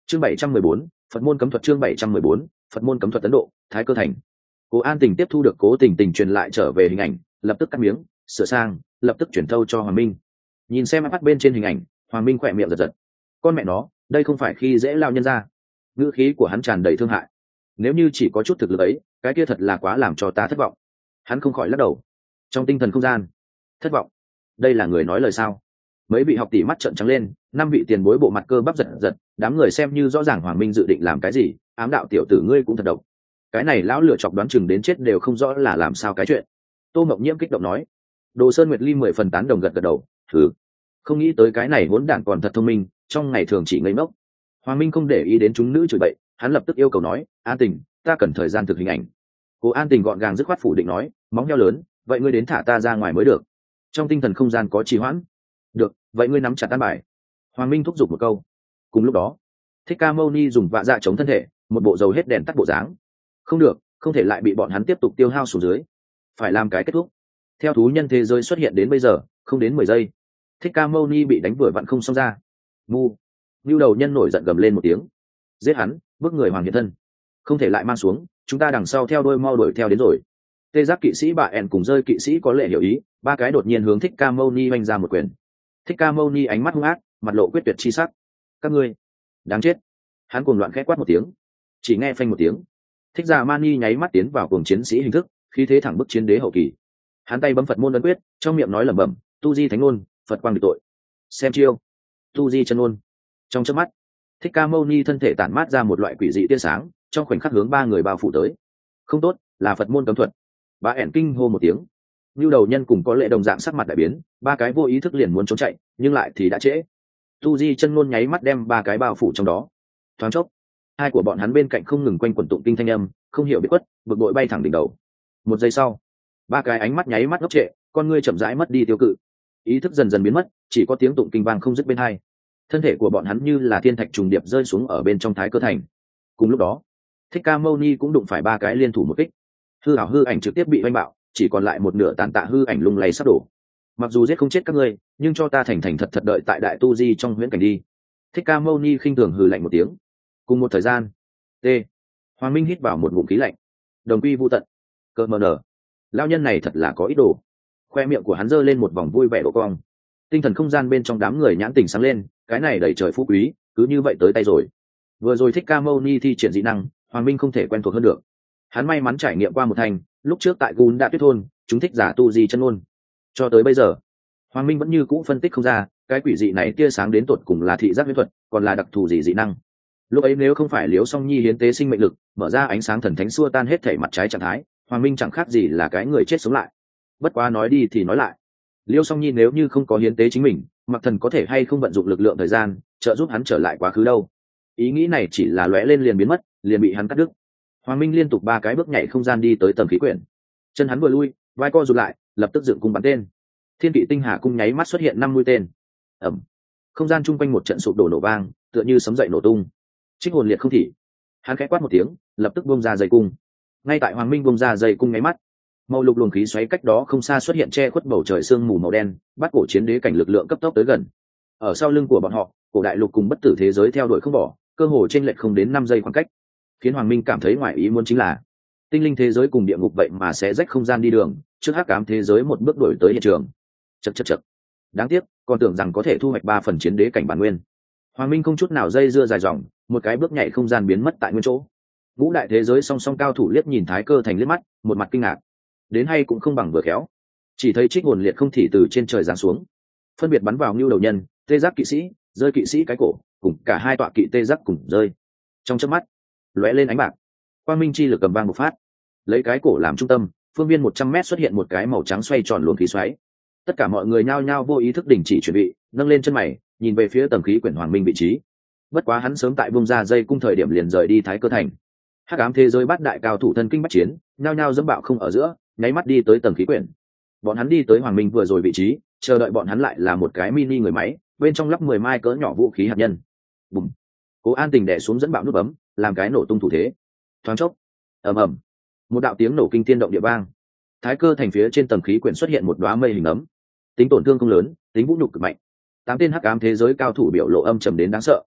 chương 714, Phật môn cấm thuật. chương 714, Phật môn cấm thuật. Ấn Độ, Thái Cơ thành. Cố An Tình tiếp thu được Cố Tình Tình truyền lại trở về hình ảnh, lập tức cắt miếng, sửa sang, lập tức chuyển thâu cho Hoàng Minh. Nhìn xem mắt bên trên hình ảnh, Hoàng Minh khỏe miệng giật giật. Con mẹ nó, đây không phải khi dễ lao nhân ra. Ngữ khí của hắn tràn đầy thương hại. Nếu như chỉ có chút thực lực ấy, cái kia thật là quá làm cho ta thất vọng. Hắn không khỏi lắc đầu. Trong tinh thần không gian, thất vọng. Đây là người nói lời sao? Mấy vị học tỷ mắt trợn trắng lên, 5 vị tiền bối bộ mặt cơ bắp giật giật, đám người xem như rõ ràng Hoàng Minh dự định làm cái gì, ám đạo tiểu tử ngươi cũng thật độc. Cái này lão lựa chọc đoán chừng đến chết đều không rõ là làm sao cái chuyện. Tô Mộng Nhiễm kích động nói. Đồ Sơn Nguyệt Ly 10 phần tán đồng gật gật đầu. Thử, không nghĩ tới cái này hỗn đản còn thật thông minh, trong ngày thường chỉ ngây ngốc. Hoàng Minh không để ý đến chúng nữ chửi bậy, hắn lập tức yêu cầu nói, An Tình, ta cần thời gian thực hình ảnh. Cô An Tình gọn gàng dứt khoát phủ định nói, móng heo lớn, vậy ngươi đến thả ta ra ngoài mới được. Trong tinh thần không gian có trì hoãn. Được, vậy ngươi nắm chặt tan bài. Hoàng Minh thúc giục một câu. Cùng lúc đó, Thích Ca Mâu Ni dùng vạ dạ chống thân thể, một bộ dầu hết đèn tắt bộ dáng. Không được, không thể lại bị bọn hắn tiếp tục tiêu hao xuống dưới, phải làm cái kết thúc. Theo thú nhân thế giới xuất hiện đến bây giờ không đến 10 giây, Thích Ca Mâu Ni bị đánh vừa vặn không xong ra. Ngu, Nưu Đầu Nhân nổi giận gầm lên một tiếng. Giết hắn, bức người Hoàng Hiện Thân, không thể lại mang xuống, chúng ta đằng sau theo đôi mau đuổi theo đến rồi. Tê Giác kỵ sĩ bà ẻn cùng rơi kỵ sĩ có lệ hiểu ý, ba cái đột nhiên hướng Thích Ca Mâu Ni oanh ra một quyền. Thích Ca Mâu Ni ánh mắt hung ác, mặt lộ quyết tuyệt chi sắc. Các ngươi đáng chết. Hắn cuồng loạn khẽ quát một tiếng. Chỉ nghe phanh một tiếng, Thích Dạ Mani nháy mắt tiến vào cuồng chiến sĩ hình thức, khí thế thẳng bức chiến đế hậu kỳ. Hắn tay bấm Phật môn ấn quyết, trong miệng nói lẩm bẩm, tu di thánh ngôn, Phật quang địch tội. Xem chiêu, tu di chân ngôn. Trong chớp mắt, Thích Ca Mâu Ni thân thể tản mát ra một loại quỷ dị tia sáng, trong khoảnh khắc hướng ba người bao phủ tới. Không tốt, là Phật môn cấm thuật. Bà ẻn kinh hô một tiếng. Nưu Đầu Nhân cùng có lệ đồng dạng sắc mặt đại biến, ba cái vô ý thức liền muốn trốn chạy, nhưng lại thì đã trễ. Tu di chân ngôn nháy mắt đem ba cái bao phủ trong đó. Thoáng chốc, hai của bọn hắn bên cạnh không ngừng quanh quẩn tụng kinh thanh âm, không hiểu biết quất, bực bội bay thẳng đỉnh đầu. Một giây sau, ba cái ánh mắt nháy mắt ngốc trệ, con ngươi chậm rãi mất đi tiêu cự, ý thức dần dần biến mất, chỉ có tiếng tụng kinh vang không dứt bên hai. Thân thể của bọn hắn như là thiên thạch trùng điệp rơi xuống ở bên trong Thái Cơ thành. Cùng lúc đó, Thích Ca Mâu Ni cũng đụng phải ba cái liên thủ một kích, hư ảo hư ảnh trực tiếp bị oanh bạo, chỉ còn lại một nửa tàn tạ hư ảnh lung lay sắp đổ. Mặc dù giết không chết các ngươi, nhưng cho ta thành thành thật thật đợi tại đại tu di trong huyễn cảnh đi. Thích Ca Mâu Ni khinh thường hừ lạnh một tiếng. Cùng một thời gian, t Hoàng Minh hít vào một ngụm khí lạnh. Đồng quy vu tận, cơ mờ nở, lao nhân này thật là có ý đồ. Khoe miệng của hắn giơ lên một vòng vui vẻ độ cong. Tinh thần không gian bên trong đám người nhãn tình sáng lên, cái này đẩy trời phú quý cứ như vậy tới tay rồi. Vừa rồi Thích Ca Mâu Ni thi triển dị năng, Hoàng Minh không thể quen thuộc hơn được. Hắn may mắn trải nghiệm qua một thành, lúc trước tại Gun đã tuyết thôn, chúng thích giả tu di chân ngôn. Cho tới bây giờ, Hoàng Minh vẫn như cũ phân tích không ra, cái quỷ dị này tia sáng đến tột cùng là thị giác huyễn thuật, còn là đặc thù gì dị năng. Lúc ấy nếu không phải Liễu Song Nhi hiến tế sinh mệnh lực, mở ra ánh sáng thần thánh xua tan hết thể mặt trái trạng thái, Hoàng Minh chẳng khác gì là cái người chết sống lại. Bất quá nói đi thì nói lại, Liễu Song Nhi nếu như không có hiến tế chính mình, Mặc Thần có thể hay không vận dụng lực lượng thời gian trợ giúp hắn trở lại quá khứ đâu. Ý nghĩ này chỉ là lóe lên liền biến mất, liền bị hắn cắt đứt. Hoàng Minh liên tục 3 cái bước nhảy không gian đi tới tầng khí quyển. Chân hắn vừa lui, vai co rụt lại, lập tức dựng cung bắn tên. Thiên Kỵ Tinh Hà cung nháy mắt xuất hiện 5 mũi tên. Ầm. Không gian chung quanh một trận sụp đổ nổ vang, tựa như sấm dậy nổ tung. Trích hồn liệt không thị. Hắn khẽ quát một tiếng, lập tức buông ra dây cung. Ngay tại Hoàng Minh buông ra dây cung nháy mắt, màu lục luồng khí xoáy cách đó không xa xuất hiện che khuất bầu trời sương mù màu đen, bắt cổ chiến đế cảnh lực lượng cấp tốc tới gần. Ở sau lưng của bọn họ, cổ đại lục cùng bất tử thế giới theo đuổi không bỏ, cơ hồ chênh lệch không đến 5 giây khoảng cách. Khiến Hoàng Minh cảm thấy ngoài ý muốn chính là tinh linh thế giới cùng địa ngục vậy mà sẽ rách không gian đi đường, trước hắc ám thế giới một bước đuổi tới hiện trường. Chậc. Đáng tiếc, còn tưởng rằng có thể thu hoạch 3 phần chiến đế cảnh bản nguyên. Hoàng Minh không chút nào dây dưa dài dòng, một cái bước nhảy không gian biến mất tại nguyên chỗ. Ngũ đại thế giới song song cao thủ liếc nhìn Thái Cơ thành liếc mắt, một mặt kinh ngạc. Đến hay cũng không bằng vừa khéo. Chỉ thấy Trích hồn liệt không thị từ trên trời giáng xuống, phân biệt bắn vào Nưu Đầu Nhân, Tê Giác kỵ sĩ, rơi kỵ sĩ cái cổ, cùng cả hai tọa kỵ Tê Giác cùng rơi. Trong chớp mắt, lóe lên ánh bạc, quang minh chi lực cầm vang một phát, lấy cái cổ làm trung tâm, phương viên 100m xuất hiện một cái màu trắng xoay tròn luồng khí xoáy. Tất cả mọi người nhao nhao vô ý thức đình chỉ chuẩn bị, nâng lên chân mày, nhìn về phía tầng khí quyển Hoàng Minh vị trí. Bất quá hắn sớm tại bung ra dây cung thời điểm liền rời đi Thái Cơ thành. Hắc ám thế giới bát đại cao thủ thân kinh bách chiến, nhao nhao dẫm bạo không ở giữa, nháy mắt đi tới tầng khí quyển. Bọn hắn đi tới Hoàng Minh vừa rồi vị trí, chờ đợi bọn hắn lại là một cái mini người máy, bên trong lắp 10 mai cỡ nhỏ vũ khí hạt nhân. Bùm. Cố An Tình đè xuống dẫn bạo nút bấm, làm cái nổ tung thủ thế. Thoáng chốc, ầm, một đạo tiếng nổ kinh thiên động địa vang. Thái Cơ thành phía trên tầng khí quyển xuất hiện một đóa mây hình ấm, tính tổn thương không lớn, tính vũ nhục cực mạnh. 8 tên hắc ám thế giới cao thủ biểu lộ âm trầm đến đáng sợ,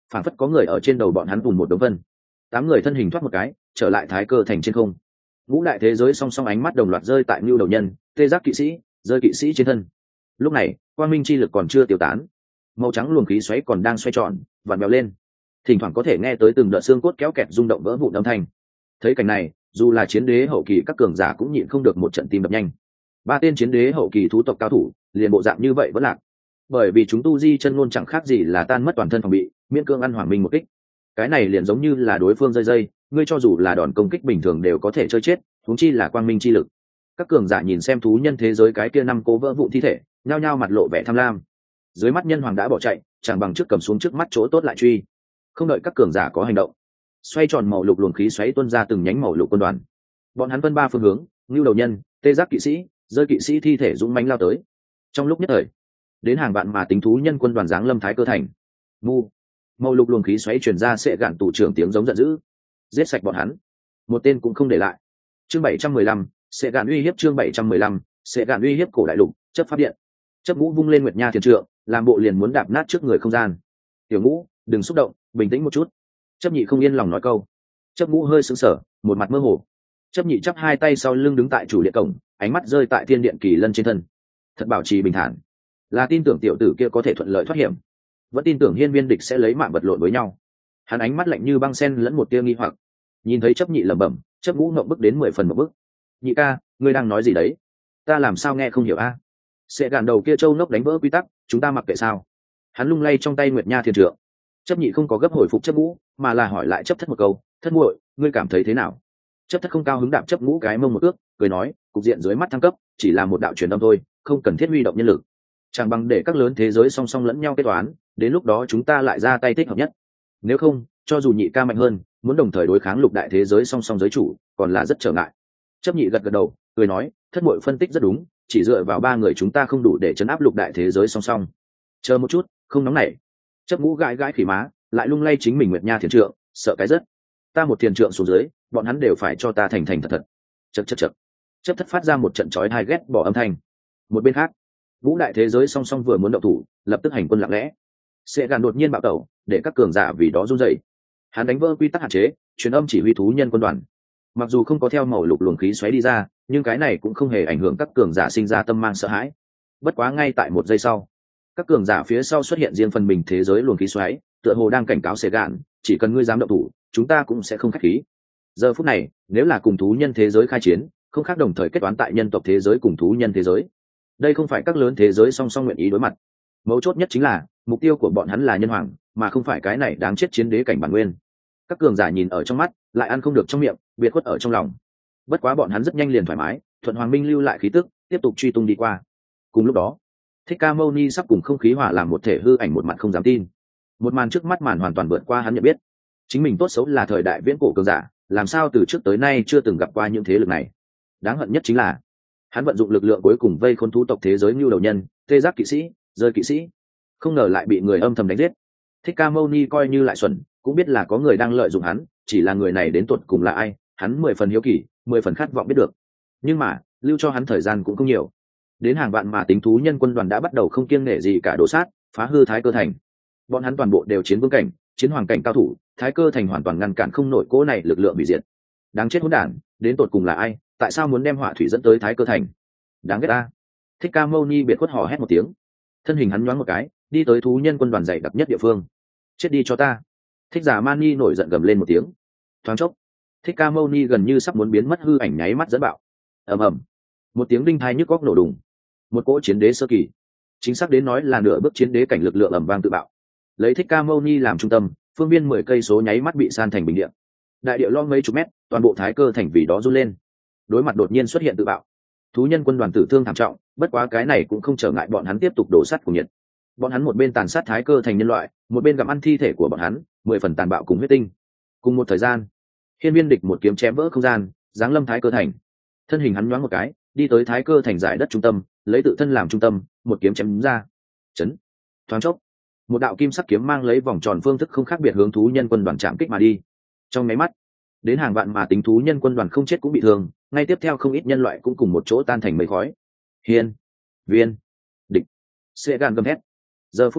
phản phất có người ở trên đầu bọn hắn bùn một đống vân. 8 người thân hình thoát một cái trở lại thái cơ thành trên không. Ngũ đại thế giới song song ánh mắt đồng loạt rơi tại Nưu Đầu Nhân, Tê Giác kỵ sĩ, rơi kỵ sĩ trên thân. Lúc này quang minh chi lực còn chưa tiêu tán, màu trắng luồng khí xoáy còn đang xoay tròn vặn vẹo lên, thỉnh thoảng có thể nghe tới từng đợt xương cốt kéo kẹt rung động vỡ vụn âm thanh. Thấy cảnh này, dù là chiến đế hậu kỳ các cường giả cũng nhịn không được một trận tim đập nhanh. 3 tên chiến đế hậu kỳ thú tộc cao thủ liền bộ dạng như vậy vẫn lạc, bởi vì chúng tu di chân luôn chẳng khác gì là tan mất toàn thân phòng bị, miễn cương ăn hoàng minh một kích. Cái này liền giống như là đối phương dây ngươi cho dù là đòn công kích bình thường đều có thể chơi chết, huống chi là quang minh chi lực. Các cường giả nhìn xem thú nhân thế giới cái kia 5 cố vỡ vụn thi thể, nhao nhao mặt lộ vẻ tham lam. Dưới mắt nhân hoàng đã bỏ chạy, chẳng bằng trước cầm xuống trước mắt chỗ tốt lại truy. Không đợi các cường giả có hành động, xoay tròn màu lục luồng khí xoáy tuôn ra từng nhánh màu lục quân đoàn. Bọn hắn phân 3 phương hướng, Nưu Đầu Nhân, Tê Giác kỵ sĩ, rơi kỵ sĩ thi thể dũng mãnh lao tới. Trong lúc nhất thời, đến hàng vạn mà tính thú nhân quân đoàn giáng lâm thái cơ thành. Mu, màu lục luồng khí xoáy truyền ra sẽ gạn tù trưởng tiếng giống giận dữ, giết sạch bọn hắn, một tên cũng không để lại. Chương 715, sẽ gạn uy hiếp. Chương 715, sẽ gạn uy hiếp cổ đại lục. Chấp pháp điện. Chấp Ngũ vung lên nguyệt nha thiền trượng, làm bộ liền muốn đạp nát trước người không gian. Tiểu Ngũ, đừng xúc động, bình tĩnh một chút. Chấp Nhị không yên lòng nói câu. Chấp Ngũ hơi sững sờ, một mặt mơ hồ. Chấp Nhị chắp hai tay sau lưng đứng tại chủ điện cổng, ánh mắt rơi tại thiên điện kỳ lân trên thân. Thật bảo trì bình thản, là tin tưởng tiểu tử kia có thể thuận lợi thoát hiểm, vẫn tin tưởng hiên viên địch sẽ lấy mạng vật lộn với nhau. Hắn ánh mắt lạnh như băng sen lẫn một tia nghi hoặc. Nhìn thấy Chấp Nhị lẩm bẩm, Chấp Ngũ ngậm bức đến 10 phần một bức. Nhị ca, ngươi đang nói gì đấy? Ta làm sao nghe không hiểu a? Sẽ gạn đầu kia châu nốc đánh vỡ quy tắc, chúng ta mặc kệ sao? Hắn lung lay trong tay nguyệt nha thiên trượng. Chấp Nhị không có gấp hồi phục Chấp Ngũ, mà là hỏi lại Chấp Thất một câu, thất muội, ngươi cảm thấy thế nào? Chấp Thất không cao hứng đạp Chấp Ngũ cái mông một ước, cười nói, cục diện dưới mắt thăng cấp chỉ là một đạo truyền âm thôi, không cần thiết huy động nhân lực, chẳng bằng để các lớn thế giới song song lẫn nhau kết toán, đến lúc đó chúng ta lại ra tay thích hợp nhất. Nếu không, cho dù Nhị ca mạnh hơn, muốn đồng thời đối kháng lục đại thế giới song song giới chủ còn là rất trở ngại. Chấp Nhị gật gật đầu, cười nói, thất muội phân tích rất đúng, chỉ dựa vào 3 người chúng ta không đủ để chấn áp lục đại thế giới song song. Chờ một chút, không nóng nảy. Chấp Ngũ gãi gãi khỉ má, lại lung lay chính mình nguyệt nha thiền trượng, sợ cái rất. Ta một thiền trượng xuống dưới, bọn hắn đều phải cho ta thành thành thật thật. Chậc chậc chậc. Chấp Thất phát ra một trận chói tai ghét bỏ âm thanh. Một bên khác, ngũ đại thế giới song song vừa muốn động thủ, lập tức hành quân lặng lẽ. Sẽ gàn đột nhiên bạo tẩu, để các cường giả vì đó run rẩy. Hắn đánh vỡ quy tắc hạn chế, truyền âm chỉ huy thú nhân quân đoàn. Mặc dù không có theo màu lục luồng khí xoáy đi ra, nhưng cái này cũng không hề ảnh hưởng các cường giả sinh ra tâm mang sợ hãi. Bất quá ngay tại một giây sau, các cường giả phía sau xuất hiện riêng phần mình thế giới luồng khí xoáy, tựa hồ đang cảnh cáo Sẽ gạn, chỉ cần ngươi dám động thủ, chúng ta cũng sẽ không khách khí. Giờ phút này, nếu là cùng thú nhân thế giới khai chiến, không khác đồng thời kết toán tại nhân tộc thế giới cùng thú nhân thế giới. Đây không phải các lớn thế giới song song nguyện ý đối mặt. Mấu chốt nhất chính là mục tiêu của bọn hắn là nhân hoàng, mà không phải cái này đáng chết chiến đế cảnh bản nguyên. Các cường giả nhìn ở trong mắt, lại ăn không được trong miệng, biệt khuất ở trong lòng. Bất quá bọn hắn rất nhanh liền thoải mái, thuận hoàng minh lưu lại khí tức, tiếp tục truy tung đi qua. Cùng lúc đó, Thích Ca Mâu Ni sắp cùng không khí hỏa làm một thể hư ảnh, một mặt không dám tin. Một màn trước mắt màn hoàn toàn vượt qua hắn nhận biết. Chính mình tốt xấu là thời đại viễn cổ cường giả, làm sao từ trước tới nay chưa từng gặp qua những thế lực này. Đáng hận nhất chính là hắn vận dụng lực lượng cuối cùng vây khốn thú tộc thế giới Nưu Đầu Nhân, Tê Giác kỵ sĩ, rơi kỵ sĩ, không ngờ lại bị người âm thầm đánh giết. Thích Ca Mâu Ni coi như lại xuẩn, cũng biết là có người đang lợi dụng hắn, chỉ là người này đến tột cùng là ai, hắn 10 phần hiếu kỳ, 10 phần khát vọng biết được. Nhưng mà lưu cho hắn thời gian cũng không nhiều. Đến hàng vạn mà tính thú nhân quân đoàn đã bắt đầu không kiêng nể gì cả đổ sát, phá hư thái cơ thành. Bọn hắn toàn bộ đều chiến vương cảnh, chiến hoàng cảnh cao thủ, thái cơ thành hoàn toàn ngăn cản không nổi cỗ này lực lượng bị diệt. Đáng chết hỗn đản, đến tột cùng là ai, tại sao muốn đem hỏa thủy dẫn tới thái cơ thành? Đáng ghét ta. Thích Ca Mâu Ni biệt khuất hò hét một tiếng, thân hình hắn nhoáng một cái, đi tới thú nhân quân đoàn dày đặc nhất địa phương. Chết đi cho ta. Thích Giả Mani nổi giận gầm lên một tiếng. Thoáng chốc, Thích Ca Mâu Ni gần như sắp muốn biến mất hư ảnh nháy mắt dẫn bạo. Ầm ầm, một tiếng đinh thai nhức góc nổ đùng. Một cỗ chiến đế sơ kỳ, chính xác đến nói là nửa bước chiến đế cảnh lực lượng ầm vang tự bạo. Lấy Thích Ca Mâu Ni làm trung tâm, phương viên 10 cây số nháy mắt bị san thành bình địa. Đại địa lo mấy chục mét, toàn bộ thái cơ thành vì đó run lên. Đối mặt đột nhiên xuất hiện tự bạo, thú nhân quân đoàn tử thương thảm trọng, bất quá cái này cũng không trở ngại bọn hắn tiếp tục đổ sát cùng nhiệt. Bọn hắn một bên tàn sát thái cơ thành nhân loại, một bên gặm ăn thi thể của bọn hắn, 10 phần tàn bạo cùng huyết tinh. Cùng một thời gian, Hiên Viên Địch một kiếm chém vỡ không gian, giáng lâm thái cơ thành. Thân hình hắn nhoáng một cái, đi tới thái cơ thành giải đất trung tâm, lấy tự thân làm trung tâm, một kiếm chém đúng ra. Chấn. Thoáng chốc, một đạo kim sắc kiếm mang lấy vòng tròn phương thức không khác biệt hướng thú nhân quân đoàn chạm kích mà đi. Trong mấy mắt, đến hàng vạn mà tính thú nhân quân đoàn không chết cũng bị thương, ngay tiếp theo không ít nhân loại cũng cùng một chỗ tan thành mây khói. Hiên Viên Địch, Sẽ gàn gầm hét. Giờ phút này,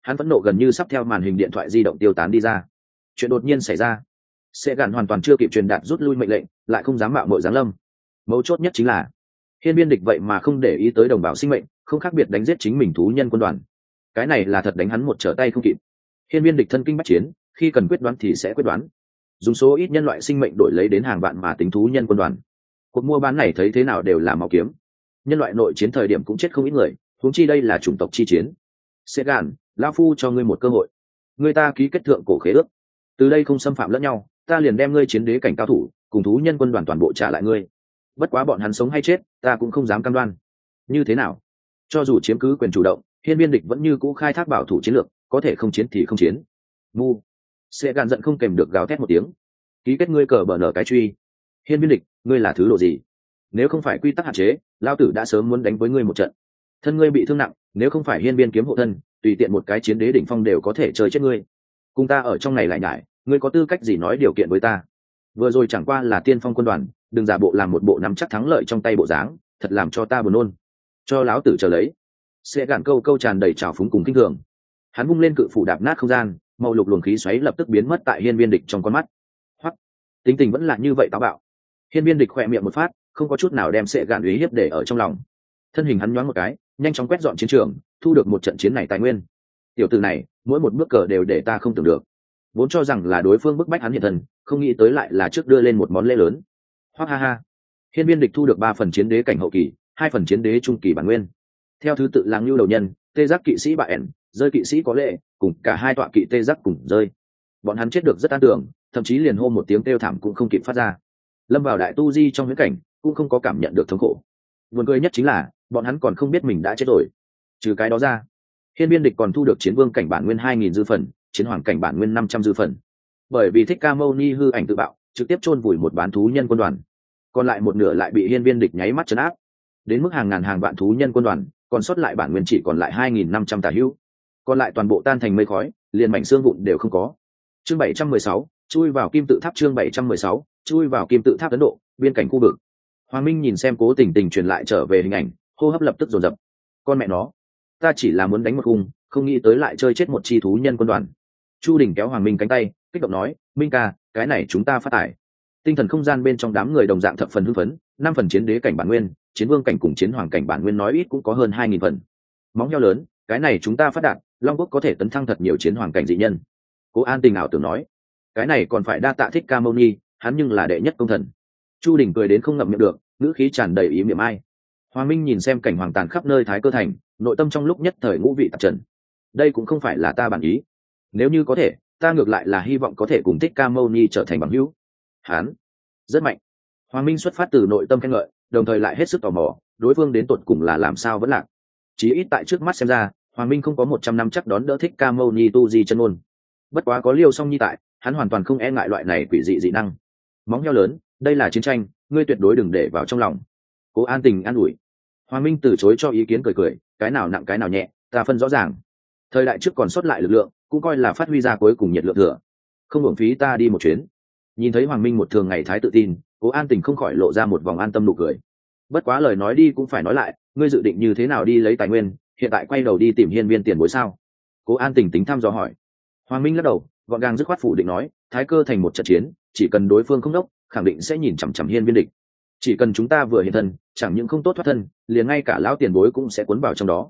hắn phẫn nộ gần như sắp theo màn hình điện thoại di động tiêu tán đi ra. Chuyện đột nhiên xảy ra, sẽ gạn hoàn toàn chưa kịp truyền đạt rút lui mệnh lệnh, lại không dám mạo muội giáng lâm. Mấu chốt nhất chính là hiên viên địch vậy mà không để ý tới đồng bào sinh mệnh, không khác biệt đánh giết chính mình thú nhân quân đoàn. Cái này là thật đánh hắn một trở tay không kịp. Hiên viên địch thân kinh bách chiến, khi cần quyết đoán thì sẽ quyết đoán, dùng số ít nhân loại sinh mệnh đổi lấy đến hàng vạn mà tính thú nhân quân đoàn. Cuộc mua bán này thấy thế nào đều là máu kiếm. Nhân loại nội chiến thời điểm cũng chết không ít người, huống chi đây là chủng tộc chi chiến. Sẽ gạn, lão phu cho ngươi một cơ hội, người ta ký kết thượng cổ khế ước, từ đây không xâm phạm lẫn nhau, ta liền đem ngươi chiến đế cảnh cao thủ cùng thú nhân quân đoàn toàn bộ trả lại ngươi. Bất quá bọn hắn sống hay chết ta cũng không dám cam đoan. Như thế nào? Cho dù chiếm cứ quyền chủ động, hiên viên địch vẫn như cũ khai thác bảo thủ chiến lược, có thể không chiến thì không chiến. Mu sẽ gạn giận không kèm được gào thét một tiếng. Ký kết ngươi cờ bờ nở cái truy. Hiên viên địch, ngươi là thứ độ gì? Nếu không phải quy tắc hạn chế, lao tử đã sớm muốn đánh với ngươi một trận. Thân ngươi bị thương nặng, nếu không phải hiên viên kiếm hộ thân, tùy tiện một cái chiến đế đỉnh phong đều có thể chơi chết ngươi. Cùng ta ở trong này lại nhải, ngươi có tư cách gì nói điều kiện với ta? Vừa rồi chẳng qua là tiên phong quân đoàn, đừng giả bộ làm một bộ nắm chắc thắng lợi trong tay bộ dáng, thật làm cho ta buồn nôn. Cho láo tử chờ lấy. Sẽ gạn câu tràn đầy trào phúng cùng kinh thường. Hắn vung lên cự phủ đạp nát không gian, màu lục luồng khí xoáy lập tức biến mất tại hiên viên địch trong con mắt. Hoặc tính tình vẫn là như vậy táo bạo. Hiên viên địch khỏe miệng một phát, không có chút nào đem Sẽ gạn uy hiếp để ở trong lòng. Thân hình hắn nhoáng một cái, nhanh chóng quét dọn chiến trường, thu được một trận chiến này tài nguyên. Tiểu tử này, mỗi một bước cờ đều để ta không tưởng được. Vốn cho rằng là đối phương bức bách hắn hiện thân, không nghĩ tới lại là trước đưa lên một món lễ lớn. Hoặc ha ha. Hiên viên địch thu được 3 phần chiến đế cảnh hậu kỳ, 2 phần chiến đế trung kỳ bản nguyên. Theo thứ tự là Ngưu đầu nhân, Tê Giác kỵ sĩ bạ ẻn, rơi kỵ sĩ có lệ, cùng cả 2 tọa kỵ Tê Giác cùng rơi. Bọn hắn chết được rất an tưởng, thậm chí liền hô một tiếng kêu thảm cũng không kịp phát ra. Lâm vào đại tu di trong huyễn cảnh, cũng không có cảm nhận được thống khổ. Buồn cười nhất chính là, bọn hắn còn không biết mình đã chết rồi. Trừ cái đó ra, hiên viên địch còn thu được chiến vương cảnh bản nguyên 2000 dư phần, chiến hoàng cảnh bản nguyên 500 dư phần. Bởi vì Thích Ca Mâu Ni hư ảnh tự bạo, trực tiếp chôn vùi một bán thú nhân quân đoàn, còn lại một nửa lại bị hiên viên địch nháy mắt trấn áp. Đến mức hàng ngàn hàng vạn thú nhân quân đoàn, còn sót lại bản nguyên chỉ còn lại 2500 tà hữu, còn lại toàn bộ tan thành mây khói, liền mảnh xương vụn đều không có. Chương 716, chui vào kim tự tháp. Chương 716, chui vào kim tự tháp Ấn Độ, biên cảnh khu vực. Hoàng Minh nhìn xem Cố Tình Tình truyền lại trở về hình ảnh, hô hấp lập tức dồn dập. Con mẹ nó, ta chỉ là muốn đánh một khung, không nghĩ tới lại chơi chết một chi thú nhân quân đoàn. Chu Đình kéo Hoàng Minh cánh tay, kích động nói, Minh ca, cái này chúng ta phát tải. Tinh thần không gian bên trong đám người đồng dạng thập phần hưng phấn, 5 phần chiến đế cảnh bản nguyên, chiến vương cảnh cùng chiến hoàng cảnh bản nguyên nói ít cũng có hơn 2000 phần. Móng heo lớn, cái này chúng ta phát đạt, Long Quốc có thể tấn thăng thật nhiều chiến hoàng cảnh dị nhân. Cố An Tình ảo tưởng nói, cái này còn phải đa tạ Thích Ca Mâu Ni, hắn nhưng là đệ nhất công thần. Chu Đình cười đến không ngậm miệng được, ngữ khí tràn đầy ý niệm ai. Hoàng Minh nhìn xem cảnh hoàng tàn khắp nơi Thái Cơ thành, nội tâm trong lúc nhất thời ngũ vị tạp trần. Đây cũng không phải là ta bản ý. Nếu như có thể, ta ngược lại là hy vọng có thể cùng Thích Ca Mâu Ni trở thành bằng hữu. Hắn rất mạnh. Hoàng Minh xuất phát từ nội tâm khen ngợi, đồng thời lại hết sức tò mò, đối phương đến tột cùng là làm sao vẫn lạc. Chí ít tại trước mắt xem ra, Hoàng Minh không có 100 năm chắc đón đỡ Thích Ca Mâu Ni tu di chân ngôn. Bất quá có Liêu Song Nhi tại, hắn hoàn toàn không e ngại loại này quỷ dị dị năng. Móng heo lớn, đây là chiến tranh, ngươi tuyệt đối đừng để vào trong lòng. Cố An Tình an ủi. Hoàng Minh từ chối cho ý kiến, cười cười, cái nào nặng cái nào nhẹ, ta phân rõ ràng. Thời đại trước còn sót lại lực lượng, cũng coi là phát huy ra cuối cùng nhiệt lượng thừa, không uổng phí ta đi một chuyến. Nhìn thấy Hoàng Minh một thường ngày thái tự tin, Cố An Tình không khỏi lộ ra một vòng an tâm nụ cười. Bất quá lời nói đi cũng phải nói lại, ngươi dự định như thế nào đi lấy tài nguyên, hiện tại quay đầu đi tìm hiên viên tiền bối sao? Cố An Tình tính thăm dò hỏi. Hoàng Minh lắc đầu, gọn gàng dứt khoát phủ định nói, Thái Cơ thành một trận chiến, chỉ cần đối phương không đốc, khẳng định sẽ nhìn chằm chằm hiên viên địch. Chỉ cần chúng ta vừa hiện thân, chẳng những không tốt thoát thân, liền ngay cả lão tiền bối cũng sẽ cuốn vào trong đó.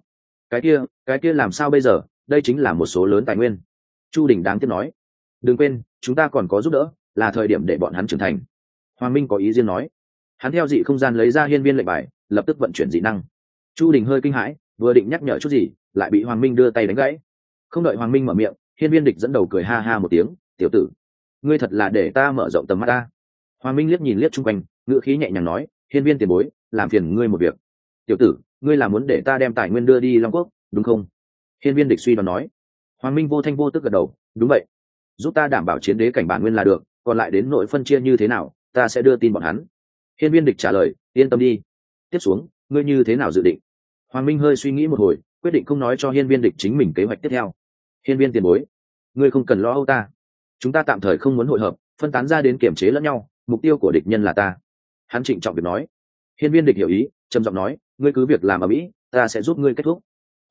Cái kia làm sao bây giờ? Đây chính là một số lớn tài nguyên. Chu Đình đáng tiếc nói. Đừng quên, chúng ta còn có giúp đỡ, là thời điểm để bọn hắn trưởng thành. Hoàng Minh có ý riêng nói. Hắn theo dị không gian lấy ra hiên viên lệnh bài, lập tức vận chuyển dị năng. Chu Đình hơi kinh hãi, vừa định nhắc nhở chút gì, lại bị Hoàng Minh đưa tay đánh gãy. Không đợi Hoàng Minh mở miệng, hiên viên địch dẫn đầu cười ha ha một tiếng, tiểu tử, ngươi thật là để ta mở rộng tầm mắt ta. Hoàng Minh liếc nhìn liếc chung quanh, ngữ khí nhẹ nhàng nói, hiên viên tiền bối, làm phiền ngươi một việc. Tiểu tử, ngươi là muốn để ta đem tài nguyên đưa đi Long Quốc, đúng không? Hiên viên địch suy đoán nói. Hoàng Minh vô thanh vô tức gật đầu, đúng vậy, giúp ta đảm bảo chiến đế cảnh bản nguyên là được, còn lại đến nội phân chia như thế nào, ta sẽ đưa tin bọn hắn. Hiên viên địch trả lời, yên tâm đi. Tiếp xuống, ngươi như thế nào dự định? Hoàng Minh hơi suy nghĩ một hồi, quyết định không nói cho hiên viên địch chính mình kế hoạch tiếp theo. Hiên viên tiền bối, ngươi không cần lo âu ta, chúng ta tạm thời không muốn hội hợp, phân tán ra đến kiểm chế lẫn nhau, mục tiêu của địch nhân là ta. Hắn trịnh trọng việc nói. Hiên viên địch hiểu ý, trầm giọng nói, ngươi cứ việc làm ở mỹ, ta sẽ giúp ngươi kết thúc.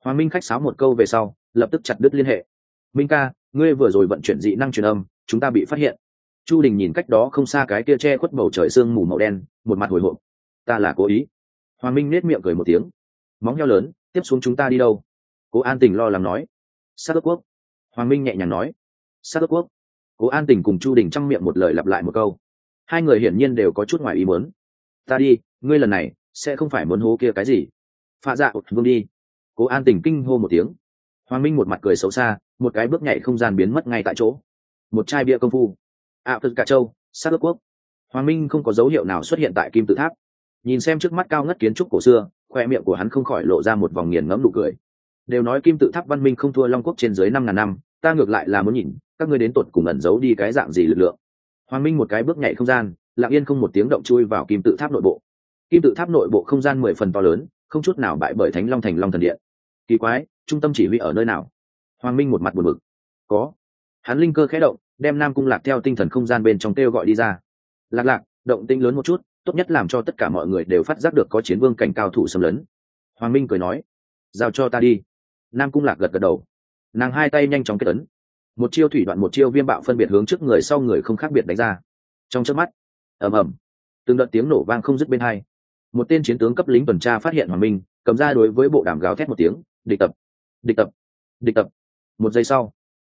Hoàng Minh khách sáo một câu về sau lập tức chặt đứt liên hệ. Minh ca, ngươi vừa rồi vận chuyển dị năng truyền âm, chúng ta bị phát hiện. Chu Đình nhìn cách đó không xa cái kia che khuất bầu trời sương mù màu đen, một mặt hồi hộp. Ta là cố ý. Hoàng Minh nét miệng cười một tiếng. Móng heo lớn, tiếp xuống chúng ta đi đâu? Cố An Tình lo lắng nói. Sát ước quốc. Hoàng Minh nhẹ nhàng nói. Sát ước quốc. Cố An Tình cùng Chu Đình trong miệng một lời lặp lại một câu. Hai người hiển nhiên đều có chút ngoài ý muốn. Ta đi, ngươi lần này sẽ không phải muốn hố kia cái gì? Phạ Dạ Vương đi. Cố An Tình kinh hô một tiếng. Hoàng Minh một mặt cười xấu xa, một cái bước nhảy không gian biến mất ngay tại chỗ. Một chai bia công phu. Phật Cả Châu, Sát ước quốc. Hoàng Minh không có dấu hiệu nào xuất hiện tại kim tự tháp. Nhìn xem trước mắt cao ngất kiến trúc cổ xưa, khoe miệng của hắn không khỏi lộ ra một vòng nghiền ngẫm nụ cười. Đều nói kim tự tháp văn minh không thua Long Quốc trên dưới 5.000 năm, ta ngược lại là muốn nhìn các ngươi đến tột cùng ẩn giấu đi cái dạng gì lực lượng. Hoàng Minh một cái bước nhảy không gian, lặng yên không một tiếng động chui vào kim tự tháp nội bộ. Kim tự tháp nội bộ không gian 10 phần to lớn, không chút nào bại bởi Thánh Long Thành Long Thần Điện. Kỳ quái, trung tâm chỉ huy ở nơi nào? Hoàng Minh một mặt buồn bực. Có. Hắn linh cơ khẽ động, đem Nam Cung Lạc theo tinh thần không gian bên trong kêu gọi đi ra. Lạc Lạc, động tĩnh lớn một chút, tốt nhất làm cho tất cả mọi người đều phát giác được có chiến vương cảnh cao thủ xâm lấn. Hoàng Minh cười nói. Giao cho ta đi. Nam Cung Lạc gật gật đầu. Nàng hai tay nhanh chóng kết ấn. Một chiêu thủy đoạn, một chiêu viêm bạo phân biệt hướng trước người sau người không khác biệt đánh ra. Trong chớp mắt, ầm ầm, từng đợt tiếng nổ vang không dứt bên hai. Một tên chiến tướng cấp lính tuần tra phát hiện Hoàng Minh, cầm ra đối với bộ đàm gào thét một tiếng, địch tập, địch tập, địch tập. Một giây sau,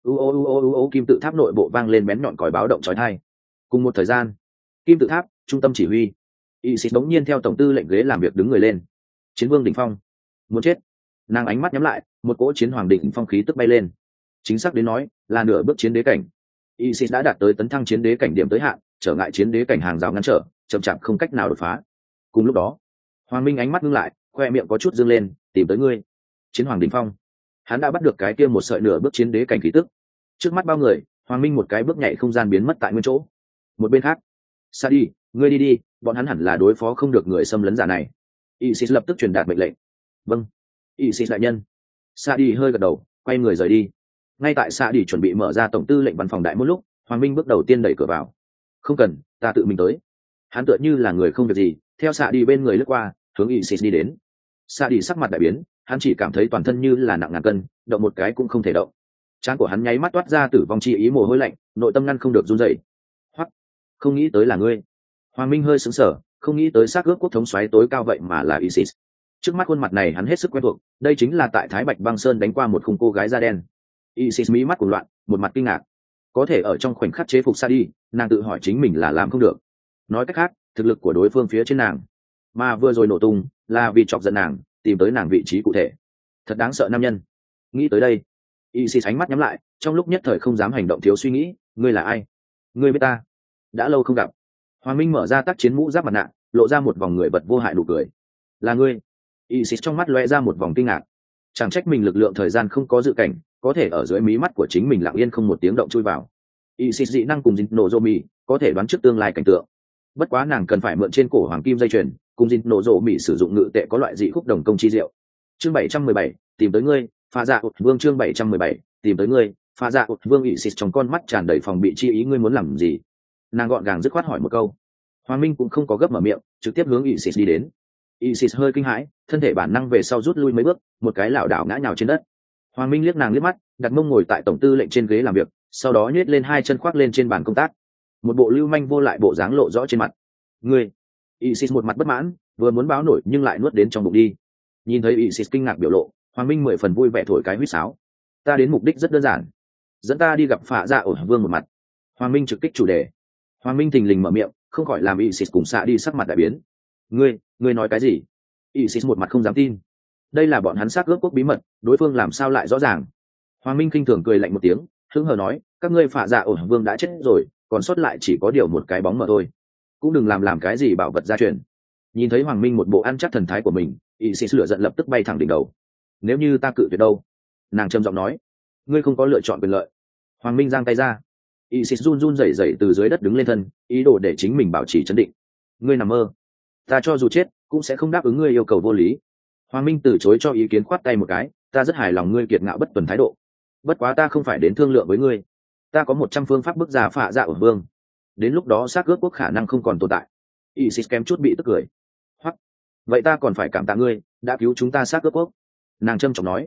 kim tự tháp nội bộ vang lên bén nhọn còi báo động chói tai. Cùng một thời gian, kim tự tháp trung tâm chỉ huy, Isis bỗng nhiên theo tổng tư lệnh ghế làm việc đứng người lên. Chiến vương đỉnh phong, muốn chết. Nàng ánh mắt nhắm lại, một cỗ chiến hoàng đỉnh phong khí tức bay lên. Chính xác đến nói, là nửa bước chiến đế cảnh. Isis đã đạt tới tấn thăng chiến đế cảnh điểm tới hạn, trở ngại chiến đế cảnh hàng rào ngăn trở, chậm chạp không cách nào đột phá. Cùng lúc đó, Hoàng Minh ánh mắt ngưng lại, khoe miệng có chút dương lên, tìm tới ngươi. Chiến hoàng đỉnh phong. Hắn đã bắt được cái kia một sợi nửa bước chiến đế cảnh khí tức. Trước mắt bao người, Hoàng Minh một cái bước nhảy không gian biến mất tại nguyên chỗ. Một bên khác, Sa đi, ngươi đi đi, bọn hắn hẳn là đối phó không được người xâm lấn giả này. Isis lập tức truyền đạt mệnh lệnh. Vâng. Isis đại nhân. Sa đi hơi gật đầu, quay người rời đi. Ngay tại Sa đi chuẩn bị mở ra tổng tư lệnh văn phòng đại một lúc, Hoàng Minh bước đầu tiên đẩy cửa vào. Không cần, ta tự mình tới. Hắn tựa như là người không việc gì, theo Sa đi bên người lướt qua, hướng Isis đi đến. Sa đi sắc mặt đại biến, hắn chỉ cảm thấy toàn thân như là nặng ngàn cân, động một cái cũng không thể động. Trán của hắn nháy mắt toát ra tử vong chi ý, mồ hôi lạnh, nội tâm ngăn không được run rẩy. Hoắc, không nghĩ tới là ngươi. Hoàng Minh hơi sững sờ, không nghĩ tới xác ướp quốc thống soái tối cao vậy mà là Isis. Trước mắt khuôn mặt này hắn hết sức quen thuộc, đây chính là tại Thái Bạch Băng Sơn đánh qua một khung cô gái da đen. Isis mí mắt cuồng loạn, một mặt kinh ngạc. Có thể ở trong khoảnh khắc chế phục Sa đi, nàng tự hỏi chính mình là làm không được. Nói cách khác, thực lực của đối phương phía trên nàng, mà vừa rồi nổ tung là vì chọc giận nàng, tìm tới nàng vị trí cụ thể. Thật đáng sợ nam nhân. Nghĩ tới đây, Isis ánh mắt nhắm lại, trong lúc nhất thời không dám hành động thiếu suy nghĩ. Ngươi là ai? Ngươi biết ta? Đã lâu không gặp. Hoàng Minh mở ra tác chiến mũ giáp mặt nạ, lộ ra một vòng người vật vô hại nụ cười. Là ngươi? Isis trong mắt lóe ra một vòng kinh ngạc. Chẳng trách mình lực lượng thời gian không có dự cảnh, có thể ở dưới mí mắt của chính mình lặng yên không một tiếng động chui vào. Isis dị năng cùng dính nổ rô mì, có thể đoán trước tương lai cảnh tượng. Bất quá nàng cần phải mượn trên cổ hoàng kim dây chuyền, cùng dính nổ rô mì sử dụng ngự tệ có loại dị khúc đồng công chi diệu. Chương 717, tìm tới ngươi. Phá Dạ Vương. Chương 717, tìm tới ngươi. Phá Dạ Vương. Isis trong con mắt tràn đầy phòng bị chi ý. Ngươi muốn làm gì? Nàng gọn gàng dứt khoát hỏi một câu. Hoàng Minh cũng không có gấp mở miệng, trực tiếp hướng Isis đi đến. Isis hơi kinh hãi, thân thể bản năng về sau rút lui mấy bước, một cái lảo đảo ngã nhào trên đất. Hoàng Minh liếc nàng liếc mắt, đặt mông ngồi tại tổng tư lệnh trên ghế làm việc, sau đó nhếch lên hai chân khoác lên trên bàn công tác, một bộ lưu manh vô lại bộ dáng lộ rõ trên mặt. Ngươi? Isis một mặt bất mãn, vừa muốn báo nổi nhưng lại nuốt đến trong bụng đi. Nhìn thấy Isis kinh ngạc biểu lộ, Hoàng Minh 10 phần vui vẻ thổi cái huýt sáo. Ta đến mục đích rất đơn giản, dẫn ta đi gặp Phạ Dạ Vương một mặt. Hoàng Minh trực kích chủ đề. Hoàng Minh thình lình mở miệng, không khỏi làm Isis cùng xạ đi sắc mặt đại biến. Ngươi nói cái gì? Isis một mặt không dám tin. Đây là bọn hắn xác ướp quốc bí mật, đối phương làm sao lại rõ ràng? Hoàng Minh khinh thường cười lạnh một tiếng, hứng hờ nói, các ngươi Phạ Dạ Vương đã chết rồi, còn sót lại chỉ có điều một cái bóng mờ thôi. Cũng đừng làm cái gì bảo vật gia truyền. Nhìn thấy Hoàng Minh một bộ ăn chắc thần thái của mình, Isis lửa giận lập tức bay thẳng đỉnh đầu. Nếu như ta cự tuyệt đâu? Nàng trầm giọng nói. Ngươi không có lựa chọn quyền lợi. Hoàng Minh giang tay ra. Isis run run rẩy rẩy từ dưới đất đứng lên thân, ý đồ để chính mình bảo trì trấn định. Ngươi nằm mơ. Ta cho dù chết cũng sẽ không đáp ứng ngươi yêu cầu vô lý. Hoàng Minh từ chối cho ý kiến, khoát tay một cái. Ta rất hài lòng ngươi kiệt ngạo bất tuần thái độ. Bất quá ta không phải đến thương lượng với ngươi. Ta có 100 phương pháp bức ra Phạ Dạ Vương. Đến lúc đó xác ướp quốc khả năng không còn tồn tại. Isis kém chút bị tức cười. Hoặc vậy ta còn phải cảm tạ ngươi đã cứu chúng ta xác ướp quốc. Nàng trâm trọng nói.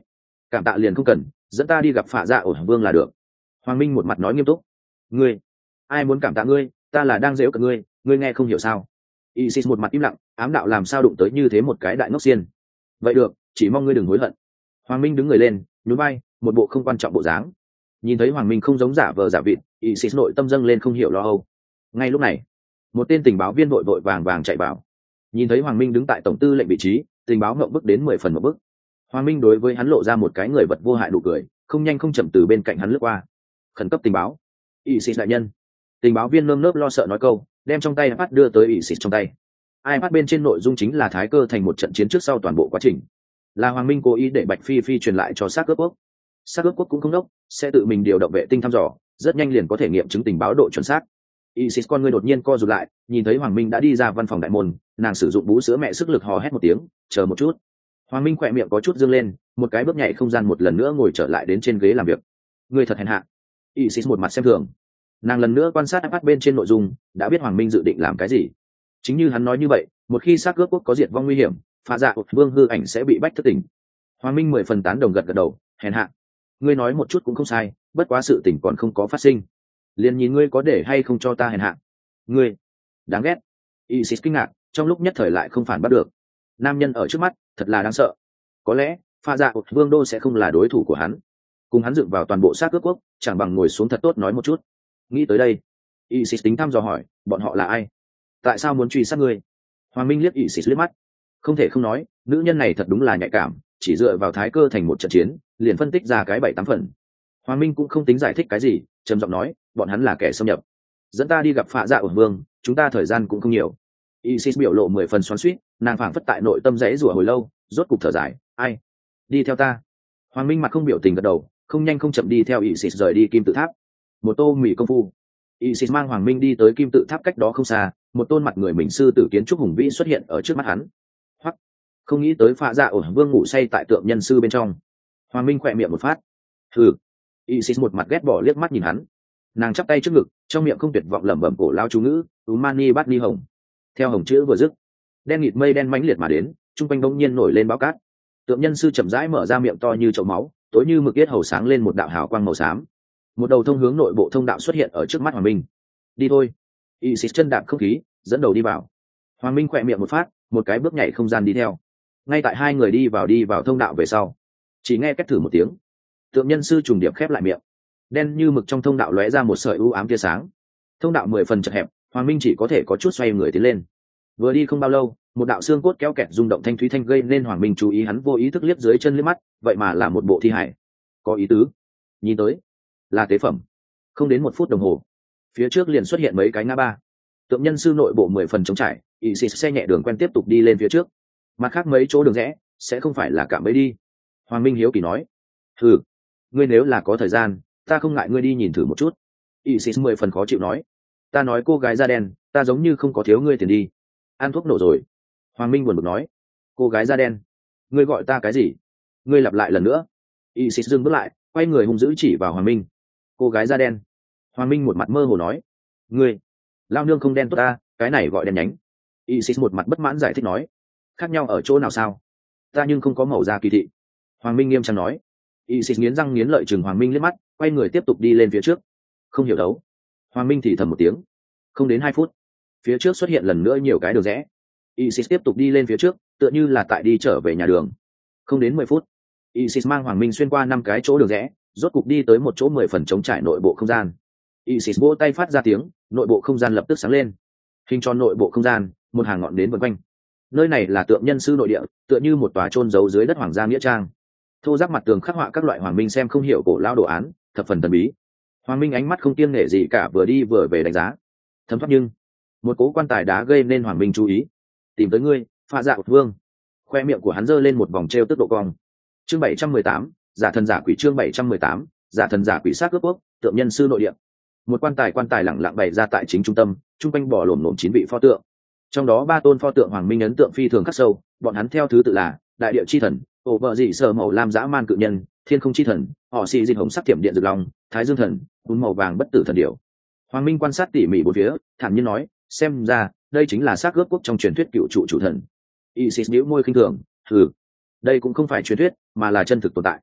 cảm tạ liền không cần, dẫn ta đi gặp phạ dạ ổ vương là được. Hoàng Minh một mặt nói nghiêm túc. Ngươi, ai muốn cảm tạ ngươi, ta là đang giễu cợt ngươi, ngươi nghe không hiểu sao? Isis một mặt im lặng, ám đạo làm sao đụng tới như thế một cái đại ngốc xiên. Vậy được, chỉ mong ngươi đừng hối hận. Hoàng Minh đứng người lên, nhún vai, một bộ không quan trọng bộ dáng. Nhìn thấy Hoàng Minh không giống giả vờ giả vịt, Isis nội tâm dâng lên không hiểu lo âu. Ngay lúc này, một tên tình báo viên vội vội vàng vàng chạy vào. Nhìn thấy Hoàng Minh đứng tại tổng tư lệnh vị trí, tình báo ngậm bức đến 10 phần một bức. Hoàng Minh đối với hắn lộ ra một cái người vật vô hại nụ cười, không nhanh không chậm từ bên cạnh hắn lướt qua. Khẩn cấp tình báo. Isis đại nhân. Tình báo viên nơm nớp lo sợ nói câu, đem trong tay iPad đưa tới Isis trong tay. iPad bên trên nội dung chính là Thái Cơ thành một trận chiến trước sau toàn bộ quá trình. Là Hoàng Minh cố ý để Bạch Phi Phi truyền lại cho Xác Ướp Quốc. Xác Ướp Quốc cũng không đốc, sẽ tự mình điều động vệ tinh thăm dò, rất nhanh liền có thể nghiệm chứng tình báo độ chuẩn xác. Isis con người đột nhiên co rụt lại, nhìn thấy Hoàng Minh đã đi ra văn phòng đại môn, nàng sử dụng bú sữa mẹ sức lực hò hét một tiếng, chờ một chút. Hoàng Minh khỏe miệng có chút dương lên, một cái bước nhảy không gian một lần nữa ngồi trở lại đến trên ghế làm việc. Người thật hèn hạ. Isis một mặt xem thường. Nàng lần nữa quan sát iPad bên trên nội dung, đã biết Hoàng Minh dự định làm cái gì. Chính như hắn nói như vậy, một khi Xác Ướp Quốc có diệt vong nguy hiểm, phá dạ vương hư ảnh sẽ bị bách thất tỉnh. Hoàng Minh 10 phần tán đồng gật gật đầu, hèn hạ. Ngươi nói một chút cũng không sai, bất quá sự tình còn không có phát sinh. Liền nhìn ngươi có để hay không cho ta hèn hạ. Ngươi, đáng ghét. Isis kinh ngạc, trong lúc nhất thời lại không phản bắt được. Nam nhân ở trước mắt, thật là đáng sợ. Có lẽ, phá dạ vương đô sẽ không là đối thủ của hắn. Cùng hắn dựng vào toàn bộ Xác Ướp Quốc, chẳng bằng ngồi xuống thật tốt nói một chút. Nghĩ tới đây, Isis tính thăm dò hỏi, bọn họ là ai? Tại sao muốn truy sát ngươi? Hoàng Minh liếc Isis liếc mắt. Không thể không nói, nữ nhân này thật đúng là nhạy cảm, chỉ dựa vào Thái Cơ thành một trận chiến, liền phân tích ra cái 7-8 phần. Hoàng Minh cũng không tính giải thích cái gì, trầm giọng nói, bọn hắn là kẻ xâm nhập. Dẫn ta đi gặp phạ dạ ổn vương, chúng ta thời gian cũng không nhiều. Isis biểu lộ 10 phần xoắn xuýt, nàng phảng phất tại nội tâm rẽ rủa hồi lâu, rốt cục thở dài, ai? Đi theo ta. Hoàng Minh mặt không biểu tình gật đầu, không nhanh không chậm đi theo Isis rời đi kim tự tháp. Một tô mì công phu. Isis mang Hoàng Minh đi tới kim tự tháp cách đó không xa, một tôn mặt người mình sư tử kiến trúc hùng vĩ xuất hiện ở trước mắt hắn. Hoặc, không nghĩ tới phạ dạ ổn vương ngủ say tại tượng nhân sư bên trong. Hoàng Minh khỏe miệng một phát. Hừ. Isis một mặt ghét bỏ liếc mắt nhìn hắn. Nàng chắp tay trước ngực, trong miệng không tuyệt vọng lẩm bẩm cổ lao chú ngữ, Umani bắt đi hồng. Theo hồng chữ vừa dứt, đen nghịt mây đen mãnh liệt mà đến, trung quanh bỗng nhiên nổi lên bão cát. Tượng nhân sư chậm rãi mở ra miệng to như chậu máu, tối như mực yết hầu sáng lên một đạo hào quang màu xám. Một đầu thông hướng nội bộ thông đạo xuất hiện ở trước mắt Hoàng Minh. Đi thôi. Isis chân đạp không khí, dẫn đầu đi vào. Hoàng Minh khỏe miệng một phát, một cái bước nhảy không gian đi theo. Ngay tại hai người đi vào thông đạo về sau, chỉ nghe két thử một tiếng, tượng nhân sư trùng điệp khép lại miệng, đen như mực trong thông đạo lóe ra một sợi u ám tia sáng. Thông đạo 10 phần chật hẹp, Hoàng Minh chỉ có thể có chút xoay người tiến lên. Vừa đi không bao lâu, một đạo xương cốt kéo kẹt rung động thanh thúy thanh gây nên Hoàng Minh chú ý, hắn vô ý thức liếc dưới chân liếc mắt, vậy mà là một bộ thi hải. Có ý tứ. Nhìn tới, là tế phẩm. Không đến 1 phút đồng hồ, phía trước liền xuất hiện mấy cái ngã ba. Tượng nhân sư nội bộ 10 phần trống trải, Isis xe nhẹ đường quen tiếp tục đi lên phía trước. Mặt khác mấy chỗ đường rẽ sẽ không phải là cạm bẫy đi. Hoàng Minh hiếu kỳ nói. Ừ, ngươi nếu là có thời gian, ta không ngại ngươi đi nhìn thử một chút. Isis 10 phần khó chịu nói. Ta nói cô gái da đen, ta giống như không có thiếu ngươi tiền đi. Ăn thuốc nổ rồi. Hoàng Minh buồn bực nói. Cô gái da đen, ngươi gọi ta cái gì? Ngươi lặp lại lần nữa. Isis dừng bước lại, quay người hung dữ chỉ vào Hoàng Minh. Cô gái da đen. Hoàng Minh một mặt mơ hồ nói. Ngươi, lao nương không đen tốt ta, cái này gọi đen nhánh. Isis một mặt bất mãn giải thích nói. Khác nhau ở chỗ nào sao? Ta nhưng không có màu da kỳ thị. Hoàng Minh nghiêm trang nói. Isis nghiến răng nghiến lợi chừng Hoàng Minh liếc mắt, quay người tiếp tục đi lên phía trước. Không hiểu đấu. Hoàng Minh thì thầm một tiếng. Không đến 2 phút, phía trước xuất hiện lần nữa nhiều cái đường rẽ. Isis tiếp tục đi lên phía trước, tựa như là tại đi trở về nhà đường. Không đến 10 phút, Isis mang Hoàng Minh xuyên qua 5 cái chỗ đường rẽ, rốt cục đi tới một chỗ 10 phần trống trải nội bộ không gian. Isis vỗ tay phát ra tiếng, nội bộ không gian lập tức sáng lên. Hình tròn nội bộ không gian, một hàng ngọn đến vần quanh. Nơi này là tượng nhân sư nội địa, tựa như một tòa chôn giấu dưới đất hoàng gia nghĩa trang. Thô ráp mặt tường khắc họa các loại Hoàng Minh xem không hiểu cổ lao đồ án, thập phần thần bí. Hoàng Minh ánh mắt không kiêng nể gì cả, vừa đi vừa về đánh giá. Thấm thoát nhưng một cố quan tài đá gây nên Hoàng Minh chú ý. Tìm tới ngươi, Phạ Dạ Vương. Khoe miệng của hắn giơ lên một vòng trêu tức độ cong. Chương 718, giả thần giả quỷ. Chương 718, giả thần giả quỷ. Xác Ướp Quốc, tượng nhân sư nội địa. Một quan tài lẳng lặng bày ra tại chính trung tâm, trung quanh bò lổm lổm 9 vị pho tượng. Trong đó 3 tôn pho tượng Hoàng Minh ấn tượng phi thường khắc sâu, bọn hắn theo thứ tự là đại địa chi thần, ổ vợ dị sở màu lam dã man cự nhân, thiên không chi thần, họ xì dịch hồng sắc thiểm điện rực long, thái dương thần, cún màu vàng bất tử thần điểu. Hoàng Minh quan sát tỉ mỉ bốn phía, thản nhiên nói, xem ra đây chính là Xác Ướp Quốc trong truyền thuyết cựu trụ chủ thần. Isis nhíu môi khinh thường, đây cũng không phải truyền thuyết, mà là chân thực tồn tại.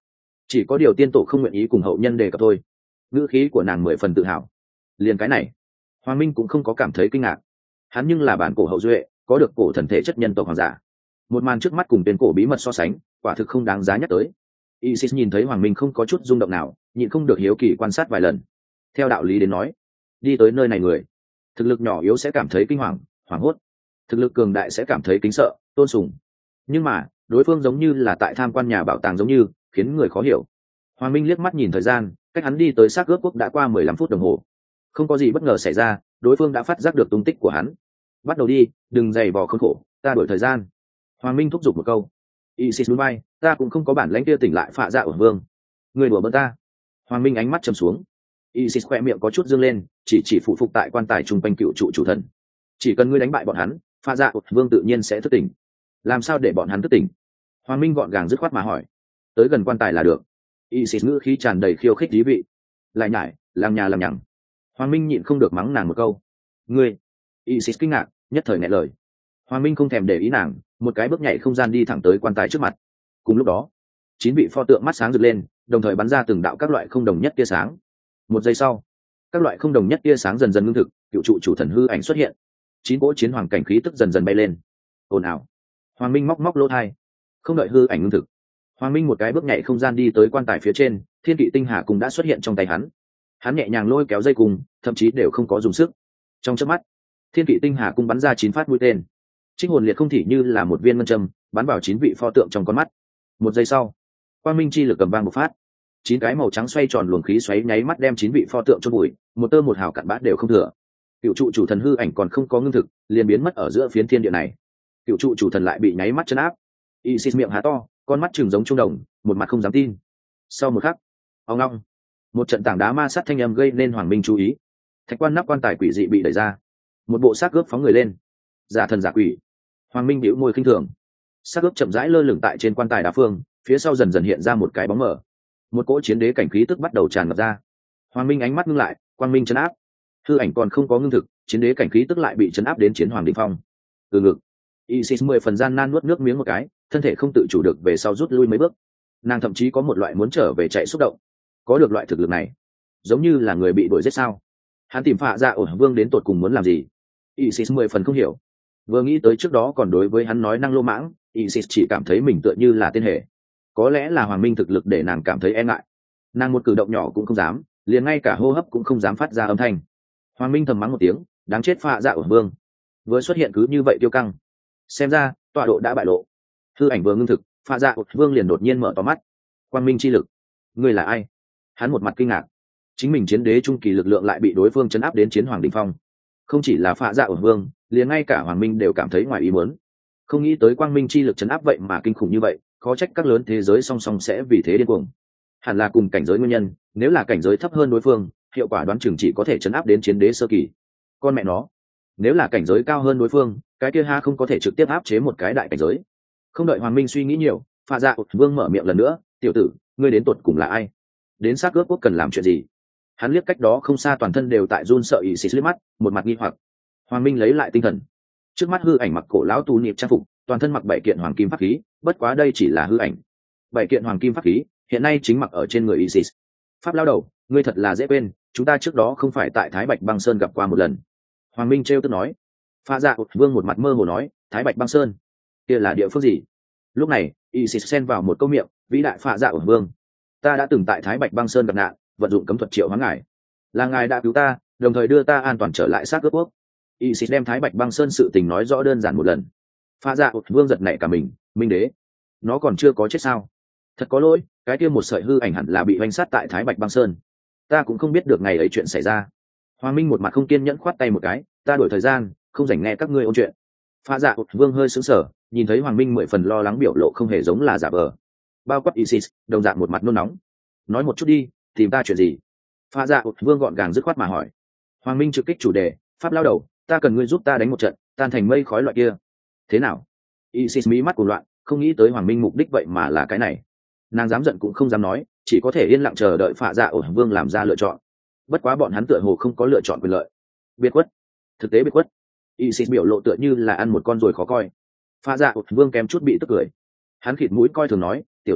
chỉ có điều tiên tổ không nguyện ý cùng hậu nhân đề cập thôi. Ngữ khí của nàng 10 phần tự hào. Liền cái này, Hoàng Minh cũng không có cảm thấy kinh ngạc. Hắn nhưng là bản cổ hậu duệ, có được cổ thần thể chất nhân tộc hoàng giả. Một màn trước mắt cùng tiên cổ bí mật so sánh, quả thực không đáng giá nhắc tới. Isis nhìn thấy Hoàng Minh không có chút rung động nào, nhịn không được hiếu kỳ quan sát vài lần. Theo đạo lý đến nói, đi tới nơi này người, thực lực nhỏ yếu sẽ cảm thấy kinh hoàng, hoảng hốt; thực lực cường đại sẽ cảm thấy kính sợ, tôn sùng. Nhưng mà, đối phương giống như là tại tham quan nhà bảo tàng giống như, khiến người khó hiểu. Hoàng Minh liếc mắt nhìn thời gian, cách hắn đi tới xác ướp quốc đã qua 15 phút đồng hồ. Không có gì bất ngờ xảy ra, đối phương đã phát giác được tung tích của hắn. Bắt đầu đi, đừng giày vò khốn khổ, ta đuổi thời gian. Hoàng Minh thúc giục một câu. Isis núi bay, ta cũng không có bản lãnh kia tỉnh lại phạ dạ ổn vương. Người đùa bỡn ta. Hoàng Minh ánh mắt trầm xuống. Isis khoe miệng có chút dương lên, chỉ phụ phục tại quan tài trung quanh cựu trụ chủ thần. Chỉ cần ngươi đánh bại bọn hắn, phạ dạ ổn vương tự nhiên sẽ thức tỉnh. Làm sao để bọn hắn thức tỉnh? Hoàng Minh gọn gàng dứt khoát mà hỏi. Tới gần quan tài là được. Isis ngữ khí tràn đầy khiêu khích thú vị. Lại nhải, làm nhà làm nhằng. Hoàng Minh nhịn không được mắng nàng một câu. Ngươi! Isis kinh ngạc, nhất thời nghẹn lời. Hoàng Minh không thèm để ý nàng, một cái bước nhảy không gian đi thẳng tới quan tài trước mặt. Cùng lúc đó, 9 vị pho tượng mắt sáng rực lên, đồng thời bắn ra từng đạo các loại không đồng nhất tia sáng. Một giây sau, các loại không đồng nhất tia sáng dần dần ngưng thực, cựu trụ chủ thần hư ảnh xuất hiện. 9 cỗ chiến hoàng cảnh khí tức dần dần bay lên. Ồn ào. Hoàng Minh móc lỗ tai. Không đợi hư ảnh ngưng thực, Hoàng Minh một cái bước nhảy không gian đi tới quan tài phía trên, Thiên Kỵ Tinh Hà Cung đã xuất hiện trong tay hắn. Hắn nhẹ nhàng lôi kéo dây cung, thậm chí đều không có dùng sức. Trong chớp mắt, Thiên Kỵ Tinh Hà Cung bắn ra 9 phát mũi tên. Trích hồn liệt không thể như là một viên ngân châm, bắn vào 9 vị pho tượng trong con mắt. Một giây sau, quang minh chi lực cầm vang bộc phát. 9 cái màu trắng xoay tròn luồng khí xoáy nháy mắt đem 9 vị pho tượng chôn bụi, một tơ một hào cặn bã đều không thừa. Cựu trụ chủ thần hư ảnh còn không có ngưng thực, liền biến mất ở giữa phiến thiên địa này. Cựu trụ chủ thần lại bị nháy mắt chấn áp. Isis miệng há to, con mắt trừng giống trung đồng, một mặt không dám tin. Sau một khắc, ong long, một trận tảng đá ma sát thanh âm gây nên Hoàng Minh chú ý. Thạch quan nắp quan tài quỷ dị bị đẩy ra, một bộ xác ướp phóng người lên. Giả thần giả quỷ. Hoàng Minh bĩu môi khinh thường. Xác ướp chậm rãi lơ lửng tại trên quan tài đá phương, phía sau dần dần hiện ra một cái bóng mờ. Một cỗ chiến đế cảnh khí tức bắt đầu tràn ngập ra. Hoàng Minh ánh mắt ngưng lại, quang minh chấn áp. Hư ảnh còn không có ngưng thực, chiến đế cảnh khí tức lại bị chấn áp đến chiến hoàng đỉnh phong. Từ ngực, Isis 10 phần gian nan nuốt nước miếng một cái, thân thể không tự chủ được về sau rút lui mấy bước. Nàng thậm chí có một loại muốn trở về chạy xúc động. Có được loại thực lực này, giống như là người bị đuổi giết sao? Hắn tìm phạ dạ ổn vương đến tột cùng muốn làm gì? Isis 10 phần không hiểu. Vừa nghĩ tới trước đó còn đối với hắn nói năng lô mãng, Isis chỉ cảm thấy mình tựa như là tên hề. Có lẽ là Hoàng Minh thực lực để nàng cảm thấy e ngại. Nàng một cử động nhỏ cũng không dám, liền ngay cả hô hấp cũng không dám phát ra âm thanh. Hoàng Minh thầm mắng một tiếng, đáng chết phạ dạ ổn vương. Vừa xuất hiện cứ như vậy tiêu căng. Xem ra, tọa độ đã bại lộ. Hư ảnh vừa ngưng thực, phạ dạ ổn vương liền đột nhiên mở to mắt. Quang minh chi lực, ngươi là ai? Hắn một mặt kinh ngạc. Chính mình chiến đế trung kỳ lực lượng lại bị đối phương chấn áp đến chiến hoàng đỉnh phong. Không chỉ là phạ dạ ổn vương, liền ngay cả Hoàng Minh đều cảm thấy ngoài ý muốn. Không nghĩ tới quang minh chi lực chấn áp vậy mà kinh khủng như vậy, khó trách các lớn thế giới song song sẽ vì thế điên cuồng. Hẳn là cùng cảnh giới nguyên nhân, nếu là cảnh giới thấp hơn đối phương, hiệu quả đoán chừng chỉ có thể chấn áp đến chiến đế sơ kỳ. Con mẹ nó, nếu là cảnh giới cao hơn đối phương, cái kia ha không có thể trực tiếp áp chế một cái đại cảnh giới. Không đợi Hoàng Minh suy nghĩ nhiều, phạ dạ ổn vương mở miệng lần nữa, tiểu tử, ngươi đến tột cùng là ai? Đến xác cướp quốc cần làm chuyện gì? Hắn liếc cách đó không xa toàn thân đều tại run sợ Isis liếc mắt, một mặt nghi hoặc. Hoàng Minh lấy lại tinh thần. Trước mắt hư ảnh mặc cổ lão tu niệm trang phục, toàn thân mặc 7 kiện hoàng kim pháp khí, bất quá đây chỉ là hư ảnh. 7 kiện hoàng kim pháp khí, hiện nay chính mặc ở trên người Isis. Pháp lão đầu, ngươi thật là dễ quên, chúng ta trước đó không phải tại Thái Bạch Băng Sơn gặp qua một lần. Hoàng Minh trêu tức nói. Phạ dạ ổn vương một mặt mơ hồ nói, Thái Bạch Băng Sơn, kia là địa phương gì? Lúc này, Isis xen vào một câu miệng, vĩ đại phạ dạ ổn vương, ta đã từng tại Thái Bạch Băng Sơn gặp nạn, vận dụng cấm thuật triệu hóa ngài, là ngài đã cứu ta, đồng thời đưa ta an toàn trở lại xác cướp quốc. Isis đem Thái Bạch Băng Sơn sự tình nói rõ đơn giản một lần. Phạ dạ ổn vương giật nảy cả mình, minh đế, nó còn chưa có chết sao? Thật có lỗi, cái kia một sợi hư ảnh hẳn là bị hoành sát tại Thái Bạch Băng Sơn, ta cũng không biết được ngày ấy chuyện xảy ra. Hoàng Minh một mặt không kiên nhẫn khoát tay một cái, ta đổi thời gian, không rảnh nghe các ngươi ôn chuyện. Phạ dạ ổn vương hơi sững sờ, nhìn thấy Hoàng Minh 10 phần lo lắng biểu lộ không hề giống là giả vờ. Bao quát Isis, đồng dạng một mặt nôn nóng. Nói một chút đi, tìm ta chuyện gì? Phạ dạ ổn vương gọn gàng dứt khoát mà hỏi. Hoàng Minh trực kích chủ đề, pháp lao đầu, ta cần ngươi giúp ta đánh một trận, tan thành mây khói loại kia. Thế nào? Isis mí mắt cuồng loạn, không nghĩ tới Hoàng Minh mục đích vậy mà là cái này. Nàng dám giận cũng không dám nói, chỉ có thể yên lặng chờ đợi phạ dạ ổn vương làm ra lựa chọn. Bất quá bọn hắn tựa hồ không có lựa chọn quyền lợi. Biệt khuất, thực tế biệt khuất. Isis biểu lộ tựa như là ăn một con ruồi khó coi. Phạ dạ ổn vương kém chút bị tức cười. Hắn khịt mũi coi thường nói, tiểu tử,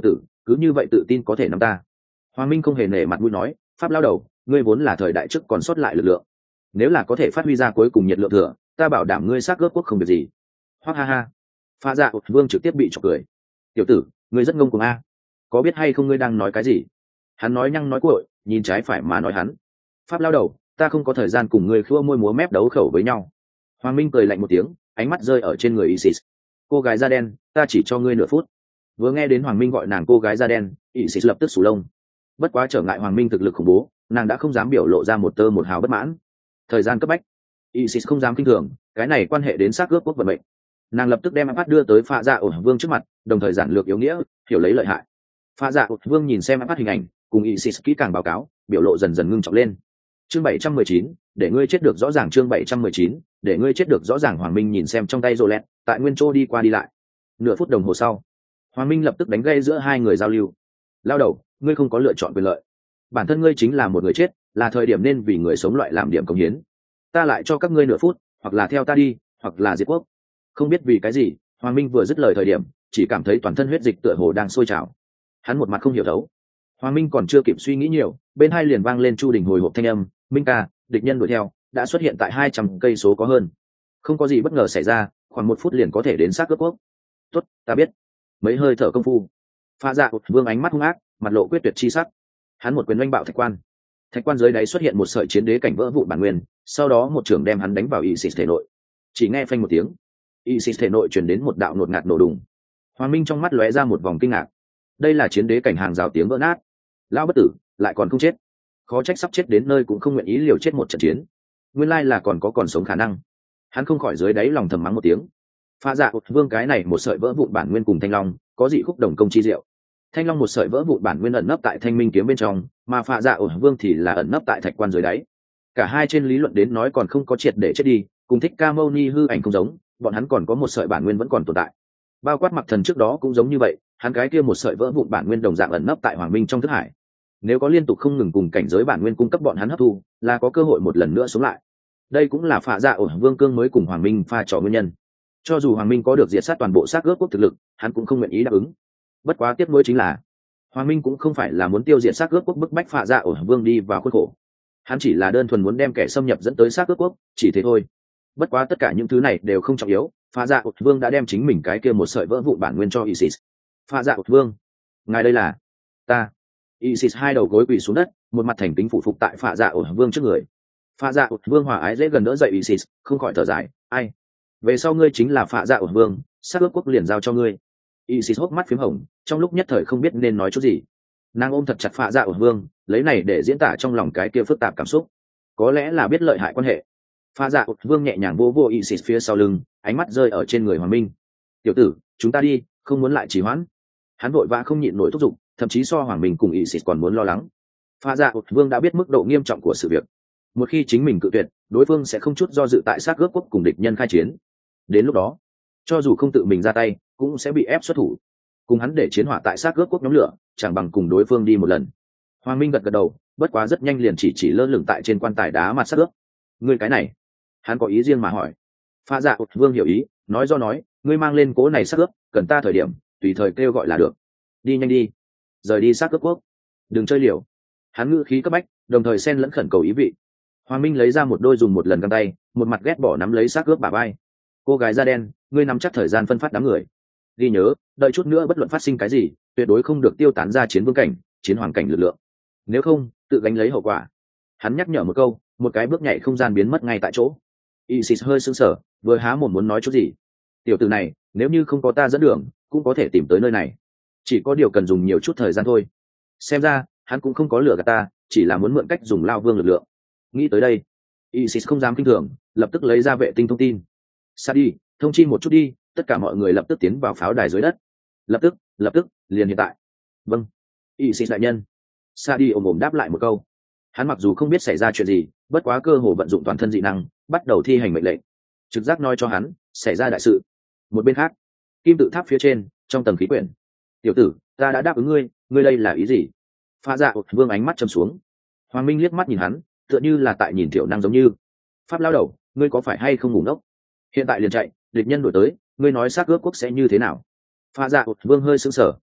cứ như vậy tự tin có thể nắm ta. Hoàng Minh không hề nể mặt mũi nói, pháp lao đầu, ngươi vốn là thời đại trước còn sót lại lực lượng, nếu là có thể phát huy ra cuối cùng nhiệt lượng thừa, ta bảo đảm ngươi xác cướp quốc không việc gì. Hoắc ha ha. Pha Dạ Vương trực tiếp bị chọc cười. Tiểu tử, ngươi rất ngông cuồng a, có biết hay không ngươi đang nói cái gì? Hắn nói nhăng nói cuội, nhìn trái phải mà nói hắn. Pháp lao đầu, ta không có thời gian cùng ngươi khua môi múa mép đấu khẩu với nhau. Hoàng Minh cười lạnh một tiếng, ánh mắt rơi ở trên người Isis. Cô gái da đen, ta chỉ cho ngươi nửa phút. Vừa nghe đến Hoàng Minh gọi nàng cô gái da đen, Isis lập tức sù lông. Bất quá trở ngại Hoàng Minh thực lực khủng bố, nàng đã không dám biểu lộ ra một tơ một hào bất mãn. Thời gian cấp bách, Isis không dám kinh thường, cái này quan hệ đến xác cướp quốc vận mệnh. Nàng lập tức đem áp đưa tới Phạ Dạ Ổn Vương trước mặt, đồng thời giản lược yếu nghĩa, hiểu lấy lợi hại. Phạ Dạ Ổn Vương nhìn xem áp hình ảnh, cùng Isis kỹ càng báo cáo, biểu lộ dần dần ngưng trọng lên. Chương 719, để ngươi chết được rõ ràng. Chương 719, để ngươi chết được rõ ràng. Hoàng Minh nhìn xem trong tay rô lẹt, tại nguyên chỗ đi qua đi lại. Nửa phút đồng hồ sau, Hoàng Minh lập tức đánh gây giữa hai người giao lưu. Lao đầu, ngươi không có lựa chọn quyền lợi, bản thân ngươi chính là một người chết, là thời điểm nên vì người sống loại làm điểm công hiến. Ta lại cho các ngươi nửa phút, hoặc là theo ta đi, hoặc là diệt quốc. Không biết vì cái gì, Hoàng Minh vừa dứt lời thời điểm, chỉ cảm thấy toàn thân huyết dịch tựa hồ đang sôi trào. Hắn một mặt không hiểu thấu. Hoàng Minh còn chưa kịp suy nghĩ nhiều, bên hai liền vang lên Chu Đình hồi hộp thanh âm, "Minh ca, địch nhân đuổi theo, đã xuất hiện tại 200 cây số có hơn. Không có gì bất ngờ xảy ra, khoảng 1 phút liền có thể đến xác cướp quốc." "Tốt, ta biết." Mấy hơi thở công phu, Pha Dạ Vương ánh mắt hung ác, mặt lộ quyết tuyệt chi sắc. Hắn một quyền oanh bạo thạch quan. Thạch quan dưới đáy xuất hiện một sợi chiến đế cảnh vỡ vụn bản nguyên, sau đó một trường đem hắn đánh vào Isis thể nội. Chỉ nghe phanh một tiếng, Isis thể nội truyền đến một đạo nột ngạt nổ đùng. Hoàng Minh trong mắt lóe ra một vòng kinh ngạc. Đây là chiến đế cảnh hàng rào tiếng vỡ nát. Lão bất tử, lại còn không chết. Khó trách sắp chết đến nơi cũng không nguyện ý liều chết một trận chiến. Nguyên lai là còn sống khả năng. Hắn không khỏi dưới đáy lòng thầm mắng một tiếng. Pha Dạ Vương cái này một sợi vỡ vụn bản nguyên cùng Thanh Long, có dị khúc đồng công chi diệu. Thanh Long một sợi vỡ vụn bản nguyên ẩn nấp tại Thanh Minh kiếm bên trong, mà Pha Dạ Vương thì là ẩn nấp tại thạch quan dưới đáy. Cả hai trên lý luận đến nói còn không có triệt để chết đi, cùng Thích Ca Mâu Ni hư ảnh không giống, bọn hắn còn có một sợi bản nguyên vẫn còn tồn tại. Bao quát Mặc Thần trước đó cũng giống như vậy, hắn cái kia một sợi vỡ vụn bản nguyên đồng dạng ẩn nấp tại Hoàng Minh trong thức hải. Nếu có liên tục không ngừng cùng cảnh giới bản nguyên cung cấp bọn hắn hấp thu, là có cơ hội một lần nữa sống lại. Đây cũng là Pha Dạ Vương cương mới cùng Hoàng Minh pha trò nguyên nhân. Cho dù Hoàng Minh có được diệt sát toàn bộ xác ướp quốc thực lực, hắn cũng không nguyện ý đáp ứng. Bất quá tiếc nuối chính là, Hoàng Minh cũng không phải là muốn tiêu diệt xác ướp quốc bức bách Pha Dạ Vương đi vào khuôn khổ. Hắn chỉ là đơn thuần muốn đem kẻ xâm nhập dẫn tới xác ướp quốc, chỉ thế thôi. Bất quá tất cả những thứ này đều không trọng yếu, Pha Dạ Vương đã đem chính mình cái kia một sợi vỡ vụn bản nguyên cho Isis. Pha Dạ Vương, ngài đây là? Ta. Isis hai đầu gối quỳ xuống đất, một mặt thành kính phụ phục tại Pha Dạ Vương trước người. Pha Dạ Vương hòa ái dễ gần đỡ dậy Isis, không khỏi thở dài, ai? Về sau ngươi chính là Pha Dạ Vương, xác ướp quốc liền giao cho ngươi. Isis hốc mắt phím hồng, trong lúc nhất thời không biết nên nói chút gì. Nàng ôm thật chặt Pha Dạ Vương, lấy này để diễn tả trong lòng cái kia phức tạp cảm xúc. Có lẽ là biết lợi hại quan hệ. Pha Dạ Vương nhẹ nhàng vô vô Isis phía sau lưng, ánh mắt rơi ở trên người Hoàng Minh. "Tiểu tử, chúng ta đi, không muốn lại trì hoãn." Hắn vội vã không nhịn nổi thúc giục, thậm chí so Hoàng Minh cùng Isis còn muốn lo lắng. Pha Dạ Vương đã biết mức độ nghiêm trọng của sự việc. Một khi chính mình cự tuyệt, đối phương sẽ không chút do dự tại xác cướp quốc cùng địch nhân khai chiến. Đến lúc đó, cho dù không tự mình ra tay, cũng sẽ bị ép xuất thủ. Cùng hắn để chiến hỏa tại xác cướp quốc nhóm lửa, chẳng bằng cùng đối phương đi một lần. Hoàng Minh gật gật đầu, bất quá rất nhanh liền chỉ lơ lửng tại trên quan tài đá mặt xác cướp. "Ngươi cái này?" Hắn có ý riêng mà hỏi. Pha Dạ Vương hiểu ý, nói do nói, "Ngươi mang lên cố này xác cướp, cần ta thời điểm, tùy thời kêu gọi là được. Đi nhanh đi, rời đi xác cướp quốc, đừng chơi liều." Hắn ngữ khí cấp bách, đồng thời xen lẫn khẩn cầu ý vị. Hoàng Minh lấy ra một đôi dùng một lần găng tay, một mặt ghét bỏ nắm lấy xác cướp bả vai. "Cô gái da đen, ngươi nắm chắc thời gian phân phát đám người. Ghi nhớ, đợi chút nữa bất luận phát sinh cái gì, tuyệt đối không được tiêu tán ra chiến vương cảnh, chiến hoàng cảnh lực lượng. Nếu không, tự gánh lấy hậu quả." Hắn nhắc nhở một câu, một cái bước nhảy không gian biến mất ngay tại chỗ. Isis hơi sững sờ, vừa há mồm muốn nói chút gì. "Tiểu tử này, nếu như không có ta dẫn đường, cũng có thể tìm tới nơi này. Chỉ có điều cần dùng nhiều chút thời gian thôi." Xem ra, hắn cũng không có lừa gạt ta, chỉ là muốn mượn cách dùng Lao Vương lực lượng. Nghĩ tới đây, Isis không dám kinh thường, lập tức lấy ra vệ tinh thông tin. "Sa đi, thông chi một chút đi, tất cả mọi người lập tức tiến vào pháo đài dưới đất." Lập tức, liền hiện tại." "Vâng." Isis đại nhân. Sa đi ồm ồm đáp lại một câu. Hắn mặc dù không biết xảy ra chuyện gì, bất quá cơ hồ vận dụng toàn thân dị năng, bắt đầu thi hành mệnh lệnh. Trực giác nói cho hắn, xảy ra đại sự. Một bên khác, kim tự tháp phía trên, trong tầng khí quyển. "Tiểu tử, ta đã đáp ứng ngươi, ngươi đây là ý gì?" Pha Dạ Vương ánh mắt trầm xuống. Hoàng Minh liếc mắt nhìn hắn, tựa như là tại nhìn thiểu năng giống như. "Pháp lao đầu, ngươi có phải hay không ngủ ngốc? Hiện tại liền chạy, địch nhân đuổi tới, ngươi nói xác ướp quốc sẽ như thế nào?" Pha Dạ Vương hơi sững sờ,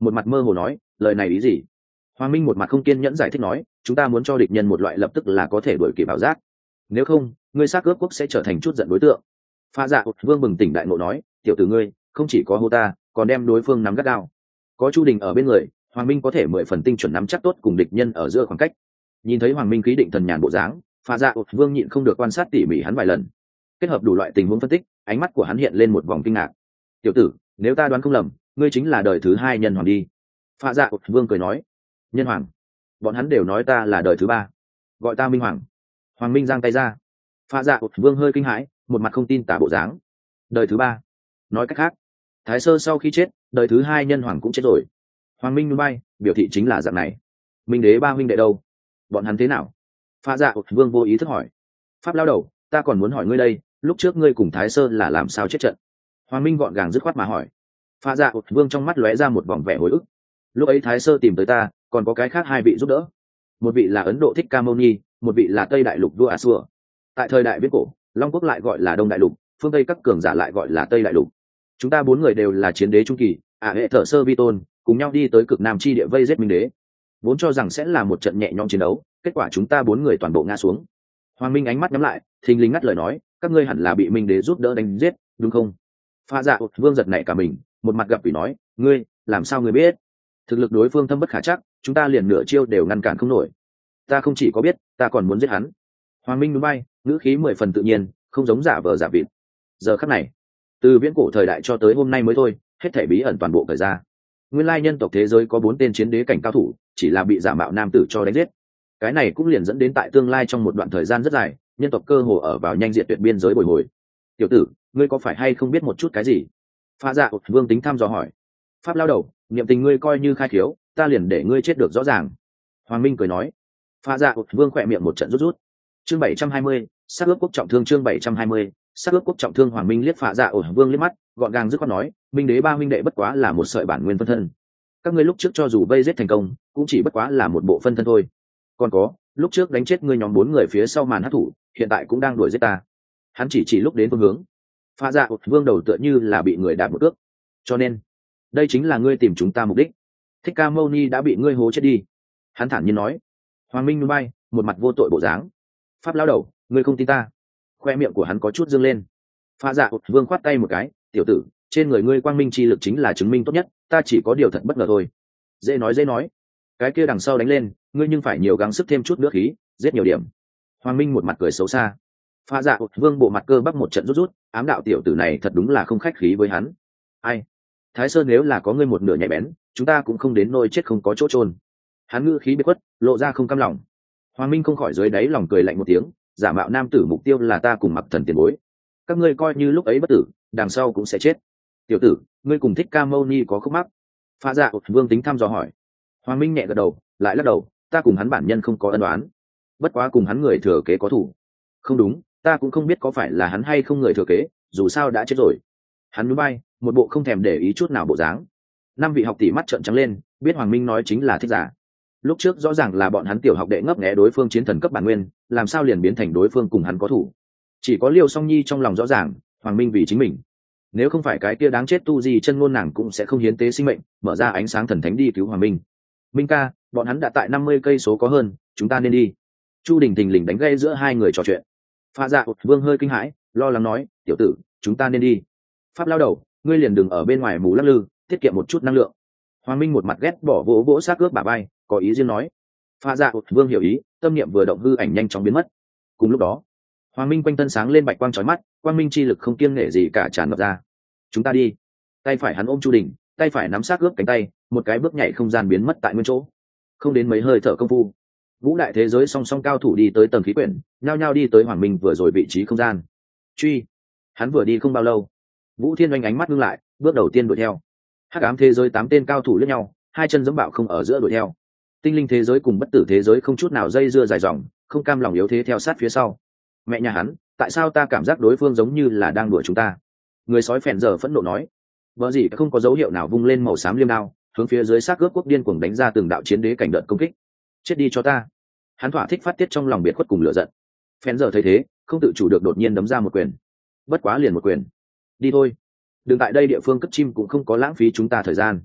một mặt mơ hồ nói, lời này ý gì? Hoàng Minh một mặt không kiên nhẫn giải thích nói, chúng ta muốn cho địch nhân một loại lập tức là có thể đuổi kịp ảo giác, nếu không ngươi xác ướp quốc sẽ trở thành chút giận đối tượng. Pha Dạ Vương bừng tỉnh đại ngộ nói, tiểu tử ngươi không chỉ có hô ta, còn đem đối phương nắm gắt gao. Có Chu Đình ở bên người, Hoàng Minh có thể 10 phần tinh chuẩn nắm chắc tốt cùng địch nhân ở giữa khoảng cách. Nhìn thấy Hoàng Minh khí định thần nhàn bộ dáng, Pha Dạ Vương nhịn không được quan sát tỉ mỉ hắn vài lần, kết hợp đủ loại tình huống phân tích, ánh mắt của hắn hiện lên một vòng kinh ngạc. Tiểu tử, nếu ta đoán không lầm, ngươi chính là đời thứ 2 nhân hoàng đi. Pha Dạ Vương cười nói, nhân hoàng? Bọn hắn đều nói ta là đời thứ 3, gọi ta Minh Hoàng. Hoàng Minh giang tay ra. Pha Dạ Vương hơi kinh hãi, một mặt không tin tả bộ dáng. Đời thứ 3? Nói cách khác, Thái Sơ sau khi chết, đời thứ 2 nhân hoàng cũng chết rồi. Hoàng Minh núi bay, biểu thị chính là dạng này. Minh đế 3 huynh đệ đâu? Bọn hắn thế nào? Pha Dạ Vương vô ý thức hỏi. Pháp lao đầu, ta còn muốn hỏi ngươi đây, lúc trước ngươi cùng Thái Sơ là làm sao chết trận? Hoàng Minh gọn gàng dứt khoát mà hỏi. Pha Dạ Vương trong mắt lóe ra một vòng vẻ hồi ức. Lúc ấy Thái Sơ tìm tới ta, còn có cái khác 2 vị giúp đỡ. Một vị là Ấn Độ Thích Ca Mâu Ni, một vị là Tây Đại Lục vua Asur. Tại thời đại viễn cổ, Long Quốc lại gọi là Đông Đại Lục, phương Tây các cường giả lại gọi là Tây Đại Lục. Chúng ta 4 người đều là chiến đế trung kỳ, hệ thở sơ vi tôn, cùng nhau đi tới cực nam chi địa vây giết minh đế. Vốn cho rằng sẽ là một trận nhẹ nhõm chiến đấu, kết quả chúng ta 4 người toàn bộ ngã xuống. Hoàng Minh ánh mắt nhắm lại, thình lình ngắt lời nói, các ngươi hẳn là bị minh đế giúp đỡ đánh giết, đúng không? Pha Dạ Vương giật nảy cả mình, một mặt gặp quỷ nói, ngươi, làm sao ngươi biết? Thực lực đối phương thâm bất khả chắc, chúng ta liền nửa chiêu đều ngăn cản không nổi. Ta không chỉ có biết, ta còn muốn giết hắn. Hoàng Minh núi bay, ngữ khí 10 phần tự nhiên, không giống giả vờ giả vịt. Giờ khắc này, từ viễn cổ thời đại cho tới hôm nay mới thôi, hết thảy bí ẩn toàn bộ thời ra. Nguyên lai nhân tộc thế giới có 4 tên chiến đế cảnh cao thủ, chỉ là bị giả mạo nam tử cho đánh giết. Cái này cũng liền dẫn đến tại tương lai trong một đoạn thời gian rất dài, nhân tộc cơ hồ ở vào nhanh diện tuyệt biên giới bồi hồi. Tiểu tử, ngươi có phải hay không biết một chút cái gì? Pha Dạ Vương tính thăm dò hỏi. Pháp lao đầu, niệm tình ngươi coi như khai khiếu, ta liền để ngươi chết được rõ ràng. Hoàng Minh cười nói. Pha Dạ Vương khỏe miệng một trận rút rút. Chương 720, sát ước quốc trọng thương. Chương 720, sát ước quốc trọng thương. Hoàng Minh liếc Pha Dạ Vương liếc mắt, gọn gàng dứt khoát nói, minh đế 3 huynh đệ bất quá là một sợi bản nguyên phân thân. Các ngươi lúc trước cho dù vây giết thành công, cũng chỉ bất quá là một bộ phân thân thôi. Còn có, lúc trước đánh chết ngươi nhóm 4 người phía sau màn hắc thủ, hiện tại cũng đang đuổi giết ta. Hắn chỉ lúc đến phương hướng. Pha Dạ Vương đầu tựa như là bị người đạp một cước. Cho nên, đây chính là ngươi tìm chúng ta mục đích. Thích Ca Mâu Ni đã bị ngươi hố chết đi. Hắn thản nhiên nói. Hoàng Minh núi bay, một mặt vô tội bộ dáng. Pháp lão đầu, ngươi không tin ta? Khoe miệng của hắn có chút dương lên. Pha Dạ Vương khoát tay một cái, tiểu tử, trên người ngươi quang minh chi lực chính là chứng minh tốt nhất, ta chỉ có điều thật bất ngờ thôi. Dễ nói, cái kia đằng sau đánh lên, ngươi nhưng phải nhiều gắng sức thêm chút nữa khí, giết nhiều điểm. Hoàng Minh một mặt cười xấu xa. Pha Dạ Vương bộ mặt cơ bắp một trận rút rút, ám đạo tiểu tử này thật đúng là không khách khí với hắn. Ai? Thái Sơn nếu là có ngươi một nửa nhạy bén, chúng ta cũng không đến nôi chết không có chỗ trôn. Hắn ngữ khí biệt khuất, lộ ra không cam lòng. Hoàng Minh không khỏi dưới đáy lòng cười lạnh một tiếng, giả mạo nam tử mục tiêu là ta cùng Mặc Thần tiền bối. Các ngươi coi như lúc ấy bất tử, đằng sau cũng sẽ chết. Tiểu tử, ngươi cùng Thích Ca Mâu Ni có khúc mắc? Pha Dạ Vương tính thăm dò hỏi. Hoàng Minh nhẹ gật đầu, lại lắc đầu, ta cùng hắn bản nhân không có ân oán, bất quá cùng hắn người thừa kế có thủ. Không đúng, ta cũng không biết có phải là hắn hay không người thừa kế, dù sao đã chết rồi. Hắn núi bay, một bộ không thèm để ý chút nào bộ dáng. 5 vị học tỷ mắt trợn trắng lên, biết Hoàng Minh nói chính là Thích Giả. Lúc trước rõ ràng là bọn hắn tiểu học đệ ngấp nghé đối phương chiến thần cấp bản nguyên, làm sao liền biến thành đối phương cùng hắn có thủ? Chỉ có Liêu Song Nhi trong lòng rõ ràng, Hoàng Minh vì chính mình. Nếu không phải cái kia đáng chết tu gì chân ngôn, nàng cũng sẽ không hiến tế sinh mệnh, mở ra ánh sáng thần thánh đi cứu Hoàng Minh. Minh ca, bọn hắn đã tại 50 cây số có hơn, chúng ta nên đi. Chu Đình thình lình đánh gây giữa 2 người trò chuyện. Pha Dạ Vương hơi kinh hãi, lo lắng nói, tiểu tử, chúng ta nên đi. Pháp lao đầu, ngươi liền đừng ở bên ngoài mù lắc lư, tiết kiệm một chút năng lượng. Hoàng Minh một mặt ghét bỏ vỗ vỗ xác ướp bả vai, có ý riêng nói. Pha Dạ Vương hiểu ý, tâm niệm vừa động, hư ảnh nhanh chóng biến mất. Cùng lúc đó, Hoàng Minh quanh thân sáng lên bạch quang chói mắt, quang minh chi lực không kiêng nể gì cả tràn ngập ra. Chúng ta đi. Tay phải hắn ôm Chu Đình, tay phải nắm xác ướp cánh tay, một cái bước nhảy không gian biến mất tại nguyên chỗ. Không đến mấy hơi thở công phu, vũ đại thế giới song song cao thủ đi tới tầng khí quyển, nhao nhao đi tới Hoàng Minh vừa rồi vị trí không gian. Truy. Hắn vừa đi không bao lâu, Vũ Thiên Oanh ánh mắt ngưng lại, bước đầu tiên đuổi theo. Hắc ám thế giới 8 tên cao thủ lẫn nhau, 2 chân giẫm bạo không ở giữa đuổi theo. Tinh linh thế giới cùng bất tử thế giới không chút nào dây dưa dài dòng, không cam lòng yếu thế theo sát phía sau. Mẹ nhà hắn, tại sao ta cảm giác đối phương giống như là đang đuổi chúng ta? Người sói phèn giờ phẫn nộ nói. Vợ gì không có dấu hiệu nào vung lên màu xám liêm đao, hướng phía dưới xác cướp quốc điên cuồng đánh ra từng đạo chiến đế cảnh đợt công kích. Chết đi cho ta! Hắn thỏa thích phát tiết trong lòng biệt khuất cùng lửa giận. Phèn giờ thấy thế, không tự chủ được đột nhiên đấm ra một quyền. Bất quá liền một quyền. Đi thôi. Đừng tại đây địa phương cất chim cũng không có lãng phí chúng ta thời gian.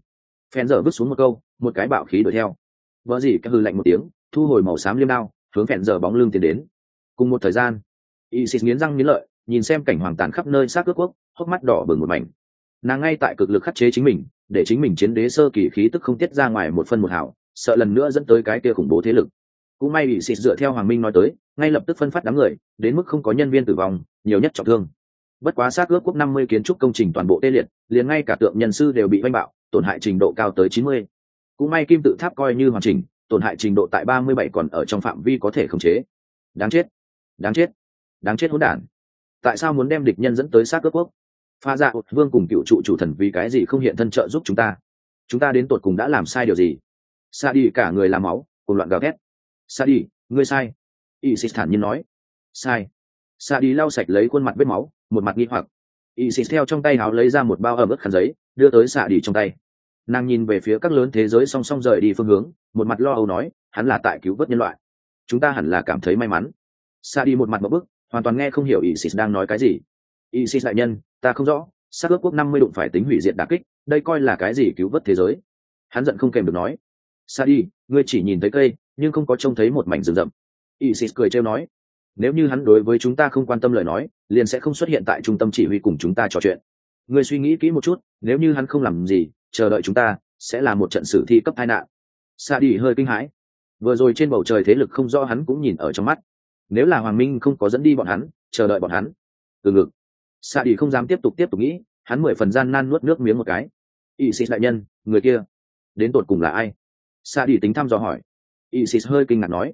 Phèn giờ vứt xuống một câu, một cái bạo khí đuổi theo. Vợ gì cái hư lạnh một tiếng, thu hồi màu xám liêm đao, hướng Phèn giờ bóng lưng tiến đến. Cùng một thời gian, Isis nghiến răng nghiến lợi, nhìn xem cảnh hoàng tàn khắp nơi xác cướp quốc, hốc mắt đỏ bừng một mảnh. Nàng ngay tại cực lực khắc chế chính mình, để chính mình chiến đế sơ kỳ khí tức không tiết ra ngoài một phân một hào, sợ lần nữa dẫn tới cái kia khủng bố thế lực. Cũng may Isis dựa theo Hoàng Minh nói tới, ngay lập tức phân phát đám người, đến mức không có nhân viên tử vong, nhiều nhất trọng thương. Bất quá xác ướp quốc 50 kiến trúc công trình toàn bộ tê liệt, liền ngay cả tượng nhân sư đều bị vênh bạo, tổn hại trình độ cao tới 90. Cũng may kim tự tháp coi như hoàn chỉnh, tổn hại trình độ tại 37 còn ở trong phạm vi có thể khống chế. Đáng chết, đáng chết, đáng chết hỗn đản. Tại sao muốn đem địch nhân dẫn tới xác ướp quốc? Pha Dạ Vương cùng cựu trụ chủ thần vì cái gì không hiện thân trợ giúp chúng ta? Chúng ta đến tột cùng đã làm sai điều gì? Sa đi cả người làm máu, cùng loạn gào thét. Sa đi, ngươi sai. Isis thản nhiên nói. Sai. Sa đi lau sạch lấy khuôn mặt vết máu, một mặt nghi hoặc. Isis theo trong tay áo lấy ra một bao ẩm ướt khăn giấy, đưa tới Sa đi trong tay. Nàng nhìn về phía các lớn thế giới song song rời đi phương hướng, một mặt lo âu nói, hắn là tại cứu vớt nhân loại. Chúng ta hẳn là cảm thấy may mắn. Sa đi một mặt ngộp bức, hoàn toàn nghe không hiểu Isis đang nói cái gì. Isis đại nhân, ta không rõ, xác ướp quốc 50 đụng phải tính hủy diệt đả kích, đây coi là cái gì cứu vớt thế giới? Hắn giận không kèm được nói. Sa đi, ngươi chỉ nhìn thấy cây, nhưng không có trông thấy một mảnh rừng rậm. Isis cười trêu nói, nếu như hắn đối với chúng ta không quan tâm lời nói, liền sẽ không xuất hiện tại trung tâm chỉ huy cùng chúng ta trò chuyện. Ngươi suy nghĩ kỹ một chút, nếu như hắn không làm gì, chờ đợi chúng ta sẽ là một trận sử thi cấp tai nạn. Sa đi hơi kinh hãi. Vừa rồi trên bầu trời thế lực không rõ hắn cũng nhìn ở trong mắt. Nếu là Hoàng Minh không có dẫn đi bọn hắn, chờ đợi bọn hắn. Từ ngực. Sa đi không dám tiếp tục nghĩ, hắn 10 phần gian nan nuốt nước miếng một cái. Isis đại nhân, người kia đến tột cùng là ai? Sa đi tính thăm dò hỏi. Isis hơi kinh ngạc nói,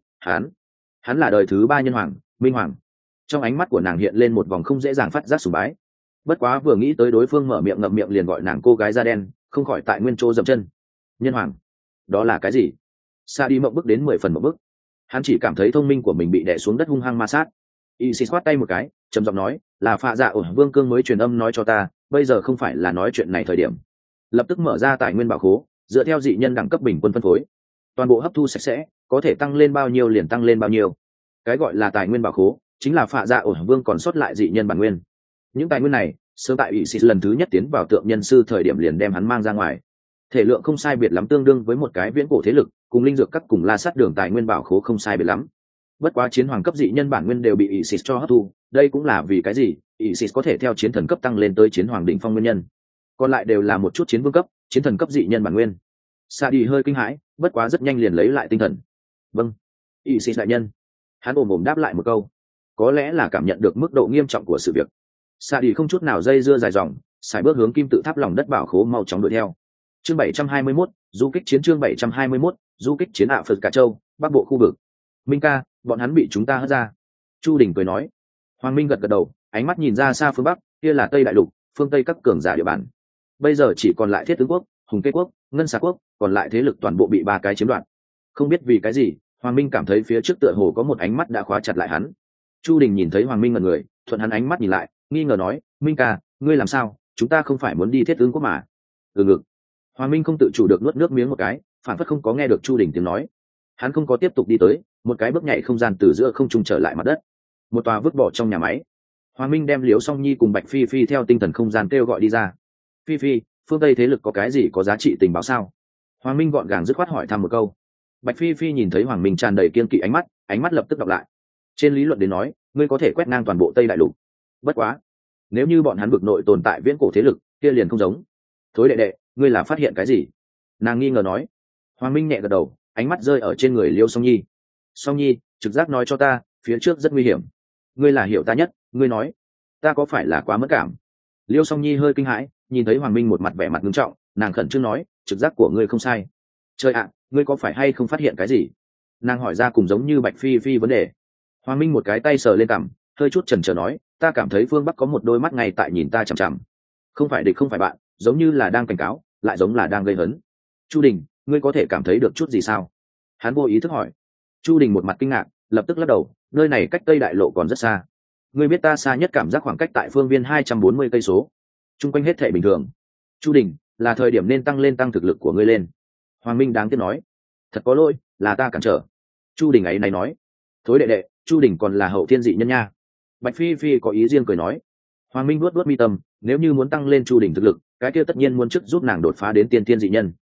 hắn là đời thứ 3 nhân hoàng, Minh Hoàng. Trong ánh mắt của nàng hiện lên một vòng không dễ dàng phát giác sùng bái. Bất quá vừa nghĩ tới đối phương mở miệng ngậm miệng liền gọi nàng cô gái da đen, không khỏi tại nguyên chỗ dậm chân. Nhân hoàng, đó là cái gì? Sa đi mộng bức đến 10 phần mộng bức. Hắn chỉ cảm thấy thông minh của mình bị đè xuống đất hung hăng ma sát. Isis quát tay một cái, trầm giọng nói, là Phạ Dạ ổn Vương Cương mới truyền âm nói cho ta, bây giờ không phải là nói chuyện này thời điểm. Lập tức mở ra tài nguyên bảo khố, dựa theo dị nhân đẳng cấp bình quân phân phối, toàn bộ hấp thu sạch sẽ, có thể tăng lên bao nhiêu liền tăng lên bao nhiêu. Cái gọi là tài nguyên bảo khố chính là Phạ Dạ ổn Vương còn sót lại dị nhân bản nguyên. Những tài nguyên này sớm tại Isis lần thứ nhất tiến vào tượng nhân sư thời điểm liền đem hắn mang ra ngoài, thể lượng không sai biệt lắm, tương đương với một cái viễn cổ thế lực, cùng linh dược các cùng la sát đường tài nguyên bảo khố không sai biệt lắm. Bất quá chiến hoàng cấp dị nhân bản nguyên đều bị Isis cho hấp thu, đây cũng là vì cái gì Isis có thể theo chiến thần cấp tăng lên tới chiến hoàng đỉnh phong nguyên nhân. Còn lại đều là một chút chiến vương cấp, chiến thần cấp dị nhân bản nguyên. Sa đi hơi kinh hãi, bất quá rất nhanh liền lấy lại tinh thần. Vâng, Isis đại nhân. Hắn ồm ồm đáp lại một câu, có lẽ là cảm nhận được mức độ nghiêm trọng của sự việc. Sa đi không chút nào dây dưa dài dòng, sải bước hướng kim tự tháp lòng đất bảo khố mau chóng đuổi theo. Chương 721, du kích chiến. Chương 721, du kích chiến ạ Phật Cả Châu, Bắc Bộ khu vực. Minh ca, bọn hắn bị chúng ta hất ra. Chu Đình cười nói. Hoàng Minh gật gật đầu, ánh mắt nhìn ra xa phương bắc, kia là Tây Đại Lục, phương Tây các cường giả địa bàn. Bây giờ chỉ còn lại Thiết Tướng quốc, Hùng Kê quốc, Ngân Xà quốc, còn lại thế lực toàn bộ bị 3 cái chiếm đoạt. Không biết vì cái gì, Hoàng Minh cảm thấy phía trước tựa hồ có một ánh mắt đã khóa chặt lại hắn. Chu Đình nhìn thấy Hoàng Minh ngẩn người, thuận hắn ánh mắt nhìn lại, nghi ngờ nói, Minh ca, ngươi làm sao? Chúng ta không phải muốn đi Thiết Tướng quốc mà? Ngực. Hoàng Minh không tự chủ được nuốt nước miếng một cái, phản phất không có nghe được Chu Đình tiếng nói. Hắn không có tiếp tục đi tới, một cái bước nhảy không gian từ giữa không trung trở lại mặt đất, một tòa vứt bỏ trong nhà máy. Hoàng Minh đem Liễu Song Nhi cùng Bạch Phi Phi theo tinh thần không gian kêu gọi đi ra. Phi Phi, phương Tây thế lực có cái gì có giá trị tình báo sao? Hoàng Minh gọn gàng dứt khoát hỏi thăm một câu. Bạch Phi Phi nhìn thấy Hoàng Minh tràn đầy kiên kỵ ánh mắt lập tức đọc lại. Trên lý luận đến nói, ngươi có thể quét ngang toàn bộ Tây Đại Lục. Bất quá, nếu như bọn hắn vực nội tồn tại viễn cổ thế lực, kia liền không giống. Thối đệ đệ, ngươi là phát hiện cái gì? Nàng nghi ngờ nói. Hoàng Minh nhẹ gật đầu, ánh mắt rơi ở trên người Liễu Song Nhi. Song Nhi, trực giác nói cho ta, phía trước rất nguy hiểm. Ngươi là hiểu ta nhất, ngươi nói, ta có phải là quá mất cảm? Liễu Song Nhi hơi kinh hãi, nhìn thấy Hoàng Minh một mặt vẻ mặt nghiêm trọng, nàng khẩn trương nói, trực giác của ngươi không sai. Trời ạ, ngươi có phải hay không phát hiện cái gì? Nàng hỏi ra cùng giống như Bạch Phi Phi vấn đề. Hoàng Minh một cái tay sờ lên cằm, hơi chút chần chờ nói, ta cảm thấy phương Bắc có một đôi mắt ngay tại nhìn ta chằm chằm. Không phải địch không phải bạn, giống như là đang cảnh cáo, lại giống là đang gây hấn. Chu Đình, ngươi có thể cảm thấy được chút gì sao? Hắn vô ý thức hỏi. Chu Đình một mặt kinh ngạc, lập tức lắc đầu, nơi này cách Tây Đại Lộ còn rất xa. Ngươi biết ta xa nhất cảm giác khoảng cách tại phương viên 240 cây số. Trung quanh hết thảy bình thường. Chu Đình, là thời điểm nên tăng thực lực của ngươi lên. Hoàng Minh đáng tiếc nói. Thật có lỗi, là ta cản trở. Chu Đình ấy này nói. Thối đệ đệ, Chu Đình còn là hậu thiên dị nhân nha. Bạch Phi Phi có ý riêng cười nói. Hoàng Minh vuốt mi tâm, nếu như muốn tăng lên Chu Đình thực lực, cái kia tất nhiên muốn trước giúp nàng đột phá đến tiên thiên dị nhân.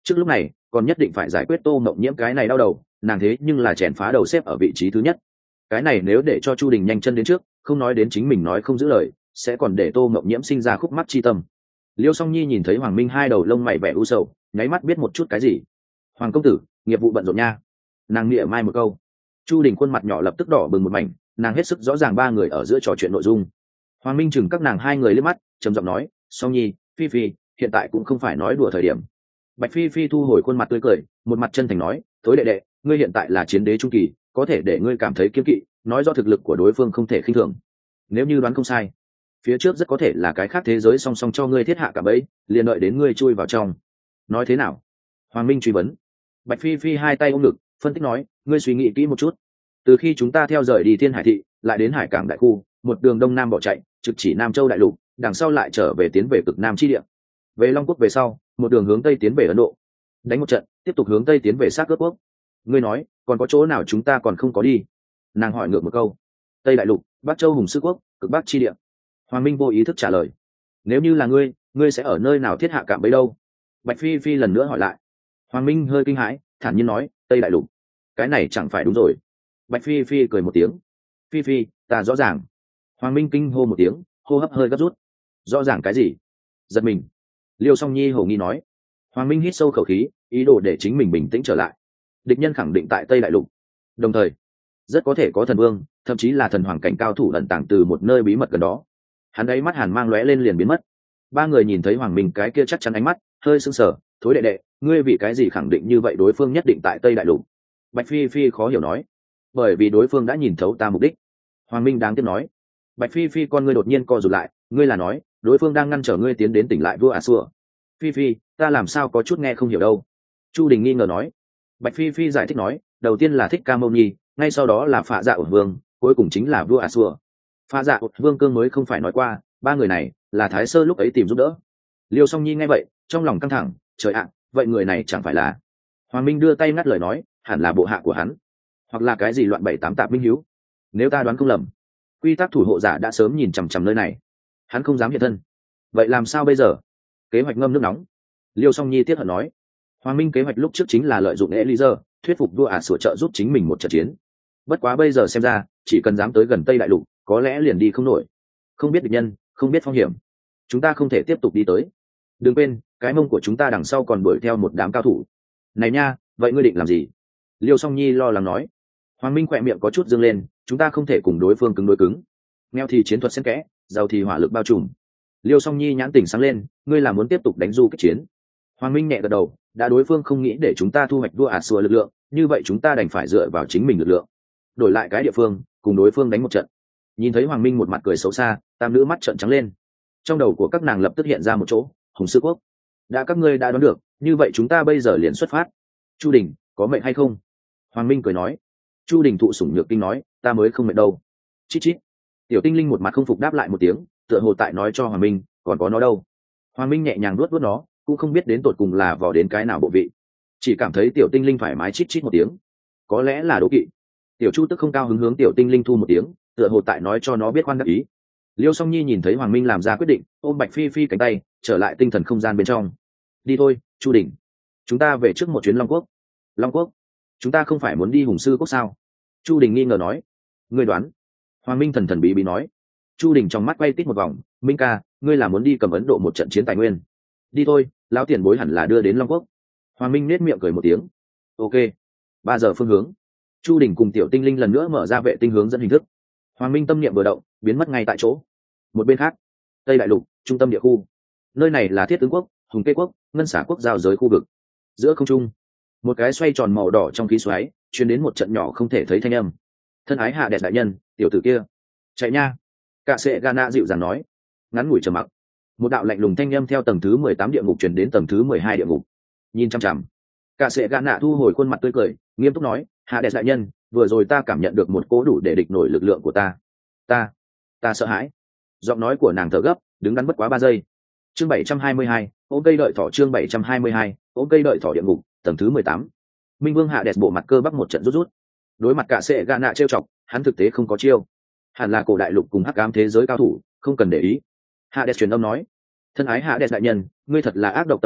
trước lúc này còn nhất định phải giải quyết Tô Mộng Nhiễm cái này đau đầu, nàng thế nhưng là chèn phá đầu xếp ở vị trí thứ nhất. Cái này nếu để cho Chu Đình nhanh chân đến trước, không nói đến chính mình nói không giữ lời, sẽ còn để Tô Mộng Nhiễm sinh ra khúc mắc chi tâm. Liêu Song Nhi nhìn thấy Hoàng Minh hai đầu lông mày vẻ u sầu, nháy mắt biết một chút cái gì. Hoàng công tử, nghiệp vụ bận rộn nha. Nàng nghĩa mai một câu. Chu Đình khuôn mặt nhỏ lập tức đỏ bừng một mảnh, nàng hết sức rõ ràng ba người ở giữa trò chuyện nội dung. Hoàng Minh chừng các nàng hai người liếc mắt, trầm giọng nói, Song Nhi, Phi Phi, hiện tại cũng không phải nói đùa thời điểm. Bạch Phi Phi thu hồi khuôn mặt tươi cười, một mặt chân thành nói, thối đệ đệ, ngươi hiện tại là chiến đế trung kỳ, có thể để ngươi cảm thấy kiêng kỵ, nói do thực lực của đối phương không thể khinh thường. Nếu như đoán không sai, phía trước rất có thể là cái khác thế giới song song cho ngươi thiết hạ cả bẫy, liền đợi đến ngươi chui vào trong. Nói thế nào? Hoàng Minh truy vấn. Bạch Phi Phi hai tay ôm ngực, phân tích nói, ngươi suy nghĩ kỹ một chút. Từ khi chúng ta theo rời đi Thiên Hải thị, lại đến Hải Cảng đại khu, một đường đông nam bỏ chạy, trực chỉ Nam Châu đại lục, đằng sau lại trở về tiến về cực Nam chi địa. Về Long Quốc về sau, một đường hướng tây tiến về Ấn Độ, đánh một trận, tiếp tục hướng tây tiến về Sát Cướp Quốc. Ngươi nói, còn có chỗ nào chúng ta còn không có đi? Nàng hỏi ngược một câu. Tây đại lục, Bắc Châu Hùng Sư Quốc, cực Bắc chi địa. Hoàng Minh vô ý thức trả lời. Nếu như là ngươi sẽ ở nơi nào thiết hạ cạm bẫy đâu? Bạch Phi Phi lần nữa hỏi lại. Hoàng Minh hơi kinh hãi, thản nhiên nói, Tây đại lục. Cái này chẳng phải đúng rồi. Bạch Phi Phi cười một tiếng. Phi Phi, ta rõ ràng. Hoàng Minh kinh hô một tiếng, hô hấp hơi gấp rút. Rõ ràng cái gì? Giật mình. Liêu Song Nhi hổ nghi nói. Hoàng Minh hít sâu khẩu khí, ý đồ để chính mình bình tĩnh trở lại. Địch nhân khẳng định tại Tây đại lục, đồng thời rất có thể có thần vương, thậm chí là thần hoàng cảnh cao thủ ẩn tàng từ một nơi bí mật gần đó. Hắn ấy mắt hàn mang lóe lên liền biến mất. Ba người nhìn thấy Hoàng Minh cái kia chắc chắn ánh mắt, hơi sưng sờ. Thối đệ đệ, ngươi vì cái gì khẳng định như vậy đối phương nhất định tại Tây đại lục? Bạch Phi Phi khó hiểu nói. Bởi vì đối phương đã nhìn thấu ta mục đích. Hoàng Minh đáng tiếc nói. Bạch Phi Phi con ngươi đột nhiên co rụt lại, ngươi là nói đối phương đang ngăn trở ngươi tiến đến tỉnh lại vua Xua? Phi Phi, ta làm sao có chút nghe không hiểu đâu. Chu Đình nghi ngờ nói. Bạch Phi Phi giải thích nói, đầu tiên là Thích Ca Mâu Nhi, ngay sau đó là Phạ Dạ Ổn Vương, cuối cùng chính là vua Xua. Phạ Dạ Ổn Vương cương mới không phải nói qua, ba người này là Thái Sơ lúc ấy tìm giúp đỡ. Liêu Song Nhi nghe vậy, trong lòng căng thẳng, trời ạ, vậy người này chẳng phải là? Hoàng Minh đưa tay ngắt lời nói, hẳn là bộ hạ của hắn, hoặc là cái gì loạn bảy tám tạp minh hiếu. Nếu ta đoán không lầm, quy tắc thủ hộ giả đã sớm nhìn chằm chằm nơi này, hắn không dám hiện thân. Vậy làm sao bây giờ? Kế hoạch ngâm nước nóng. Liêu Song Nhi tiếc hận nói. Hoàng Minh kế hoạch lúc trước chính là lợi dụng Eliezer, thuyết phục vua sửa trợ giúp chính mình một trận chiến. Bất quá bây giờ xem ra, chỉ cần dám tới gần Tây đại lục, có lẽ liền đi không nổi. Không biết địch nhân, không biết phong hiểm, chúng ta không thể tiếp tục đi tới. Đừng quên, cái mông của chúng ta đằng sau còn đuổi theo một đám cao thủ. Này nha, vậy ngươi định làm gì? Liêu Song Nhi lo lắng nói. Hoàng Minh khỏe miệng có chút dương lên, chúng ta không thể cùng đối phương cứng đối cứng. Nghèo thì chiến thuật xen kẽ, giàu thì hỏa lực bao trùm. Liêu Song Nhi nhãn tỉnh sáng lên, ngươi là muốn tiếp tục đánh du kích chiến? Hoàng Minh nhẹ gật đầu, đã đối phương không nghĩ để chúng ta thu hoạch vua Xua lực lượng, như vậy chúng ta đành phải dựa vào chính mình lực lượng, đổi lại cái địa phương, cùng đối phương đánh một trận. Nhìn thấy Hoàng Minh một mặt cười xấu xa, tam nữ mắt trợn trắng lên. Trong đầu của các nàng lập tức hiện ra một chỗ, Hùng Sư Quốc. Đã các ngươi đã đoán được, như vậy chúng ta bây giờ liền xuất phát. Chu Đình, có mệnh hay không? Hoàng Minh cười nói. Chu Đình thụ sủng nhược kinh nói, ta mới không mệt đâu. Chít chít. Tiểu Tinh Linh một mặt không phục đáp lại một tiếng, tựa hồ tại nói cho Hoàng Minh, còn có nó đâu. Hoàng Minh nhẹ nhàng nuốt nuốt nó, cũng không biết đến tột cùng là vò đến cái nào bộ vị, chỉ cảm thấy Tiểu Tinh Linh thoải mái chít chít một tiếng. Có lẽ là đố kỵ. Tiểu Chu tức không cao hứng hướng Tiểu Tinh Linh thu một tiếng, tựa hồ tại nói cho nó biết khoan đắc ý. Liêu Song Nhi nhìn thấy Hoàng Minh làm ra quyết định, ôm Bạch Phi Phi cánh tay, trở lại tinh thần không gian bên trong. Đi thôi, Chu Đình, chúng ta về trước một chuyến Long Quốc. Long Quốc? Chúng ta không phải muốn đi Hùng Sư Quốc sao? Chu Đình nghi ngờ nói. Ngươi đoán? Hoàng Minh thần thần bí bí nói. Chu Đình trong mắt quay tít một vòng, Minh ca, ngươi là muốn đi cầm Ấn Độ một trận chiến tài nguyên? Đi thôi, lão tiền bối hẳn là đưa đến Long Quốc. Hoàng Minh nết miệng cười một tiếng. Ok. 3 giờ phương hướng. Chu Đình cùng Tiểu Tinh Linh lần nữa mở ra vệ tinh hướng dẫn hình thức. Hoàng Minh tâm niệm vừa động, biến mất ngay tại chỗ. Một bên khác, Tây đại lục, trung tâm địa khu. Nơi này là Thiết Tướng Quốc, Hùng Kê Quốc, Ngân Xả Quốc giao giới khu vực. Giữa không trung, một cái xoay tròn màu đỏ trong khí xoáy, truyền đến một trận nhỏ không thể thấy thanh âm. Thân ái hạ đẹp đại nhân, tiểu tử kia, chạy nha. Cả Sệ Gana dịu dàng nói. Ngắn ngủi trầm mặc, một đạo lạnh lùng thanh âm theo tầng thứ 18 địa ngục truyền đến tầng thứ 12 địa ngục. Nhìn chăm chăm, Cả Sệ Gana thu hồi khuôn mặt tươi cười, nghiêm túc nói, hạ đẹp đại nhân, vừa rồi ta cảm nhận được một cỗ đủ để địch nổi lực lượng của ta. Ta sợ hãi. Giọng nói của nàng thở gấp, đứng đắn bất quá 3 giây. Chương 722, ôm cây đợi thỏ. Chương 722, ôm cây đợi thỏ địa ngục, tầng thứ 18. Minh Vương hạ đẹp bộ mặt cơ bắp một trận rút rút. Đối mặt Cả Sệ Gana trêu chọc, hắn thực tế không có chiêu. Hẳn là cổ đại lục cùng hắc ám thế giới cao thủ, không cần để ý. Hạ đẹp truyền âm nói, thân ái hạ đẹp đại nhân, ngươi thật là ác độc tâm nhà,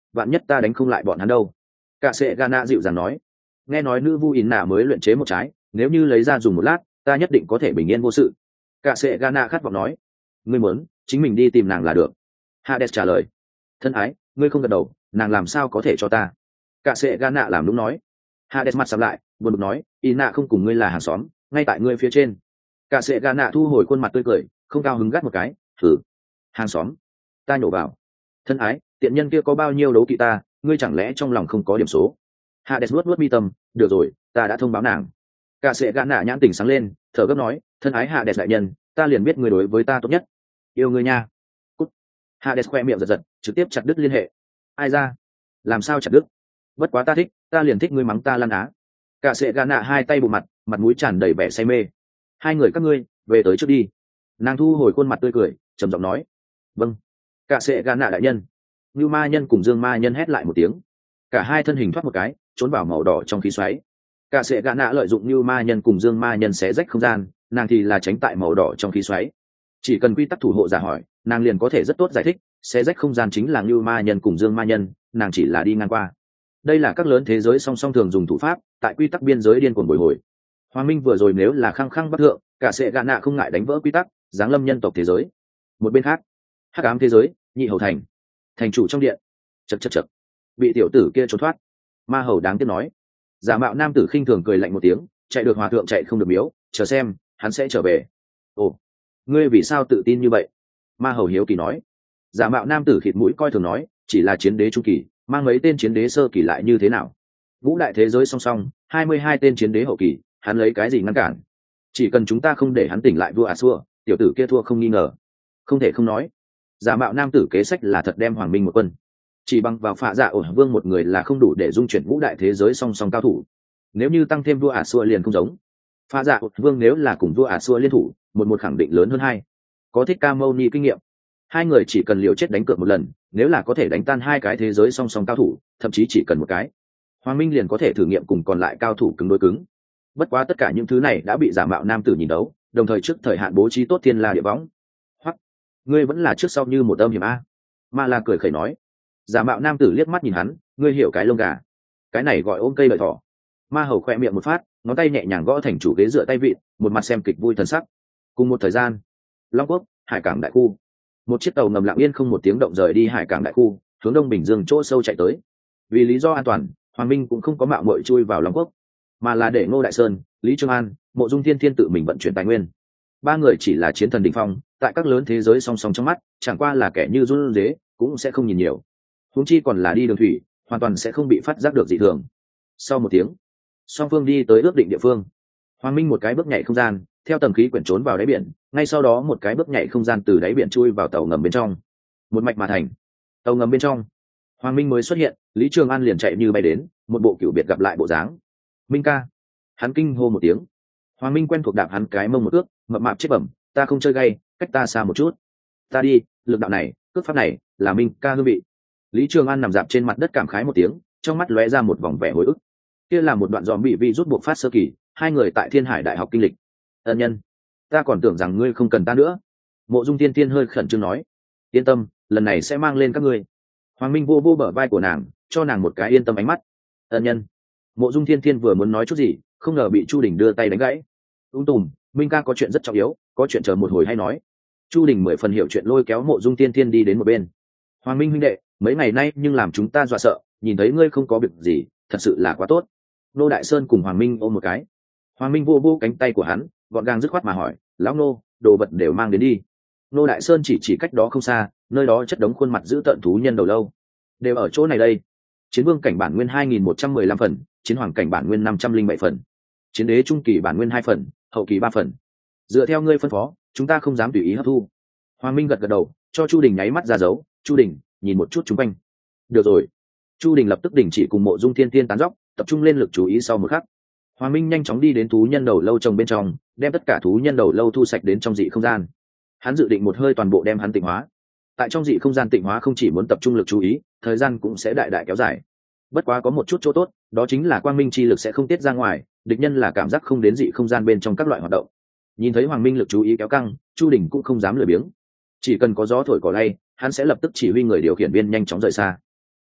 vạn nhất ta đánh không lại bọn hắn đâu. Cả sệ Gana dịu dàng nói. Nghe nói nữ vu ỉn nạ mới luyện chế một trái, nếu như lấy ra dùng một lát, ta nhất định có thể bình yên vô sự. Cả sệ Gana khát vọng nói. Ngươi muốn chính mình đi tìm nàng là được. Hades trả lời. Thân ái, ngươi không gật đầu, nàng làm sao có thể cho ta. Cả sệ Gana làm đúng nói. Hades mặt sầm lại, buồn bực nói, ỉn nạ không cùng ngươi là hàng xóm, ngay tại ngươi phía trên. Cả sệ Gana thu hồi khuôn mặt tươi cười, không cao hứng gắt một cái, thử. Hàng xóm. Ta nhổ vào. Thân ái, tiện nhân kia có bao nhiêu đấu kỵ ta, ngươi chẳng lẽ trong lòng không có điểm số. Hades nuốt mi tâm, được rồi, ta đã thông báo nàng. Cả sệ Gana nhãn tỉnh sáng lên, thở gấp nói, thân ái Hades đại nhân, ta liền biết ngươi đối với ta tốt nhất. Yêu ngươi nha. Cút. Hades khoe miệng giật giật, trực tiếp chặt đứt liên hệ. Ai ra? Làm sao chặt đứt? Bất quá ta thích, ta liền thích ngươi mắng ta lăn á. Cả sệ Gana hai tay bụng mặt, mặt mũi tràn đầy vẻ say mê. Hai người các ngươi về tới trước đi. Nàng thu hồi khuôn mặt tươi cười, trầm giọng nói. Vâng. Cả sệ Gana đại nhân. Như ma nhân cùng dương ma nhân hét lại một tiếng, cả hai thân hình thoát một cái, trốn vào màu đỏ trong khí xoáy. Cả sệ Gana lợi dụng như ma nhân cùng dương ma nhân xé rách không gian, nàng thì là tránh tại màu đỏ trong khí xoáy. Chỉ cần quy tắc thủ hộ giả hỏi, nàng liền có thể rất tốt giải thích, xé rách không gian chính là như ma nhân cùng dương ma nhân, nàng chỉ là đi ngang qua. Đây là các lớn thế giới song song thường dùng thủ pháp, tại quy tắc biên giới điên cuồng bồi hồi. Hoàng Minh vừa rồi nếu là khăng khăng bất thượng, cả sệ Gana không ngại đánh vỡ quy tắc, giáng lâm nhân tộc thế giới. Một bên khác, hắc ám thế giới, nhị hầu thành. Thành chủ trong điện, chật bị tiểu tử kia trốn thoát. Ma hầu đáng tiếc nói. Giả mạo nam tử khinh thường cười lạnh một tiếng, chạy được hòa thượng chạy không được miếu, chờ xem hắn sẽ trở về. Ồ, ngươi vì sao tự tin như vậy? Ma hầu hiếu kỳ nói. Giả mạo nam tử khịt mũi coi thường nói, chỉ là chiến đế trung kỳ, mang mấy tên chiến đế sơ kỳ lại như thế nào? Ngũ đại thế giới song song, 22 tên chiến đế hậu kỳ, hắn lấy cái gì ngăn cản? Chỉ cần chúng ta không để hắn tỉnh lại vua xua, tiểu tử kia thua không nghi ngờ. Không thể không nói, giả mạo nam tử kế sách là thật đem hoàng minh một quân. Chỉ bằng vào phạ dạ ổn vương một người là không đủ để dung chuyển ngũ đại thế giới song song cao thủ. Nếu như tăng thêm vua xua liền không giống. Phạ dạ ổn vương nếu là cùng vua xua liên thủ, một khẳng định lớn hơn hai. Có thích ca mâu ni kinh nghiệm, hai người chỉ cần liều chết đánh cược một lần, nếu là có thể đánh tan hai cái thế giới song song cao thủ, thậm chí chỉ cần một cái, hoàng minh liền có thể thử nghiệm cùng còn lại cao thủ cứng đối cứng. Bất quá tất cả những thứ này đã bị giả mạo nam tử nhìn đấu, đồng thời trước thời hạn bố trí tốt thiên la địa võng. Hoặc ngươi vẫn là trước sau như một âm hiểm a. Ma la cười khẩy nói. Giả mạo nam tử liếc mắt nhìn hắn, ngươi hiểu cái lông gà, cái này gọi ôm cây lợi thỏ. Ma hầu khoe miệng một phát, ngón tay nhẹ nhàng gõ thành chủ ghế dựa tay vịn, một mặt xem kịch vui thần sắc. Cùng một thời gian, Long Quốc, hải cảng đại khu, một chiếc tàu ngầm lặng yên không một tiếng động rời đi hải cảng đại khu, hướng đông bình dương chỗ sâu chạy tới. Vì lý do an toàn, hoàng minh cũng không có mạo muội chui vào Long Quốc, mà là để Ngô Đại Sơn, Lý Trương An, Mộ Dung Thiên Thiên tự mình vận chuyển tài nguyên. Ba người chỉ là chiến thần đỉnh phong, tại các lớn thế giới song song trong mắt, chẳng qua là kẻ như run rế, cũng sẽ không nhìn nhiều. Huống chi còn là đi đường thủy, hoàn toàn sẽ không bị phát giác được dị thường. Sau một tiếng, song phương đi tới ước định địa phương. Hoàng Minh một cái bước nhảy không gian, theo tầng khí quyển trốn vào đáy biển, ngay sau đó một cái bước nhảy không gian từ đáy biển chui vào tàu ngầm bên trong. Một mạch mà thành. Tàu ngầm bên trong, Hoàng Minh mới xuất hiện, Lý Trường An liền chạy như bay đến, một bộ cựu biệt gặp lại bộ dáng. Minh ca. Hắn kinh hô một tiếng. Hoàng Minh quen thuộc đạp hắn cái mông một ước, mập mạp chết bẩm, ta không chơi gay, cách ta xa một chút. Ta đi, lực đạo này, cước pháp này, là Minh ca hương vị. Lý Trường An nằm dạp trên mặt đất cảm khái một tiếng, trong mắt lóe ra một vòng vẻ hồi ức. Kia là một đoạn dòm bị vi rút buộc phát sơ kỳ, hai người tại Thiên Hải Đại học kinh lịch. Ân nhân, ta còn tưởng rằng ngươi không cần ta nữa. Mộ Dung Tiên Tiên hơi khẩn trương nói. Yên tâm, lần này sẽ mang lên các ngươi. Hoàng Minh vô vô bờ vai của nàng, cho nàng một cái yên tâm ánh mắt. Ân nhân. Mộ Dung Thiên Thiên vừa muốn nói chút gì, không ngờ bị Chu Đình đưa tay đánh gãy. Tùm, Minh ca có chuyện rất trọng yếu, có chuyện chờ một hồi hay nói. Chu Đình 10 phần hiểu chuyện lôi kéo Mộ Dung Tiên Thiên đi đến một bên. Hoàng Minh huynh đệ, mấy ngày nay nhưng làm chúng ta dọa sợ, nhìn thấy ngươi không có việc gì, thật sự là quá tốt. Nô Đại Sơn cùng Hoàng Minh ôm một cái. Hoàng Minh vô vô cánh tay của hắn, gọn gàng dứt khoát mà hỏi, lão nô, đồ vật đều mang đến đi. Nô Đại Sơn chỉ cách đó không xa, nơi đó chất đống khuôn mặt giữ tợn thú nhân đầu lâu, đều ở chỗ này đây. Chiến vương cảnh bản nguyên 2115 phần, chiến hoàng cảnh bản nguyên 507 phần, chiến đế trung kỳ bản nguyên 2 phần, hậu kỳ 3 phần. Dựa theo ngươi phân phó, chúng ta không dám tùy ý hấp thu. Hoàng Minh gật gật đầu, cho Chu Đình nháy mắt ra dấu. Chu Đình, nhìn một chút chúng quanh. Được rồi. Chu Đình lập tức đình chỉ cùng Mộ Dung Thiên Thiên tán dóc, tập trung lên lực chú ý sau một khắc. Hoàng Minh nhanh chóng đi đến thú nhân đầu lâu trồng bên trong, đem tất cả thú nhân đầu lâu thu sạch đến trong dị không gian. Hắn dự định một hơi toàn bộ đem hắn tịnh hóa. Tại trong dị không gian tịnh hóa không chỉ muốn tập trung lực chú ý, thời gian cũng sẽ đại đại kéo dài. Bất quá có một chút chỗ tốt, đó chính là quang minh chi lực sẽ không tiết ra ngoài, địch nhân là cảm giác không đến dị không gian bên trong các loại hoạt động. Nhìn thấy Hoàng Minh lực chú ý kéo căng, Chu Đình cũng không dám lười biếng. Chỉ cần có gió thổi cỏ lay, hắn sẽ lập tức chỉ huy người điều khiển viên nhanh chóng rời xa.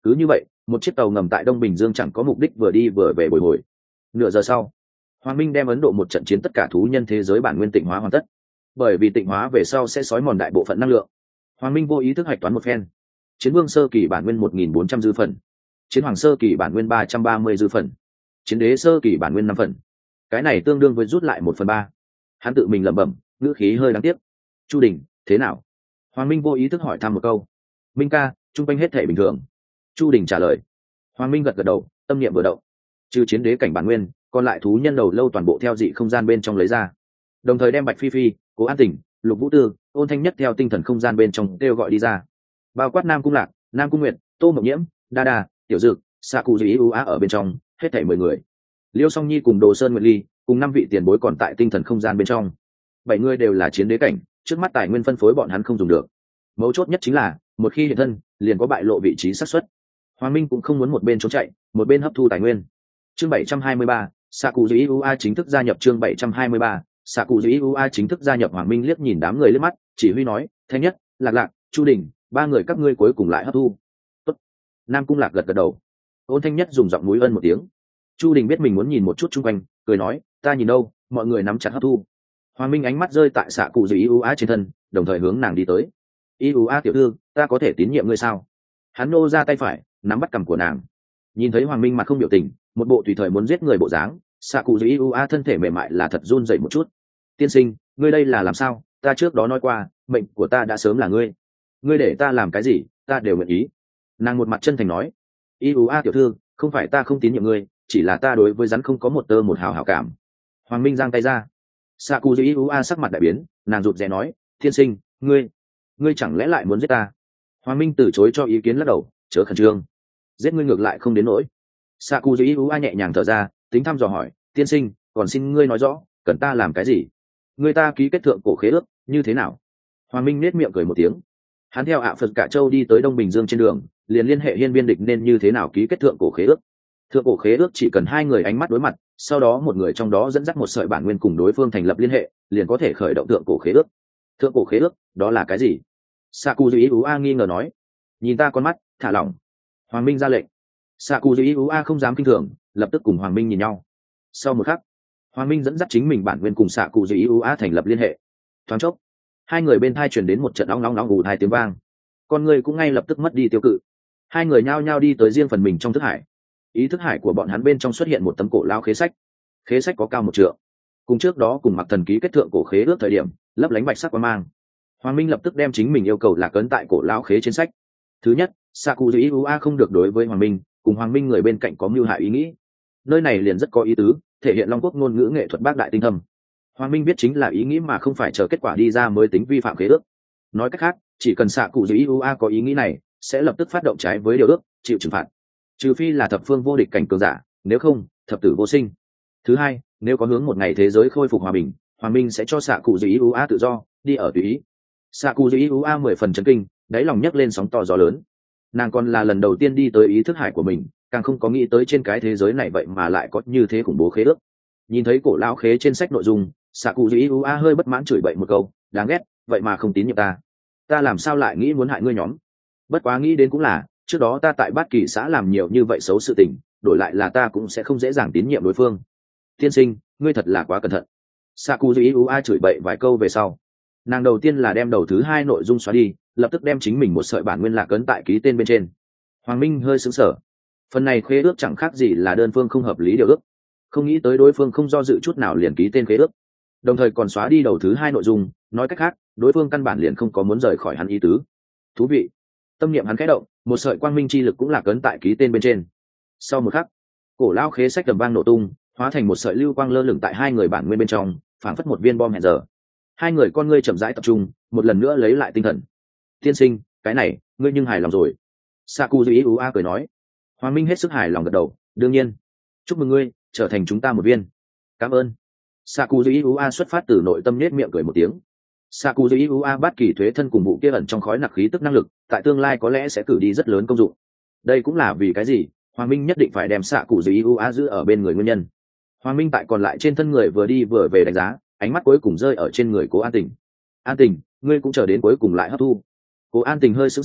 Cứ như vậy một chiếc tàu ngầm tại Đông Bình Dương chẳng có mục đích vừa đi vừa về bồi hồi. Nửa giờ sau, Hoàng Minh đem Ấn Độ một trận chiến tất cả thú nhân thế giới bản nguyên tịnh hóa hoàn tất. Bởi vì tịnh hóa về sau sẽ xói mòn đại bộ phận năng lượng, Hoàng Minh vô ý thức hạch toán một phen. Chiến vương sơ kỳ bản nguyên 1.400 dư phần, chiến hoàng sơ kỳ bản nguyên 330 dư phần, chiến đế sơ kỳ bản nguyên 5 phần. Cái này tương đương với rút lại 1/3. Hắn tự mình lẩm bẩm, ngữ khí hơi đáng tiếc. Chu Đình, thế nào? Hoàng Minh vô ý thức hỏi thăm một câu. Minh ca, trung quanh hết thể bình thường. Chu Đình trả lời. Hoàng Minh gật gật đầu, tâm niệm vừa động. Trừ chiến đế cảnh bản nguyên, còn lại thú nhân đầu lâu toàn bộ theo dị không gian bên trong lấy ra, đồng thời đem Bạch Phi Phi, Cố An Tỉnh, Lục Vũ Tư, Ôn Thanh Nhất theo tinh thần không gian bên trong kêu gọi đi ra, bao quát Nam Cung Lạc, Nam Cung Nguyệt, Tô Mộng Nhiễm, Đa Đa, Tiểu Dực, Sa Cụ Dĩ U Á ở bên trong, hết thảy 10 người. Liêu Song Nhi cùng Đồ Sơn Nguyệt Ly, cùng 5 vị tiền bối còn tại tinh thần không gian bên trong. 7 người đều là chiến đế cảnh, trước mắt tài nguyên phân phối bọn hắn không dùng được. Mấu chốt nhất chính là, một khi hiện thân, liền có bại lộ vị trí xác suất. Hoàng Minh cũng không muốn một bên trốn chạy, một bên hấp thu tài nguyên. Chương 723, Sa Cụ Dĩ U A chính thức gia nhập. Chương 723, Sa Cụ Dĩ U A chính thức gia nhập. Hoàng Minh liếc nhìn đám người liếc mắt, chỉ huy nói, Thanh Nhất, Lạc Lạc, Chu Đình, 3 người các ngươi cuối cùng lại hấp thu. Tốt. Nam Cung Lạc gật gật đầu. Ôn Thanh Nhất dùng giọng núi ân một tiếng. Chu Đình biết mình muốn nhìn một chút xung quanh, cười nói, ta nhìn đâu, mọi người nắm chặt hấp thu. Hoàng Minh ánh mắt rơi tại Sa Cụ Dĩ U A trên thân, đồng thời hướng nàng đi tới. U A tiểu thư, ta có thể tín nhiệm ngươi sao? Hắn nô ra tay phải, nắm bắt cằm của nàng. Nhìn thấy Hoàng Minh mặt không biểu tình, một bộ tùy thời muốn giết người bộ dáng, Sa Cụ Dĩ U A thân thể mềm mại là thật run rẩy một chút. Tiên sinh, ngươi đây là làm sao? Ta trước đó nói qua, mệnh của ta đã sớm là ngươi. Ngươi để ta làm cái gì, ta đều nguyện ý. Nàng một mặt chân thành nói. U A tiểu thư, không phải ta không tín nhiệm ngươi, chỉ là ta đối với rắn không có một tơ một hào hảo cảm. Hoàng Minh giang tay ra. Sa Cụ Dĩ U A sắc mặt đại biến, nàng rụt rè nói, tiên sinh, ngươi chẳng lẽ lại muốn giết ta? Hoàng Minh từ chối cho ý kiến lắc đầu, chớ khẩn trương, giết ngươi ngược lại không đến nỗi. Sa Cụ Dĩ U A nhẹ nhàng thở ra, tính thăm dò hỏi, tiên sinh, còn xin ngươi nói rõ, cần ta làm cái gì? Người ta ký kết thượng cổ khế ước như thế nào? Hoàng Minh nết miệng cười một tiếng. Hắn theo ạ Phật Cả Châu đi tới Đông Bình Dương trên đường, liền liên hệ hiên biên địch nên như thế nào ký kết thượng cổ khế ước. Thượng cổ khế ước chỉ cần 2 người ánh mắt đối mặt, sau đó một người trong đó dẫn dắt một sợi bản nguyên cùng đối phương thành lập liên hệ, liền có thể khởi động thượng cổ khế ước. Thượng cổ khế ước, đó là cái gì? Sa Cụ Dĩ U A nghi ngờ nói. Nhìn ta con mắt, thả lỏng. Hoàng Minh ra lệnh. Sa Cụ Dĩ U A không dám kinh thường, lập tức cùng Hoàng Minh nhìn nhau. Sau một khắc, Hoàng Minh dẫn dắt chính mình bản nguyên cùng Sa Cụ Dĩ U A thành lập liên hệ. Thoáng chốc, 2 người bên thai truyền đến một trận nóng gù hai tiếng vang. Con người cũng ngay lập tức mất đi tiêu cự. 2 người nhao nhao đi tới riêng phần mình trong thức hải. Ý thức hải của bọn hắn bên trong xuất hiện một tấm cổ lao khế sách. Khế sách có cao 1 trượng. Cùng trước đó cùng Mặc Thần ký kết thượng cổ khế ước thời điểm, lấp lánh bạch sắc quang mang. Hoàng Minh lập tức đem chính mình yêu cầu lạc ấn tại cổ lao khế trên sách. Thứ nhất, Sa Cụ Dĩ U A không được đối với Hoàng Minh, cùng Hoàng Minh người bên cạnh có mưu hại ý nghĩ. Nơi này liền rất có ý tứ, thể hiện Long Quốc ngôn ngữ nghệ thuật bác đại tinh thâm. Hoàng Minh biết chính là ý nghĩ mà không phải chờ kết quả đi ra mới tính vi phạm khế ước. Nói cách khác, chỉ cần Sa Cụ Dĩ U A có ý nghĩ này, sẽ lập tức phát động trái với điều ước, chịu trừng phạt. Trừ phi là thập phương vô địch cảnh cường giả, nếu không, thập tử vô sinh. Thứ hai, nếu có hướng một ngày thế giới khôi phục hòa bình, Hoàng Minh sẽ cho Sa Cụ Dĩ U A tự do, đi ở tùy ý. Sa Cụ Dĩ U A 10 phần chấn kinh, đáy lòng nhấc lên sóng to gió lớn. Nàng còn là lần đầu tiên đi tới ý thức hải của mình, càng không có nghĩ tới trên cái thế giới này vậy mà lại có như thế khủng bố khế ước. Nhìn thấy cổ lão khế trên sách nội dung, Sa Cụ Dĩ U A hơi bất mãn chửi bậy một câu, đáng ghét, vậy mà không tín nhiệm ta làm sao lại nghĩ muốn hại ngươi nhóm? Bất quá nghĩ đến cũng là, trước đó ta tại Bát Kỳ xã làm nhiều như vậy xấu sự tình, đổi lại là ta cũng sẽ không dễ dàng tín nhiệm đối phương. Tiên sinh, ngươi thật là quá cẩn thận. Sa Cụ Dĩ U A chửi bậy vài câu về sau, nàng đầu tiên là đem đầu thứ 2 nội dung xóa đi, lập tức đem chính mình một sợi bản nguyên lạc ấn tại ký tên bên trên. Hoàng Minh hơi sững sờ. Phần này khế ước chẳng khác gì là đơn phương không hợp lý điều ước, không nghĩ tới đối phương không do dự chút nào liền ký tên khế ước, đồng thời còn xóa đi đầu thứ 2 nội dung, nói cách khác, đối phương căn bản liền không có muốn rời khỏi hắn ý tứ. Thú vị. Tâm niệm hắn khẽ động, một sợi quang minh chi lực cũng lạc ấn tại ký tên bên trên. Sau một khắc, cổ lao khế sách đầm vang nổ tung, hóa thành một sợi lưu quang lơ lửng tại 2 người bản nguyên bên trong, phảng phất một viên bom hẹn giờ. 2 người con ngươi chậm rãi tập trung, một lần nữa lấy lại tinh thần. Tiên sinh, cái này, ngươi nhưng hài lòng rồi? Sa Cụ Dĩ U A cười nói. Hoàng Minh hết sức hài lòng gật đầu, đương nhiên. Chúc mừng ngươi, trở thành chúng ta một viên. Cảm ơn. Sa Cụ Dĩ U A xuất phát từ nội tâm nết miệng cười một tiếng. Sa Cụ Dĩ U A Bát Kỳ thuế thân cùng vụ kia ẩn trong khói nặc khí tức năng lực, tại tương lai có lẽ sẽ cử đi rất lớn công dụng. Đây cũng là vì cái gì Hoàng Minh nhất định phải đem Sa Cụ Dĩ U A giữ ở bên người nguyên nhân. Hoàng Minh tại còn lại trên thân người vừa đi vừa về đánh giá, ánh mắt cuối cùng rơi ở trên người Cố An Tình. An Tình, ngươi cũng chờ đến cuối cùng lại hấp thu. Cố An Tình hơi sững sờ,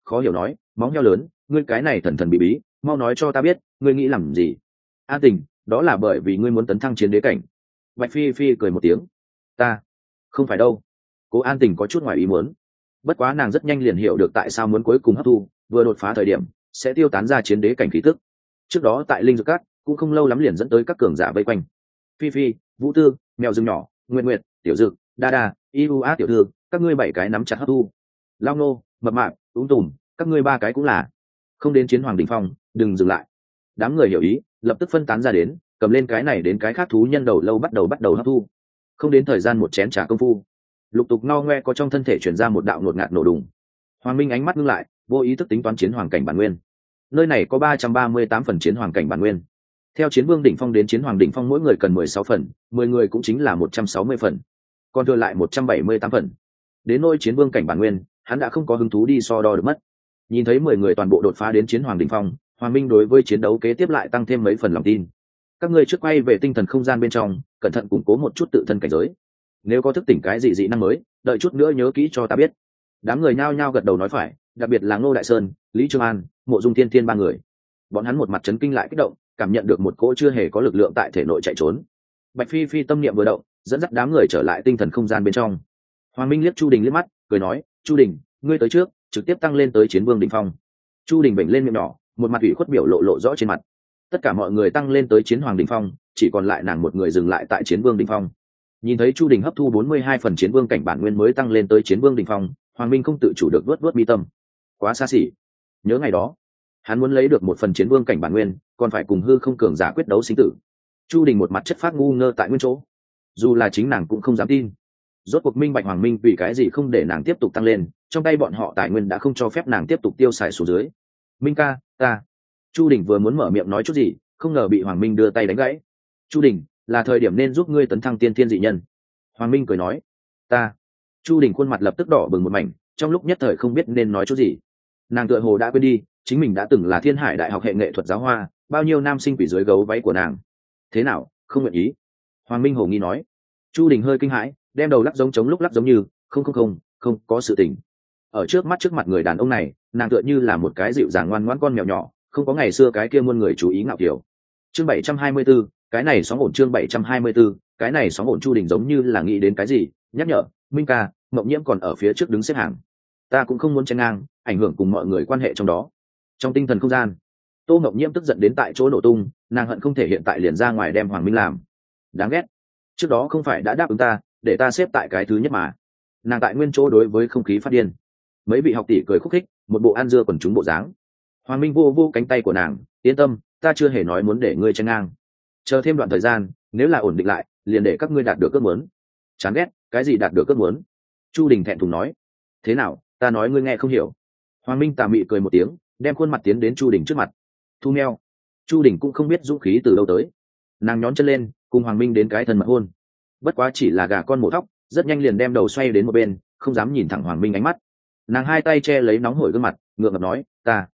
khó hiểu nói, móng heo lớn, ngươi cái này thần thần bí bí, mau nói cho ta biết ngươi nghĩ làm gì. An Tình, đó là bởi vì ngươi muốn tấn thăng chiến đế cảnh. Bạch Phi Phi cười một tiếng. Ta không phải đâu. Cố An Tình có chút ngoài ý muốn, bất quá nàng rất nhanh liền hiểu được tại sao muốn cuối cùng hấp thu, vừa đột phá thời điểm sẽ tiêu tán ra chiến đế cảnh khí tức. Trước đó tại linh dược cát cũng không lâu lắm liền dẫn tới các cường giả vây quanh. Phi Phi, Vũ Tư, mèo rừng nhỏ, Nguyệt Nguyệt, tiểu dực, đa đa, iu á tiểu thư, các ngươi 7 cái nắm chặt hấp thu. Lao nô, mập mạp, úng tùm, các ngươi 3 cái cũng là. Không đến chiến hoàng đỉnh phong, đừng dừng lại. Đám người hiểu ý, lập tức phân tán ra đến, cầm lên cái này đến cái khác thú nhân đầu lâu bắt đầu hấp thu. Không đến thời gian một chén trà công phu, lục tục ngao ngoe có trong thân thể chuyển ra một đạo ngột ngạt nổ đùng. Hoàng Minh ánh mắt ngưng lại, vô ý thức tính toán chiến hoàng cảnh bản nguyên. Nơi này có 338 phần chiến hoàng cảnh bản nguyên. Theo chiến vương đỉnh phong đến chiến hoàng đỉnh phong mỗi người cần 16 phần, 10 người cũng chính là 160 phần, còn thừa lại 178 phần. Đến nỗi chiến vương cảnh bản nguyên, hắn đã không có hứng thú đi so đo được mất. Nhìn thấy 10 người toàn bộ đột phá đến chiến hoàng đỉnh phong, Hoàng Minh đối với chiến đấu kế tiếp lại tăng thêm mấy phần lòng tin. Các ngươi trước quay về tinh thần không gian bên trong, cẩn thận củng cố một chút tự thân cảnh giới. Nếu có thức tỉnh cái gì dị năng mới, đợi chút nữa nhớ kỹ cho ta biết. Đám người nhao nhao gật đầu nói phải, đặc biệt là Ngô Đại Sơn, Lý Trường An, Mộ Dung Thiên Thiên 3 người. Bọn hắn một mặt chấn kinh lại kích động, cảm nhận được một cỗ chưa hề có lực lượng tại thể nội chạy trốn. Bạch Phi Phi tâm niệm vừa động, dẫn dắt đám người trở lại tinh thần không gian bên trong. Hoàng Minh liếc Chu Đình liếc mắt, cười nói, Chu Đình, ngươi tới trước, trực tiếp tăng lên tới chiến vương đỉnh phong. Chu Đình bệnh lên miệng nhỏ, một mặt ủy khuất biểu lộ rõ trên mặt. Tất cả mọi người tăng lên tới chiến hoàng đỉnh phong, chỉ còn lại nàng một người dừng lại tại chiến vương đỉnh phong. Nhìn thấy Chu Đình hấp thu 42 phần chiến vương cảnh bản nguyên mới tăng lên tới chiến vương đỉnh phong, Hoàng Minh không tự chủ được vuốt mi tâm. Quá xa xỉ. Nhớ ngày đó, hắn muốn lấy được một phần chiến vương cảnh bản nguyên, còn phải cùng hư không cường giả quyết đấu sinh tử. Chu Đình một mặt chất phác ngu ngơ tại nguyên chỗ, dù là chính nàng cũng không dám tin. Rốt cuộc minh bạch Hoàng Minh vì cái gì không để nàng tiếp tục tăng lên, trong tay bọn họ tài nguyên đã không cho phép nàng tiếp tục tiêu xài xuống dưới. Minh ca, ta. Chu Đình vừa muốn mở miệng nói chút gì, không ngờ bị Hoàng Minh đưa tay đánh gãy. Chu Đình, là thời điểm nên giúp ngươi tấn thăng tiên thiên dị nhân. Hoàng Minh cười nói, ta. Chu Đình khuôn mặt lập tức đỏ bừng một mảnh, trong lúc nhất thời không biết nên nói chút gì. Nàng tựa hồ đã quên đi, chính mình đã từng là Thiên Hải Đại học hệ nghệ thuật giáo hoa, bao nhiêu nam sinh quỷ dưới gấu váy của nàng. Thế nào, không nguyện ý? Hoàng Minh hồ nghi nói. Chu Đình hơi kinh hãi, đem đầu lắc giống chống lúc lắc giống như, không có sự tình. Ở trước mặt người đàn ông này, nàng tựa như là một cái dịu dàng ngoan ngoãn con mèo nhỏ, không có ngày xưa cái kia muôn người chú ý ngạo kiểu. Chương 724, cái này sóng ổn. Chương 724, cái này sóng ổn. Chu Đình giống như là nghĩ đến cái gì, nhắc nhở, Minh ca, Mộng Nhiễm còn ở phía trước đứng xếp hàng. Ta cũng không muốn chen ngang, ảnh hưởng cùng mọi người quan hệ trong đó. Trong tinh thần không gian, Tô Mộng Nhiễm tức giận đến tại chỗ nổ tung, nàng hận không thể hiện tại liền ra ngoài đem Hoàng Minh làm. Đáng ghét. Trước đó không phải đã đáp ứng ta, để ta xếp tại cái thứ nhất mà. Nàng tại nguyên chỗ đối với không khí phát điên. Mấy vị học tỷ cười khúc khích, một bộ ăn dưa quần chúng bộ dáng. Hoàng Minh vô cánh tay của nàng, yên tâm, ta chưa hề nói muốn để ngươi chen ngang. Chờ thêm đoạn thời gian, nếu là ổn định lại, liền để các ngươi đạt được ước muốn. Chán ghét, cái gì đạt được ước muốn? Chu Đình thẹn thùng nói. Thế nào, ta nói ngươi nghe không hiểu. Hoàng Minh tà mị cười một tiếng, đem khuôn mặt tiến đến Chu Đình trước mặt. Thu meo. Chu Đình cũng không biết dũng khí từ đâu tới, nàng nhón chân lên, cùng Hoàng Minh đến cái thân mật hôn. Bất quá chỉ là gà con mổ thóc, rất nhanh liền đem đầu xoay đến một bên, không dám nhìn thẳng Hoàng Minh ánh mắt. Nàng hai tay che lấy nóng hổi gương mặt, ngượng ngập nói,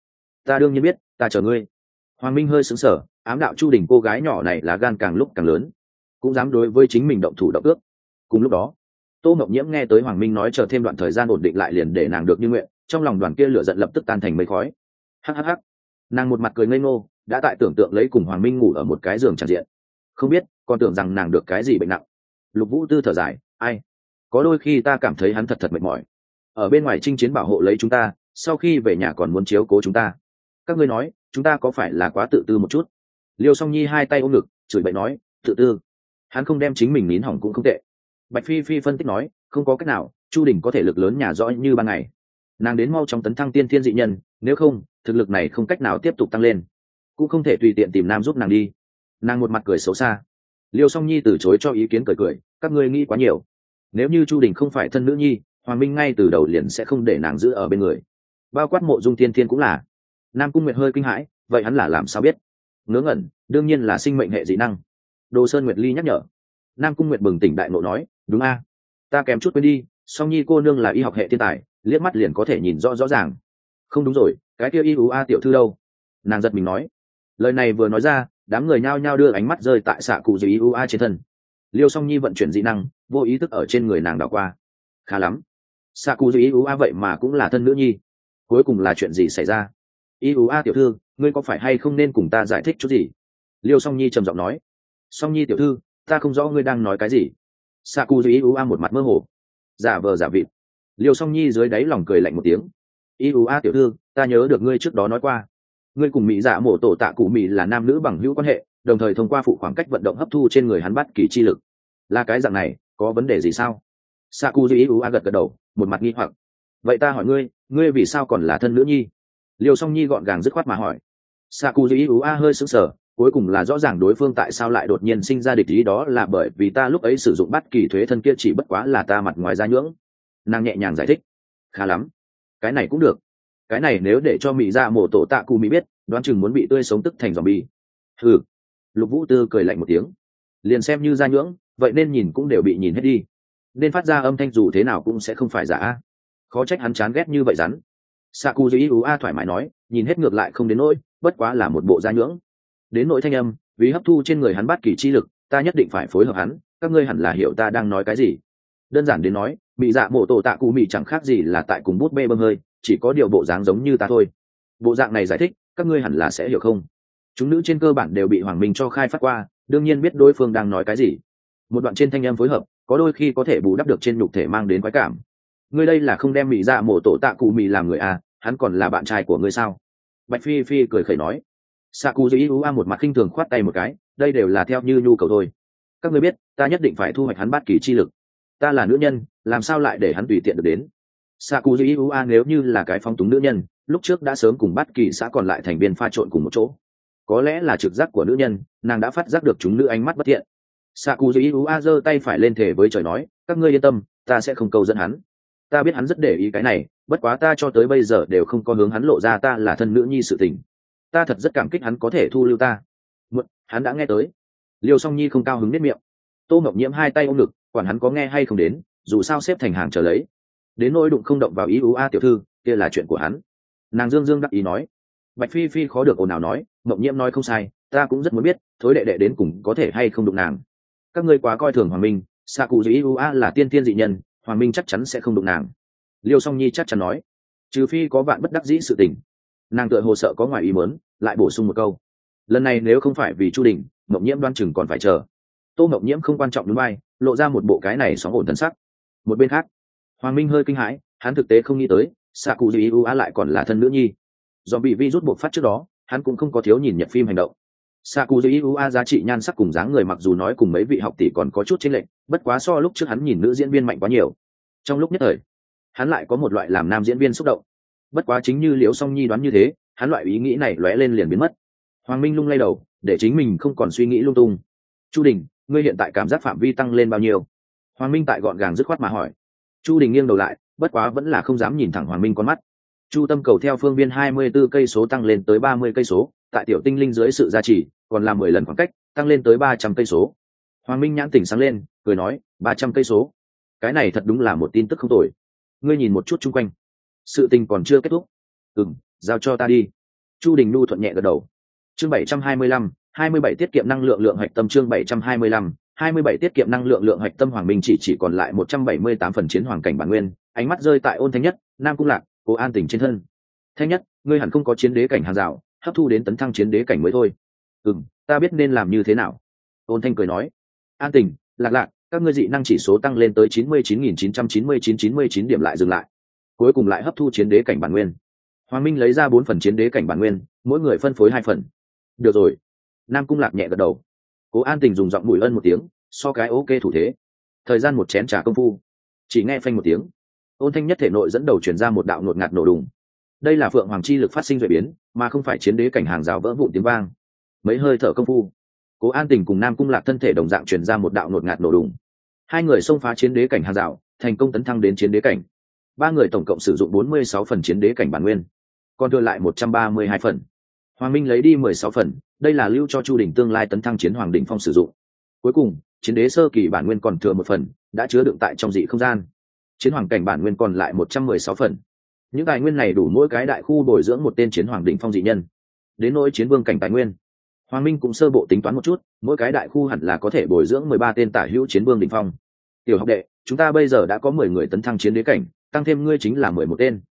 ta đương nhiên biết, ta chờ ngươi. Hoàng Minh hơi sững sờ, ám đạo Chu Đình cô gái nhỏ này là gan càng lúc càng lớn, cũng dám đối với chính mình động thủ động ước. Cùng lúc đó, Tô Mộng Nhiễm nghe tới Hoàng Minh nói chờ thêm đoạn thời gian ổn định lại liền để nàng được như nguyện, trong lòng đoàn kia lửa giận lập tức tan thành mây khói. Hắc, nàng một mặt cười ngây ngô, đã tại tưởng tượng lấy cùng Hoàng Minh ngủ ở một cái giường tràn diện, không biết còn tưởng rằng nàng được cái gì bệnh nặng. Lục Vũ Tư thở dài, ai, có đôi khi ta cảm thấy hắn thật mệt mỏi, ở bên ngoài chinh chiến bảo hộ lấy chúng ta, sau khi về nhà còn muốn chiếu cố chúng ta. Các ngươi nói chúng ta có phải là quá tự tư một chút? Liêu Song Nhi hai tay ôm ngực, chửi bậy nói, tự tư? Hắn không đem chính mình nín hỏng cũng không tệ. Bạch Phi Phi phân tích nói, không có cách nào, Chu Đình có thể lực lớn nhà rõ như ban ngày, nàng đến mau chóng tấn thăng tiên thiên dị nhân, nếu không thực lực này không cách nào tiếp tục tăng lên, cũng không thể tùy tiện tìm nam giúp nàng đi. Nàng một mặt cười xấu xa. Liêu Song Nhi từ chối cho ý kiến, cười, các ngươi nghĩ quá nhiều. Nếu như Chu Đình không phải thân nữ nhi, Hoàng Minh ngay từ đầu liền sẽ không để nàng giữ ở bên người, bao quát Mộ Dung Thiên Thiên cũng là. Nam Cung Nguyệt hơi kinh hãi, vậy hắn là làm sao biết? Ngớ ngẩn, đương nhiên là sinh mệnh hệ dị năng. Đồ Sơn Nguyệt Ly nhắc nhở. Nam Cung Nguyệt bừng tỉnh đại ngộ nói, đúng a, ta kém chút quên đi, Song Nhi cô nương là y học hệ thiên tài, liếc mắt liền có thể nhìn rõ ràng. Không đúng rồi, cái kia y ú a tiểu thư đâu? Nàng giật mình nói. Lời này vừa nói ra, đám người nhao nhao đưa ánh mắt rơi tại xạ cụ gì y ú a trên thân. Liêu Song Nhi vận chuyển dị năng, vô ý thức ở trên người nàng đảo qua. Khá lắm, xạ cụ gì y ú a vậy mà cũng là thân nữ nhi. cuối cùng là chuyện gì xảy ra? Iua tiểu thư, ngươi có phải hay không nên cùng ta giải thích chút gì? Liêu Song Nhi trầm giọng nói. Song Nhi tiểu thư, ta không rõ ngươi đang nói cái gì. Sakuji Iua một mặt mơ hồ, giả vờ giả vịt. Liêu Song Nhi dưới đáy lòng cười lạnh một tiếng. Iua tiểu thư, ta nhớ được ngươi trước đó nói qua, ngươi cùng mỹ dạ mổ tổ tạ cụ mỹ là nam nữ bằng hữu quan hệ, đồng thời thông qua phụ khoảng cách vận động hấp thu trên người hắn bắt kỳ chi lực. Là cái dạng này, có vấn đề gì sao? Sakuji Iua gật gật đầu, một mặt nghi hoặc. Vậy ta hỏi ngươi, ngươi vì sao còn là thân nữ nhi? Liêu Song Nhi gọn gàng dứt khoát mà hỏi. Sakuji Iua hơi sững sờ, cuối cùng là rõ ràng đối phương tại sao lại đột nhiên sinh ra địch ý, đó là bởi vì ta lúc ấy sử dụng bắt kỳ thuế thân kia chỉ bất quá là ta mặt ngoài ra nhưỡng. Nàng nhẹ nhàng giải thích. Khá lắm, cái này cũng được. Cái này nếu để cho mỹ dạ mổ tổ tạ cụ mỹ biết, đoán chừng muốn bị tươi sống tức thành zombie. Hừ. Lục Vũ Tư cười lạnh một tiếng. Liền xem như ra nhưỡng, vậy nên nhìn cũng đều bị nhìn hết đi, nên phát ra âm thanh dù thế nào cũng sẽ không phải giả. Khó trách hắn chán ghét như vậy rắn. Sakuji Iua thoải mái nói, nhìn hết ngược lại không đến nỗi, bất quá là một bộ da nhưỡng. Đến nỗi thanh âm, vì hấp thu trên người hắn bắt kỳ chi lực, ta nhất định phải phối hợp hắn, các ngươi hẳn là hiểu ta đang nói cái gì. Đơn giản đến nói, mỹ dạ mổ tổ tạ cụ mỹ chẳng khác gì là tại cùng bút bê bơm hơi, chỉ có điều bộ dáng giống như ta thôi. Bộ dạng này giải thích, các ngươi hẳn là sẽ hiểu không? Chúng nữ trên cơ bản đều bị Hoàng Minh cho khai phát qua, đương nhiên biết đối phương đang nói cái gì. Một đoạn trên thanh âm phối hợp, có đôi khi có thể bù đắp được trên nhục thể mang đến khoái cảm. Ngươi đây là không đem mỹ dạ mổ tổ tạ cụ mỹ làm người à? Hắn còn là bạn trai của ngươi sao? Bạch Phi Phi cười khẩy nói. Sakuji Iua một mặt khinh thường khoát tay một cái, đây đều là theo như nhu cầu thôi. Các ngươi biết, ta nhất định phải thu hoạch hắn bắt kỳ chi lực. Ta là nữ nhân, làm sao lại để hắn tùy tiện được đến? Sakuji Iua nếu như là cái phong túng nữ nhân, lúc trước đã sớm cùng bắt kỳ xã còn lại thành viên pha trộn cùng một chỗ. Có lẽ là trực giác của nữ nhân, nàng đã phát giác được chúng nữ ánh mắt bất thiện. Sakuji Iua giơ tay phải lên thể với trời nói, các ngươi yên tâm, ta sẽ không cầu dẫn hắn. Ta biết hắn rất để ý cái này, bất quá ta cho tới bây giờ đều không có hướng hắn lộ ra ta là thân nữ nhi sự tình. Ta thật rất cảm kích hắn có thể thu lưu ta. Hắn đã nghe tới. Liêu Song Nhi không cao hứng nếp miệng. Tô Ngọc Nhiễm hai tay ôm ngực, quản hắn có nghe hay không đến, dù sao xếp thành hàng chờ lấy. Đến nỗi đụng không động vào Iua tiểu thư, kia là chuyện của hắn. Nàng dương dương đắc ý nói. Bạch Phi Phi khó được ồn ào nói, Ngọc Nhiễm nói không sai, ta cũng rất muốn biết, thối đệ đệ đến cùng có thể hay không đụng nàng. Các ngươi quá coi thường Hoàng Minh, Sakuji Iua là tiên tiên dị nhân, Hoàng Minh chắc chắn sẽ không đụng nàng. Liêu Song Nhi chắc chắn nói, trừ phi có vạn bất đắc dĩ sự tình. Nàng tựa hồ sợ có ngoài ý muốn, lại bổ sung một câu, lần này nếu không phải vì Chu Đình, Mộng Nhiễm đoan chừng còn phải chờ. Tô Mộng Nhiễm không quan trọng đúng bay, lộ ra một bộ cái này sóng ổn thần sắc. Một bên khác, Hoàng Minh hơi kinh hãi, hắn thực tế không nghĩ tới Sakuji Iua lại còn là thân nữ nhi. Do bị virus buộc phát trước đó, hắn cũng không có thiếu nhìn Nhật phim hành động. Sakuji Iua giá trị nhan sắc cùng dáng người mặc dù nói cùng mấy vị học tỷ còn có chút chênh lệch, bất quá so lúc trước hắn nhìn nữ diễn viên mạnh quá nhiều. Trong lúc nhất thời, hắn lại có một loại làm nam diễn viên xúc động. Bất quá chính như Liễu Song Nhi đoán như thế, hắn loại ý nghĩ này lóe lên liền biến mất. Hoàng Minh lung lay đầu, để chính mình không còn suy nghĩ lung tung. Chu Đình, ngươi hiện tại cảm giác phạm vi tăng lên bao nhiêu? Hoàng Minh tại gọn gàng dứt khoát mà hỏi. Chu Đình nghiêng đầu lại, bất quá vẫn là không dám nhìn thẳng Hoàng Minh con mắt. Chu tâm cầu theo phương viên 24 cây số tăng lên tới 30 cây số, tại tiểu tinh linh dưới sự gia trì, còn là 10 lần khoảng cách, tăng lên tới 300 cây số. Hoàng Minh nhãn tỉnh sáng lên, cười nói, 300 cây số. Cái này thật đúng là một tin tức không tồi. Ngươi nhìn một chút xung quanh. Sự tình còn chưa kết thúc. Giao cho ta đi. Chu Đình nu thuận nhẹ gật đầu. Chương 725, 27 tiết kiệm năng lượng lượng hạch tâm. Chương 725, 27 tiết kiệm năng lượng lượng hạch tâm. Hoàng Minh chỉ còn lại 178 phần chiến hoàng cảnh bản nguyên, ánh mắt rơi tại Ôn Thanh Nhất, Nam Cung Lạc, Cố An Tình trên thân. Thanh Nhất, ngươi hẳn không có chiến đế cảnh hàng rào, hấp thu đến tấn thăng chiến đế cảnh mới thôi. Ta biết nên làm như thế nào. Ôn Thanh cười nói. An Tình, Lạc Lạc, các ngươi dị năng chỉ số tăng lên tới 99.999 điểm lại dừng lại, cuối cùng lại hấp thu chiến đế cảnh bản nguyên. Hoàng Minh lấy ra 4 phần chiến đế cảnh bản nguyên, mỗi người phân phối 2 phần. Được rồi. Nam Cung Lạc nhẹ gật đầu. Cố An Tình dùng giọng mùi ân một tiếng, so cái ok thủ thế. Thời gian một chén trà công phu, chỉ nghe phanh một tiếng, Ôn Thanh Nhất thể nội dẫn đầu truyền ra một đạo ngột ngạt nổ đùng. Đây là Phượng Hoàng chi lực phát sinh duệ biến, mà không phải chiến đế cảnh hàng rào vỡ vụn tiếng vang. Mấy hơi thở công phu, Cố An Tình cùng Nam Cung Lạc thân thể đồng dạng truyền ra một đạo ngột ngạt nổ đùng. Hai người xông phá chiến đế cảnh hàng rào, thành công tấn thăng đến chiến đế cảnh. Ba người tổng cộng sử dụng 46 phần chiến đế cảnh bản nguyên, còn thừa lại 132 phần. Hoàng Minh lấy đi 16 phần, đây là lưu cho Chu Đình tương lai tấn thăng chiến hoàng đỉnh phong sử dụng. Cuối cùng, chiến đế sơ kỳ bản nguyên còn thừa 1 phần, đã chứa đựng tại trong dị không gian. Chiến hoàng cảnh bản nguyên còn lại 116 phần. Những tài nguyên này đủ mỗi cái đại khu bồi dưỡng một tên chiến hoàng đỉnh phong dị nhân. Đến nỗi chiến vương cảnh tài nguyên, Hoàng Minh cũng sơ bộ tính toán một chút, mỗi cái đại khu hẳn là có thể bồi dưỡng 13 tên tả hữu chiến vương đỉnh phong. Tiểu học đệ, chúng ta bây giờ đã có 10 người tấn thăng chiến đế cảnh, tăng thêm ngươi chính là 11 tên.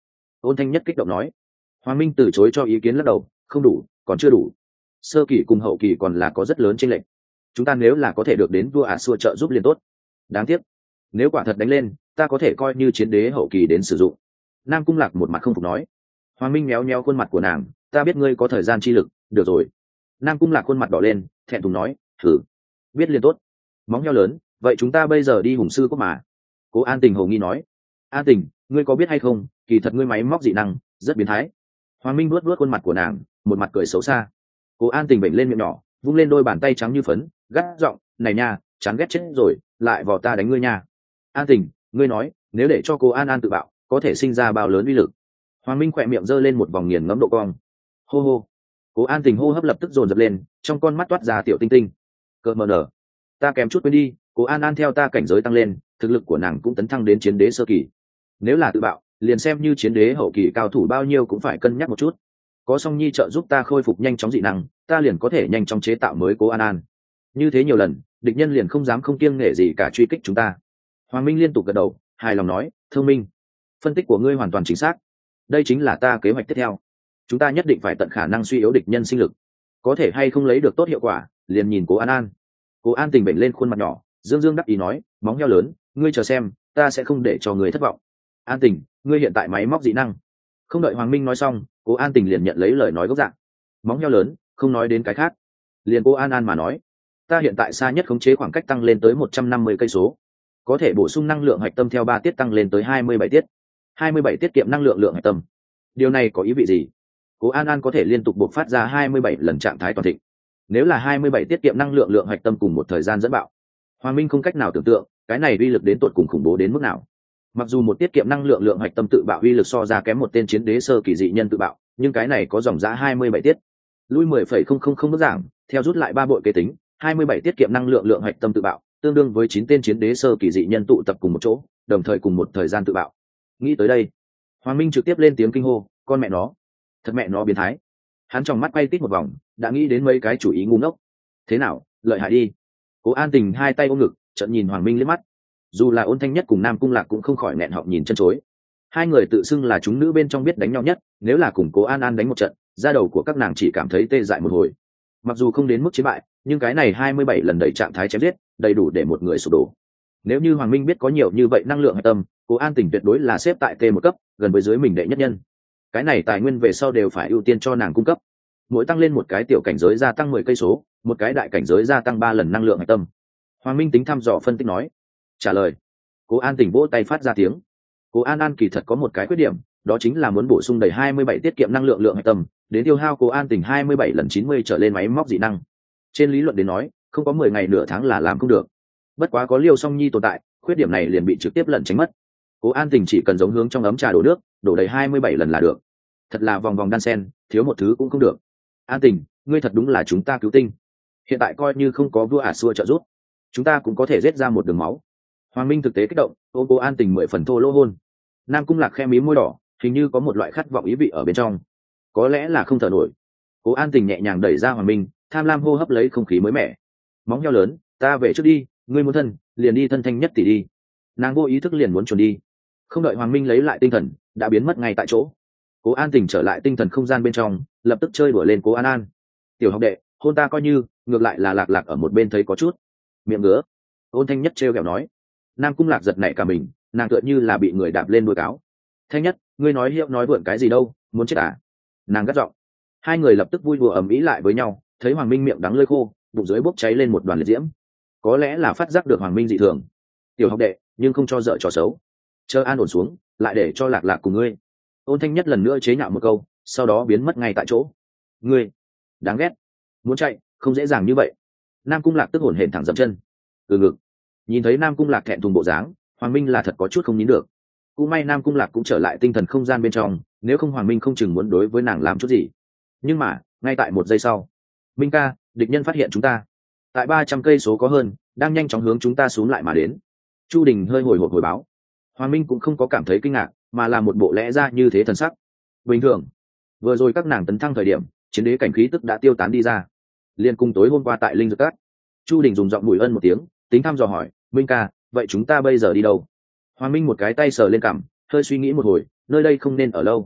Ôn Thanh Nhất kích động nói. Hoàng Minh từ chối cho ý kiến lắc đầu, không đủ, còn chưa đủ. Sơ kỳ cùng hậu kỳ còn là có rất lớn chênh lệch. Chúng ta nếu là có thể được đến vua ả xua trợ giúp liền tốt. Đáng tiếc, nếu quả thật đánh lên, ta có thể coi như chiến đế hậu kỳ đến sử dụng. Nam Cung Lạc một mặt không phục nói. Hoàng Minh méo méo khuôn mặt của nàng, ta biết ngươi có thời gian chi lực, được rồi. Nam Cung Lạc khuôn mặt đỏ lên, thẹn thùng nói, thử. Biết liền tốt. Móng heo lớn, vậy chúng ta bây giờ đi Hùng Sư Cốc mà. Cố An Tình hồ nghi nói. An Tình, ngươi có biết hay không, kỳ thật ngươi máy móc dị năng rất biến thái. Hoàng Minh vuốt vuốt khuôn mặt của nàng, một mặt cười xấu xa. Cố An Tình bệnh lên miệng nhỏ, vung lên đôi bàn tay trắng như phấn, gắt giọng, này nha, chán ghét chết rồi, lại vào ta đánh ngươi nha. An Tình, ngươi nói, nếu để cho cô An An tự bạo, có thể sinh ra bao lớn uy lực. Hoàng Minh khỏe miệng giơ lên một vòng nghiền ngẫm độ cong. Hô hô. Cố An Tình hô hấp lập tức dồn dập lên, trong con mắt toát ra tiểu tinh tinh. Cờ mờ nở, ta kém chút quên đi, Cố An An theo ta cảnh giới tăng lên, thực lực của nàng cũng tấn thăng đến chiến đế sơ kỳ. Nếu là tự bạo, liền xem như chiến đế hậu kỳ cao thủ bao nhiêu cũng phải cân nhắc một chút. Có Song Nhi trợ giúp ta khôi phục nhanh chóng dị năng, ta liền có thể nhanh chóng chế tạo mới Cố An An. Như thế nhiều lần, địch nhân liền không dám không kiêng nể gì cả truy kích chúng ta. Hoàng Minh liên tục gật đầu, hài lòng nói, thông minh, phân tích của ngươi hoàn toàn chính xác. Đây chính là ta kế hoạch tiếp theo. Chúng ta nhất định phải tận khả năng suy yếu địch nhân sinh lực. Có thể hay không lấy được tốt hiệu quả, liền nhìn Cố An An. Cố An Tình bệnh lên khuôn mặt nhỏ, dương dương đắc ý nói, móng heo lớn, ngươi chờ xem, ta sẽ không để cho ngươi thất vọng. An Tình, ngươi hiện tại máy móc dị năng. Không đợi Hoàng Minh nói xong, Cố An Tình liền nhận lấy lời nói gốc dạng. Móng heo lớn, không nói đến cái khác, liền Cố An An mà nói, ta hiện tại xa nhất khống chế khoảng cách tăng lên tới 150 cây số, có thể bổ sung năng lượng hạch tâm theo 3 tiết tăng lên tới 27 tiết. 27 tiết kiệm năng lượng lượng hạch tâm. Điều này có ý vị gì? Cố An An có thể liên tục bộc phát ra 27 lần trạng thái toàn thịnh. Nếu là 27 tiết kiệm năng lượng lượng hạch tâm cùng một thời gian dẫn bạo, Hoàng Minh không cách nào tưởng tượng, cái này uy lực đến tột cùng khủng bố đến mức nào. Mặc dù một tiết kiệm năng lượng lượng hạch tâm tự bạo uy lực so ra kém một tên chiến đế sơ kỳ dị nhân tự bạo, nhưng cái này có dòng giá 27 tiết. Lui 10,000 bước giảng, theo rút lại 3 bội kế tính, 27 tiết kiệm năng lượng lượng hạch tâm tự bạo, tương đương với 9 tên chiến đế sơ kỳ dị nhân tụ tập cùng một chỗ, đồng thời cùng một thời gian tự bạo. Nghĩ tới đây, Hoàng Minh trực tiếp lên tiếng kinh hô, con mẹ nó, thật mẹ nó biến thái. Hắn trong mắt quay tít một vòng, đã nghĩ đến mấy cái chủ ý ngu ngốc. Thế nào, lợi hại đi. Cố An Tình hai tay ôm ngực, trợn nhìn Hoàng Minh liếc mắt. Dù là Ôn Thanh Nhất cùng Nam Cung Lạc cũng không khỏi nghẹn họng nhìn chân chối. Hai người tự xưng là chúng nữ bên trong biết đánh nhau nhất, nếu là cùng Cố An An đánh một trận, da đầu của các nàng chỉ cảm thấy tê dại một hồi. Mặc dù không đến mức chiến bại, nhưng cái này 27 lần đẩy trạng thái chém giết, đầy đủ để một người sụp đổ. Nếu như Hoàng Minh biết có nhiều như vậy năng lượng hạch tâm, Cố An Tình tuyệt đối là xếp tại T1 cấp, gần với dưới mình đệ nhất nhân. Cái này tài nguyên về sau đều phải ưu tiên cho nàng cung cấp. Mỗi tăng lên một cái tiểu cảnh giới gia tăng 10 cây số, một cái đại cảnh giới gia tăng 3 lần năng lượng hạch tâm. Hoàng Minh tính thăm dò phân tích nói. Trả lời. Cố An Tình vỗ tay phát ra tiếng. Cố An An kỳ thật có một cái khuyết điểm, đó chính là muốn bổ sung đầy 27 tiết kiệm năng lượng lượng hạch tâm, đến tiêu hao Cố An Tình 27 lần 90 trở lên máy móc dị năng. Trên lý luận đến nói, không có 10 ngày nửa tháng là làm không được. Bất quá có Liêu Song Nhi tồn tại, khuyết điểm này liền bị trực tiếp lẩn tránh mất. Cố An Tình chỉ cần giống hướng trong ấm trà đổ nước, đổ đầy 27 lần là được. Thật là vòng vòng đan sen, thiếu một thứ cũng không được. An Tình, ngươi thật đúng là chúng ta cứu tinh. Hiện tại coi như không có vua ả xua trợ giúp, chúng ta cũng có thể giết ra một đường máu. Hoàng Minh thực tế kích động, ôm Cố An Tình 10 phần thô lỗ hôn. Nam Cung Lạc khe mí môi đỏ, hình như có một loại khát vọng ý vị ở bên trong. Có lẽ là không thở nổi. Cố An Tình nhẹ nhàng đẩy ra Hoàng Minh, tham lam hô hấp lấy không khí mới mẻ. Móng heo lớn, ta về trước đi, ngươi muốn thân, liền đi thân Thanh Nhất tỷ đi. Nàng vô ý thức liền muốn chuồn đi. Không đợi Hoàng Minh lấy lại tinh thần, đã biến mất ngay tại chỗ. Cố An Tình trở lại tinh thần không gian bên trong, lập tức chơi đùa lên Cố An An. Tiểu học đệ, hôn ta coi như, ngược lại là Lạc Lạc ở một bên thấy có chút miệng ngứa. Ôn Thanh Nhất trêu ghẹo nói. Nam Cung Lạc giật nảy cả mình, nàng tựa như là bị người đạp lên đuôi cáo. Thanh Nhất, ngươi nói hiệu nói vượn cái gì đâu, muốn chết à? Nàng gắt giọng. Hai người lập tức vui đùa ầm ĩ lại với nhau, thấy Hoàng Minh miệng đắng lưỡi khô, bụng dưới bốc cháy lên một đoàn liệt diễm. Có lẽ là phát giác được Hoàng Minh dị thường. Tiểu học đệ, nhưng không cho dở trò xấu. Chờ an ổn xuống, lại để cho Lạc Lạc cùng ngươi. Ôn Thanh Nhất lần nữa chế nhạo một câu, sau đó biến mất ngay tại chỗ. Ngươi, đáng ghét. Muốn chạy, không dễ dàng như vậy. Nam Cung Lạc tức hổn hển thẳng dậm chân. Từ ngực. Nhìn thấy Nam Cung Lạc thẹn thùng bộ dáng, Hoàng Minh là thật có chút không nín được. Cũng may Nam Cung Lạc cũng trở lại tinh thần không gian bên trong, nếu không Hoàng Minh không chừng muốn đối với nàng làm chút gì. Nhưng mà, ngay tại một giây sau, Minh ca, địch nhân phát hiện chúng ta. Tại 300 cây số có hơn, đang nhanh chóng hướng chúng ta xuống lại mà đến. Chu Đình hơi hồi hộp hồi báo. Hoàng Minh cũng không có cảm thấy kinh ngạc, mà là một bộ lẽ ra như thế thần sắc. Bình thường. Vừa rồi các nàng tấn thăng thời điểm, chiến đế cảnh khí tức đã tiêu tán đi ra. Liên cùng tối hôm qua tại Linh Dược Cát. Chu Đình dùng giọng mùi ân một tiếng, tính thăm dò hỏi, Minh ca, vậy chúng ta bây giờ đi đâu? Hoàng Minh một cái tay sờ lên cằm, hơi suy nghĩ một hồi, nơi đây không nên ở lâu,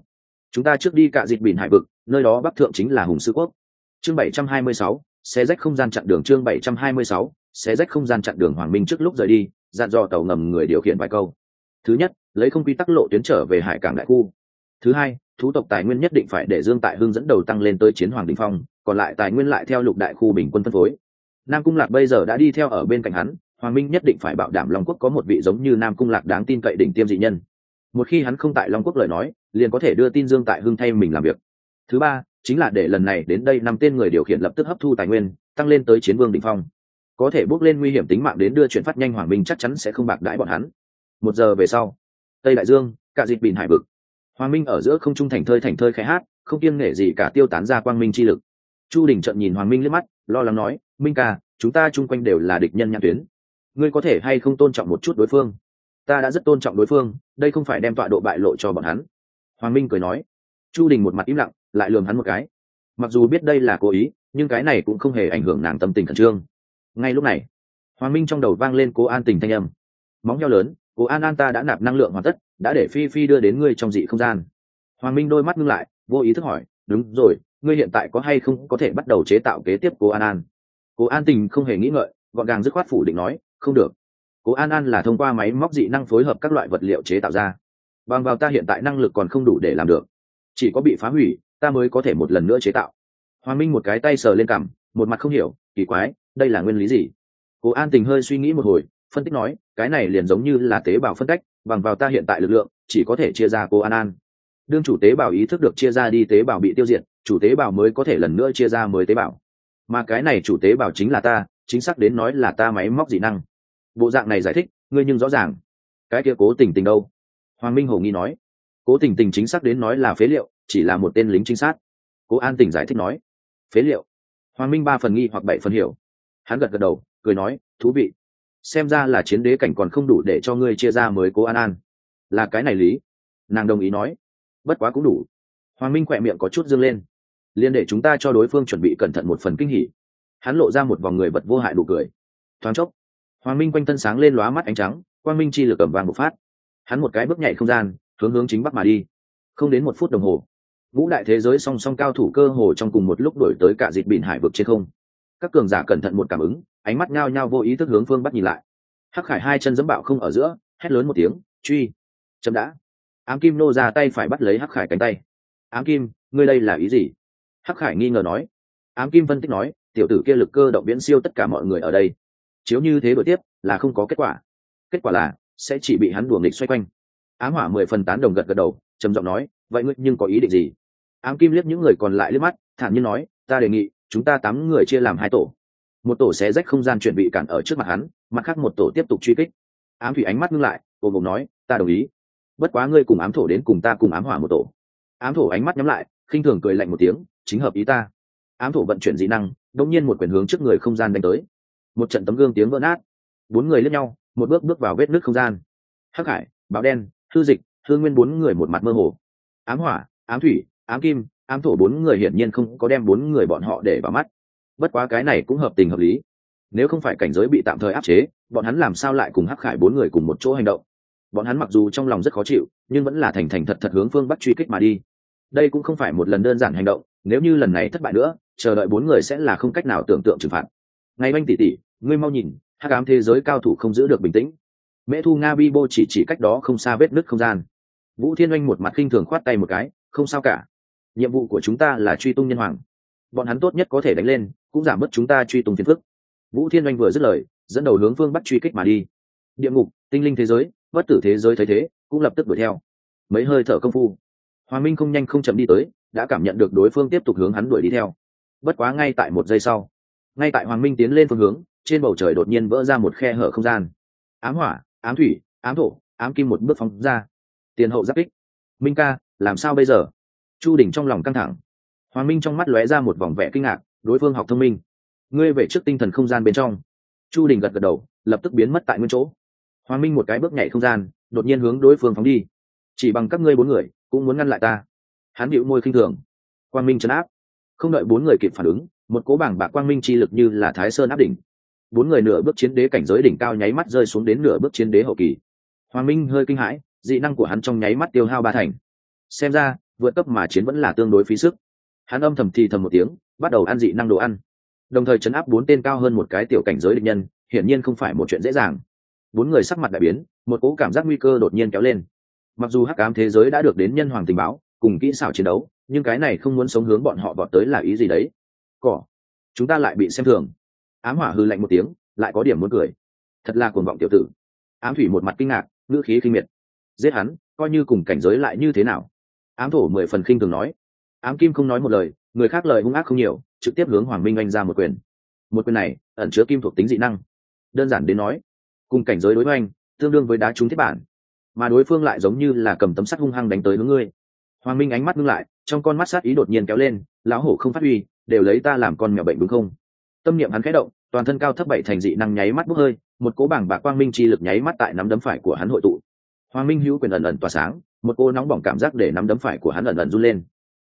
chúng ta trước đi cạ dịt bỉn hải vực, nơi đó bắc thượng chính là hùng sư quốc. Chương 726, xé rách không gian chặn đường. Chương 726, xé rách không gian chặn đường. Hoàng Minh trước lúc rời đi dặn dò tàu ngầm người điều khiển vài câu. Thứ nhất, lấy không quy tắc lộ tuyến trở về hải cảng đại khu. Thứ hai, thú tộc tài nguyên nhất định phải để Dương Tại Hưng dẫn đầu tăng lên tới chiến hoàng đỉnh phong, còn lại tài nguyên lại theo lục đại khu bình quân phân phối. Nam Cung Lạc bây giờ đã đi theo ở bên cạnh hắn, Hoàng Minh nhất định phải bảo đảm Long Quốc có một vị giống như Nam Cung Lạc đáng tin cậy đỉnh tiêm dị nhân. Một khi hắn không tại Long Quốc lời nói, liền có thể đưa tin Dương Tại Hưng thay mình làm việc. Thứ ba, chính là để lần này đến đây 5 tên người điều khiển lập tức hấp thu tài nguyên, tăng lên tới chiến vương đỉnh phong. Có thể bước lên nguy hiểm tính mạng đến đưa chuyển phát nhanh, Hoàng Minh chắc chắn sẽ không bạc đãi bọn hắn. 1 giờ về sau, Tây Đại Dương, cả dịp bỉn hải vực. Hoàng Minh ở giữa không trung thành thơi khẽ hát, không kiêng nể gì cả tiêu tán ra quang minh chi lực. Chu Đình trợn nhìn Hoàng Minh liếc mắt, lo lắng nói, Minh ca, chúng ta chung quanh đều là địch nhân nhãn tuyến, ngươi có thể hay không tôn trọng một chút đối phương? Ta đã rất tôn trọng đối phương, đây không phải đem tọa độ bại lộ cho bọn hắn. Hoàng Minh cười nói. Chu Đình một mặt im lặng, lại lườm hắn một cái. Mặc dù biết đây là cố ý, nhưng cái này cũng không hề ảnh hưởng nàng tâm tình khẩn trương. Ngay lúc này, Hoàng Minh trong đầu vang lên Cố An Tình thanh âm. Móng heo lớn, Cố An An ta đã nạp năng lượng hoàn tất, đã để Phi Phi đưa đến ngươi trong dị không gian. Hoàng Minh đôi mắt ngưng lại, vô ý thức hỏi, đúng rồi, ngươi hiện tại có hay không có thể bắt đầu chế tạo kế tiếp Cố An An? Cố An Tình không hề nghĩ ngợi, gọn gàng dứt khoát phủ định nói, không được. Cố An An là thông qua máy móc dị năng phối hợp các loại vật liệu chế tạo ra, bằng vào ta hiện tại năng lực còn không đủ để làm được, chỉ có bị phá hủy ta mới có thể một lần nữa chế tạo. Hoàng Minh một cái tay sờ lên cằm, một mặt không hiểu, kỳ quái, đây là nguyên lý gì? Cố An Tình hơi suy nghĩ một hồi, phân tích nói, cái này liền giống như là tế bào phân cách, bằng vào ta hiện tại lực lượng chỉ có thể chia ra Cố An An. Đương chủ tế bào ý thức được chia ra đi, tế bào bị tiêu diệt, chủ tế bào mới có thể lần nữa chia ra mới tế bào, mà cái này chủ tế bào chính là ta, chính xác đến nói là ta máy móc dị năng. Bộ dạng này giải thích ngươi nhưng rõ ràng. Cái kia Cố Tình Tình đâu? Hoàng Minh hồ nghi nói. Cố Tình Tình chính xác đến nói là phế liệu, chỉ là một tên lính trinh sát. Cố An Tình giải thích nói. Phế liệu? Hoàng Minh 3 phần nghi hoặc 7 phần hiểu. Hắn gật gật đầu, cười nói, thú vị. Xem ra là chiến đế cảnh còn không đủ để cho ngươi chia ra mới Cố An An. Là cái này lý. Nàng đồng ý nói. Bất quá cũng đủ. Hoàng Minh khỏe miệng có chút dương lên. Liên để chúng ta cho đối phương chuẩn bị cẩn thận một phần kinh hỉ. Hắn lộ ra một vòng người vật vô hại đủ cười. Thoáng chốc, Hoàng Minh quanh thân sáng lên lóa mắt ánh trắng, quang minh chi lực ầm vang bộc phát. Hắn một cái bước nhảy không gian, hướng chính bắc mà đi. Không đến 1 phút đồng hồ, ngũ đại thế giới song song cao thủ cơ hồ trong cùng một lúc đuổi tới cả dịp bỉn hải vực trên không. Các cường giả cẩn thận một cảm ứng, ánh mắt nhao nhao vô ý thức hướng phương bắc nhìn lại. Hắc Khải 2 chân giẫm bạo không ở giữa, hét lớn một tiếng, truy. Chậm đã. Ám Kim nô ra tay phải bắt lấy Hắc Khải cánh tay. Ám Kim, ngươi đây là ý gì? Hắc Khải nghi ngờ nói. Ám Kim phân tích nói, tiểu tử kia lực cơ động viễn siêu tất cả mọi người ở đây, chiếu như thế đuổi tiếp là không có kết quả. Kết quả là sẽ chỉ bị hắn đùa nghịch xoay quanh. Ám Hỏa 10 phần tán đồng gật gật đầu, trầm giọng nói, vậy ngươi nhưng có ý định gì? Ám Kim liếc những người còn lại liếc mắt, thản nhiên nói, ta đề nghị chúng ta 8 người chia làm 2 tổ. Một tổ xé rách không gian chuẩn bị cản ở trước mặt hắn, mặt khác một tổ tiếp tục truy kích. Ám Thủy ánh mắt ngưng lại, ôm bụng nói, ta đồng ý. Bất quá ngươi cùng Ám Thổ đến cùng ta cùng Ám Hỏa một tổ. Ám Thổ ánh mắt nhắm lại, khinh thường cười lạnh một tiếng, chính hợp ý ta. Ám Thổ vận chuyển dị năng, đột nhiên một quyền hướng trước người không gian đánh tới. Một trận tấm gương tiếng vỡ nát, 4 người liếc nhau, một bước vào vết nứt không gian. Hắc Hải, Báo Đen, Hư Dịch, Hư Nguyên 4 người một mặt mơ hồ. Ám Hỏa, Ám Thủy, Ám Kim, Ám Thổ 4 người hiển nhiên không có đem 4 người bọn họ để vào mắt. Bất quá cái này cũng hợp tình hợp lý. Nếu không phải cảnh giới bị tạm thời áp chế, bọn hắn làm sao lại cùng Hắc Khải 4 người cùng một chỗ hành động? Bọn hắn mặc dù trong lòng rất khó chịu, nhưng vẫn là thành thật hướng phương bắc truy kích mà đi. Đây cũng không phải một lần đơn giản hành động, nếu như lần này thất bại nữa, chờ đợi 4 người sẽ là không cách nào tưởng tượng trừng phạt. Ngay Banh tỷ tỷ, ngươi mau nhìn, hắc ám thế giới cao thủ không giữ được bình tĩnh. Mễ Thu Nga Bi Bô chỉ cách đó không xa vết nứt không gian. Vũ Thiên Oanh một mặt khinh thường khoát tay một cái, không sao cả. Nhiệm vụ của chúng ta là truy tung nhân hoàng, bọn hắn tốt nhất có thể đánh lên, cũng giảm bớt chúng ta truy tung phiền phức. Vũ Thiên Oanh vừa dứt lời, dẫn đầu hướng phương bắc truy kích mà đi. Địa ngục, tinh linh thế giới, bất tử thế giới thấy thế, cũng lập tức đuổi theo. Mấy hơi thở công phu, Hoàng Minh không nhanh không chậm đi tới, đã cảm nhận được đối phương tiếp tục hướng hắn đuổi đi theo. Bất quá ngay tại 1 giây sau, ngay tại Hoàng Minh tiến lên phương hướng, trên bầu trời đột nhiên vỡ ra một khe hở không gian. Ám Hỏa, Ám Thủy, Ám Thổ, Ám Kim một bước phóng ra, tiền hậu giáp kích. Minh ca, làm sao bây giờ? Chu Đình trong lòng căng thẳng. Hoàng Minh trong mắt lóe ra một vòng vẻ kinh ngạc, đối phương học thông minh. Ngươi về trước tinh thần không gian bên trong. Chu Đình gật gật đầu, lập tức biến mất tại nguyên chỗ. Hoàng Minh một cái bước nhảy không gian, đột nhiên hướng đối phương phóng đi. Chỉ bằng các ngươi 4 người cũng muốn ngăn lại ta? Hắn bĩu môi khinh thường. Quang Minh trấn áp. Không đợi 4 người kịp phản ứng, một cỗ bảng bạc quang minh chi lực như là Thái Sơn áp đỉnh. 4 người nửa bước chiến đế cảnh giới đỉnh cao nháy mắt rơi xuống đến nửa bước chiến đế hậu kỳ. Hoàng Minh hơi kinh hãi, dị năng của hắn trong nháy mắt tiêu hao 3 thành. Xem ra vượt cấp mà chiến vẫn là tương đối phí sức. Hắn âm thầm thì thầm một tiếng, bắt đầu ăn dị năng đồ ăn, đồng thời chấn áp 4 tên cao hơn một cái tiểu cảnh giới địch nhân, hiển nhiên không phải một chuyện dễ dàng. 4 người sắc mặt đại biến, một cỗ cảm giác nguy cơ đột nhiên kéo lên. Mặc dù hắc ám thế giới đã được đến nhân hoàng tình báo cùng kỹ xảo chiến đấu, nhưng cái này không muốn sống hướng bọn họ vọt tới là ý gì đấy? Cỏ, chúng ta lại bị xem thường. Ám hỏa hư lạnh một tiếng, lại có điểm muốn cười. Thật là cuồng vọng tiểu tử. Ám thủy một mặt kinh ngạc, ngữ khí khinh miệt. Giết hắn, coi như cùng cảnh giới lại như thế nào? Ám thổ 10 phần khinh thường nói. Ám kim không nói một lời, người khác lời hung ác không nhiều, trực tiếp hướng Hoàng Minh anh ra một quyền. Một quyền này ẩn chứa kim thuộc tính dị năng. Đơn giản đến nói, cùng cảnh giới đối với anh tương đương với đá trúng thiết bản, mà đối phương lại giống như là cầm tấm sắt hung hăng đánh tới hướng ngươi. Hoàng Minh ánh mắt ngưng lại, trong con mắt sát ý đột nhiên kéo lên, lão hổ không phát huy, đều lấy ta làm con mèo bệnh đúng không? Tâm niệm hắn khẽ động, toàn thân cao thấp bảy thành dị năng nháy mắt bốc hơi, một cỗ bảng bạc quang minh chi lực nháy mắt tại nắm đấm phải của hắn hội tụ. Hoàng Minh hữu quyền ẩn ẩn tỏa sáng, một cô nóng bỏng cảm giác để nắm đấm phải của hắn ẩn ẩn run lên.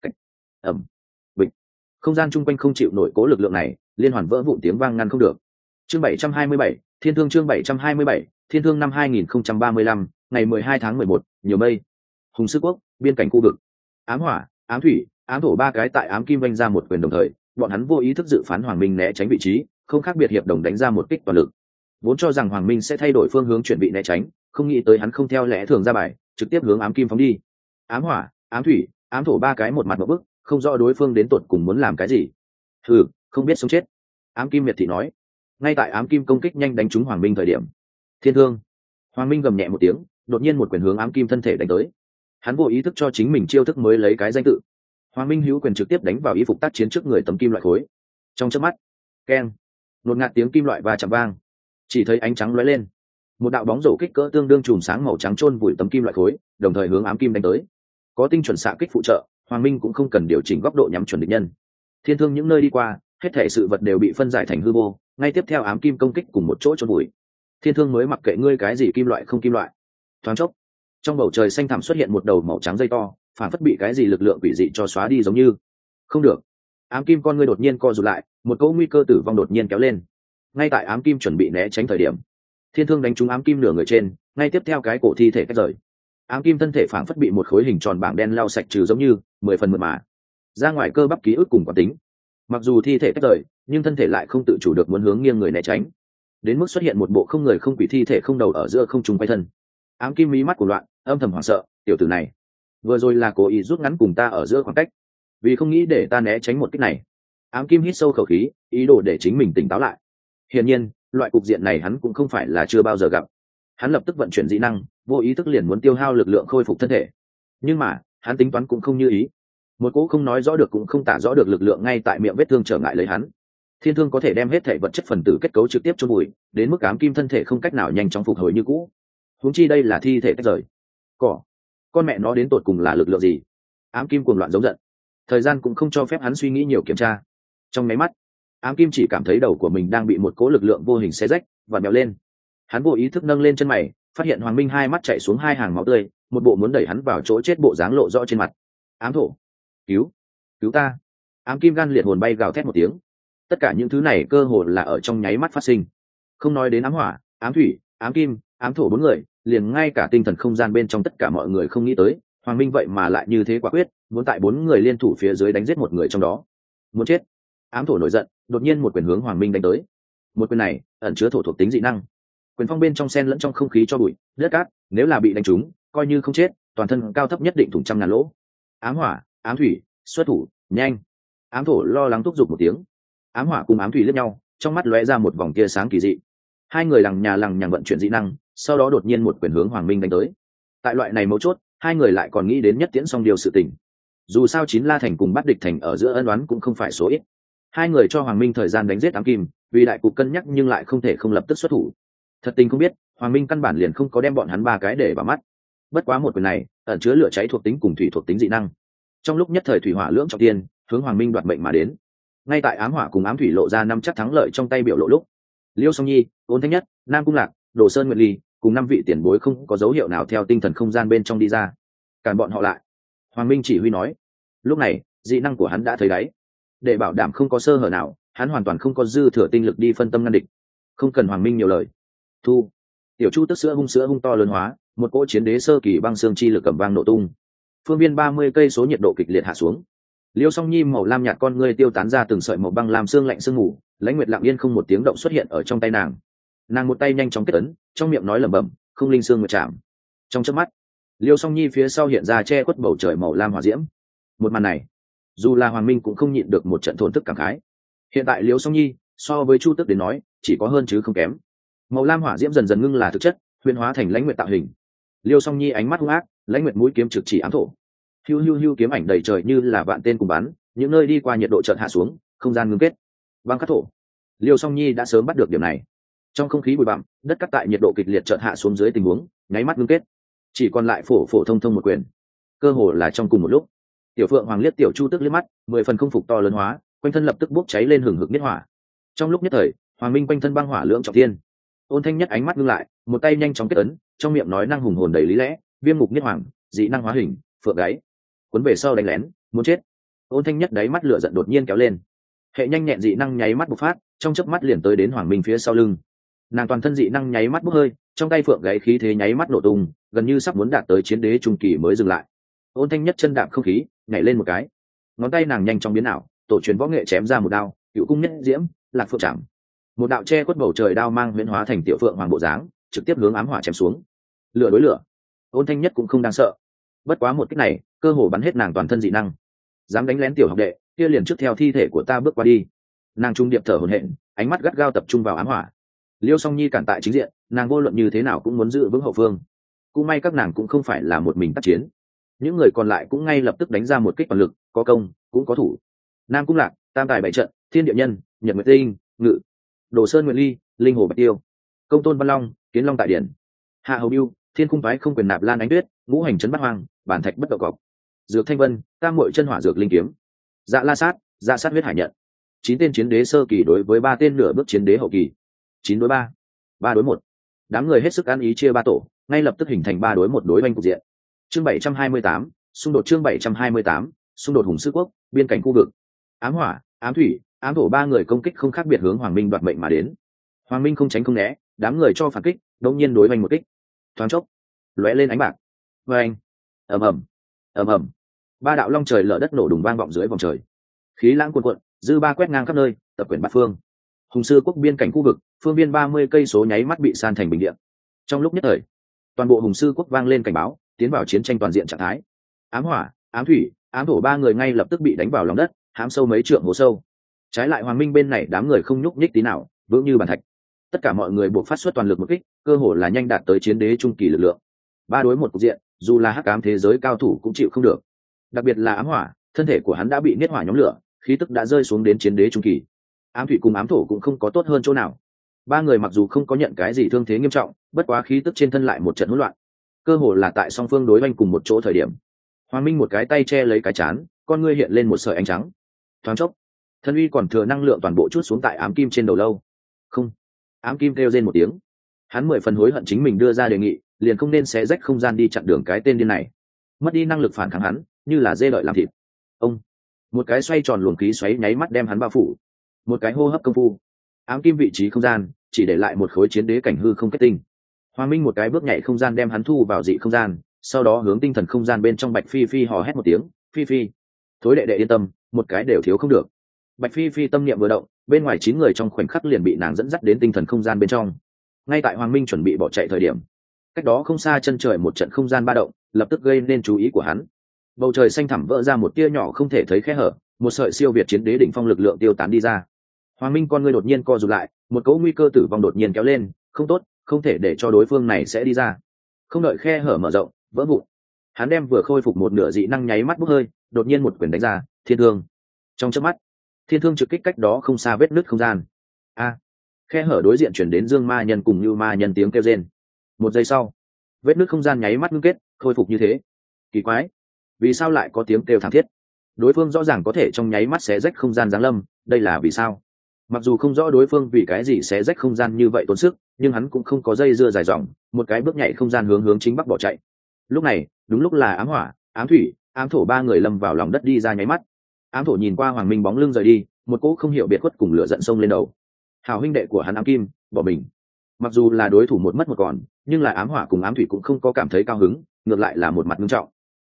Ầm, bịch. Không gian chung quanh không chịu nổi cố lực lượng này, liên hoàn vỡ vụn tiếng vang ngăn không được. Chương 727, Thiên Thương chương 727, Thiên Thương năm 2035, ngày 12 tháng 11, nhiều mây. Hùng Sư Quốc, biên cảnh khu vực. Ám hỏa, ám thủy, ám thổ ba cái tại ám kim vanh ra một quyền đồng thời, bọn hắn vô ý thức dự phán Hoàng Minh né tránh vị trí, không khác biệt hiệp đồng đánh ra một kích toàn lực. Vốn cho rằng Hoàng Minh sẽ thay đổi phương hướng chuyển bị né tránh, không nghĩ tới hắn không theo lẽ thường ra bài, trực tiếp hướng ám kim phóng đi. Ám hỏa, ám thủy, ám thổ ba cái một mặt một bức, không rõ đối phương đến tột cùng muốn làm cái gì. Hừ, không biết sống chết. Ám kim miệt thị nói. Ngay tại ám kim công kích nhanh đánh trúng Hoàng Minh thời điểm, Thiên Thương. Hoàng Minh gầm nhẹ một tiếng, đột nhiên một quyền hướng ám kim thân thể đánh tới. Hắn vô ý thức cho chính mình chiêu thức mới lấy cái danh tự. Hoàng Minh hữu quyền trực tiếp đánh vào y phục tác chiến trước người tấm kim loại khối. Trong chớp mắt, keng, đột ngạt tiếng kim loại va chạm vang, chỉ thấy ánh trắng lóe lên, một đạo bóng rổ kích cỡ tương đương chùm sáng màu trắng chôn vùi tấm kim loại khối, đồng thời hướng ám kim đánh tới. Có tinh chuẩn xạ kích phụ trợ, Hoàng Minh cũng không cần điều chỉnh góc độ nhắm chuẩn địch nhân. Thiên Thương những nơi đi qua, hết thể sự vật đều bị phân giải thành hư vô, ngay tiếp theo ám kim công kích cùng một chỗ chôn vùi. Thiên Thương mới mặc kệ ngươi cái gì kim loại không kim loại. Thoáng chốc, trong bầu trời xanh thẳm xuất hiện một đầu màu trắng dây to, phản phất bị cái gì lực lượng quỷ dị cho xóa đi giống như. Không được. Ám kim con ngươi đột nhiên co rụt lại, một cỗ nguy cơ tử vong đột nhiên kéo lên. Ngay tại ám kim chuẩn bị né tránh thời điểm, Thiên Thương đánh trúng ám kim nửa người trên, ngay tiếp theo cái cổ thi thể tách rời. Ám kim thân thể phản phất bị một khối hình tròn bảng đen lau sạch trừ giống như 10 phần mượt mà ra ngoài cơ bắp ký ức cùng quán tính. Mặc dù thi thể tách rời, nhưng thân thể lại không tự chủ được muốn hướng nghiêng người né tránh, đến mức xuất hiện một bộ không người không quỷ thi thể không đầu ở giữa không trung quay thân. Ám kim mí mắt của loạn, âm thầm hoảng sợ, tiểu tử này vừa rồi là cố ý rút ngắn cùng ta ở giữa khoảng cách, vì không nghĩ để ta né tránh một kích này. Ám kim hít sâu khẩu khí, ý đồ để chính mình tỉnh táo lại. Hiển nhiên, loại cục diện này hắn cũng không phải là chưa bao giờ gặp. Hắn lập tức vận chuyển dị năng, vô ý thức liền muốn tiêu hao lực lượng khôi phục thân thể. Nhưng mà, hắn tính toán cũng không như ý. Một cỗ không nói rõ được cũng không tả rõ được lực lượng ngay tại miệng vết thương trở ngại lấy hắn. Thiên Thương có thể đem hết thể vật chất phần tử kết cấu trực tiếp chôn vùi, đến mức ám kim thân thể không cách nào nhanh chóng phục hồi như cũ. Huống chi đây là thi thể tách rời. Cỏ, con mẹ nó đến tột cùng là lực lượng gì? Ám kim cuồng loạn giống giận. Thời gian cũng không cho phép hắn suy nghĩ nhiều kiểm tra. Trong máy mắt, ám kim chỉ cảm thấy đầu của mình đang bị một cỗ lực lượng vô hình xé rách và bèo lên. Hắn vô ý thức nâng lên chân mày, phát hiện Hoàng Minh hai mắt chảy xuống hai hàng máu tươi, một bộ muốn đẩy hắn vào chỗ chết bộ dáng lộ rõ trên mặt. Ám thổ, cứu ta! Ám kim gan liệt hồn bay gào thét một tiếng. Tất cả những thứ này cơ hồ là ở trong nháy mắt phát sinh. Không nói đến ám hỏa, ám thủy, ám kim, ám thổ bốn người, liền ngay cả tinh thần không gian bên trong tất cả mọi người không nghĩ tới, Hoàng Minh vậy mà lại như thế quả quyết, muốn tại bốn người liên thủ phía dưới đánh giết một người trong đó. Muốn chết! Ám thổ nổi giận, đột nhiên một quyền hướng Hoàng Minh đánh tới. Một quyền này ẩn chứa thổ thuộc tính dị năng. Quyền phong bên trong sen lẫn trong không khí cho bụi, đất cát, nếu là bị đánh trúng, coi như không chết, toàn thân cao thấp nhất định thủng trăm ngàn lỗ. Ám hỏa, ám thủy, xuất thủ, nhanh! Ám thổ lo lắng thúc giục một tiếng. Ám hỏa cùng ám thủy liếc nhau, trong mắt lóe ra một vòng tia sáng kỳ dị. Hai người lằng nhà lằng nhằng vận chuyển dị năng, sau đó đột nhiên một quyền hướng Hoàng Minh đánh tới. Tại loại này mấu chốt, hai người lại còn nghĩ đến nhất tiễn song điều sự tình. Dù sao Chín La Thành cùng Bát Địch Thành ở giữa ân oán cũng không phải số ít. Hai người cho Hoàng Minh thời gian đánh giết ám kim, vì đại cục cân nhắc nhưng lại không thể không lập tức xuất thủ. Thật tình không biết, Hoàng Minh căn bản liền không có đem bọn hắn ba cái để vào mắt. Bất quá một quyền này ẩn chứa lửa cháy thuộc tính cùng thủy thuộc tính dị năng. Trong lúc nhất thời thủy hỏa lưỡng trọng tiên, hướng Hoàng Minh đoạt mệnh mà đến. Ngay tại ám hỏa cùng ám thủy lộ ra năm chắc thắng lợi trong tay biểu lộ lúc, Liêu Song Nhi, Ôn Thanh Nhất, Nam Cung Lạc, Đồ Sơn Nguyệt Ly cùng năm vị tiền bối không có dấu hiệu nào theo tinh thần không gian bên trong đi ra, cản bọn họ lại. Hoàng Minh chỉ huy nói. Lúc này dị năng của hắn đã thấy đáy, để bảo đảm không có sơ hở nào, hắn hoàn toàn không có dư thừa tinh lực đi phân tâm ngăn địch. Không cần Hoàng Minh nhiều lời. Thu. Tiểu Chu tức sữa hung to lớn hóa, một cỗ chiến đế sơ kỳ băng xương chi lực cầm vang nổ tung. phương viên 30 cây số nhiệt độ kịch liệt hạ xuống. Liêu Song Nhi màu lam nhạt con ngươi tiêu tán ra từng sợi màu băng làm xương lạnh sương mù, Lãnh Nguyệt lặng yên không một tiếng động xuất hiện ở trong tay nàng. Nàng một tay nhanh chóng kết ấn, trong miệng nói lẩm bẩm, không linh xương nguyệt chạm. Trong chớp mắt, Liêu Song Nhi phía sau hiện ra che khuất bầu trời màu lam hỏa diễm. Một màn này, dù là Hoàng Minh cũng không nhịn được một trận thổn thức cảm khái. Hiện tại Liêu Song Nhi so với Chu Tước đến nói, chỉ có hơn chứ không kém. Màu lam hỏa diễm dần dần ngưng là thực chất, huyền hóa thành Lãnh Nguyệt tạo hình. Liêu Song Nhi ánh mắt hung ác, Lãnh Nguyệt mũi kiếm trực chỉ ám thổ. Hiu hiu hiu kiếm ảnh đầy trời như là vạn tên cùng bắn, những nơi đi qua nhiệt độ chợt hạ xuống, không gian ngưng kết. Băng cắt thổ. Liêu Song Nhi đã sớm bắt được điểm này. Trong không khí bụi bặm, đất cắt tại nhiệt độ kịch liệt chợt hạ xuống dưới tình huống, nháy mắt ngưng kết. Chỉ còn lại phổ phổ thông thông một quyền. Cơ hồ là trong cùng một lúc. Tiểu Phượng Hoàng liếc Tiểu Chu Tước liếc mắt, 10 phần không phục to lớn hóa, quanh thân lập tức bốc cháy lên hừng hực nhiệt hỏa. Trong lúc nhất thời, Hoàng Minh quanh thân băng hỏa lưỡng trọng thiên. Ôn Thanh Nhất ánh mắt ngưng lại, một tay nhanh chóng kết ấn, trong miệng nói năng hùng hồn đầy lý lẽ, viêm ngục nhiệt hoàng, dị năng hóa hình, phượng gáy. Cuốn về sau đánh lén, muốn chết. Ôn Thanh Nhất đáy mắt lửa giận đột nhiên kéo lên. Hệ nhanh nhẹn dị năng nháy mắt bộc phát, trong chớp mắt liền tới đến Hoàng Minh phía sau lưng. Nàng toàn thân dị năng nháy mắt bốc hơi, trong tay phượng gáy khí thế nháy mắt nổ tung, gần như sắp muốn đạt tới chiến đế trung kỳ mới dừng lại. Ôn Thanh Nhất chân đạp không khí, nhảy lên một cái, ngón tay nàng nhanh chóng biến ảo, tổ truyền võ nghệ chém ra một đao, cựu cung nhất diễm, lạc phượng chạm. Một đạo che khuất bầu trời đao mang huyễn hóa thành Tiểu Phượng Hoàng bộ dáng, trực tiếp hướng ám hỏa chém xuống. Lửa đối lửa. Ôn Thanh Nhất cũng không đáng sợ. Bất quá một kích này, cơ hồ bắn hết nàng toàn thân dị năng. Dám đánh lén tiểu học đệ, kia liền trước theo thi thể của ta bước qua đi. Nàng trung điệp thở hổn hển, ánh mắt gắt gao tập trung vào ám hỏa. Liêu Song Nhi cản tại chính diện, nàng vô luận như thế nào cũng muốn giữ vững hậu phương. Cũng may các nàng cũng không phải là một mình tác chiến, những người còn lại cũng ngay lập tức đánh ra một kích toàn lực, có công cũng có thủ. Nam Cung Lạc, Tam Tài bảy trận, Thiên Địa Nhân, Nhật Nguyệt Tinh, Ngự, Đồ Sơn Nguyệt Ly, Linh Hồ Bạch Tiêu, Công Tôn Văn Long, Kiến Long Tại Điển, Hạ Hầu Biêu, Thiên Cung Phái không quyền nạp Lan Ánh Tuyết, Ngũ Hành Trấn Bát Hoang, Bản Thạch Bất Động Cọc, Dược Thanh Vân, Tam Muội Chân Hỏa Dược Linh Kiếm, Dạ La Sát, Dạ Sát Huyết Hải Nhận. 9 tên chiến đế sơ kỳ đối với 3 tên nửa bước chiến đế hậu kỳ. 9 đối 3, 3 đối 1. Đám người hết sức ăn ý chia 3 tổ, ngay lập tức hình thành 3 đối 1 đối oanh cục diện. Chương 728, xung đột chương 728, xung đột Hùng Sư Quốc, biên cảnh khu vực. Ám hỏa, ám thủy, ám thổ 3 người công kích không khác biệt hướng Hoàng Minh đoạt mệnh mà đến. Hoàng Minh không tránh không né, đám người cho phản kích, đột nhiên đối oanh một kích. Thoáng chốc, lóe lên ánh bạc. Oanh, ầm ầm, ầm ầm. 3 đạo long trời lở đất nổ đùng vang vọng dưới vòng trời. Khí lãng cuồn cuộn, dư ba quét ngang khắp nơi, tập quyển bát phương. Hùng Sư Quốc biên cảnh khu vực, phương viên 30 cây số nháy mắt bị san thành bình địa. Trong lúc nhất thời, toàn bộ Hùng Sư Quốc vang lên cảnh báo, tiến vào chiến tranh toàn diện trạng thái. Ám hỏa, ám thủy, ám thổ 3 người ngay lập tức bị đánh vào lòng đất, hãm sâu mấy trượng hố sâu. Trái lại Hoàng Minh bên này đám người không nhúc nhích tí nào, vững như bàn thạch. Tất cả mọi người buộc phát xuất toàn lực một kích, cơ hồ là nhanh đạt tới chiến đế trung kỳ lực lượng. 3 đối 1 cục diện, dù là hắc ám thế giới cao thủ cũng chịu không được. Đặc biệt là ám hỏa, thân thể của hắn đã bị niết hỏa nhóm lửa, khí tức đã rơi xuống đến chiến đế trung kỳ. Ám thủy cùng ám thổ cũng không có tốt hơn chỗ nào. 3 người mặc dù không có nhận cái gì thương thế nghiêm trọng, bất quá khí tức trên thân lại một trận hỗn loạn. Cơ hồ là tại song phương đối oanh cùng một chỗ thời điểm. Hoàng Minh một cái tay che lấy cái chán, con ngươi hiện lên một sợi ánh trắng. Thoáng chốc, thân uy còn thừa năng lượng toàn bộ chút xuống tại ám kim trên đầu lâu. Không. Ám kim kêu rên một tiếng. Hắn 10 phần hối hận chính mình đưa ra đề nghị, liền không nên xé rách không gian đi chặn đường cái tên điên này. Mất đi năng lực phản kháng hắn, như là dê đợi làm thịt. Ông. Một cái xoay tròn luồng khí xoáy nháy mắt đem hắn bao phủ. Một cái hô hấp công phu, ám kim vị trí không gian chỉ để lại một khối chiến đế cảnh hư không kết tinh. Hoàng Minh một cái bước nhảy không gian đem hắn thu vào dị không gian, sau đó hướng tinh thần không gian bên trong Bạch Phi Phi hò hét một tiếng, "Phi Phi, thối đệ đệ yên tâm, một cái đều thiếu không được." Bạch Phi Phi tâm niệm vừa động, bên ngoài 9 người trong khoảnh khắc liền bị nàng dẫn dắt đến tinh thần không gian bên trong. Ngay tại Hoàng Minh chuẩn bị bỏ chạy thời điểm, cách đó không xa chân trời một trận không gian ba động, lập tức gây nên chú ý của hắn. Bầu trời xanh thẳm vỡ ra một tia nhỏ không thể thấy khe hở, một sợi siêu việt chiến đế đỉnh phong lực lượng tiêu tán đi ra. Hoàng Minh con ngươi đột nhiên co rụt lại, một cỗ nguy cơ tử vong đột nhiên kéo lên, không tốt, không thể để cho đối phương này sẽ đi ra. Không đợi khe hở mở rộng, vỡ vụn. Hắn đem vừa khôi phục một nửa dị năng nháy mắt bốc hơi, đột nhiên một quyền đánh ra, thiên thương. Trong chớp mắt, thiên thương trực kích cách đó không xa vết nứt không gian. A! Khe hở đối diện chuyển đến Dương Ma Nhân cùng Như Ma Nhân tiếng kêu rên. Một giây sau, vết nứt không gian nháy mắt ngưng kết, khôi phục như thế. Kỳ quái, vì sao lại có tiếng kêu thảm thiết? Đối phương rõ ràng có thể trong nháy mắt xé rách không gian giáng lâm, đây là vì sao? Mặc dù không rõ đối phương vì cái gì xé rách không gian như vậy tốn sức, nhưng hắn cũng không có dây dưa dài dòng, một cái bước nhảy không gian hướng chính bắc bỏ chạy. Lúc này, đúng lúc là ám hỏa, ám thủy, ám thổ 3 người lâm vào lòng đất đi ra nháy mắt. Ám thổ nhìn qua Hoàng Minh bóng lưng rời đi, một cỗ không hiểu biệt khuất cùng lửa giận sông lên đầu. Hảo huynh đệ của hắn ám kim, bỏ mình. Mặc dù là đối thủ một mất một còn, nhưng là ám hỏa cùng ám thủy cũng không có cảm thấy cao hứng, ngược lại là một mặt nghiêm trọng.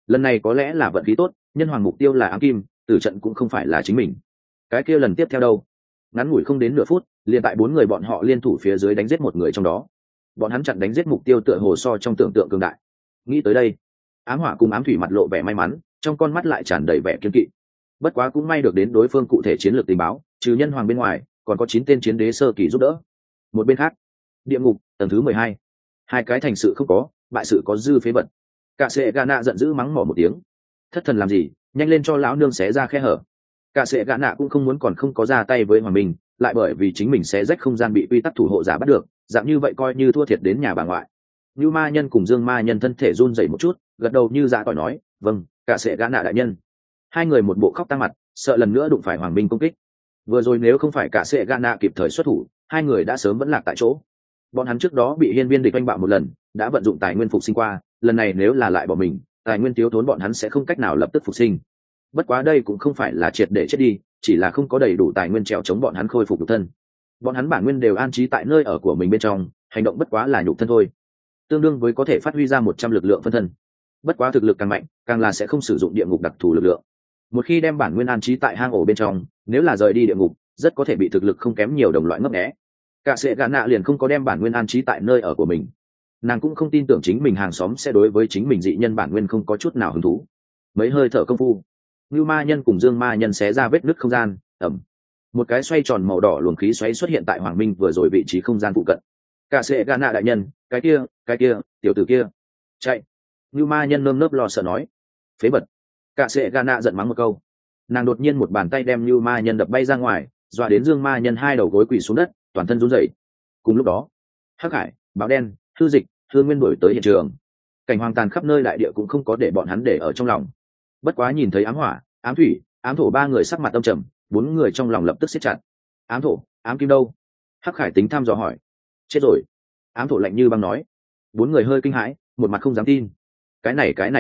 lần này có lẽ là vận khí tốt, nhân hoàng mục tiêu là ám kim, tử trận cũng không phải là chính mình. Cái kia lần tiếp theo đâu? Ngắn ngủi không đến nửa phút, liền tại 4 người bọn họ liên thủ phía dưới đánh giết một người trong đó. Bọn hắn chặn đánh giết mục tiêu tựa hồ so trong tưởng tượng cường đại. Nghĩ tới đây, ám hỏa cùng ám thủy mặt lộ vẻ may mắn, trong con mắt lại tràn đầy vẻ kiên kỵ. Bất quá cũng may được đến đối phương cụ thể chiến lược tình báo, trừ nhân hoàng bên ngoài còn có 9 tên chiến đế sơ kỳ giúp đỡ. Một bên khác, địa ngục tầng thứ 12, hai cái thành sự không có, bại sự có dư phế vật. Cả sệ gà nạ giận dữ mắng mỏ một tiếng. Thất thần làm gì, nhanh lên cho lão nương xé ra khe hở. Cả sệ gà nạ cũng không muốn còn không có ra tay với hoàng minh, lại bởi vì chính mình xé rách không gian bị quy tắc thủ hộ giả bắt được, dạng như vậy coi như thua thiệt đến nhà bà ngoại. Như ma nhân cùng dương ma nhân thân thể run rẩy một chút, gật đầu như dạ tỏi nói, vâng, cả sệ gà nạ đại nhân. Hai người một bộ khóc tăng mặt, sợ lần nữa đụng phải hoàng minh công kích. Vừa rồi nếu không phải cả sệ gà nạ kịp thời xuất thủ, hai người đã sớm vẫn lạc tại chỗ. Bọn hắn trước đó bị hiên viên địch oanh bạo một lần, đã vận dụng tài nguyên phục sinh qua, lần này nếu là lại bỏ mình, tài nguyên thiếu thốn bọn hắn sẽ không cách nào lập tức phục sinh. Bất quá đây cũng không phải là triệt để chết đi, chỉ là không có đầy đủ tài nguyên trèo chống bọn hắn khôi phục nhục thân. Bọn hắn bản nguyên đều an trí tại nơi ở của mình bên trong, hành động bất quá là nhục thân thôi, tương đương với có thể phát huy ra 100 lực lượng phân thân. Bất quá thực lực càng mạnh, càng là sẽ không sử dụng địa ngục đặc thù lực lượng. Một khi đem bản nguyên an trí tại hang ổ bên trong, nếu là rời đi địa ngục, rất có thể bị thực lực không kém nhiều đồng loại ngấp nghé. Cả sệ gà nạ liền không có đem bản nguyên an trí tại nơi ở của mình. Nàng cũng không tin tưởng chính mình hàng xóm sẽ đối với chính mình dị nhân bản nguyên không có chút nào hứng thú. Mấy hơi thở công phu, Ngưu ma nhân cùng Dương ma nhân xé ra vết nứt không gian, ẩm. Một cái xoay tròn màu đỏ luồng khí xoáy xuất hiện tại Hoàng Minh vừa rồi vị trí không gian phụ cận. Cả sệ gà nạ đại nhân, cái kia, tiểu tử kia, chạy. Ngưu ma nhân nơm nớp lo sợ nói. Phế bật. Cả sệ gà nạ giận mắng một câu. Nàng đột nhiên một bàn tay đem Ngưu ma nhân đập bay ra ngoài, dọa đến Dương ma nhân hai đầu gối quỳ xuống đất, toàn thân run rẩy. Cùng lúc đó, Hắc Hải, Báo Đen, Thư Dịch, Thương Nguyên đổi tới hiện trường. Cảnh hoang tàn khắp nơi đại địa cũng không có để bọn hắn để ở trong lòng. Bất quá nhìn thấy ám hỏa, ám thủy, ám thổ ba người sắc mặt âm trầm, 4 người trong lòng lập tức siết chặt. Ám thổ, ám kim đâu? Hắc Hải tính thăm dò hỏi. Chết rồi. Ám thổ lạnh như băng nói. 4 người hơi kinh hãi, một mặt không dám tin. Cái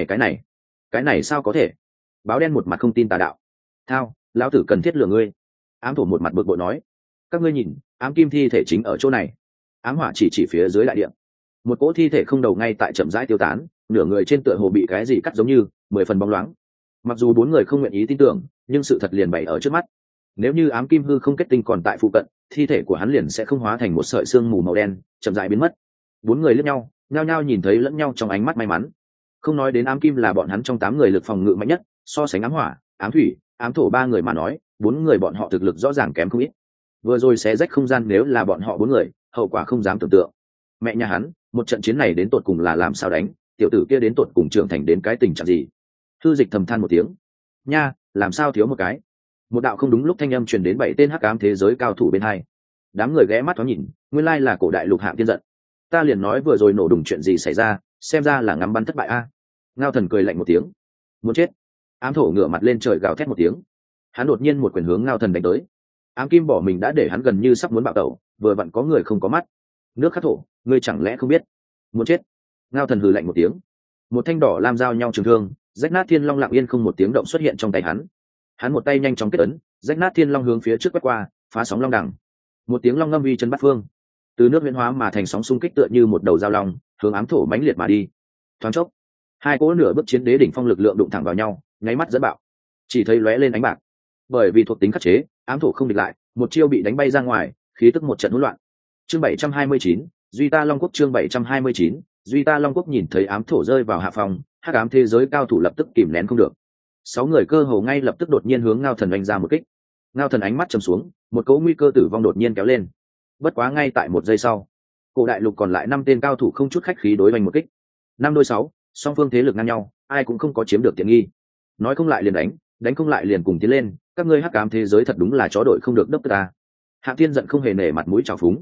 này sao có thể? Báo Đen một mặt không tin tà đạo. Thao, lão tử cần thiết lừa ngươi. Ám thổ một mặt bực bội nói. Các ngươi nhìn, ám kim thi thể chính ở chỗ này. Ám hỏa chỉ phía dưới đại địa. Một cỗ thi thể không đầu ngay tại chậm rãi tiêu tán, nửa người trên tựa hồ bị cái gì cắt giống như 10 phần bóng loáng. Mặc dù 4 người không nguyện ý tin tưởng, nhưng sự thật liền bày ở trước mắt. Nếu như ám kim hư không kết tinh còn tại phụ cận, thi thể của hắn liền sẽ không hóa thành một sợi xương mù màu đen, chậm rãi biến mất. 4 người liếc nhau, nhao nhao nhìn thấy lẫn nhau trong ánh mắt may mắn. Không nói đến ám kim là bọn hắn trong 8 người lực phòng ngự mạnh nhất, so sánh ám hỏa, ám thủy, ám thổ 3 người mà nói, 4 người bọn họ thực lực rõ ràng kém không ít. Vừa rồi xé rách không gian nếu là bọn họ 4 người, hậu quả không dám tưởng tượng. Mẹ nhà hắn, một trận chiến này đến tột cùng là làm sao đánh, tiểu tử kia đến tột cùng trưởng thành đến cái tình trạng gì? Thư Dịch thầm than một tiếng. Nha, làm sao thiếu một cái? Một đạo không đúng lúc thanh âm truyền đến 7 tên hắc ám thế giới cao thủ bên hai. Đám người ghé mắt thoáng nhìn, nguyên lai là cổ đại lục Hạng Tiên giận. Ta liền nói vừa rồi nổ đùng chuyện gì xảy ra, xem ra là ngắm bắn thất bại a. Ngao Thần cười lạnh một tiếng. Muốn chết. Ám thổ ngửa mặt lên trời gào thét một tiếng. Hắn đột nhiên một quyền hướng Ngao Thần đánh tới. Ám kim bỏ mình đã để hắn gần như sắp muốn bạo tẩu, vừa vặn có người không có mắt. Nước khắc thổ, ngươi chẳng lẽ không biết? Muốn chết. Ngao Thần hừ lạnh một tiếng. Một thanh đỏ lam giao nhau trường thương, rách nát thiên long lặng yên không một tiếng động xuất hiện trong tay hắn. Hắn một tay nhanh chóng kết ấn, rách nát thiên long hướng phía trước quét qua, phá sóng long đẳng. Một tiếng long ngâm uy chân bắt phương. Từ nước huyễn hóa mà thành sóng xung kích tựa như một đầu dao long, hướng ám thổ mãnh liệt mà đi. Thoáng chốc, hai cỗ nửa bước chiến đế đỉnh phong lực lượng đụng thẳng vào nhau, nháy mắt dẫn bạo. Chỉ thấy lóe lên ánh bạc. Bởi vì thuộc tính khắc chế, ám thổ không địch lại, một chiêu bị đánh bay ra ngoài, khí tức một trận hỗn loạn. Chương 729, Duy Ta Long Quốc chương 729, Duy Ta Long Quốc nhìn thấy ám thổ rơi vào hạ phòng, hắc ám thế giới cao thủ lập tức kìm nén không được. 6 người cơ hồ ngay lập tức đột nhiên hướng Ngao Thần đánh ra một kích. Ngao Thần ánh mắt trầm xuống, một cỗ nguy cơ tử vong đột nhiên kéo lên. Bất quá ngay tại một giây sau, cổ đại lục còn lại 5 tên cao thủ không chút khách khí đối oanh một kích. 5 đôi 6, song phương thế lực ngang nhau, ai cũng không có chiếm được tiện nghi. Nói không lại liền đánh, đánh không lại liền cùng tiến lên, các ngươi hắc ám thế giới thật đúng là chó đội không được đốc ta. Hạng Thiên giận không hề nể mặt mũi trào phúng.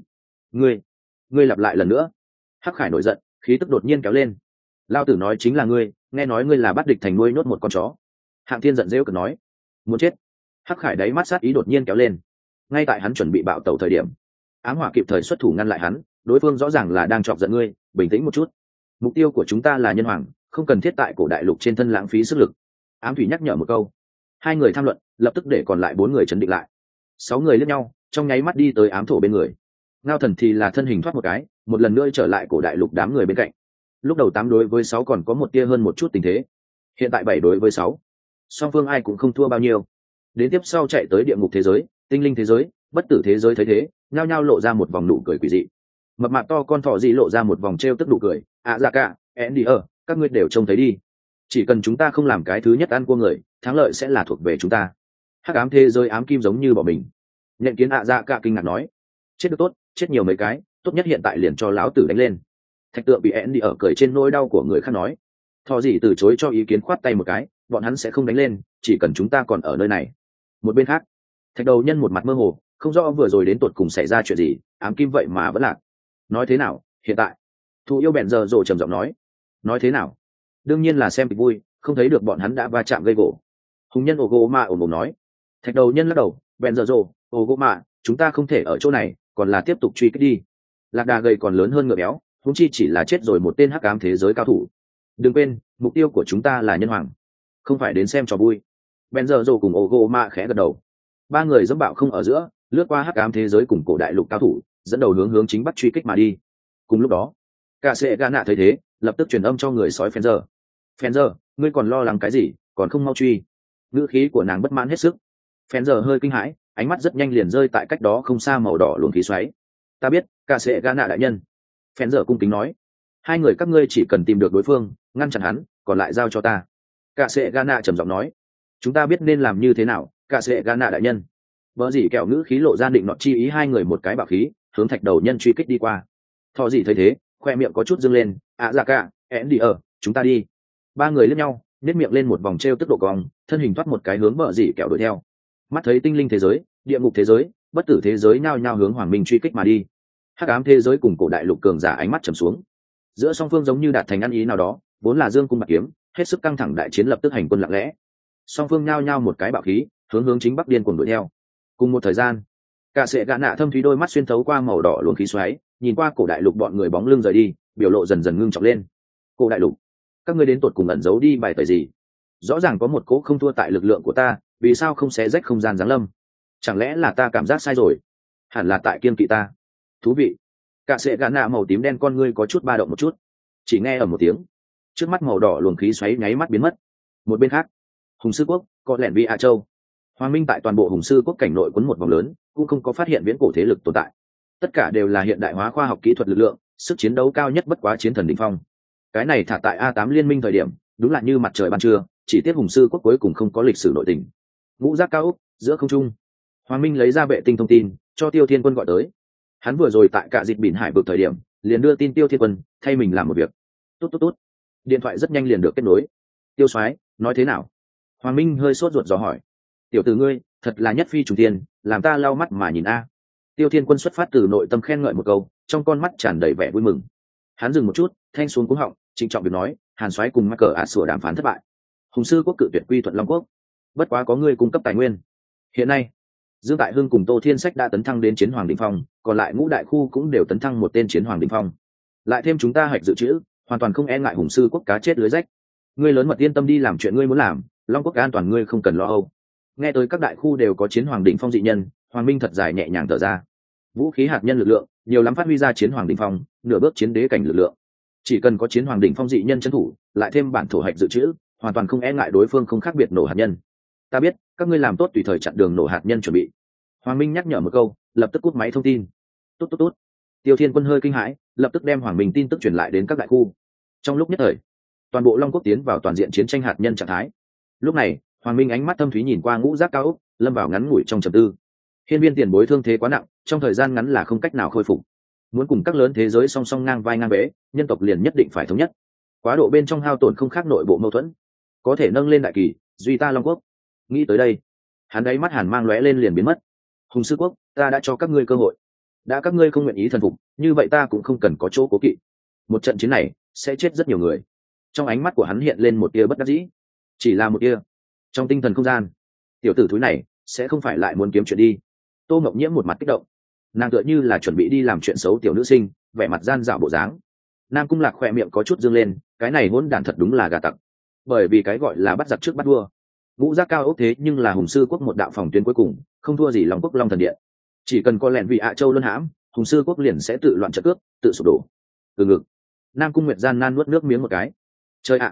Ngươi lặp lại lần nữa. Hắc Khải nổi giận, khí tức đột nhiên kéo lên. Lao tử nói chính là ngươi, nghe nói ngươi là bắt địch thành nuôi nhốt một con chó. Hạng Thiên giận rêu cực nói. Muốn chết. Hắc Khải đáy mắt sát ý đột nhiên kéo lên. Ngay tại hắn chuẩn bị bạo tẩu thời điểm, ám hỏa kịp thời xuất thủ ngăn lại hắn. Đối phương rõ ràng là đang chọc giận ngươi, bình tĩnh một chút. Mục tiêu của chúng ta là nhân hoàng, không cần thiết tại cổ đại lục trên thân lãng phí sức lực. Ám thủy nhắc nhở một câu. Hai người tham luận, lập tức để còn lại 4 người chấn định lại. 6 người liếc nhau, trong nháy mắt đi tới ám thổ bên người. Ngao Thần thì là thân hình thoát một cái, một lần nữa trở lại cổ đại lục đám người bên cạnh. Lúc đầu 8 đối với 6 còn có một tia hơn một chút tình thế. Hiện tại 7-6, song phương ai cũng không thua bao nhiêu. Đến tiếp sau chạy tới địa ngục thế giới, tinh linh thế giới, bất tử thế giới thấy thế, nhao nhao lộ ra một vòng nụ cười quỷ dị. Mập mạp to con thỏ dị lộ ra một vòng trêu tức nụ cười, dạ cả, đi các ngươi đều trông thấy đi. Chỉ cần chúng ta không làm cái thứ nhất ăn cua người, thắng lợi sẽ là thuộc về chúng ta. Hắc ám thế giới ám kim giống như bọn mình. Nhận kiến dạ cả kinh ngạc nói, chết được tốt, chết nhiều mấy cái, tốt nhất hiện tại liền cho lão tử đánh lên. Thạch tượng bị cười trên nỗi đau của người khác nói. Thỏ dị từ chối cho ý kiến, khoát tay một cái, bọn hắn sẽ không đánh lên, chỉ cần chúng ta còn ở nơi này. Một bên khác, thạch đầu nhân một mặt mơ hồ, không rõ vừa rồi đến tột cùng xảy ra chuyện gì, ám kim vậy mà vẫn lạc. Nói thế nào hiện tại? Thụ yêu bèn giờ rồ trầm giọng nói thế nào? Đương nhiên là xem kịch vui, không thấy được bọn hắn đã va chạm gây gỗ. Hùng nhân Ogoma ồm ồm nói. Thạch đầu nhân lắc đầu, bèn giờ rồ, Ogoma, chúng ta không thể ở chỗ này, còn là tiếp tục truy kích đi. Lạc đà gầy còn lớn hơn ngựa béo, huống chi chỉ là chết rồi một tên hắc ám thế giới cao thủ. Đừng quên, mục tiêu của chúng ta là nhân hoàng, không phải đến xem trò vui. Bèn giờ rồ cùng Ogoma khẽ gật đầu. Ba người dẫm bạo không ở giữa, lướt qua hắc ám thế giới cùng cổ đại lục cao thủ, dẫn đầu hướng chính bắc truy kích mà đi. Cùng lúc đó, cả sệ gà nạ thấy thế, lập tức truyền âm cho người sói Fenzer, ngươi còn lo lắng cái gì, còn không mau truy. Ngữ khí của nàng bất mãn hết sức. Fenzer hơi kinh hãi, ánh mắt rất nhanh liền rơi tại cách đó không xa màu đỏ luồng khí xoáy. Ta biết, cả sệ gà nạ đại nhân. Fenzer cung kính nói, hai người các ngươi chỉ cần tìm được đối phương, ngăn chặn hắn, còn lại giao cho ta. Cả sệ gà nạ trầm giọng nói, chúng ta biết nên làm như thế nào, cả sệ gà nạ đại nhân. Vợ dĩ kẹo ngữ khí lộ ra định nọ chi ý, hai người một cái bạo khí hướng thạch đầu nhân truy kích đi qua. Thọ dĩ thấy thế, khoe miệng có chút dâng lên, dạ cả, chúng ta đi. Ba người lướt nhau, nếp miệng lên một vòng treo tức độ cong, thân hình thoát một cái hướng vợ dĩ kẹo đuổi theo. Mắt thấy tinh linh thế giới, địa ngục thế giới, bất tử thế giới nhao nhao hướng hoàng minh truy kích mà đi. Hắc ám thế giới cùng cổ đại lục cường giả ánh mắt trầm xuống. Giữa song phương giống như đạt thành ăn ý nào đó, vốn là dương cung bạc kiếm, hết sức căng thẳng đại chiến lập tức hành quân lặng lẽ. Song phương nhao nhao một cái bạo khí hướng chính bắc điên cuồng đuổi theo. Cùng một thời gian, cả sệ gã nạ thâm thúy đôi mắt xuyên thấu qua màu đỏ luồng khí xoáy, nhìn qua cổ đại lục bọn người bóng lưng rời đi, biểu lộ dần dần ngưng trọng lên. Cổ đại lục, các ngươi đến tột cùng ẩn giấu đi bài tời gì? Rõ ràng có một cỗ không thua tại lực lượng của ta, vì sao không xé rách không gian giáng lâm? Chẳng lẽ là ta cảm giác sai rồi? Hẳn là tại kiên kỵ ta. Thú vị. Cả sệ gã nạ màu tím đen con ngươi có chút ba động một chút, chỉ nghe ở một tiếng, trước mắt màu đỏ luồng khí xoáy nháy mắt biến mất. Một bên khác, hùng sư quốc có lẻn vi a châu, hoàng minh tại toàn bộ hùng sư quốc cảnh nội quấn một vòng lớn, cũng không có phát hiện viễn cổ thế lực tồn tại. Tất cả đều là hiện đại hóa khoa học kỹ thuật lực lượng, sức chiến đấu cao nhất bất quá chiến thần đỉnh phong. Cái này thả tại A8 liên minh thời điểm, đúng là như mặt trời ban trưa, chỉ tiếc hùng sư quốc cuối cùng không có lịch sử nội tình. Ngũ giác cao úc giữa không trung, hoàng minh lấy ra vệ tinh thông tin cho Tiêu Thiên Quân gọi tới. Hắn vừa rồi tại cả dịch biển hải vực thời điểm, liền đưa tin Tiêu Thiên Quân thay mình làm một việc. Tốt. Điện thoại rất nhanh liền được kết nối. Tiêu soái, nói thế nào? Hoàng minh hơi sốt ruột dò hỏi. Tiểu tử ngươi thật là nhất phi trùng thiên, làm ta lau mắt mà nhìn a. Tiêu Thiên Quân xuất phát từ nội tâm khen ngợi một câu, trong con mắt tràn đầy vẻ vui mừng. Hắn dừng một chút, thanh xuống cúng họng, trịnh trọng việc nói, Hàn soái cùng mắc cờ sủa đàm phán thất bại, hùng sư quốc cự tuyệt quy thuận Long quốc, bất quá có ngươi cung cấp tài nguyên. Hiện nay Dương Tại Hưng cùng Tô Thiên Sách đã tấn thăng đến chiến hoàng đỉnh phong, còn lại ngũ đại khu cũng đều tấn thăng một tên chiến hoàng đỉnh phong. Lại thêm chúng ta hạch dự trữ, hoàn toàn không e ngại hùng sư quốc cá chết lưới rách. Ngươi lớn mật yên tâm đi làm chuyện ngươi muốn làm, Long quốc an toàn ngươi không cần lo âu. Nghe tới các đại khu đều có chiến hoàng đỉnh phong dị nhân, Hoàng Minh thật dài nhẹ nhàng thở ra. Vũ khí hạt nhân lực lượng nhiều lắm phát huy ra chiến hoàng đỉnh phong, nửa bước chiến đế cảnh lực lượng. Chỉ cần có chiến hoàng đỉnh phong dị nhân trấn thủ, lại thêm bản thổ hạch dự trữ, hoàn toàn không e ngại đối phương không khác biệt nổ hạt nhân. Ta biết, các ngươi làm tốt tùy thời chặn đường nổ hạt nhân chuẩn bị. Hoàng Minh nhắc nhở một câu, lập tức cúp máy thông tin. Tốt. Tiêu Thiên Quân hơi kinh hãi, lập tức đem Hoàng Minh tin tức truyền lại đến các đại khu. Trong lúc nhất thời, toàn bộ Long quốc tiến vào toàn diện chiến tranh hạt nhân trạng thái. Lúc này, Hoàng Minh ánh mắt thâm thúy nhìn qua ngũ giác cao ốc, lâm vào ngắn ngủi trong trầm tư. Hiên viên tiền bối thương thế quá nặng, trong thời gian ngắn là không cách nào khôi phục. Muốn cùng các lớn thế giới song song ngang vai ngang bế, nhân tộc liền nhất định phải thống nhất. Quá độ bên trong hao tổn không khác nội bộ mâu thuẫn, có thể nâng lên đại kỳ, duy ta Long quốc. Nghĩ tới đây, hắn đáy mắt hàn mang lóe lên liền biến mất. Hùng sư quốc, ta đã cho các ngươi cơ hội, đã các ngươi không nguyện ý thần phục, như vậy ta cũng không cần có chỗ cố kỵ. Một trận chiến này sẽ chết rất nhiều người. Trong ánh mắt của hắn hiện lên một tia bất đắc dĩ, chỉ là một tia. Trong tinh thần không gian, tiểu tử thúi này sẽ không phải lại muốn kiếm chuyện đi. Tô Mộng Nhiễm một mặt kích động, nàng tựa như là chuẩn bị đi làm chuyện xấu tiểu nữ sinh, vẻ mặt gian dạo bộ dáng. Nam Cung Lạc khỏe miệng có chút dương lên, cái này hỗn đản thật đúng là gà tặc. Bởi vì cái gọi là bắt giặc trước bắt vua, ngũ giác cao ốc thế nhưng là hùng sư quốc một đạo phòng tuyến cuối cùng, không thua gì Long quốc Long thần điện. Chỉ cần có lẹn vị ạ châu luân hãm, hùng sư quốc liền sẽ tự loạn trận cước, tự sụp đổ. Từ ngực, Nam Cung Nguyệt gian nan nuốt nước miếng một cái. Chơi ạ,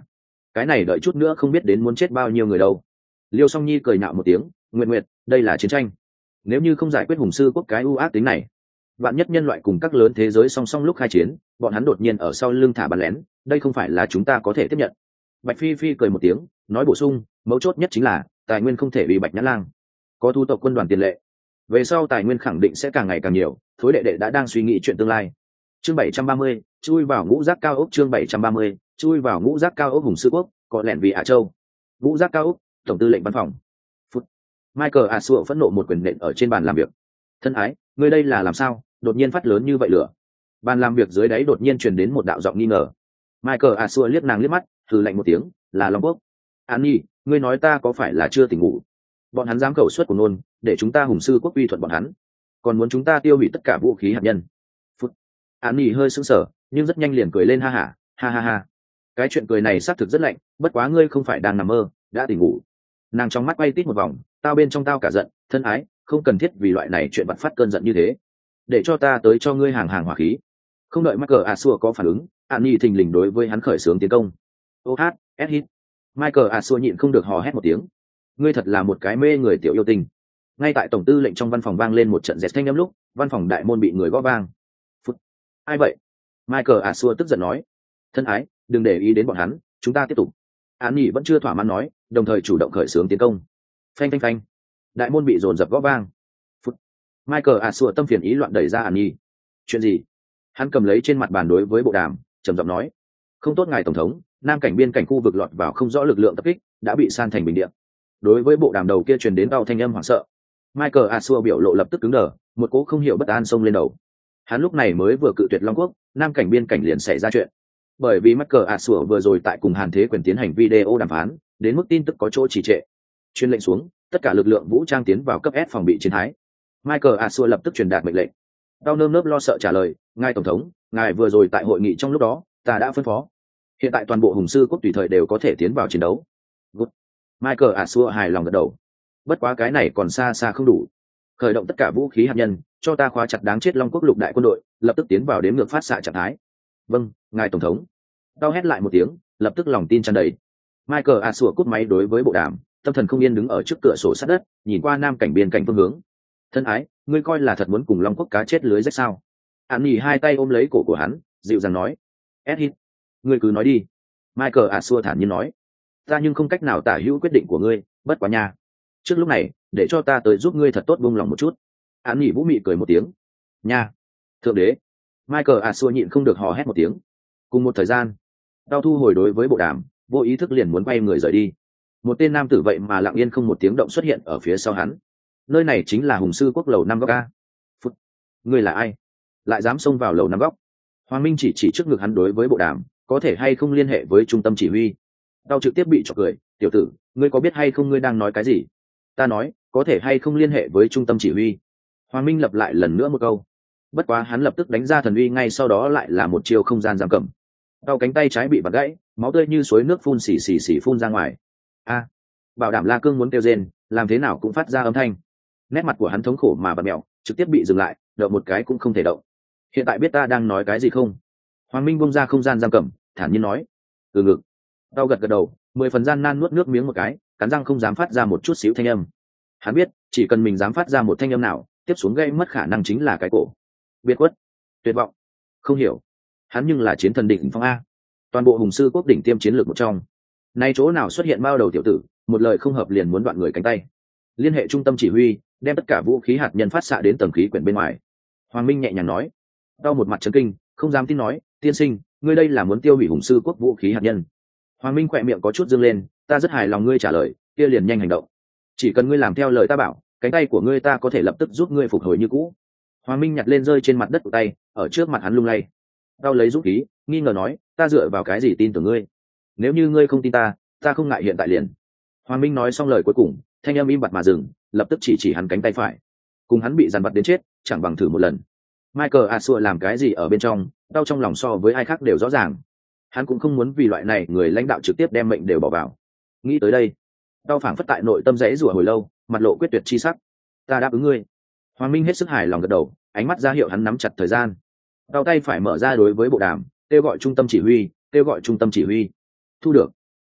cái này đợi chút nữa không biết đến muốn chết bao nhiêu người đâu. Liêu Song Nhi cười nhạo một tiếng, nguyện nguyện, đây là chiến tranh, nếu như không giải quyết hùng sư quốc cái ưu ác tính này, vạn nhất nhân loại cùng các lớn thế giới song song lúc khai chiến, bọn hắn đột nhiên ở sau lưng thả bắn lén, đây không phải là chúng ta có thể tiếp nhận. Bạch Phi Phi cười một tiếng, nói bổ sung, mấu chốt nhất chính là tài nguyên không thể bị Bạch Nhã Lang, có thu tộc quân đoàn tiền lệ, về sau tài nguyên khẳng định sẽ càng ngày càng nhiều. Thối đệ đệ đã đang suy nghĩ chuyện tương lai. Chương 730, chui vào ngũ giác cao ốc. Chương 730, chui vào ngũ giác cao ốc hùng sư quốc, có lẻn vì Ả Châu. Ngũ giác cao ốc, tổng tư lệnh văn phòng. Phút. Michael Asua phẫn nộ một quyền nện ở trên bàn làm việc. Thân ái, ngươi đây là làm sao? Đột nhiên phát lớn như vậy lửa. Bàn làm việc dưới đáy đột nhiên truyền đến một đạo giọng nghi ngờ. Michael Asua liếc nàng liếc mắt, hừ lạnh một tiếng, là Long Quốc. An Nhi, ngươi nói ta có phải là chưa tỉnh ngủ? Bọn hắn dám khẩu suất của nôn, để chúng ta hùng sư quốc uy thuận bọn hắn, còn muốn chúng ta tiêu hủy tất cả vũ khí hạt nhân. Phút. An Nhi hơi sững sờ, nhưng rất nhanh liền cười lên ha hả, ha ha ha. Cái chuyện cười này xác thực rất lạnh, bất quá ngươi không phải đang nằm mơ, đã tỉnh ngủ. Nàng trong mắt quay tít một vòng, tao bên trong tao cả giận, thân ái, không cần thiết vì loại này chuyện vặt phát cơn giận như thế. Để cho ta tới cho ngươi hàng hỏa khí. Không đợi Michael Asua có phản ứng, An Nhi thình lình đối với hắn khởi xướng tiến công. Ô hát, hit. Michael Asua nhịn không được hò hét một tiếng. Ngươi thật là một cái mê người tiểu yêu tinh. Ngay tại tổng tư lệnh trong văn phòng vang lên một trận rét thanh âm lúc, văn phòng đại môn bị người gõ vang. Phút. Ai vậy? Michael Asua tức giận nói. Thân ái, đừng để ý đến bọn hắn, chúng ta tiếp tục. An Nhi vẫn chưa thỏa mãn nói, đồng thời chủ động khởi xướng tiến công. Phanh phanh phanh. Đại môn bị dồn dập gõ vang. Phút. Michael Asua tâm phiền ý loạn đẩy ra An Nhi. Chuyện gì? Hắn cầm lấy trên mặt bàn đối với bộ đàm, trầm giọng nói. Không tốt ngài tổng thống, nam cảnh biên cảnh khu vực lọt vào không rõ lực lượng tập kích, đã bị san thành bình địa. Đối với bộ đàm đầu kia truyền đến đau thanh âm hoảng sợ, Michael Asua biểu lộ lập tức cứng đờ, một cỗ không hiểu bất an xông lên đầu. Hắn lúc này mới vừa cự tuyệt Long Quốc, nam cảnh biên cảnh liền xảy ra chuyện. Bởi vì Michael Asua vừa rồi tại cùng Hàn Thế Quyền tiến hành video đàm phán, đến mức tin tức có chỗ trì trệ. Truyền lệnh xuống, tất cả lực lượng vũ trang tiến vào cấp S phòng bị chiến thái. Michael Asua lập tức truyền đạt mệnh lệnh. Đau nơm nớp lo sợ trả lời, ngài tổng thống, ngài vừa rồi tại hội nghị trong lúc đó, ta đã phân phó. Hiện tại toàn bộ hùng sư quốc tùy thời đều có thể tiến vào chiến đấu. Good. Michael Asua hài lòng gật đầu. Bất quá cái này còn xa xa không đủ. Khởi động tất cả vũ khí hạt nhân, cho ta khóa chặt đáng chết Long Quốc lục đại quân đội, lập tức tiến vào đếm ngược phát xạ trạng thái. Vâng, ngài tổng thống. Đau hét lại một tiếng, lập tức lòng tin tràn đầy. Michael Asua cúp máy đối với bộ đàm, tâm thần không yên đứng ở trước cửa sổ sát đất, nhìn qua nam cảnh biên cảnh phương hướng. Thân ái, ngươi coi là thật muốn cùng Long Quốc cá chết lưới rách sao? An Nhi hai tay ôm lấy cổ của hắn, dịu dàng nói. Edit, ngươi cứ nói đi. Michael Asua thản nhiên nói. Ta nhưng không cách nào tả hữu quyết định của ngươi, bất quá nha. Trước lúc này, để cho ta tới giúp ngươi thật tốt buông lòng một chút. An Nhi vũ mị cười một tiếng. Nha. Thượng đế. Michael Asua nhịn không được hò hét một tiếng. Cùng một thời gian, đau thu hồi đối với bộ đàm, vô ý thức liền muốn quay người rời đi. Một tên nam tử vậy mà lặng yên không một tiếng động xuất hiện ở phía sau hắn. Nơi này chính là hùng sư quốc lầu 5 góc a. Phút. Ngươi là ai? Lại dám xông vào lầu 5 góc? Hoàng Minh chỉ trước ngực hắn đối với bộ đàm, có thể hay không liên hệ với trung tâm chỉ huy? Đau trực tiếp bị chọc cười, tiểu tử, ngươi có biết hay không ngươi đang nói cái gì? Ta nói, có thể hay không liên hệ với trung tâm chỉ huy? Hoàng Minh lặp lại lần nữa một câu. Bất quá hắn lập tức đánh ra thần uy, ngay sau đó lại là một chiêu không gian giam cầm. Đau cánh tay trái bị vặt gãy, máu tươi như suối nước phun xì phun ra ngoài. A, bảo đảm La Cương muốn kêu rên, làm thế nào cũng phát ra âm thanh. Nét mặt của hắn thống khổ mà bật mèo, trực tiếp bị dừng lại, động một cái cũng không thể động. Hiện tại biết ta đang nói cái gì không? Hoàng Minh bung ra không gian giam cầm, thản nhiên nói. Từ ngực. Đau gật gật đầu, 10 phần gian nan nuốt nước miếng một cái, cắn răng không dám phát ra một chút xíu thanh âm. Hắn biết, chỉ cần mình dám phát ra một thanh âm nào, tiếp xuống gây mất khả năng chính là cái cổ. Biệt khuất, tuyệt vọng, không hiểu. Hắn nhưng là chiến thần đỉnh phong a, toàn bộ hùng sư quốc đỉnh tiêm chiến lược một trong. Nay chỗ nào xuất hiện bao đầu tiểu tử, một lời không hợp liền muốn đoạn người cánh tay. Liên hệ trung tâm chỉ huy, đem tất cả vũ khí hạt nhân phát xạ đến tầng khí quyển bên ngoài. Hoàng Minh nhẹ nhàng nói. Đau một mặt chấn kinh, không dám tin nói, tiên sinh, ngươi đây là muốn tiêu hủy hùng sư quốc vũ khí hạt nhân? Hoàng Minh khỏe miệng có chút dương lên, ta rất hài lòng ngươi trả lời, kia liền nhanh hành động. Chỉ cần ngươi làm theo lời ta bảo, cánh tay của ngươi ta có thể lập tức giúp ngươi phục hồi như cũ. Hoàng Minh nhặt lên rơi trên mặt đất của tay, ở trước mặt hắn lung lay. Đau lấy dũng khí, nghi ngờ nói, ta dựa vào cái gì tin tưởng ngươi? Nếu như ngươi không tin ta không ngại hiện tại liền. Hoàng Minh nói xong lời cuối cùng, thanh âm im bặt mà dừng, lập tức chỉ hắn cánh tay phải. Cùng hắn bị dằn vặt đến chết, chẳng bằng thử một lần. Michael Asua làm cái gì ở bên trong, đau trong lòng so với ai khác đều rõ ràng. Hắn cũng không muốn vì loại này người lãnh đạo trực tiếp đem mệnh đều bỏ vào. Nghĩ tới đây, đau phảng phất tại nội tâm rẽ rủa hồi lâu, mặt lộ quyết tuyệt chi sắc. Ta đáp ứng ngươi. Hoàng Minh hết sức hài lòng gật đầu, ánh mắt ra hiệu hắn nắm chặt thời gian. Đau tay phải mở ra đối với bộ đàm, kêu gọi trung tâm chỉ huy, kêu gọi trung tâm chỉ huy. Thu được.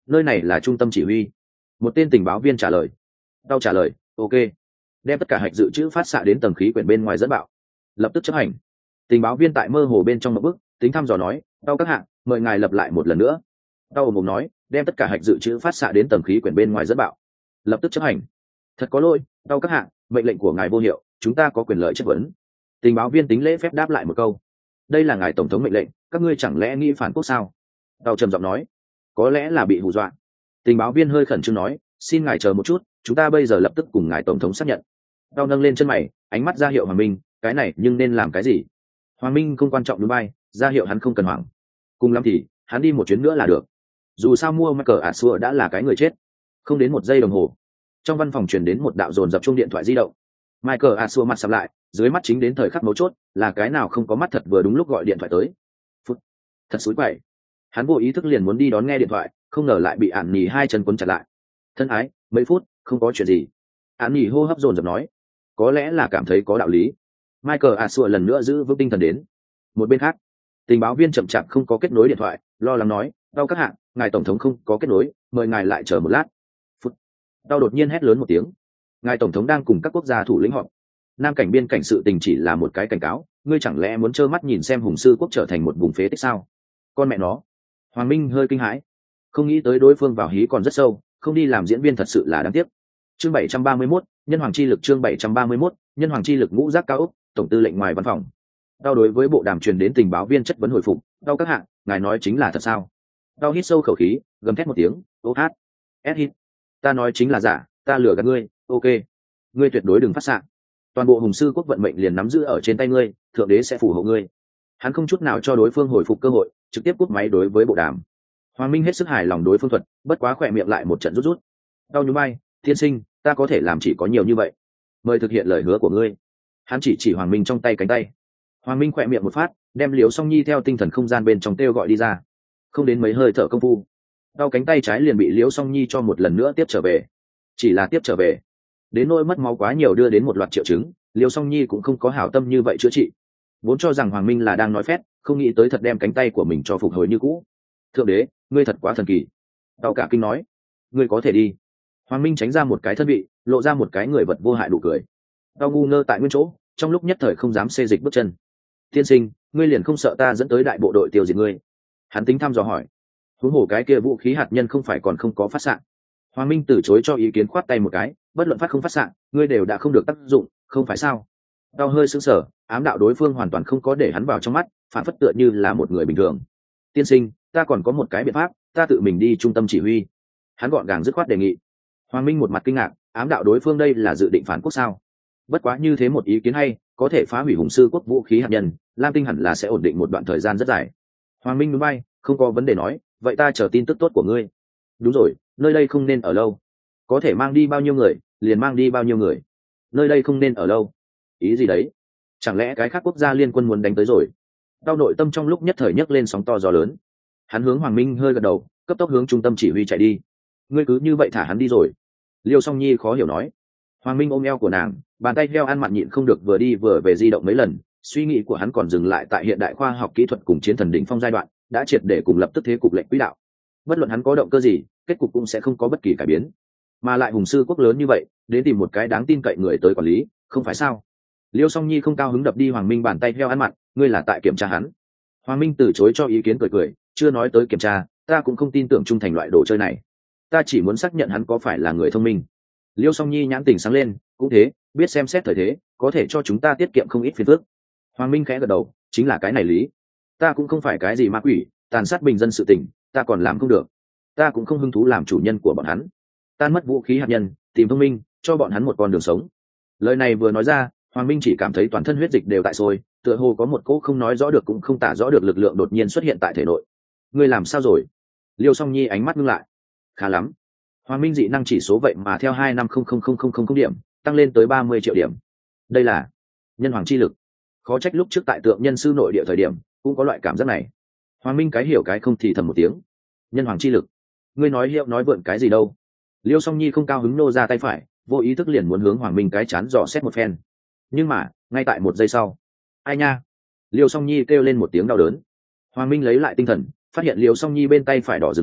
nơi này là trung tâm chỉ huy. Một tên tình báo viên trả lời. Tao trả lời, ok. Đem tất cả hạch dự trữ phát xạ đến tầng khí quyển bên ngoài dẫn bạo. Lập tức chấp hành. Tình báo viên tại mơ hồ bên trong một bước tính thăm dò nói, tao các hạng, mời ngài lập lại một lần nữa. Tao ồm ồm nói, đem tất cả hạch dự trữ phát xạ đến tầng khí quyển bên ngoài dẫn bạo. Lập tức chấp hành. Thật có lỗi, tao các hạng, mệnh lệnh của ngài vô hiệu, chúng ta có quyền lợi chất vấn. Tình báo viên tính lễ phép đáp lại một câu. Đây là ngài tổng thống mệnh lệnh, các ngươi chẳng lẽ nghĩ phản quốc sao? Tao trầm giọng nói, có lẽ là bị hù dọa. Tình báo viên hơi khẩn trương nói, xin ngài chờ một chút, chúng ta bây giờ lập tức cùng ngài tổng thống xác nhận. Tao nâng lên chân mày, ánh mắt ra hiệu Hoàng Minh, cái này nhưng nên làm cái gì? Hoàng Minh không quan trọng núi bay, ra hiệu hắn không cần hoảng. Cùng lắm thì hắn đi một chuyến nữa là được. Dù sao mua Michael Asua đã là cái người chết. Không đến một giây đồng hồ, trong văn phòng truyền đến một đạo dồn dập chuông điện thoại di động. Michael Asua mặt sầm lại, dưới mắt chính đến thời khắc mấu chốt, là cái nào không có mắt thật vừa đúng lúc gọi điện thoại tới. Phút, thật xúi quậy. Hắn vô ý thức liền muốn đi đón nghe điện thoại, không ngờ lại bị Ản Nhì hai chân quấn chặt lại. Thân ái, mấy phút, không có chuyện gì. Ản Nhì hô hấp dồn dập nói, có lẽ là cảm thấy có đạo lý. Michael Asua lần nữa giữ vững tinh thần đến. Một bên khác, tình báo viên chậm chạp không có kết nối điện thoại, lo lắng nói, đau các hạng, ngài tổng thống không có kết nối, mời ngài lại chờ một lát. Phút, đau đột nhiên hét lớn một tiếng, ngài tổng thống đang cùng các quốc gia thủ lĩnh họp. Nam cảnh biên cảnh sự tình chỉ là một cái cảnh cáo, ngươi chẳng lẽ muốn trơ mắt nhìn xem Hùng Sư quốc trở thành một vùng phế tích sao? Con mẹ nó. Hoàng Minh hơi kinh hãi, không nghĩ tới đối phương vào hí còn rất sâu, không đi làm diễn viên thật sự là đáng tiếc. Chương 731, nhân hoàng chi lực. Chương 731, nhân hoàng chi lực. Ngũ giác cao ốc, tổng tư lệnh ngoài văn phòng. Đau đối với bộ đàm truyền đến tình báo viên chất vấn hồi phục, đau các hạng, ngài nói chính là thật sao? Đau hít sâu khẩu khí, gầm thét một tiếng, ô hát, ét hít, ta nói chính là giả, ta lừa gạt ngươi, ok, ngươi tuyệt đối đừng phát xạ. Toàn bộ Hùng Sư quốc vận mệnh liền nắm giữ ở trên tay ngươi, thượng đế sẽ phù hộ ngươi. Hắn không chút nào cho đối phương hồi phục cơ hội, trực tiếp cúp máy đối với bộ đàm. Hoàng Minh hết sức hài lòng đối phương thuật, bất quá khỏe miệng lại một trận rút rút. Đau nhún bay, tiên sinh, ta có thể làm chỉ có nhiều như vậy, mời thực hiện lời hứa của ngươi. Hắn chỉ Hoàng Minh trong tay cánh tay. Hoàng Minh khỏe miệng một phát, đem Liễu Song Nhi theo tinh thần không gian bên trong kêu gọi đi ra. Không đến mấy hơi thở công phu, đau cánh tay trái liền bị Liễu Song Nhi cho một lần nữa tiếp trở về. Chỉ là tiếp trở về, đến nỗi mất máu quá nhiều đưa đến một loạt triệu chứng, Liễu Song Nhi cũng không có hảo tâm như vậy chữa trị. Vốn cho rằng Hoàng Minh là đang nói phét, không nghĩ tới thật đem cánh tay của mình cho phục hồi như cũ. Thượng đế, ngươi thật quá thần kỳ. Đau cả kinh nói, ngươi có thể đi. Hoàng Minh tránh ra một cái thân vị, lộ ra một cái người vật vô hại đủ cười. Đau ngu ngơ tại nguyên chỗ, trong lúc nhất thời không dám xê dịch bước chân. Tiên sinh, ngươi liền không sợ ta dẫn tới đại bộ đội tiêu diệt ngươi? Hắn tính thăm dò hỏi. Huống hồ cái kia vũ khí hạt nhân không phải còn không có phát xạ? Hoàng Minh từ chối cho ý kiến, khoát tay một cái, bất luận phát không phát xạ, ngươi đều đã không được tác dụng, không phải sao? Đau hơi sững sờ, ám đạo đối phương hoàn toàn không có để hắn vào trong mắt, phản phất tựa như là một người bình thường. Tiên sinh, ta còn có một cái biện pháp, ta tự mình đi trung tâm chỉ huy. Hắn gọn gàng dứt khoát đề nghị. Hoàng Minh một mặt kinh ngạc, ám đạo đối phương đây là dự định phản quốc sao? Bất quá như thế một ý kiến hay, có thể phá hủy Hùng Sư quốc vũ khí hạt nhân, Lam Tinh hẳn là sẽ ổn định một đoạn thời gian rất dài. Hoàng Minh núi bay, không có vấn đề nói, vậy ta chờ tin tức tốt của ngươi. Đúng rồi, nơi đây không nên ở lâu. Có thể mang đi bao nhiêu người, liền mang đi bao nhiêu người. Nơi đây không nên ở lâu. Ý gì đấy? Chẳng lẽ cái khác quốc gia liên quân muốn đánh tới rồi? Đau nội tâm trong lúc nhất thời nhấc lên sóng to gió lớn. Hắn hướng Hoàng Minh hơi gật đầu, cấp tốc hướng trung tâm chỉ huy chạy đi. Ngươi cứ như vậy thả hắn đi rồi? Liêu Song Nhi khó hiểu nói. Hoàng Minh ôm eo của nàng, bàn tay heo ăn mặn nhịn không được vừa đi vừa về di động mấy lần. Suy nghĩ của hắn còn dừng lại tại hiện đại khoa học kỹ thuật cùng chiến thần đỉnh phong giai đoạn, đã triệt để cùng lập tức thế cục lệnh quỹ đạo. Bất luận hắn có động cơ gì, kết cục cũng sẽ không có bất kỳ cải biến. Mà lại Hùng Sư quốc lớn như vậy, đến tìm một cái đáng tin cậy người tới quản lý, không phải sao? Liêu Song Nhi không cao hứng đập đi Hoàng Minh bàn tay heo ăn mặn, ngươi là tại kiểm tra hắn. Hoàng Minh từ chối cho ý kiến, cười cười, chưa nói tới kiểm tra, ta cũng không tin tưởng trung thành loại đồ chơi này. Ta chỉ muốn xác nhận hắn có phải là người thông minh. Liêu Song Nhi nhãn tình sáng lên, cũng thế, biết xem xét thời thế, có thể cho chúng ta tiết kiệm không ít phiền phức. Hoàng Minh khẽ gật đầu, chính là cái này lý. Ta cũng không phải cái gì ma quỷ, tàn sát bình dân sự tình, ta còn làm không được. Ta cũng không hứng thú làm chủ nhân của bọn hắn. Tan mất vũ khí hạt nhân, tìm thông minh, cho bọn hắn một con đường sống. Lời này vừa nói ra, Hoàng Minh chỉ cảm thấy toàn thân huyết dịch đều tại sôi, tựa hồ có một cỗ không nói rõ được cũng không tả rõ được lực lượng đột nhiên xuất hiện tại thể nội. Ngươi làm sao rồi? Liêu Song Nhi ánh mắt ngưng lại. Khá lắm. Hoàng Minh dị năng chỉ số vậy mà theo 2500000 điểm tăng lên tới 30 triệu điểm. Đây là nhân hoàng chi lực. Khó trách lúc trước tại tượng nhân sư nội địa thời điểm cũng có loại cảm giác này. Hoàng Minh cái hiểu cái không thì thầm một tiếng. Nhân hoàng chi lực? Ngươi nói hiệu nói vượn cái gì đâu? Liêu Song Nhi không cao hứng nô ra tay phải, vô ý thức liền muốn hướng Hoàng Minh cái chán dò xét một phen. Nhưng mà ngay tại một giây sau, ai nha! Liêu Song Nhi kêu lên một tiếng đau đớn. Hoàng Minh lấy lại tinh thần, phát hiện Liêu Song Nhi bên tay phải đỏ rực rực,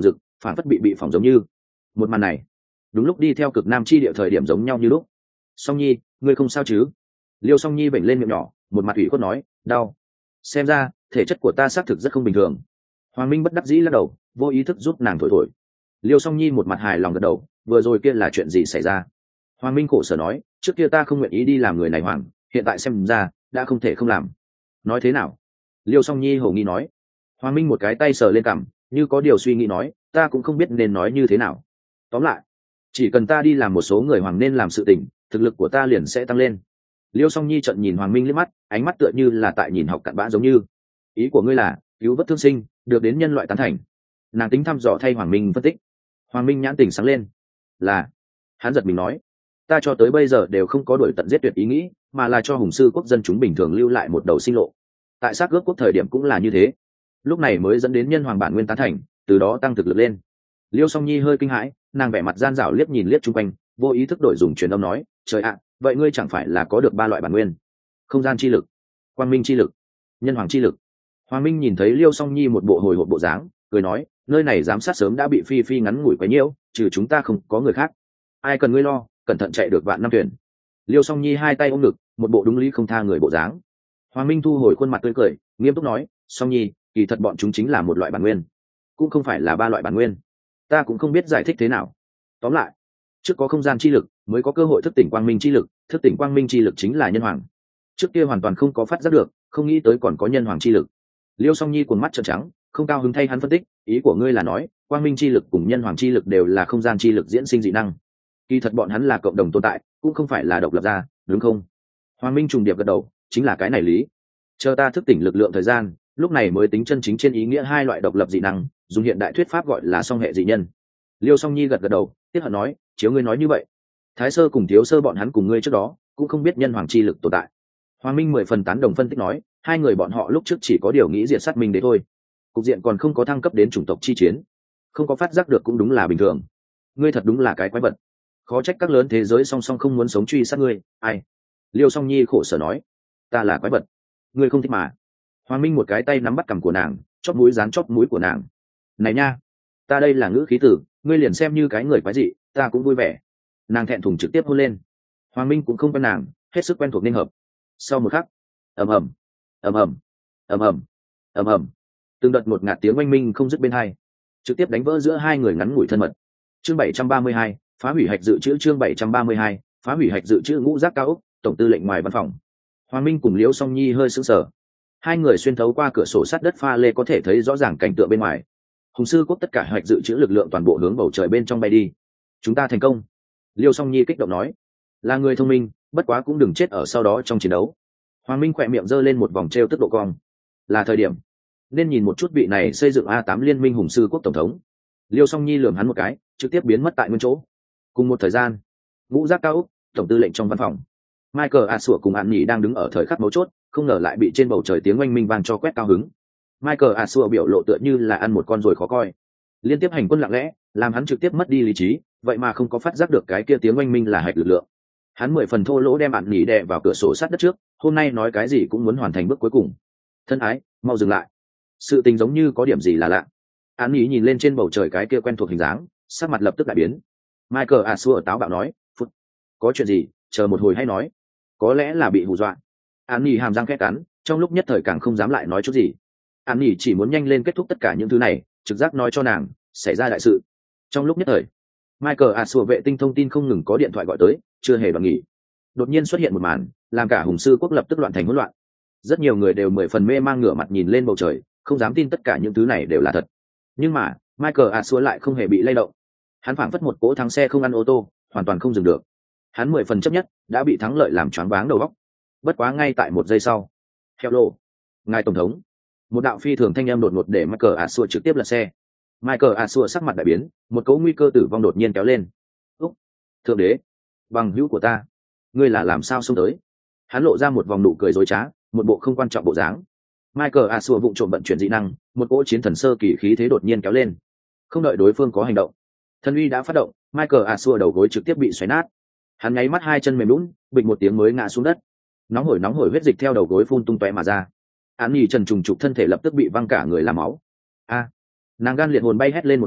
phản phất bị phỏng giống như. Một màn này đúng lúc đi theo cực nam chi địa thời điểm giống nhau như lúc. Song Nhi, ngươi không sao chứ? Liêu Song Nhi bệnh lên miệng nhỏ, một mặt ủy khuất nói, đau. Xem ra thể chất của ta xác thực rất không bình thường. Hoàng Minh bất đắc dĩ lắc đầu, vô ý thức giúp nàng thổi thổi. Liêu Song Nhi một mặt hài lòng gật đầu, vừa rồi kia là chuyện gì xảy ra? Hoàng Minh khổ sở nói, trước kia ta không nguyện ý đi làm người này hoàng, hiện tại xem ra đã không thể không làm. Nói thế nào? Liêu Song Nhi hổ nghi nói. Hoàng Minh một cái tay sờ lên cằm, như có điều suy nghĩ nói, ta cũng không biết nên nói như thế nào. Tóm lại, chỉ cần ta đi làm một số người hoàng nên làm sự tình, thực lực của ta liền sẽ tăng lên. Liêu Song Nhi trợn nhìn Hoàng Minh liếc mắt, ánh mắt tựa như là tại nhìn học cặn bã giống như. Ý của ngươi là cứu vớt thương sinh, được đến nhân loại tán thành. Nàng tính thăm dò thay Hoàng Minh phân tích. Hoàng Minh nhãn tỉnh sáng lên. Là, hắn giật mình nói, ta cho tới bây giờ đều không có đuổi tận giết tuyệt ý nghĩ, mà là cho hùng sư quốc dân chúng bình thường lưu lại một đầu sinh lộ. Tại xác ước quốc thời điểm cũng là như thế, lúc này mới dẫn đến nhân hoàng bản nguyên tán thành, từ đó tăng thực lực lên. Liêu Song Nhi hơi kinh hãi, nàng vẻ mặt gian dảo liếc nhìn liếc chung quanh, vô ý thức đổi dùng truyền âm nói, trời ạ, vậy ngươi chẳng phải là có được 3 loại bản nguyên: không gian chi lực, quang minh chi lực, nhân hoàng chi lực. Hoàng Minh nhìn thấy Liêu Song Nhi một bộ hồi hộp bộ dáng, cười nói, nơi này giám sát sớm đã bị phi phi ngắn ngủi quấy nhiễu, trừ chúng ta không có người khác. Ai cần ngươi lo, cẩn thận chạy được vạn năm thuyền. Liêu Song Nhi hai tay ôm ngực, một bộ đúng lý không tha người bộ dáng. Hoàng Minh thu hồi khuôn mặt tươi cười, nghiêm túc nói, Song Nhi, kỳ thật bọn chúng chính là một loại bản nguyên, cũng không phải là 3 loại bản nguyên. Ta cũng không biết giải thích thế nào. Tóm lại, trước có không gian chi lực mới có cơ hội thức tỉnh quang minh chi lực, thức tỉnh quang minh chi lực chính là nhân hoàng. Trước kia hoàn toàn không có phát giác được, không nghĩ tới còn có nhân hoàng chi lực. Liêu Song Nhi cuồng mắt trợn trắng, không cao hứng thay hắn phân tích, ý của ngươi là nói quang minh chi lực cùng nhân hoàng chi lực đều là không gian chi lực diễn sinh dị năng. Kỳ thật bọn hắn là cộng đồng tồn tại, cũng không phải là độc lập ra, đúng không? Hoàng Minh trùng điệp gật đầu, chính là cái này lý. Chờ ta thức tỉnh lực lượng thời gian, lúc này mới tính chân chính trên ý nghĩa 2 loại độc lập dị năng, dùng hiện đại thuyết pháp gọi là song hệ dị nhân. Liêu Song Nhi gật gật đầu, tiếp hận nói, chiếu ngươi nói như vậy, Thái Sơ cùng Thiếu Sơ bọn hắn cùng ngươi trước đó cũng không biết nhân hoàng chi lực tồn tại. Hoàng Minh 10 phần tán đồng phân tích nói, 2 người bọn họ lúc trước chỉ có điều nghĩ diệt sát Minh Đế thôi, cục diện còn không có thăng cấp đến chủng tộc chi chiến, không có phát giác được cũng đúng là bình thường. Ngươi thật đúng là cái quái vật, khó trách các lớn thế giới song song không muốn sống truy sát ngươi. Ai? Liêu Song Nhi khổ sở nói, ta là quái vật, ngươi không thích mà. Hoàng Minh một cái tay nắm bắt cằm của nàng, chóp mũi dán chóp mũi của nàng. Này nha, ta đây là ngữ khí tử, ngươi liền xem như cái người quái dị, ta cũng vui vẻ. Nàng thẹn thùng trực tiếp hôn lên. Hoàng Minh cũng không quen nàng, hết sức quen thuộc nên hợp. Sau một khắc, ầm ầm, ầm ầm, ầm ầm, ầm ầm, từng đợt một ngạt tiếng oanh minh không dứt bên hai, trực tiếp đánh vỡ giữa 2 người ngắn ngủi thân mật. Chương 732, phá hủy hạch dự trữ. Chương 732, phá hủy hạch dự trữ. Ngũ Giác Cao Ốc, tổng tư lệnh ngoài văn phòng. Hoàng Minh cùng Liễu Song Nhi hơi sững sờ. 2 người xuyên thấu qua cửa sổ sắt đất pha lê có thể thấy rõ ràng cảnh tượng bên ngoài. Hùng sư quốc tất cả hoạch dự trữ lực lượng toàn bộ hướng bầu trời bên trong bay đi. Chúng ta thành công. Liêu Song Nhi kích động nói, là người thông minh, bất quá cũng đừng chết ở sau đó trong chiến đấu. Hoàng Minh khỏe miệng giơ lên một vòng treo tức độ cong. Là thời điểm nên nhìn một chút vị này xây dựng A8 liên minh hùng sư quốc tổng thống. Liêu Song Nhi lườm hắn một cái, trực tiếp biến mất tại nguyên chỗ. Cùng một thời gian, Ngũ Giác Cao Úc, tổng tư lệnh trong văn phòng. Michael A Sủa cùng An Nhĩ đang đứng ở thời khắc mấu chốt, không ngờ lại bị trên bầu trời tiếng oanh minh vang cho quét cao hứng. Michael A Sủa biểu lộ tựa như là ăn một con ruồi khó coi. Liên tiếp hành quân lặng lẽ, làm hắn trực tiếp mất đi lý trí, vậy mà không có phát giác được cái kia tiếng oanh minh là hạch lực lượng. Hắn 10 phần thô lỗ đem An Nhĩ đè vào cửa sổ sát đất trước, hôm nay nói cái gì cũng muốn hoàn thành bước cuối cùng. Thân ái, mau dừng lại. Sự tình giống như có điểm gì là lạ. An Nhĩ nhìn lên trên bầu trời cái kia quen thuộc hình dáng, sắc mặt lập tức đại biến. Michael A Sủa táo bạo nói, phút, có chuyện gì, chờ một hồi hay nói. Có lẽ là bị hù dọa. An Nhĩ hàm răng khẽ cắn, trong lúc nhất thời càng không dám lại nói chút gì. An Nhĩ chỉ muốn nhanh lên kết thúc tất cả những thứ này, trực giác nói cho nàng xảy ra đại sự. Trong lúc nhất thời, Michael A Sủa vệ tinh thông tin không ngừng có điện thoại gọi tới, chưa hề đoạn nghỉ. Đột nhiên xuất hiện một màn, làm cả hùng sư quốc lập tức loạn thành hỗn loạn. Rất nhiều người đều 10 phần mê mang ngửa mặt nhìn lên bầu trời, không dám tin tất cả những thứ này đều là thật. Nhưng mà Michael A Sủa lại không hề bị lay động. Hắn phảng phất một cỗ thắng xe không ăn ô tô, hoàn toàn không dừng được. Hắn 10 phần chấp nhất, đã bị thắng lợi làm choáng váng đầu óc. Bất quá ngay tại một giây sau, hello, ngài tổng thống. Một đạo phi thường thanh âm đột ngột để Michael A Sủa trực tiếp lật xe. Michael A Sủa sắc mặt đại biến, một cỗ nguy cơ tử vong đột nhiên kéo lên. Úc, thượng đế, bằng hữu của ta, ngươi là làm sao xông tới? Hắn lộ ra một vòng nụ cười dối trá, một bộ không quan trọng bộ dáng. Michael A Sủa vụng trộm vận chuyển dị năng, một cỗ chiến thần sơ kỳ khí thế đột nhiên kéo lên. Không đợi đối phương có hành động, thần uy đã phát động, Michael A Sủa đầu gối trực tiếp bị xoáy nát. Hắn nháy mắt 2 chân mềm lún, bịch một tiếng mới ngã xuống đất. Nóng hổi huyết dịch theo đầu gối phun tung tóe mà ra. Án Nhi trần trùng trục thân thể lập tức bị văng cả người làm máu. A! Nàng gan liệt hồn bay hét lên một tiếng,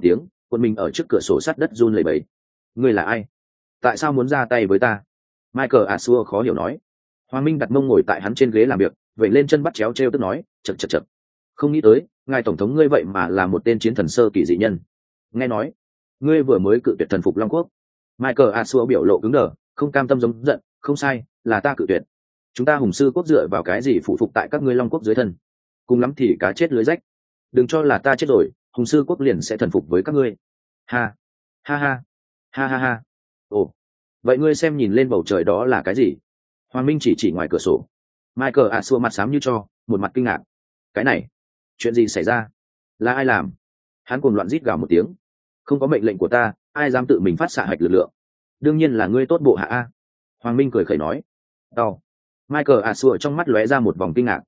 quân mình ở trước cửa sổ sát đất run lẩy bẩy. Ngươi là ai? Tại sao muốn ra tay với ta? Michael Asua khó hiểu nói. Hoàng Minh đặt mông ngồi tại hắn trên ghế làm việc, vậy lên chân bắt chéo treo tức nói, chậc chậc chậc. Không nghĩ tới, ngài tổng thống ngươi vậy mà là một tên chiến thần sơ kỳ dị nhân. Nghe nói, ngươi vừa mới cự tuyệt thần phục Long Quốc. Michael Asua biểu lộ cứng đờ, không cam tâm giống giận, không sai, là ta cự tuyệt. Chúng ta Hùng sư quốc dựa vào cái gì phụ phục tại các ngươi Long Quốc dưới thân? Cùng lắm thì cá chết lưới rách. Đừng cho là ta chết rồi, Hùng sư quốc liền sẽ thần phục với các ngươi. Ha, ha ha, ha ha ha. Ồ, vậy ngươi xem nhìn lên bầu trời đó là cái gì? Hoàng Minh chỉ ngoài cửa sổ. Michael Asua mặt xám như cho, một mặt kinh ngạc. Cái này, chuyện gì xảy ra? Là ai làm? Hắn cuồng loạn rít gào một tiếng. Không có mệnh lệnh của ta, ai dám tự mình phát xạ hạch lực lượng? Đương nhiên là ngươi tốt bộ hạ a. Hoàng Minh cười khẩy nói. Đau. Michael Asua trong mắt lóe ra một vòng kinh ngạc.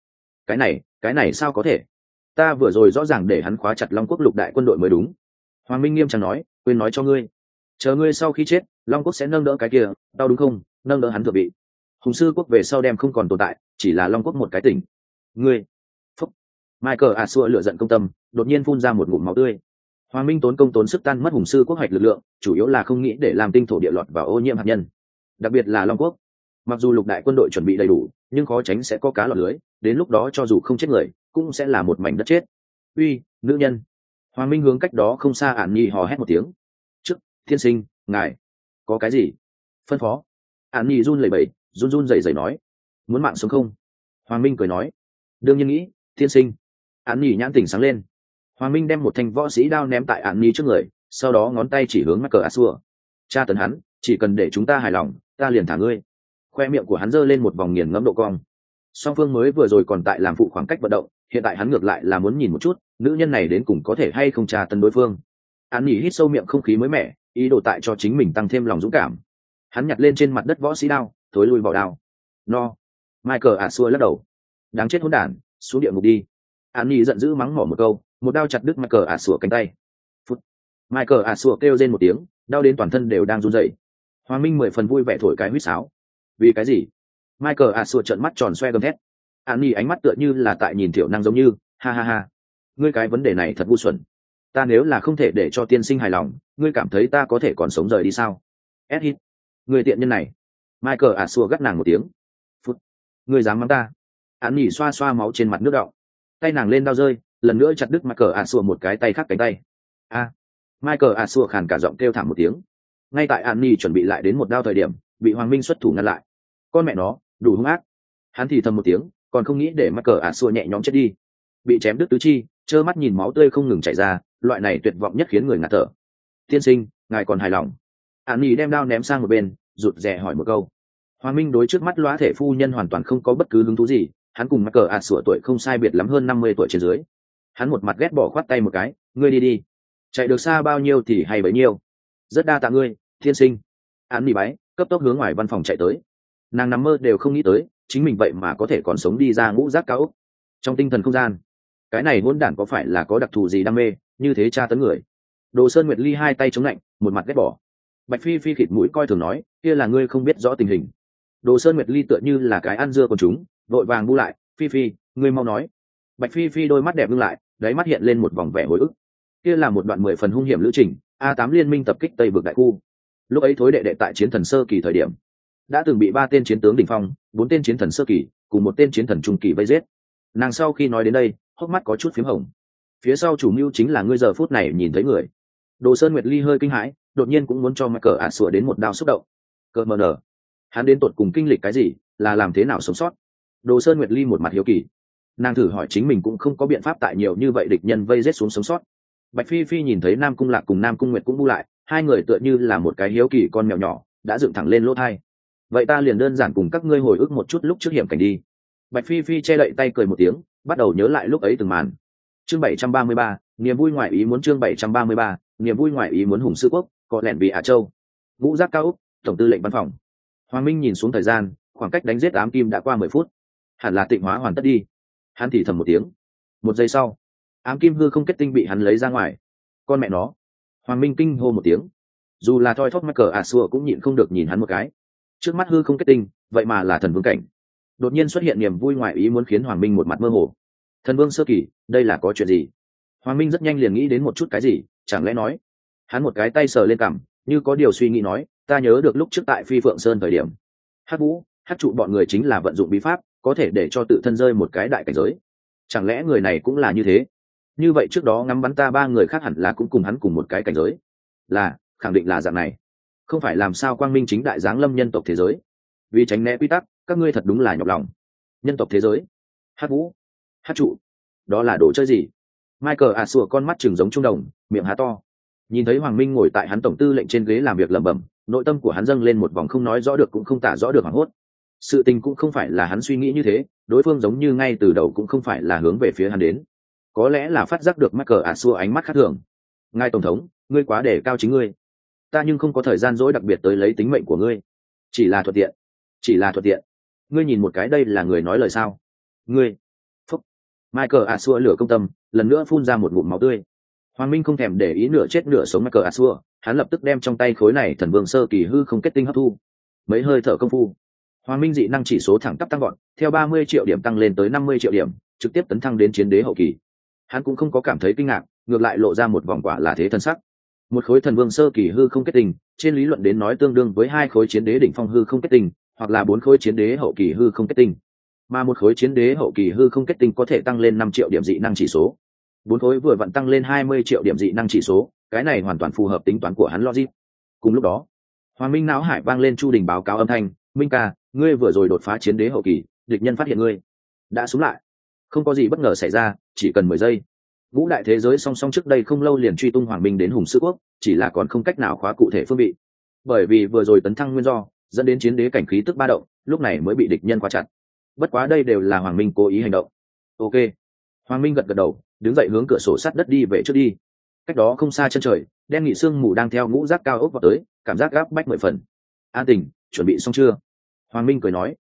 Cái này sao có thể? Ta vừa rồi rõ ràng để hắn khóa chặt Long Quốc lục đại quân đội mới đúng. Hoàng Minh nghiêm trang nói, quên nói cho ngươi. Chờ ngươi sau khi chết, Long Quốc sẽ nâng đỡ cái kia, đau đúng không? Nâng đỡ hắn thừa bị. Hùng sư quốc về sau đem không còn tồn tại, chỉ là Long Quốc một cái tỉnh. Ngươi. Phúc. Michael Asua lửa giận công tâm, đột nhiên phun ra một ngụm máu tươi. Hoàng Minh tốn công tốn sức tan mất Hùng sư quốc hoạch lực lượng, chủ yếu là không nghĩ để làm tinh thổ địa lọt vào ô nhiễm hạt nhân. Đặc biệt là Long Quốc. Mặc dù lục đại quân đội chuẩn bị đầy đủ, nhưng khó tránh sẽ có cá lọt lưới, đến lúc đó cho dù không chết người, cũng sẽ là một mảnh đất chết. Uy, nữ nhân. Hoàng Minh hướng cách đó không xa Ản Nhi hò hét một tiếng. Trước, thiên sinh, ngài, có cái gì? Phân phó. Ản Nhi run lẩy bẩy, run rẩy rẩy nói. Muốn mạng sống không? Hoàng Minh cười nói. Đương nhiên nghĩ, thiên sinh. Ản Nhi nhãn tỉnh sáng lên. Hoàng Minh đem một thanh võ sĩ đao ném tại Ản Nhi trước người, sau đó ngón tay chỉ hướng Michael Asua. Cha tấn hắn, chỉ cần để chúng ta hài lòng, ta liền thả ngươi. Khoe miệng của hắn giơ lên một vòng nghiền ngẫm độ cong. Song phương mới vừa rồi còn tại làm phụ khoảng cách vận động, hiện tại hắn ngược lại là muốn nhìn một chút nữ nhân này đến cùng có thể hay không tra tấn đối phương. An nhỉ hít sâu miệng không khí mới mẻ, ý đồ tại cho chính mình tăng thêm lòng dũng cảm. Hắn nhặt lên trên mặt đất võ sĩ đao, thối lui vào đao. No. Michael Asua lắc đầu. Đáng chết hỗn đản, xuống địa ngục đi. An nhỉ giận dữ mắng mỏ một câu, một đao chặt đứt Michael Asua cánh tay. Phút. Michael Asua kêu rên một tiếng, đau đến toàn thân đều đang run rẩy. Hoàng Minh 10 phần vui vẻ thổi cái huýt sáo. Vì cái gì? Michael Asua trợn mắt tròn xoe gầm thét. An nhỉ ánh mắt tựa như là tại nhìn thiểu năng giống như, ha ha ha. Ngươi cái vấn đề này thật ngu xuẩn. Ta nếu là không thể để cho tiên sinh hài lòng, ngươi cảm thấy ta có thể còn sống rời đi sao? Hít. Người tiện nhân này. Michael Asua gắt nàng một tiếng. Phút. Ngươi dám mắng ta? An nhỉ xoa xoa máu trên mặt nước đọng. Tay nàng lên đau rơi, lần nữa chặt đứt Michael Asua một cái tay khác cánh tay. A. Michael Asua khàn cả giọng kêu thảm một tiếng. Ngay tại An nhỉ chuẩn bị lại đến một đao thời điểm, bị Hoàng Minh xuất thủ ngăn lại. Con mẹ nó, đủ hung ác. Hắn thì thầm một tiếng, còn không nghĩ để Michael Asua nhẹ nhõm chết đi. Bị chém đứt tứ chi, trơ mắt nhìn máu tươi không ngừng chảy ra, loại này tuyệt vọng nhất khiến người ngạt thở. Tiên sinh, ngài còn hài lòng? An nhỉ đem đao ném sang một bên, rụt rè hỏi một câu. Hoàng Minh đối trước mắt lóa thể phu nhân hoàn toàn không có bất cứ hứng thú gì, hắn cùng Michael Asua tuổi không sai biệt lắm hơn 50 tuổi trên dưới. Hắn một mặt ghét bỏ khoát tay một cái, ngươi đi đi, chạy được xa bao nhiêu thì hay bấy nhiêu. Rất đa tạ ngươi, tiên sinh. An nhỉ bái, cấp tốc hướng ngoài văn phòng chạy tới. Nàng nằm mơ đều không nghĩ tới, chính mình vậy mà có thể còn sống đi ra ngũ giác cao ốc. Trong tinh thần không gian, cái này hỗn đản có phải là có đặc thù gì đam mê như thế tra tấn người? Đồ Sơn Nguyệt Ly hai tay chống lạnh, một mặt ghét bỏ. Bạch Phi Phi khịt mũi coi thường nói, kia là ngươi không biết rõ tình hình. Đồ Sơn Nguyệt Ly tựa như là cái ăn dưa con chúng, vội vàng bu lại, Phi Phi, ngươi mau nói. Bạch Phi Phi đôi mắt đẹp ngưng lại, đáy mắt hiện lên một vòng vẻ hồi ức. Kia là một đoạn 10 phần hung hiểm lữ trình, A8 liên minh tập kích Tây vực đại khu. Lúc ấy thối đệ đệ tại chiến thần sơ kỳ thời điểm, đã từng bị 3 tên chiến tướng đỉnh phong, 4 tên chiến thần sơ kỳ, cùng 1 tên chiến thần trung kỳ vây giết. Nàng sau khi nói đến đây, hốc mắt có chút phím hồng. Phía sau chủ mưu chính là ngươi giờ phút này nhìn thấy người. Đồ Sơn Nguyệt Ly hơi kinh hãi, đột nhiên cũng muốn cho Michael Asua đến một đao xúc động. Cơ mờ nở, hắn đến tột cùng kinh lịch cái gì, là làm thế nào sống sót? Đồ Sơn Nguyệt Ly một mặt hiếu kỳ. Nàng thử hỏi chính mình cũng không có biện pháp tại nhiều như vậy địch nhân vây giết xuống sống sót. Bạch Phi Phi nhìn thấy Nam Cung Lạc cùng Nam Cung Nguyệt cũng bu lại, hai người tựa như là một cái hiếu kỳ con mèo nhỏ, đã dựng thẳng lên lỗ tai. Vậy ta liền đơn giản cùng các ngươi hồi ức một chút lúc trước hiểm cảnh đi. Bạch Phi Phi che đậy tay cười một tiếng, bắt đầu nhớ lại lúc ấy từng màn. Chương 733, niềm vui ngoài ý muốn. Chương 733, niềm vui ngoài ý muốn. Hùng sư quốc, có lẻn vì Ả Châu. Ngũ giác cao úc, tổng tư lệnh văn phòng. Hoàng Minh nhìn xuống thời gian, khoảng cách đánh giết ám kim đã qua 10 phút. Hẳn là tịnh hóa hoàn tất đi. Hắn thì thầm một tiếng. Một giây sau, ám kim hư không kết tinh bị hắn lấy ra ngoài. Con mẹ nó. Hoàng Minh kinh hô một tiếng. Dù là thoi thóp Michael Asua cũng nhịn không được nhìn hắn một cái. Trước mắt hư không kết tinh, vậy mà là thần vương cảnh. Đột nhiên xuất hiện niềm vui ngoài ý muốn khiến Hoàng Minh một mặt mơ hồ. Thần vương sơ kỳ, đây là có chuyện gì? Hoàng Minh rất nhanh liền nghĩ đến một chút cái gì, chẳng lẽ nói Hắn một cái tay sờ lên cằm, như có điều suy nghĩ nói, ta nhớ được lúc trước tại Phi Phượng Sơn thời điểm, Hắc Vũ, Hắc Trụ bọn người chính là vận dụng bí pháp, có thể để cho tự thân rơi một cái đại cảnh giới. Chẳng lẽ người này cũng là như thế? Như vậy trước đó ngắm bắn ta ba người khác hẳn là cũng cùng hắn cùng một cái cảnh giới. Là, khẳng định là dạng này. Không phải làm sao quang minh chính đại giáng lâm nhân tộc thế giới. Vì tránh né quy tắc, các ngươi thật đúng là nhọc lòng. Nhân tộc thế giới, Hắc Vũ, Hắc Trụ, đó là đồ chơi gì? Michael à sủa con mắt trừng giống trung đồng, miệng há to. Nhìn thấy Hoàng Minh ngồi tại hắn tổng tư lệnh trên ghế làm việc lẩm bẩm, nội tâm của hắn dâng lên một vòng không nói rõ được cũng không tả rõ được hoảng hốt. Sự tình cũng không phải là hắn suy nghĩ như thế, đối phương giống như ngay từ đầu cũng không phải là hướng về phía hắn đến. Có lẽ là phát giác được Michael à sủa ánh mắt khác thường. Ngài tổng thống, ngươi quá đề cao chính ngươi. Ta nhưng không có thời gian dỗi đặc biệt tới lấy tính mệnh của ngươi. Chỉ là thuận tiện. Chỉ là thuận tiện. Ngươi nhìn một cái đây là người nói lời sao? Ngươi. Phúc. Michael à sủa lửa công tâm, lần nữa phun ra một ngụm máu tươi. Hoàng Minh không thèm để ý nửa chết nửa sống Michael à sủa, hắn lập tức đem trong tay khối này thần vương sơ kỳ hư không kết tinh hấp thu. Mấy hơi thở công phu, Hoàng Minh dị năng chỉ số thẳng tắp tăng gọn, theo 30 triệu điểm tăng lên tới 50 triệu điểm, trực tiếp tấn thăng đến chiến đế hậu kỳ. Hắn cũng không có cảm thấy kinh ngạc, ngược lại lộ ra một vòng quả là thế thân sắc. Một khối thần vương sơ kỳ hư không kết tinh, trên lý luận đến nói tương đương với 2 khối chiến đế đỉnh phong hư không kết tinh, hoặc là 4 khối chiến đế hậu kỳ hư không kết tinh. Mà một khối chiến đế hậu kỳ hư không kết tinh có thể tăng lên 5 triệu điểm dị năng chỉ số. 4 khối vừa vặn tăng lên 20 triệu điểm dị năng chỉ số, cái này hoàn toàn phù hợp tính toán của hắn logic. Cùng lúc đó, Hoàng Minh não hải vang lên Chu Đình báo cáo âm thanh, "Minh ca, ngươi vừa rồi đột phá chiến đế hậu kỳ, địch nhân phát hiện ngươi." Đã xuống lại. Không có gì bất ngờ xảy ra, chỉ cần 10 giây. Ngũ đại thế giới song song trước đây không lâu liền truy tung Hoàng Minh đến Hùng Sư Quốc, chỉ là còn không cách nào khóa cụ thể phương vị. Bởi vì vừa rồi tấn thăng nguyên do, dẫn đến chiến đế cảnh khí tức ba động, lúc này mới bị địch nhân khóa chặt. Bất quá đây đều là Hoàng Minh cố ý hành động. Ok. Hoàng Minh gật gật đầu, đứng dậy hướng cửa sổ sắt đất đi về trước đi. Cách đó không xa chân trời, đen nghị sương mù đang theo ngũ giác cao ốc vào tới, cảm giác gáp bách 10 phần. An Tình, chuẩn bị xong chưa? Hoàng Minh cười nói.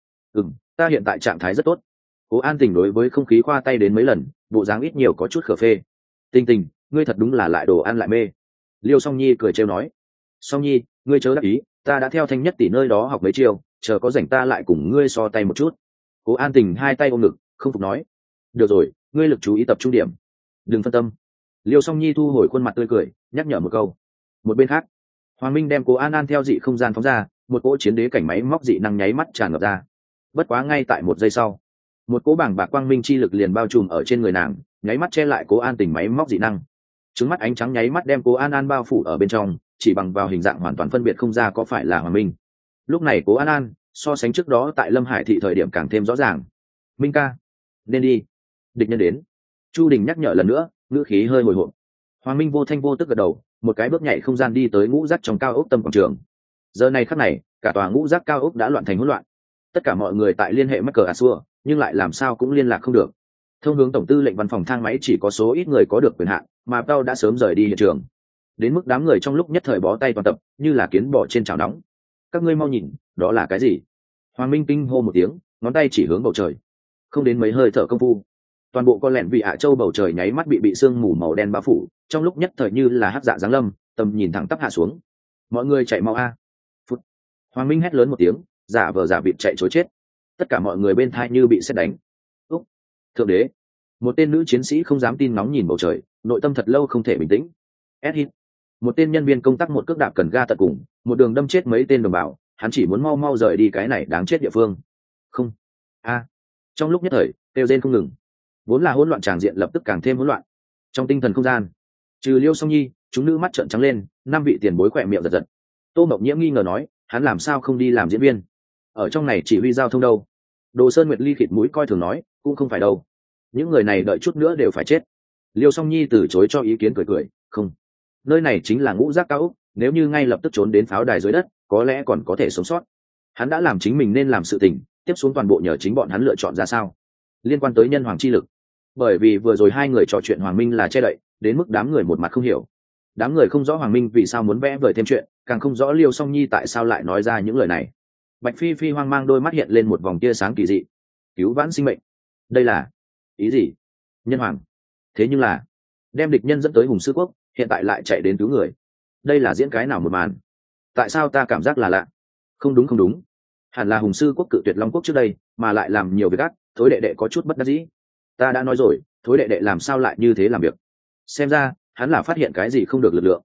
Ta hiện tại trạng thái rất tốt. Cố An Tình đối với không khí khoa tay đến mấy lần, bộ dáng ít nhiều có chút khờ phê. Tình Tình, ngươi thật đúng là lại đồ ăn lại mê. Liêu Song Nhi cười trêu nói. Song Nhi, ngươi chớ đắc ý, ta đã theo Thanh Nhất tỷ nơi đó học mấy chiêu, chờ có rảnh ta lại cùng ngươi so tay một chút. Cố An Tình hai tay ôm ngực, không phục nói. Được rồi, ngươi lực chú ý tập trung điểm, đừng phân tâm. Liêu Song Nhi thu hồi khuôn mặt tươi cười, nhắc nhở một câu. Một bên khác, Hoàng Minh đem Cố An An theo dị không gian phóng ra, một cỗ chiến đế cảnh máy móc dị năng nháy mắt tràn ngập ra. Bất quá ngay tại một giây sau, một cỗ bảng bạc quang minh chi lực liền bao trùm ở trên người nàng, nháy mắt che lại Cố An Tình máy móc dị năng. Trứng mắt ánh trắng nháy mắt đem Cố An An bao phủ ở bên trong, chỉ bằng vào hình dạng hoàn toàn phân biệt không ra có phải là Hoàng Minh. Lúc này Cố An An so sánh trước đó tại Lâm Hải thị thời điểm càng thêm rõ ràng. Minh ca, nên đi, địch nhân đến. Chu Đình nhắc nhở lần nữa, ngữ khí hơi hồi hộp. Hoàng Minh vô thanh vô tức gật đầu, một cái bước nhảy không gian đi tới ngũ giác trong cao ốc tâm quảng trường. Giờ này khắc này, cả tòa ngũ giác cao ốc đã loạn thành hỗn loạn. Tất cả mọi người tại liên hệ mắc cờ à xua, nhưng lại làm sao cũng liên lạc không được. Thông hướng tổng tư lệnh văn phòng thang máy chỉ có số ít người có được quyền hạn, mà Tao đã sớm rời đi hiện trường. Đến mức đám người trong lúc nhất thời bó tay toàn tập, như là kiến bò trên chảo nóng. Các ngươi mau nhìn, đó là cái gì? Hoàng Minh kinh hô một tiếng, ngón tay chỉ hướng bầu trời. Không đến mấy hơi thở công phu, toàn bộ con lẹn vị Hạ Châu bầu trời nháy mắt bị sương mù màu đen bao phủ, trong lúc nhất thời như là hắc dạ giáng lâm, tầm nhìn thẳng tắp hạ xuống. Mọi người chạy mau a! Phút. Hoàng Minh hét lớn một tiếng, giả vờ giả vịt chạy trối chết. Tất cả mọi người bên thai như bị sét đánh. Úc! Thượng đế! Một tên nữ chiến sĩ không dám tin nóng nhìn bầu trời, nội tâm thật lâu không thể bình tĩnh. Hít. Một tên nhân viên công tác một cước đạp cần ga tận cùng, một đường đâm chết mấy tên đồng bào, hắn chỉ muốn mau mau rời đi cái này đáng chết địa phương. Không. A. Trong lúc nhất thời, kêu rên không ngừng. Vốn là hỗn loạn tràng diện lập tức càng thêm hỗn loạn. Trong tinh thần không gian, trừ Liêu Song Nhi, chúng nữ mắt trợn trắng lên, năm vị tiền bối khỏe miệng giật giật. Tô Mộng Nhiễm nghi ngờ nói, hắn làm sao không đi làm diễn viên? Ở trong này chỉ huy giao thông đâu? Đồ Sơn Nguyệt Ly khịt mũi coi thường nói, cũng không phải đâu. Những người này đợi chút nữa đều phải chết. Liêu Song Nhi từ chối cho ý kiến cười cười, không. Nơi này chính là ngũ giác cao ốc, nếu như ngay lập tức trốn đến pháo đài dưới đất, có lẽ còn có thể sống sót. Hắn đã làm chính mình nên làm sự tình, tiếp xuống toàn bộ nhờ chính bọn hắn lựa chọn ra sao. Liên quan tới nhân hoàng chi lực, bởi vì vừa rồi hai người trò chuyện Hoàng Minh là che đậy, đến mức đám người một mặt không hiểu. Đám người không rõ Hoàng Minh vì sao muốn vẽ vời thêm chuyện, càng không rõ Liêu Song Nhi tại sao lại nói ra những lời này. Bạch Phi Phi hoang mang đôi mắt hiện lên một vòng tia sáng kỳ dị. Cứu vãn sinh mệnh, đây là ý gì? Nhân hoàng? Thế nhưng là đem địch nhân dẫn tới Hùng Sư Quốc, hiện tại lại chạy đến cứu người. Đây là diễn cái nào một màn? Tại sao ta cảm giác là lạ? Không đúng không đúng, hẳn là Hùng Sư Quốc cự tuyệt Long Quốc trước đây, mà lại làm nhiều việc ác, Thối đệ đệ có chút bất đắc dĩ. Ta đã nói rồi, Thối đệ đệ làm sao lại như thế làm việc? Xem ra hắn là phát hiện cái gì không được lực lượng.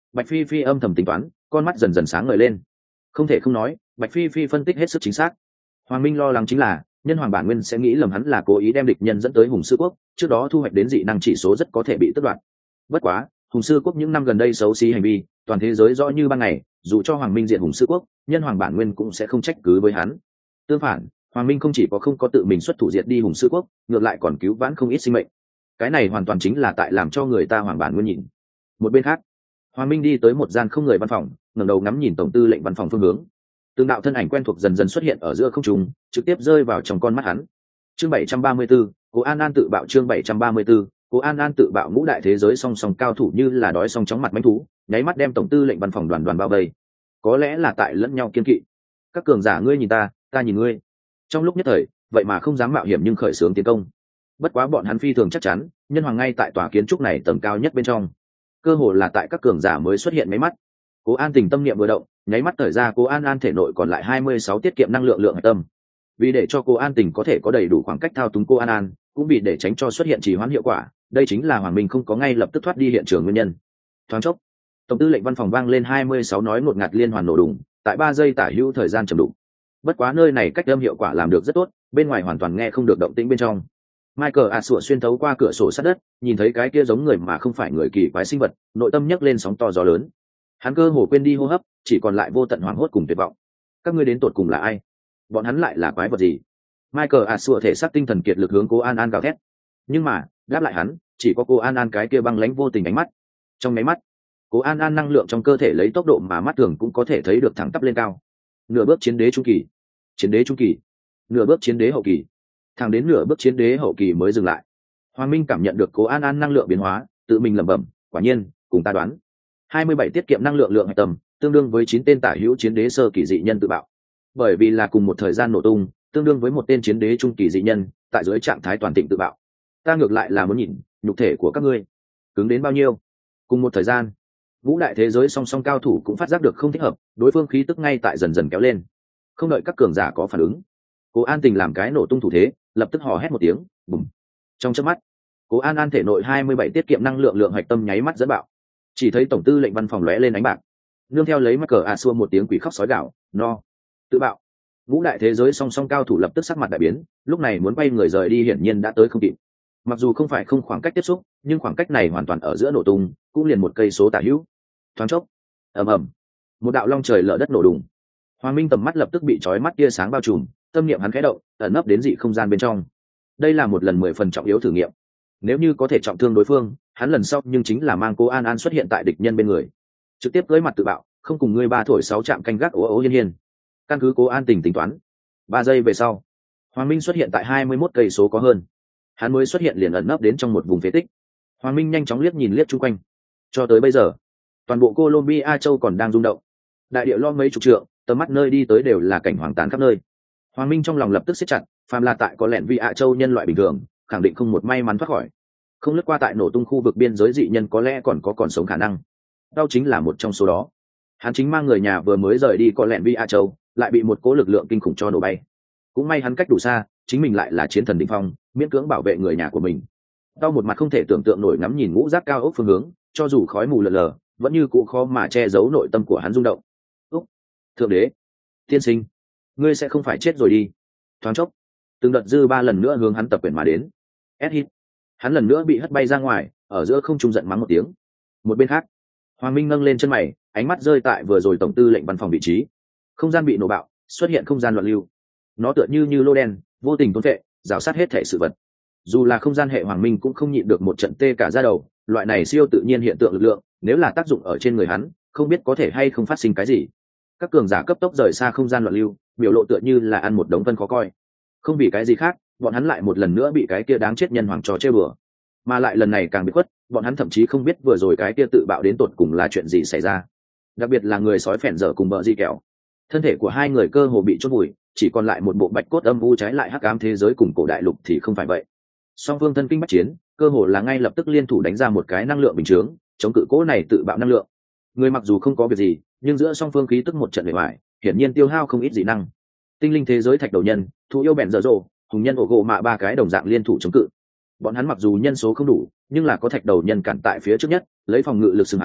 Bạch Phi Phi âm thầm tính toán, con mắt dần dần sáng ngời lên. Không thể không nói, Bạch Phi Phi phân tích hết sức chính xác. Hoàng Minh lo lắng chính là nhân hoàng bản nguyên sẽ nghĩ lầm hắn là cố ý đem địch nhân dẫn tới Hùng Sư Quốc, trước đó thu hoạch đến dị năng chỉ số rất có thể bị tước đoạt. Bất quá, Hùng Sư Quốc những năm gần đây xấu xí hành vi, toàn thế giới rõ như ban ngày, dù cho Hoàng Minh diện Hùng Sư Quốc, nhân hoàng bản nguyên cũng sẽ không trách cứ với hắn. Tương phản, Hoàng Minh không chỉ có không có tự mình xuất thủ diệt đi Hùng Sư Quốc, ngược lại còn cứu vãn không ít sinh mệnh. Cái này hoàn toàn chính là tại làm cho người ta hoàng bản nguyên nhìn. Một bên khác, Hoàng Minh đi tới một gian không người văn phòng, ngẩng đầu ngắm nhìn tổng tư lệnh văn phòng phương hướng. Từng đạo thân ảnh quen thuộc dần dần xuất hiện ở giữa không trung, trực tiếp rơi vào trong con mắt hắn. Chương 734, Cố An An tự bạo. Chương 734, Cố An An tự bạo. Ngũ đại thế giới song song cao thủ như là đói song chóng mặt mãnh thú, nháy mắt đem tổng tư lệnh văn phòng đoàn đoàn bao vây. Có lẽ là tại lẫn nhau kiên kỵ. Các cường giả ngươi nhìn ta, ta nhìn ngươi. Trong lúc nhất thời, vậy mà không dám mạo hiểm nhưng khởi xướng tiến công. Bất quá bọn hắn phi thường chắc chắn, nhân hoàng ngay tại tòa kiến trúc này tầng cao nhất bên trong. Cơ hồ là tại các cường giả mới xuất hiện mấy mắt. Cố An Tình tâm niệm vừa động, nháy mắt thời ra Cố An An thể nội còn lại 26 tiết kiệm năng lượng lượng hạch tâm. Vì để cho Cố An Tình có thể có đầy đủ khoảng cách thao túng Cố An An, cũng vì để tránh cho xuất hiện trì hoãn hiệu quả, đây chính là Hoàng Minh không có ngay lập tức thoát đi hiện trường nguyên nhân. Thoáng chốc, tổng tư lệnh văn phòng vang lên 26 nói ngột ngạt liên hoàn nổ đùng, tại 3 giây tả hữu thời gian trầm đục. Bất quá nơi này cách âm hiệu quả làm được rất tốt, bên ngoài hoàn toàn nghe không được động tĩnh bên trong. Michael Asua xuyên thấu qua cửa sổ sát đất, nhìn thấy cái kia giống người mà không phải người kỳ quái sinh vật, nội tâm nhấc lên sóng to gió lớn. Hắn cơ hồ quên đi hô hấp, chỉ còn lại vô tận hoảng hốt cùng tuyệt vọng. Các ngươi đến tột cùng là ai? Bọn hắn lại là quái vật gì? Michael Asua thể xác tinh thần kiệt lực hướng Cố An An gào thét. Nhưng mà, đáp lại hắn, chỉ có Cố An An cái kia băng lãnh vô tình ánh mắt. Trong mấy mắt, Cố An An năng lượng trong cơ thể lấy tốc độ mà mắt thường cũng có thể thấy được thẳng tắp lên cao. Nửa bước chiến đế trung kỳ, chiến đế trung kỳ, nửa bước chiến đế hậu kỳ, thẳng đến nửa bước chiến đế hậu kỳ mới dừng lại. Hoàng Minh cảm nhận được Cố An An năng lượng biến hóa, tự mình lẩm bẩm, quả nhiên, cùng ta đoán. 27 tiết kiệm năng lượng lượng hạch tâm, tương đương với 9 tên tả hữu chiến đế sơ kỳ dị nhân tự bạo. Bởi vì là cùng một thời gian nổ tung, tương đương với một tên chiến đế trung kỳ dị nhân, tại dưới trạng thái toàn thịnh tự bạo. Ta ngược lại là muốn nhìn, nhục thể của các ngươi cứng đến bao nhiêu. Cùng một thời gian, ngũ đại thế giới song song cao thủ cũng phát giác được không thích hợp, đối phương khí tức ngay tại dần dần kéo lên. Không đợi các cường giả có phản ứng, Cố An Tình làm cái nổ tung thủ thế, lập tức hò hét một tiếng, bùm. Trong chớp mắt, Cố An An thể nội 27 tiết kiệm năng lượng lượng hạch tâm nháy mắt dẫn bạo. Chỉ thấy tổng tư lệnh văn phòng lóe lên ánh bạc, nương theo lấy Michael Asua một tiếng quỷ khóc sói gào, no, tự bạo. Ngũ đại thế giới song song cao thủ lập tức sắc mặt đại biến, lúc này muốn quay người rời đi hiển nhiên đã tới không kịp. Mặc dù không phải không khoảng cách tiếp xúc, nhưng khoảng cách này hoàn toàn ở giữa nổ tung, cũng liền một cây số tả hữu. Thoáng chốc, ầm ầm, một đạo long trời lở đất nổ đùng. Hoàng Minh tầm mắt lập tức bị chói mắt tia sáng bao trùm, tâm niệm hắn khẽ động, ẩn nấp đến dị không gian bên trong. Đây là một lần 10 phần trọng yếu thử nghiệm. Nếu như có thể trọng thương đối phương, hắn lần sau nhưng chính là mang Cố An An xuất hiện tại địch nhân bên người, trực tiếp cưỡi mặt tự bạo, không cùng ngươi ba thổi 6 trạm canh gác ố ố hiên hiên. Căn cứ Cố An Tình tính toán, 3 giây về sau, Hoàng Minh xuất hiện tại 21 cây số có hơn. Hắn mới xuất hiện liền ẩn nấp đến trong một vùng phế tích. Hoàng Minh nhanh chóng liếc nhìn liếc chung quanh. Cho tới bây giờ, toàn bộ Colombia châu còn đang rung động. Đại địa lo mấy chục trượng, tầm mắt nơi đi tới đều là cảnh hoang tàn khắp nơi. Hoàng Minh trong lòng lập tức siết chặt, phàm là tại có lẹn vi ạ châu nhân loại bình thường, khẳng định không một may mắn thoát khỏi. Không lướt qua tại nổ tung khu vực biên giới dị nhân có lẽ còn sống khả năng. Đau chính là một trong số đó. Hắn chính mang người nhà vừa mới rời đi có lẹn vi ạ châu, lại bị một cỗ lực lượng kinh khủng cho nổ bay. Cũng may hắn cách đủ xa, chính mình lại là chiến thần đỉnh phong, miễn cưỡng bảo vệ người nhà của mình. Đau một mặt không thể tưởng tượng nổi ngắm nhìn ngũ giác cao ốc phương hướng, cho dù khói mù lờ lờ, vẫn như cũ khó mà che giấu nội tâm của hắn rung động. Úc, thượng đế, tiên sinh, ngươi sẽ không phải chết rồi đi. Thoáng chốc, từng đợt dư ba lần nữa hướng hắn tập quyền mà đến. Hít, hắn lần nữa bị hất bay ra ngoài, ở giữa không trung giận mắng một tiếng. Một bên khác, Hoàng Minh nâng lên chân mày, ánh mắt rơi tại vừa rồi tổng tư lệnh văn phòng vị trí. Không gian bị nổ bạo, xuất hiện không gian loạn lưu. Nó tựa như lô đen, vô tình thôn phệ, rào sát hết thể sự vật. Dù là không gian hệ Hoàng Minh cũng không nhịn được một trận tê cả da đầu. Loại này siêu tự nhiên hiện tượng lực lượng, nếu là tác dụng ở trên người hắn, không biết có thể hay không phát sinh cái gì. Các cường giả cấp tốc rời xa không gian loạn lưu, biểu lộ tựa như là ăn một đống phân khó coi. Không vì cái gì khác, bọn hắn lại một lần nữa bị cái kia đáng chết nhân hoàng trò chơi bừa. Mà lại lần này càng bị khuất, bọn hắn thậm chí không biết vừa rồi cái kia tự bạo đến tột cùng là chuyện gì xảy ra. Đặc biệt là người sói phèn dở cùng bờ di kẹo, thân thể của hai người cơ hồ bị chôn vùi, chỉ còn lại một bộ bạch cốt âm u, trái lại hắc ám thế giới cùng cổ đại lục thì không phải vậy. Song phương thân kinh bách chiến, cơ hồ là ngay lập tức liên thủ đánh ra một cái năng lượng bình chướng, chống cự cỗ này tự bạo năng lượng. Người mặc dù không có việc gì, nhưng giữa song phương khí tức một trận bề ngoài, hiển nhiên tiêu hao không ít dị năng. Tinh linh thế giới thạch đầu nhân, thú yêu bèn dở dồ, hùng nhân ổ gỗ mạ ba cái đồng dạng liên thủ chống cự. Bọn hắn mặc dù nhân số không đủ, nhưng là có thạch đầu nhân cản tại phía trước nhất, lấy phòng ngự lực xứng hắn,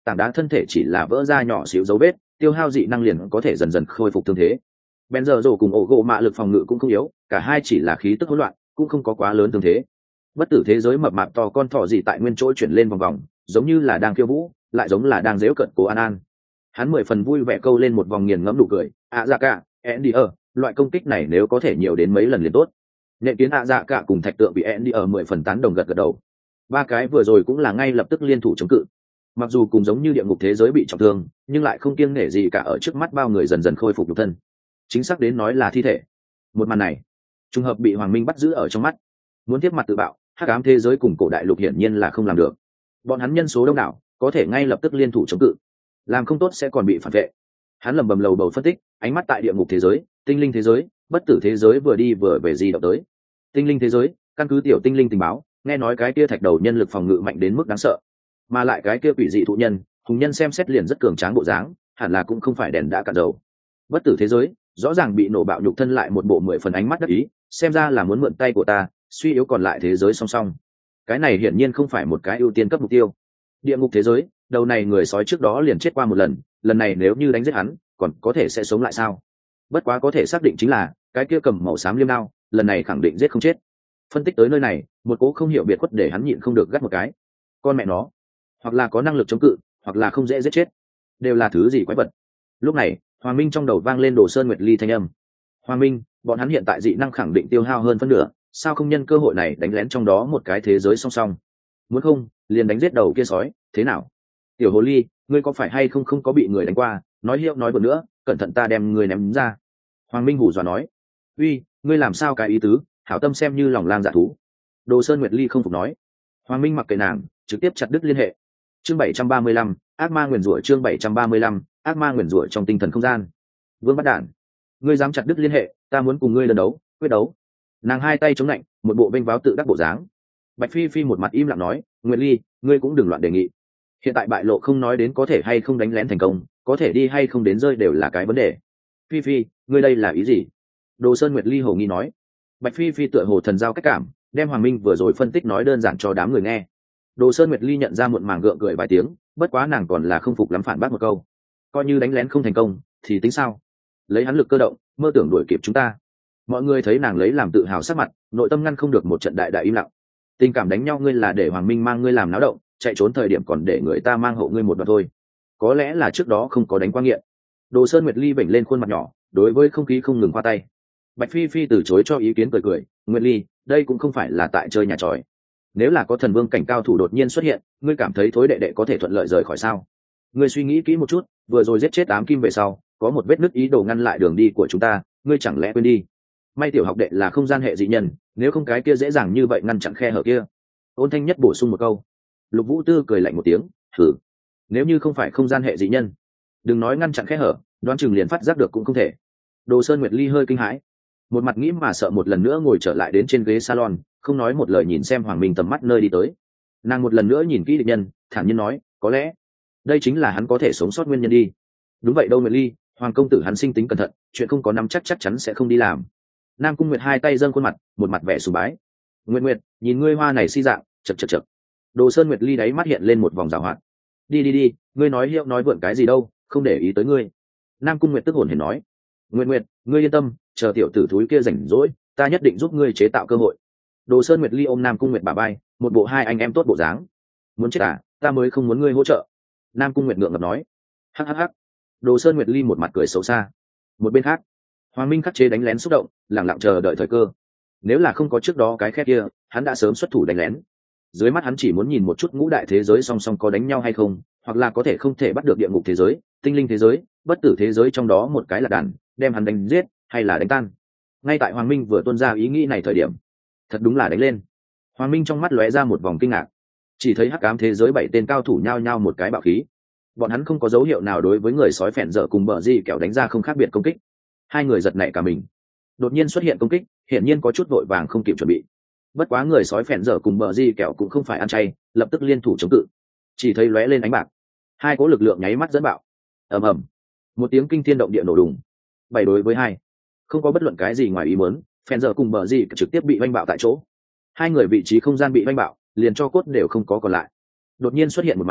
tảng đá thân thể chỉ là vỡ ra nhỏ xíu dấu vết, tiêu hao dị năng liền có thể dần dần khôi phục thương thế. Ben giờ rồ cùng ổ gỗ mạ lực phòng ngự cũng không yếu, cả hai chỉ là khí tức hỗn loạn, cũng không có quá lớn thương thế. Bất tử thế giới mập mạp to con thỏ gì tại nguyên chỗ chuyển lên vòng vòng, giống như là đang khiêu vũ, lại giống là đang giễu cợt Cố An An. Hắn 10 phần vui vẻ câu lên một vòng nghiền ngẫm nụ cười, dạ cả, Andy loại công kích này nếu có thể nhiều đến mấy lần liền tốt. Nhện kiến dạ cả cùng thạch tượng bị Andy 10 phần tán đồng gật gật đầu. Ba cái vừa rồi cũng là ngay lập tức liên thủ chống cự. Mặc dù cùng giống như địa ngục thế giới bị trọng thương, nhưng lại không kiêng nể gì cả, ở trước mắt bao người dần dần khôi phục nhục thân. Chính xác đến nói là thi thể. Một màn này, trùng hợp bị Hoàng Minh bắt giữ ở trong mắt. Muốn tiếp mặt tự bạo, hắc ám thế giới cùng cổ đại lục hiển nhiên là không làm được. Bọn hắn nhân số đông đảo, có thể ngay lập tức liên thủ chống cự. Làm không tốt sẽ còn bị phản vệ. Hắn lầm bầm lầu bầu phân tích, ánh mắt tại địa ngục thế giới, tinh linh thế giới, bất tử thế giới vừa đi vừa về di động tới. Tinh linh thế giới, căn cứ tiểu tinh linh tình báo, nghe nói cái kia thạch đầu nhân lực phòng ngự mạnh đến mức đáng sợ, mà lại cái kia quỷ dị thụ nhân, hùng nhân xem xét liền rất cường tráng bộ dáng, hẳn là cũng không phải đèn đã cạn dầu. Bất tử thế giới, rõ ràng bị nổ bạo nhục thân lại một bộ 10 phần ánh mắt đắc ý, xem ra là muốn mượn tay của ta, suy yếu còn lại thế giới song song. Cái này hiển nhiên không phải một cái ưu tiên cấp mục tiêu. Địa ngục thế giới, đầu này người sói trước đó liền chết qua một lần, lần này nếu như đánh giết hắn, còn có thể sẽ sống lại sao? Bất quá có thể xác định chính là, cái kia cầm màu xám liêm đao, lần này khẳng định giết không chết. Phân tích tới nơi này, một cố không hiểu biệt khuất để hắn nhịn không được gắt một cái. Con mẹ nó, hoặc là có năng lực chống cự, hoặc là không dễ giết chết, đều là thứ gì quái vật. Lúc này, Hoàng Minh trong đầu vang lên Đồ Sơn Nguyệt Ly thanh âm. Hoàng Minh, bọn hắn hiện tại dị năng khẳng định tiêu hao hơn phân nửa, sao không nhân cơ hội này đánh lén trong đó một cái thế giới song song? Muốn không, liền đánh giết đầu kia sói, thế nào? Tiểu hồ ly, ngươi có phải hay không có bị người đánh qua, nói hiệu nói bừa nữa, cẩn thận ta đem ngươi ném ra. Hoàng Minh hù dọa nói. Uy, ngươi làm sao cái ý tứ, hảo tâm xem như lòng lang dạ thú. Đồ Sơn Nguyệt Ly không phục nói. Hoàng Minh mặc kệ nàng, trực tiếp chặt đứt liên hệ. Chương 735, ác ma nguyền rủa. Chương 735, ác ma nguyền rủa trong tinh thần không gian. Vương Bắt Đản, ngươi dám chặt đứt liên hệ, ta muốn cùng ngươi lần đấu, quyết đấu. Nàng hai tay chống lạnh, một bộ vênh váo tự đắc bộ dáng. Bạch Phi Phi một mặt im lặng nói, Nguyệt Ly, ngươi cũng đừng loạn đề nghị. Hiện tại bại lộ không nói đến có thể hay không đánh lén thành công, có thể đi hay không đến rơi đều là cái vấn đề. Phi Phi, ngươi đây là ý gì? Đồ Sơn Nguyệt Ly hồ nghi nói. Bạch Phi Phi tựa hồ thần giao cách cảm, đem Hoàng Minh vừa rồi phân tích nói đơn giản cho đám người nghe. Đồ Sơn Nguyệt Ly nhận ra muộn màng gượng cười vài tiếng, bất quá nàng còn là không phục lắm, phản bác một câu. Coi như đánh lén không thành công, thì tính sao? Lấy hắn lực cơ động, mơ tưởng đuổi kịp chúng ta. Mọi người thấy nàng lấy làm tự hào sắc mặt, nội tâm ngăn không được một trận đại đại im lặng. Tình cảm đánh nhau ngươi là để Hoàng Minh mang ngươi làm náo động, chạy trốn thời điểm còn để người ta mang hộ ngươi một đoạn thôi. Có lẽ là trước đó không có đánh qua nghiện. Đồ Sơn Nguyệt Ly vểnh lên khuôn mặt nhỏ, đối với không khí không ngừng khoa tay. Bạch Phi Phi từ chối cho ý kiến, cười cười, Nguyệt Ly, đây cũng không phải là tại chơi nhà tròi. Nếu là có thần vương cảnh cao thủ đột nhiên xuất hiện, ngươi cảm thấy thối đệ đệ có thể thuận lợi rời khỏi sao? Ngươi suy nghĩ kỹ một chút, vừa rồi giết chết 8 kim về sau, có một vết nứt ý đồ ngăn lại đường đi của chúng ta, ngươi chẳng lẽ quên đi? May tiểu học đệ là không gian hệ dị nhân, nếu không cái kia dễ dàng như vậy ngăn chặn khe hở kia. Ôn Thanh Nhất bổ sung một câu. Lục Vũ Tư cười lạnh một tiếng, thử. Nếu như không phải không gian hệ dị nhân, đừng nói ngăn chặn khe hở, đoán chừng liền phát giác được cũng không thể. Đồ Sơn Nguyệt Ly hơi kinh hãi, một mặt nghĩ mà sợ, một lần nữa ngồi trở lại đến trên ghế salon, không nói một lời nhìn xem Hoàng Minh tầm mắt nơi đi tới. Nàng một lần nữa nhìn kỹ địch nhân, thản nhiên nói, có lẽ đây chính là hắn có thể sống sót nguyên nhân đi. Đúng vậy đâu Nguyệt Ly, Hoàng công tử hắn sinh tính cẩn thận, chuyện không có nắm chắc chắn sẽ không đi làm. Nam Cung Nguyệt hai tay dâng khuôn mặt, một mặt vẻ sùng bái. Nguyệt Nguyệt, nhìn ngươi hoa này si dạng, chật. Đồ Sơn Nguyệt Ly đáy mắt hiện lên một vòng giảo hoạt. Đi, ngươi nói hiệu nói vượn cái gì đâu, không để ý tới ngươi. Nam Cung Nguyệt tức hồn hển nói. Nguyệt, ngươi yên tâm, chờ tiểu tử thúi kia rảnh rỗi, ta nhất định giúp ngươi chế tạo cơ hội. Đồ Sơn Nguyệt Ly ôm Nam Cung Nguyệt bả vai, một bộ hai anh em tốt bộ dáng. Muốn chết à, ta mới không muốn ngươi hỗ trợ. Nam Cung Nguyệt ngượng ngập nói. Hắc. Đồ Sơn Nguyệt Ly một mặt cười xấu xa. Một bên khác, Hoàng Minh khắc chế đánh lén xúc động, lẳng lặng chờ đợi thời cơ. Nếu là không có trước đó cái khe kia, hắn đã sớm xuất thủ đánh lén. Dưới mắt hắn chỉ muốn nhìn một chút ngũ đại thế giới song song có đánh nhau hay không, hoặc là có thể không thể bắt được địa ngục thế giới, tinh linh thế giới, bất tử thế giới trong đó một cái là đàn, đem hắn đánh giết hay là đánh tan. Ngay tại Hoàng Minh vừa tuôn ra ý nghĩ này thời điểm, thật đúng là đánh lên. Hoàng Minh trong mắt lóe ra một vòng kinh ngạc, chỉ thấy hắc ám thế giới 7 tên cao thủ nhao nhao một cái bạo khí. Bọn hắn không có dấu hiệu nào đối với người sói phèn dở cùng bờ di kẹo đánh ra không khác biệt công kích. Hai người giật nảy cả mình. Đột nhiên xuất hiện công kích, hiển nhiên có chút vội vàng không kịp chuẩn bị. Bất quá người sói phèn dở cùng bờ di kẹo cũng không phải ăn chay, lập tức liên thủ chống cự. Chỉ thấy lóe lên ánh bạc, hai cỗ lực lượng nháy mắt dẫn bạo. Ầm, một tiếng kinh thiên động địa nổ đùng. 7 đối với 2, không có bất luận cái gì ngoài ý muốn, phèn dở cùng bờ di trực tiếp bị vanh bạo tại chỗ. Hai người vị trí không gian bị vanh bạo, liền cho cốt đều không có còn lại. Đột nhiên xuất hiện một màn,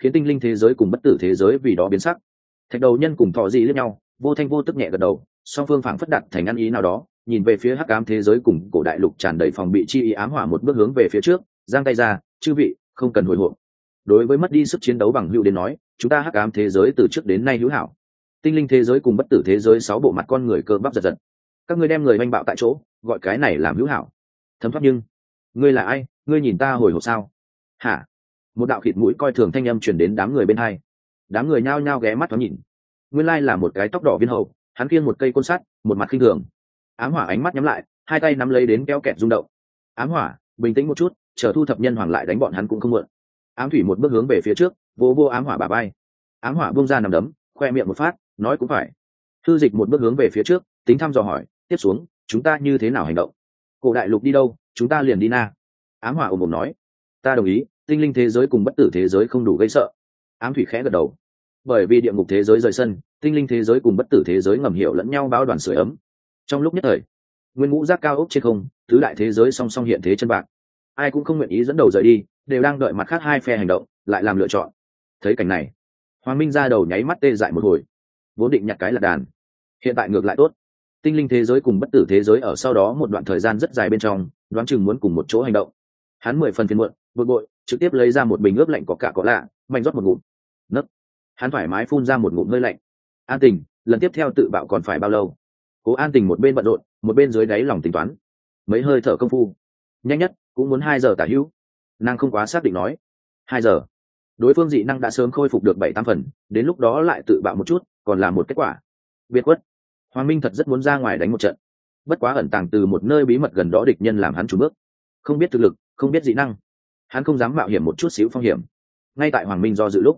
khiến tinh linh thế giới cùng bất tử thế giới vì đó biến sắc. Thạch đầu nhân cùng thọ dị liếc nhau, vô thanh vô tức nhẹ gật đầu, song phương phảng phất đặt thành ăn ý nào đó, nhìn về phía hắc ám thế giới cùng cổ đại lục tràn đầy phòng bị chi ý ám hỏa một bước hướng về phía trước, giang tay ra, chư vị không cần hồi hộp. Đối với mất đi sức chiến đấu bằng hữu đến nói, chúng ta hắc ám thế giới từ trước đến nay hữu hảo. Tinh linh thế giới cùng bất tử thế giới 6 bộ mặt con người cơ bắp giật giật. Các ngươi đem người oanh bạo tại chỗ, gọi cái này làm hữu hảo. Thấm thoát nhưng, ngươi là ai, ngươi nhìn ta hồi hộp sao? Hả? Một đạo khịt mũi coi thường thanh âm truyền đến đám người bên hai. Đám người nhao nhao ghé mắt thoáng nhìn. Nguyên lai là một cái tóc đỏ viên hầu, hắn khiêng một cây côn sắt, một mặt khinh thường. Ám hỏa ánh mắt nhắm lại, hai tay nắm lấy đến kéo kẹt rung động. Ám hỏa, bình tĩnh một chút, chờ thu thập nhân hoàng lại đánh bọn hắn cũng không muộn. Ám thủy một bước hướng về phía trước, vô vô ám hỏa bả vai. Ám hỏa buông ra nằm đấm, khoe miệng một phát, nói cũng phải. Thư dịch một bước hướng về phía trước, tính thăm dò hỏi, tiếp xuống chúng ta như thế nào hành động? Cổ đại lục đi đâu, chúng ta liền đi na. Ám hỏa ồm ồm nói, ta đồng ý, tinh linh thế giới cùng bất tử thế giới không đủ gây sợ. Ám thủy khẽ gật đầu. Bởi vì địa ngục thế giới rời sân, tinh linh thế giới cùng bất tử thế giới ngầm hiểu lẫn nhau báo đoàn sưởi ấm. Trong lúc nhất thời, nguyên ngũ giác cao ốc trên không, tứ đại thế giới song song hiện thế chân bạc. Ai cũng không nguyện ý dẫn đầu rời đi, đều đang đợi mặt khác hai phe hành động, lại làm lựa chọn. Thấy cảnh này, Hoàng Minh ra đầu nháy mắt tê dại một hồi. Vốn định nhặt cái là đàn, hiện tại ngược lại tốt. Tinh linh thế giới cùng bất tử thế giới ở sau đó một đoạn thời gian rất dài bên trong, đoán chừng muốn cùng một chỗ hành động. Hắn 10 phần phiền muộn, bực bội, trực tiếp lấy ra một bình ướp lạnh có cả có lạ, mạnh rót một ngụm. Nấc. Hắn thoải mái phun ra một ngụm hơi lạnh. An Tình, lần tiếp theo tự bạo còn phải bao lâu? Cố An Tình một bên bận rộn, một bên dưới đáy lòng tính toán. Mấy hơi thở công phu, nhanh nhất cũng muốn 2 giờ tả hữu. Nàng không quá xác định nói. 2 giờ. Đối phương dị năng đã sớm khôi phục được 7-8 phần, đến lúc đó lại tự bạo một chút, còn là một kết quả. Biệt quất. Hoàng Minh thật rất muốn ra ngoài đánh một trận. Bất quá ẩn tàng từ một nơi bí mật gần đó địch nhân làm hắn chủ bước. Không biết thực lực, không biết dị năng, hắn không dám mạo hiểm một chút xíu phong hiểm. Ngay tại Hoàng Minh do dự lúc,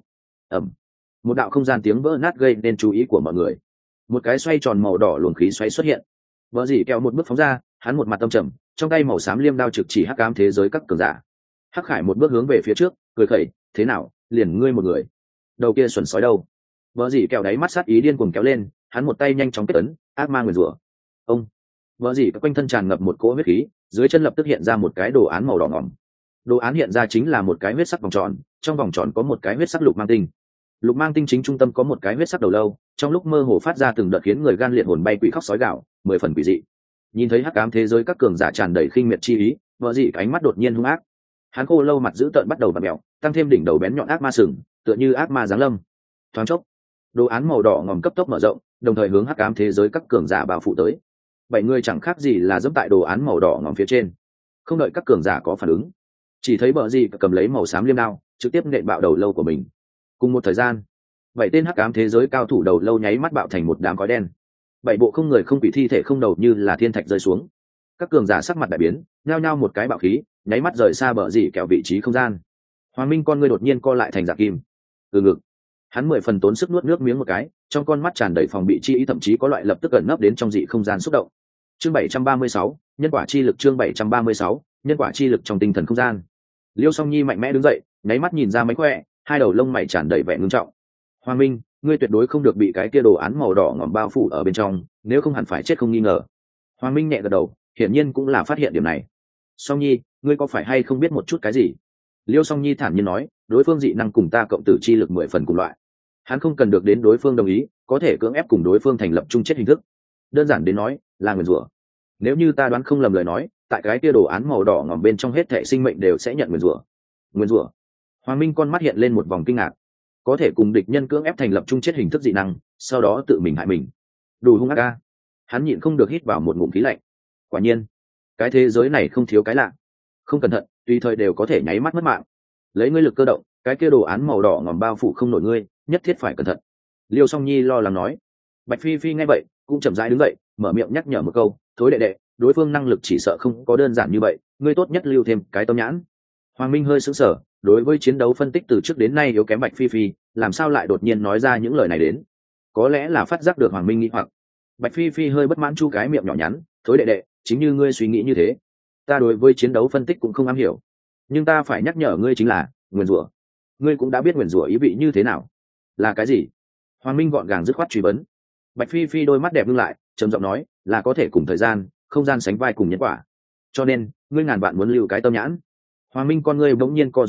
một đạo không gian tiếng vỡ nát gây nên chú ý của mọi người. Một cái xoay tròn màu đỏ luồng khí xoáy xuất hiện. Vợ dĩ kẹo một bước phóng ra, hắn một mặt tâm trầm, trong tay màu xám liêm đao trực chỉ hắc ám thế giới các cường giả. Hắc Khải một bước hướng về phía trước, cười khẩy, thế nào, liền ngươi một người? Đầu kia xuẩn sói đâu? Vợ dĩ kẹo đáy mắt sát ý điên cuồng kéo lên, hắn một tay nhanh chóng kết ấn, ác ma nguyền rủa. Ông, vợ dĩ quanh thân tràn ngập một cỗ huyết khí, dưới chân lập tức hiện ra một cái đồ án màu đỏ ngỏm. Đồ án hiện ra chính là một cái huyết sắc vòng tròn, trong vòng tròn có một cái huyết sắc lục mang tinh. Lục mang tinh chính trung tâm có một cái huyết sắc đầu lâu, trong lúc mơ hồ phát ra từng đợt khiến người gan liệt hồn bay quỷ khóc sói gạo, 10 phần quỷ dị. Nhìn thấy hắc ám thế giới các cường giả tràn đầy khinh miệt chi ý, vợ dị ánh mắt đột nhiên hung ác. Hắn khô lâu mặt dữ tợn bắt đầu vặn mèo, tăng thêm đỉnh đầu bén nhọn ác ma sừng, tựa như ác ma giáng lâm. Thoáng chốc, đồ án màu đỏ ngòm cấp tốc mở rộng, đồng thời hướng hắc ám thế giới các cường giả bao phủ tới. 7 người chẳng khác gì là dẫm tại đồ án màu đỏ ngòm phía trên. Không đợi các cường giả có phản ứng, chỉ thấy bờ dị cầm lấy màu xám liêm đao, trực tiếp nện bạo đầu lâu của mình. Cùng một thời gian, 7 tên hắc ám thế giới cao thủ đầu lâu nháy mắt bạo thành một đám khói đen. 7 bộ không người không quỷ thi thể không đầu như là thiên thạch rơi xuống. Các cường giả sắc mặt đại biến, nhao nhao một cái bạo khí, nháy mắt rời xa bờ dị kẹo vị trí không gian. Hoàng Minh con ngươi đột nhiên co lại thành dạng kim. Từ ngực, hắn 10 phần tốn sức nuốt nước miếng một cái, trong con mắt tràn đầy phòng bị chi ý, thậm chí có loại lập tức ẩn nấp đến trong dị không gian xúc động. Chương 736, nhân quả chi lực. Chương 736, nhân quả chi lực trong tinh thần không gian. Liêu Song Nhi mạnh mẽ đứng dậy, nháy mắt nhìn ra mánh khỏe, hai đầu lông mày tràn đầy vẻ ngưng trọng. Hoàng Minh, ngươi tuyệt đối không được bị cái kia đồ án màu đỏ ngòm bao phủ ở bên trong, nếu không hẳn phải chết không nghi ngờ. Hoàng Minh nhẹ gật đầu, hiển nhiên cũng là phát hiện điểm này. Song Nhi, ngươi có phải hay không biết một chút cái gì? Liêu Song Nhi thản nhiên nói, đối phương dị năng cùng ta cộng tử chi lực 10 phần cùng loại. Hắn không cần được đến đối phương đồng ý, có thể cưỡng ép cùng đối phương thành lập chung chết hình thức. Đơn giản đến nói, là nguyền rủa. Nếu như ta đoán không lầm lời nói, tại cái kia đồ án màu đỏ ngòm bên trong hết thảy sinh mệnh đều sẽ nhận nguyền rủa. Nguyền rủa? Hoàng Minh con mắt hiện lên một vòng kinh ngạc. Có thể cùng địch nhân cưỡng ép thành lập chung chết hình thức dị năng, sau đó tự mình hại mình, đủ hung ác a. Hắn nhịn không được hít vào một ngụm khí lạnh. Quả nhiên, cái thế giới này không thiếu cái lạ. Không cẩn thận, tùy thời đều có thể nháy mắt mất mạng. Lấy ngươi lực cơ động, cái kia đồ án màu đỏ ngòm bao phủ không nổi ngươi, nhất thiết phải cẩn thận. Liêu Song Nhi lo lắng nói. Bạch Phi Phi nghe vậy, cũng chậm rãi đứng dậy, mở miệng nhắc nhở một câu, thối đệ đệ, đối phương năng lực chỉ sợ không có đơn giản như vậy, ngươi tốt nhất lưu thêm cái tâm nhãn. Hoàng Minh hơi sững sờ, đối với chiến đấu phân tích từ trước đến nay yếu kém Bạch Phi Phi, làm sao lại đột nhiên nói ra những lời này đến? Có lẽ là phát giác được Hoàng Minh nghi hoặc. Bạch Phi Phi hơi bất mãn chu cái miệng nhỏ nhắn, thối đệ đệ, chính như ngươi suy nghĩ như thế, ta đối với chiến đấu phân tích cũng không am hiểu, nhưng ta phải nhắc nhở ngươi chính là nguyền rủa. Ngươi cũng đã biết nguyền rủa ý vị như thế nào, là cái gì? Hoàng Minh gọn gàng dứt khoát truy vấn. Bạch Phi Phi đôi mắt đẹp ngưng lại, trầm giọng nói, là có thể cùng thời gian, không gian sánh vai cùng nhân quả. Cho nên, ngươi ngàn vạn muốn lưu cái tâm nhãn. Hoàng Minh con ngươi bỗng nhiên co rụt lại,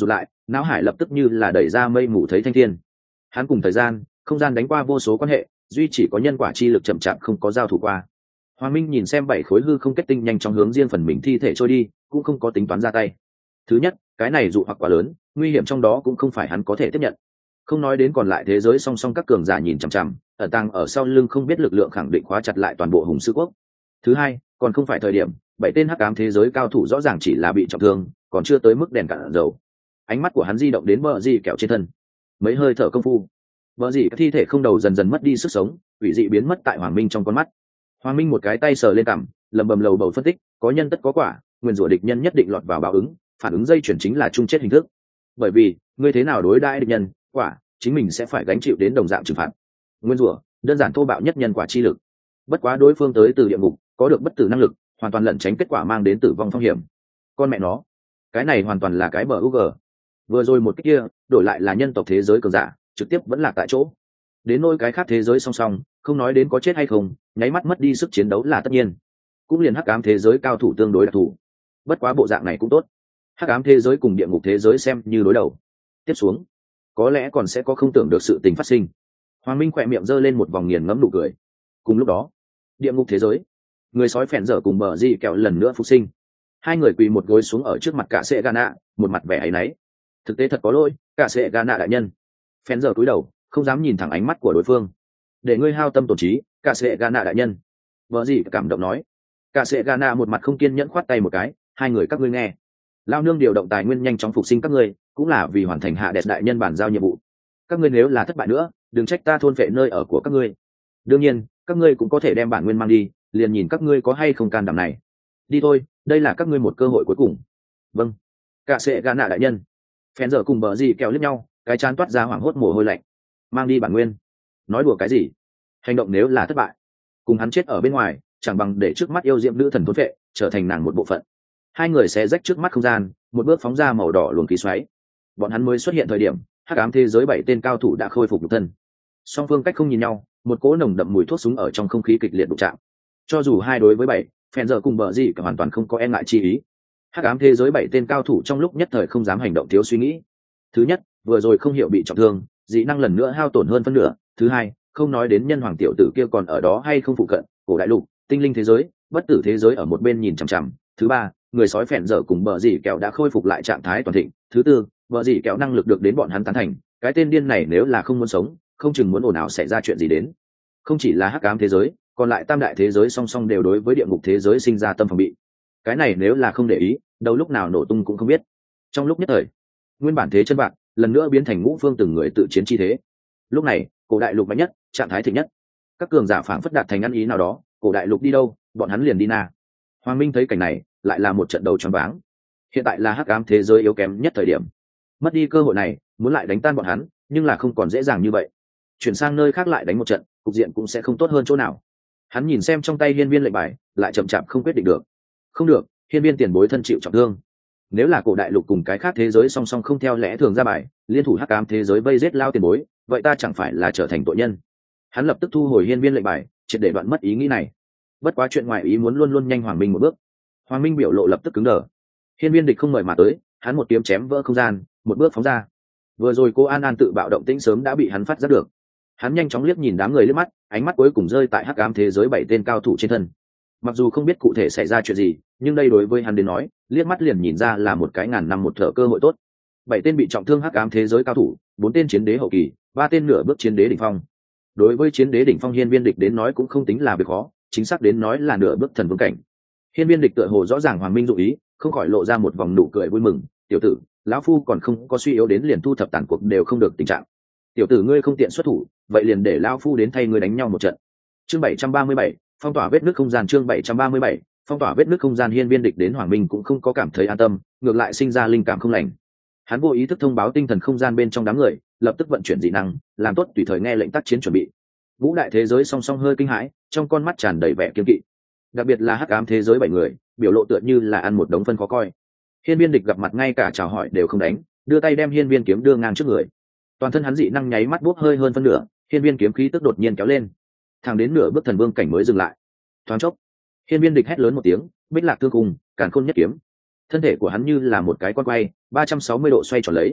não hải lập tức như là đẩy ra mây mù thấy thanh thiên. Hắn cùng thời gian không gian đánh qua vô số quan hệ, duy chỉ có nhân quả chi lực chậm chạp không có giao thủ qua. Hoàng Minh nhìn xem 7 khối hư không kết tinh nhanh chóng hướng riêng phần mình thi thể trôi đi, cũng không có tính toán ra tay. Thứ nhất, cái này dụ hoặc quá lớn, nguy hiểm trong đó cũng không phải hắn có thể tiếp nhận. Không nói đến còn lại thế giới song song các cường giả nhìn chằm chằm, ẩn tàng ở sau lưng không biết lực lượng khẳng định khóa chặt lại toàn bộ Hùng Sư Quốc. Thứ hai, còn không phải thời điểm, 7 tên hắc ám thế giới cao thủ rõ ràng chỉ là bị trọng thương, còn chưa tới mức đèn cạn dầu. Ánh mắt của hắn di động đến bờ dị kẹo trên thân. Mấy hơi thở công phu, bờ dị thi thể không đầu dần dần mất đi sức sống, ủy dị biến mất tại Hoàng Minh trong con mắt. Hoàng Minh một cái tay sờ lên cằm, lầm bầm lầu bầu phân tích, có nhân tất có quả, nguyên rủa địch nhân nhất định lọt vào báo ứng, phản ứng dây chuyển chính là chung chết hình thức. Bởi vì, ngươi thế nào đối đãi địch nhân, quả, chính mình sẽ phải gánh chịu đến đồng dạng trừng phạt. Nguyên rủa, đơn giản thô bạo nhất nhân quả chi lực. Bất quá đối phương tới từ địa ngục, có được bất tử năng lực, hoàn toàn lẩn tránh kết quả mang đến tử vong phong hiểm. Con mẹ nó, cái này hoàn toàn là cái bờ UG. Vừa rồi một cái kia, đổi lại là nhân tộc thế giới cường giả, trực tiếp vẫn là tại chỗ. Đến nỗi cái khác thế giới song song, không nói đến có chết hay không, nháy mắt mất đi sức chiến đấu là tất nhiên. Cũng liền hắc ám thế giới cao thủ tương đối đặc thủ. Bất quá bộ dạng này cũng tốt. Hắc ám thế giới cùng địa ngục thế giới xem như đối đầu. Tiếp xuống, có lẽ còn sẽ có không tưởng được sự tình phát sinh. Hoàng Minh khỏe miệng giơ lên một vòng nghiền ngẫm nụ cười. Cùng lúc đó, địa ngục thế giới, người sói phèn dở cùng bờ dị kẹo lần nữa phục sinh. Hai người quỳ một gối xuống ở trước mặt cả sệ Gana, một mặt vẻ áy náy. Thực tế thật có lỗi, cả sệ Gana đại nhân. Phèn dở cúi đầu, không dám nhìn thẳng ánh mắt của đối phương. Để ngươi hao tâm tổn trí, cả sệ Gana đại nhân. Bờ dị cảm động nói. Cả sệ Gana một mặt không kiên nhẫn khoát tay một cái, hai người các ngươi nghe. Lao nương điều động tài nguyên nhanh chóng phục sinh các ngươi, cũng là vì hoàn thành hạ đẹp đại nhân bản giao nhiệm vụ. Các ngươi nếu là thất bại nữa, đừng trách ta thôn phệ nơi ở của các ngươi. Đương nhiên, các ngươi cũng có thể đem bản nguyên mang đi, liền nhìn các ngươi có hay không can đảm này. Đi thôi, đây là các ngươi một cơ hội cuối cùng. Vâng. Cả sệ gà nạ đại nhân. Phèn giờ cùng bờ gì kẹo liếc nhau, cái chán toát ra hoảng hốt mồ hôi lạnh. Mang đi bản nguyên. Nói đùa cái gì? Hành động nếu là thất bại, cùng hắn chết ở bên ngoài, chẳng bằng để trước mắt yêu diệm nữ thần thôn phệ, trở thành nàng một bộ phận. Hai người sẽ rách trước mắt không gian, một bước phóng ra màu đỏ luồng khí xoáy. Bọn hắn mới xuất hiện thời điểm, hắc ám thế giới 7 tên cao thủ đã khôi phục nhục thân. Song phương cách không nhìn nhau, một cỗ nồng đậm mùi thuốc súng ở trong không khí kịch liệt đụng chạm. Cho dù 2 đối với 7, Phèn giờ cùng bờ gì cả hoàn toàn không có e ngại chi ý. Hắc ám thế giới 7 tên cao thủ trong lúc nhất thời không dám hành động thiếu suy nghĩ. Thứ nhất, vừa rồi không hiểu bị trọng thương, dị năng lần nữa hao tổn hơn phân nửa. Thứ hai, không nói đến nhân hoàng tiểu tử kia còn ở đó hay không phụ cận, cổ đại lục, tinh linh thế giới, bất tử thế giới ở một bên nhìn chằm chằm. Thứ ba, người sói phèn dở cùng bờ dì kẹo đã khôi phục lại trạng thái toàn thịnh. Thứ tư, bờ dì kẹo năng lực được đến bọn hắn tán thành, cái tên điên này nếu là không muốn sống, không chừng muốn ồn ào xảy ra chuyện gì đến. Không chỉ là hắc ám thế giới, còn lại tam đại thế giới song song đều đối với địa ngục thế giới sinh ra tâm phòng bị. Cái này nếu là không để ý, đâu lúc nào nổ tung cũng không biết. Trong lúc nhất thời, nguyên bản thế chân bạc lần nữa biến thành ngũ phương từng người tự chiến chi thế. Lúc này, cổ đại lục mạnh nhất, trạng thái thịnh nhất. Các cường giả phảng phất đạt thành ăn ý nào đó, cổ đại lục đi đâu, bọn hắn liền đi na. Hoàng Minh thấy cảnh này, lại là một trận đầu choáng váng. Hiện tại là hắc ám thế giới yếu kém nhất thời điểm, mất đi cơ hội này, muốn lại đánh tan bọn hắn, nhưng là không còn dễ dàng như vậy. Chuyển sang nơi khác lại đánh một trận, cục diện cũng sẽ không tốt hơn chỗ nào. Hắn nhìn xem trong tay hiên viên lệnh bài, lại chậm chạp không quyết định được. Không được, hiên viên tiền bối thân chịu trọng thương. Nếu là cổ đại lục cùng cái khác thế giới song song không theo lẽ thường ra bài, liên thủ hắc ám thế giới vây giết lao tiền bối, vậy ta chẳng phải là trở thành tội nhân. Hắn lập tức thu hồi hiên viên lệnh bài, triệt để đoạn mất ý nghĩ này. Bất quá chuyện ngoài ý muốn luôn luôn nhanh Hoàng Minh một bước. Hoàng Minh biểu lộ lập tức cứng đờ. Hiên viên địch không mời mà tới, hắn một kiếm chém vỡ không gian, một bước phóng ra. Vừa rồi cô An An tự bạo động tĩnh sớm đã bị hắn phát giác được. Hắn nhanh chóng liếc nhìn đám người liếc mắt, ánh mắt cuối cùng rơi tại hắc ám thế giới 7 tên cao thủ trên thân. Mặc dù không biết cụ thể xảy ra chuyện gì, nhưng đây đối với hắn đến nói, liếc mắt liền nhìn ra là một cái ngàn năm một thở cơ hội tốt. 7 tên bị trọng thương hắc ám thế giới cao thủ, 4 tên chiến đế hậu kỳ, 3 tên nửa bước chiến đế đỉnh phong. Đối với chiến đế đỉnh phong hiên viên địch đến nói cũng không tính là việc khó, chính xác đến nói là nửa bước thần vương cảnh. Hiên viên địch tựa hồ rõ ràng Hoàng Minh dụ ý, không khỏi lộ ra một vòng nụ cười vui mừng. Tiểu tử, lão phu còn không có suy yếu đến liền thu thập tàn cuộc đều không được tình trạng. Tiểu tử ngươi không tiện xuất thủ, vậy liền để lão phu đến thay ngươi đánh nhau một trận. Chương 737, phong tỏa vết nứt không gian. Chương 737, phong tỏa vết nứt không gian. Hiên viên địch đến Hoàng Minh cũng không có cảm thấy an tâm, ngược lại sinh ra linh cảm không lành. Hắn vô ý thức thông báo tinh thần không gian bên trong đám người, lập tức vận chuyển dị năng, làm tốt tùy thời nghe lệnh tác chiến chuẩn bị. Ngũ đại thế giới song song hơi kinh hãi, trong con mắt tràn đầy vẻ kiêng kỵ. Đặc biệt là hắc ám thế giới 7 người, biểu lộ tựa như là ăn một đống phân khó coi. Hiên viên địch gặp mặt ngay cả chào hỏi đều không đánh, đưa tay đem hiên viên kiếm đưa ngang trước người. Toàn thân hắn dị năng nháy mắt bốc hơi hơn phân nửa, hiên viên kiếm khí tức đột nhiên kéo lên, thẳng đến nửa bước thần vương cảnh mới dừng lại. Thoáng chốc, hiên viên địch hét lớn một tiếng, bích lạc thương cùng càn khôn nhất kiếm. Thân thể của hắn như là một cái con quay, 360 độ xoay tròn lấy,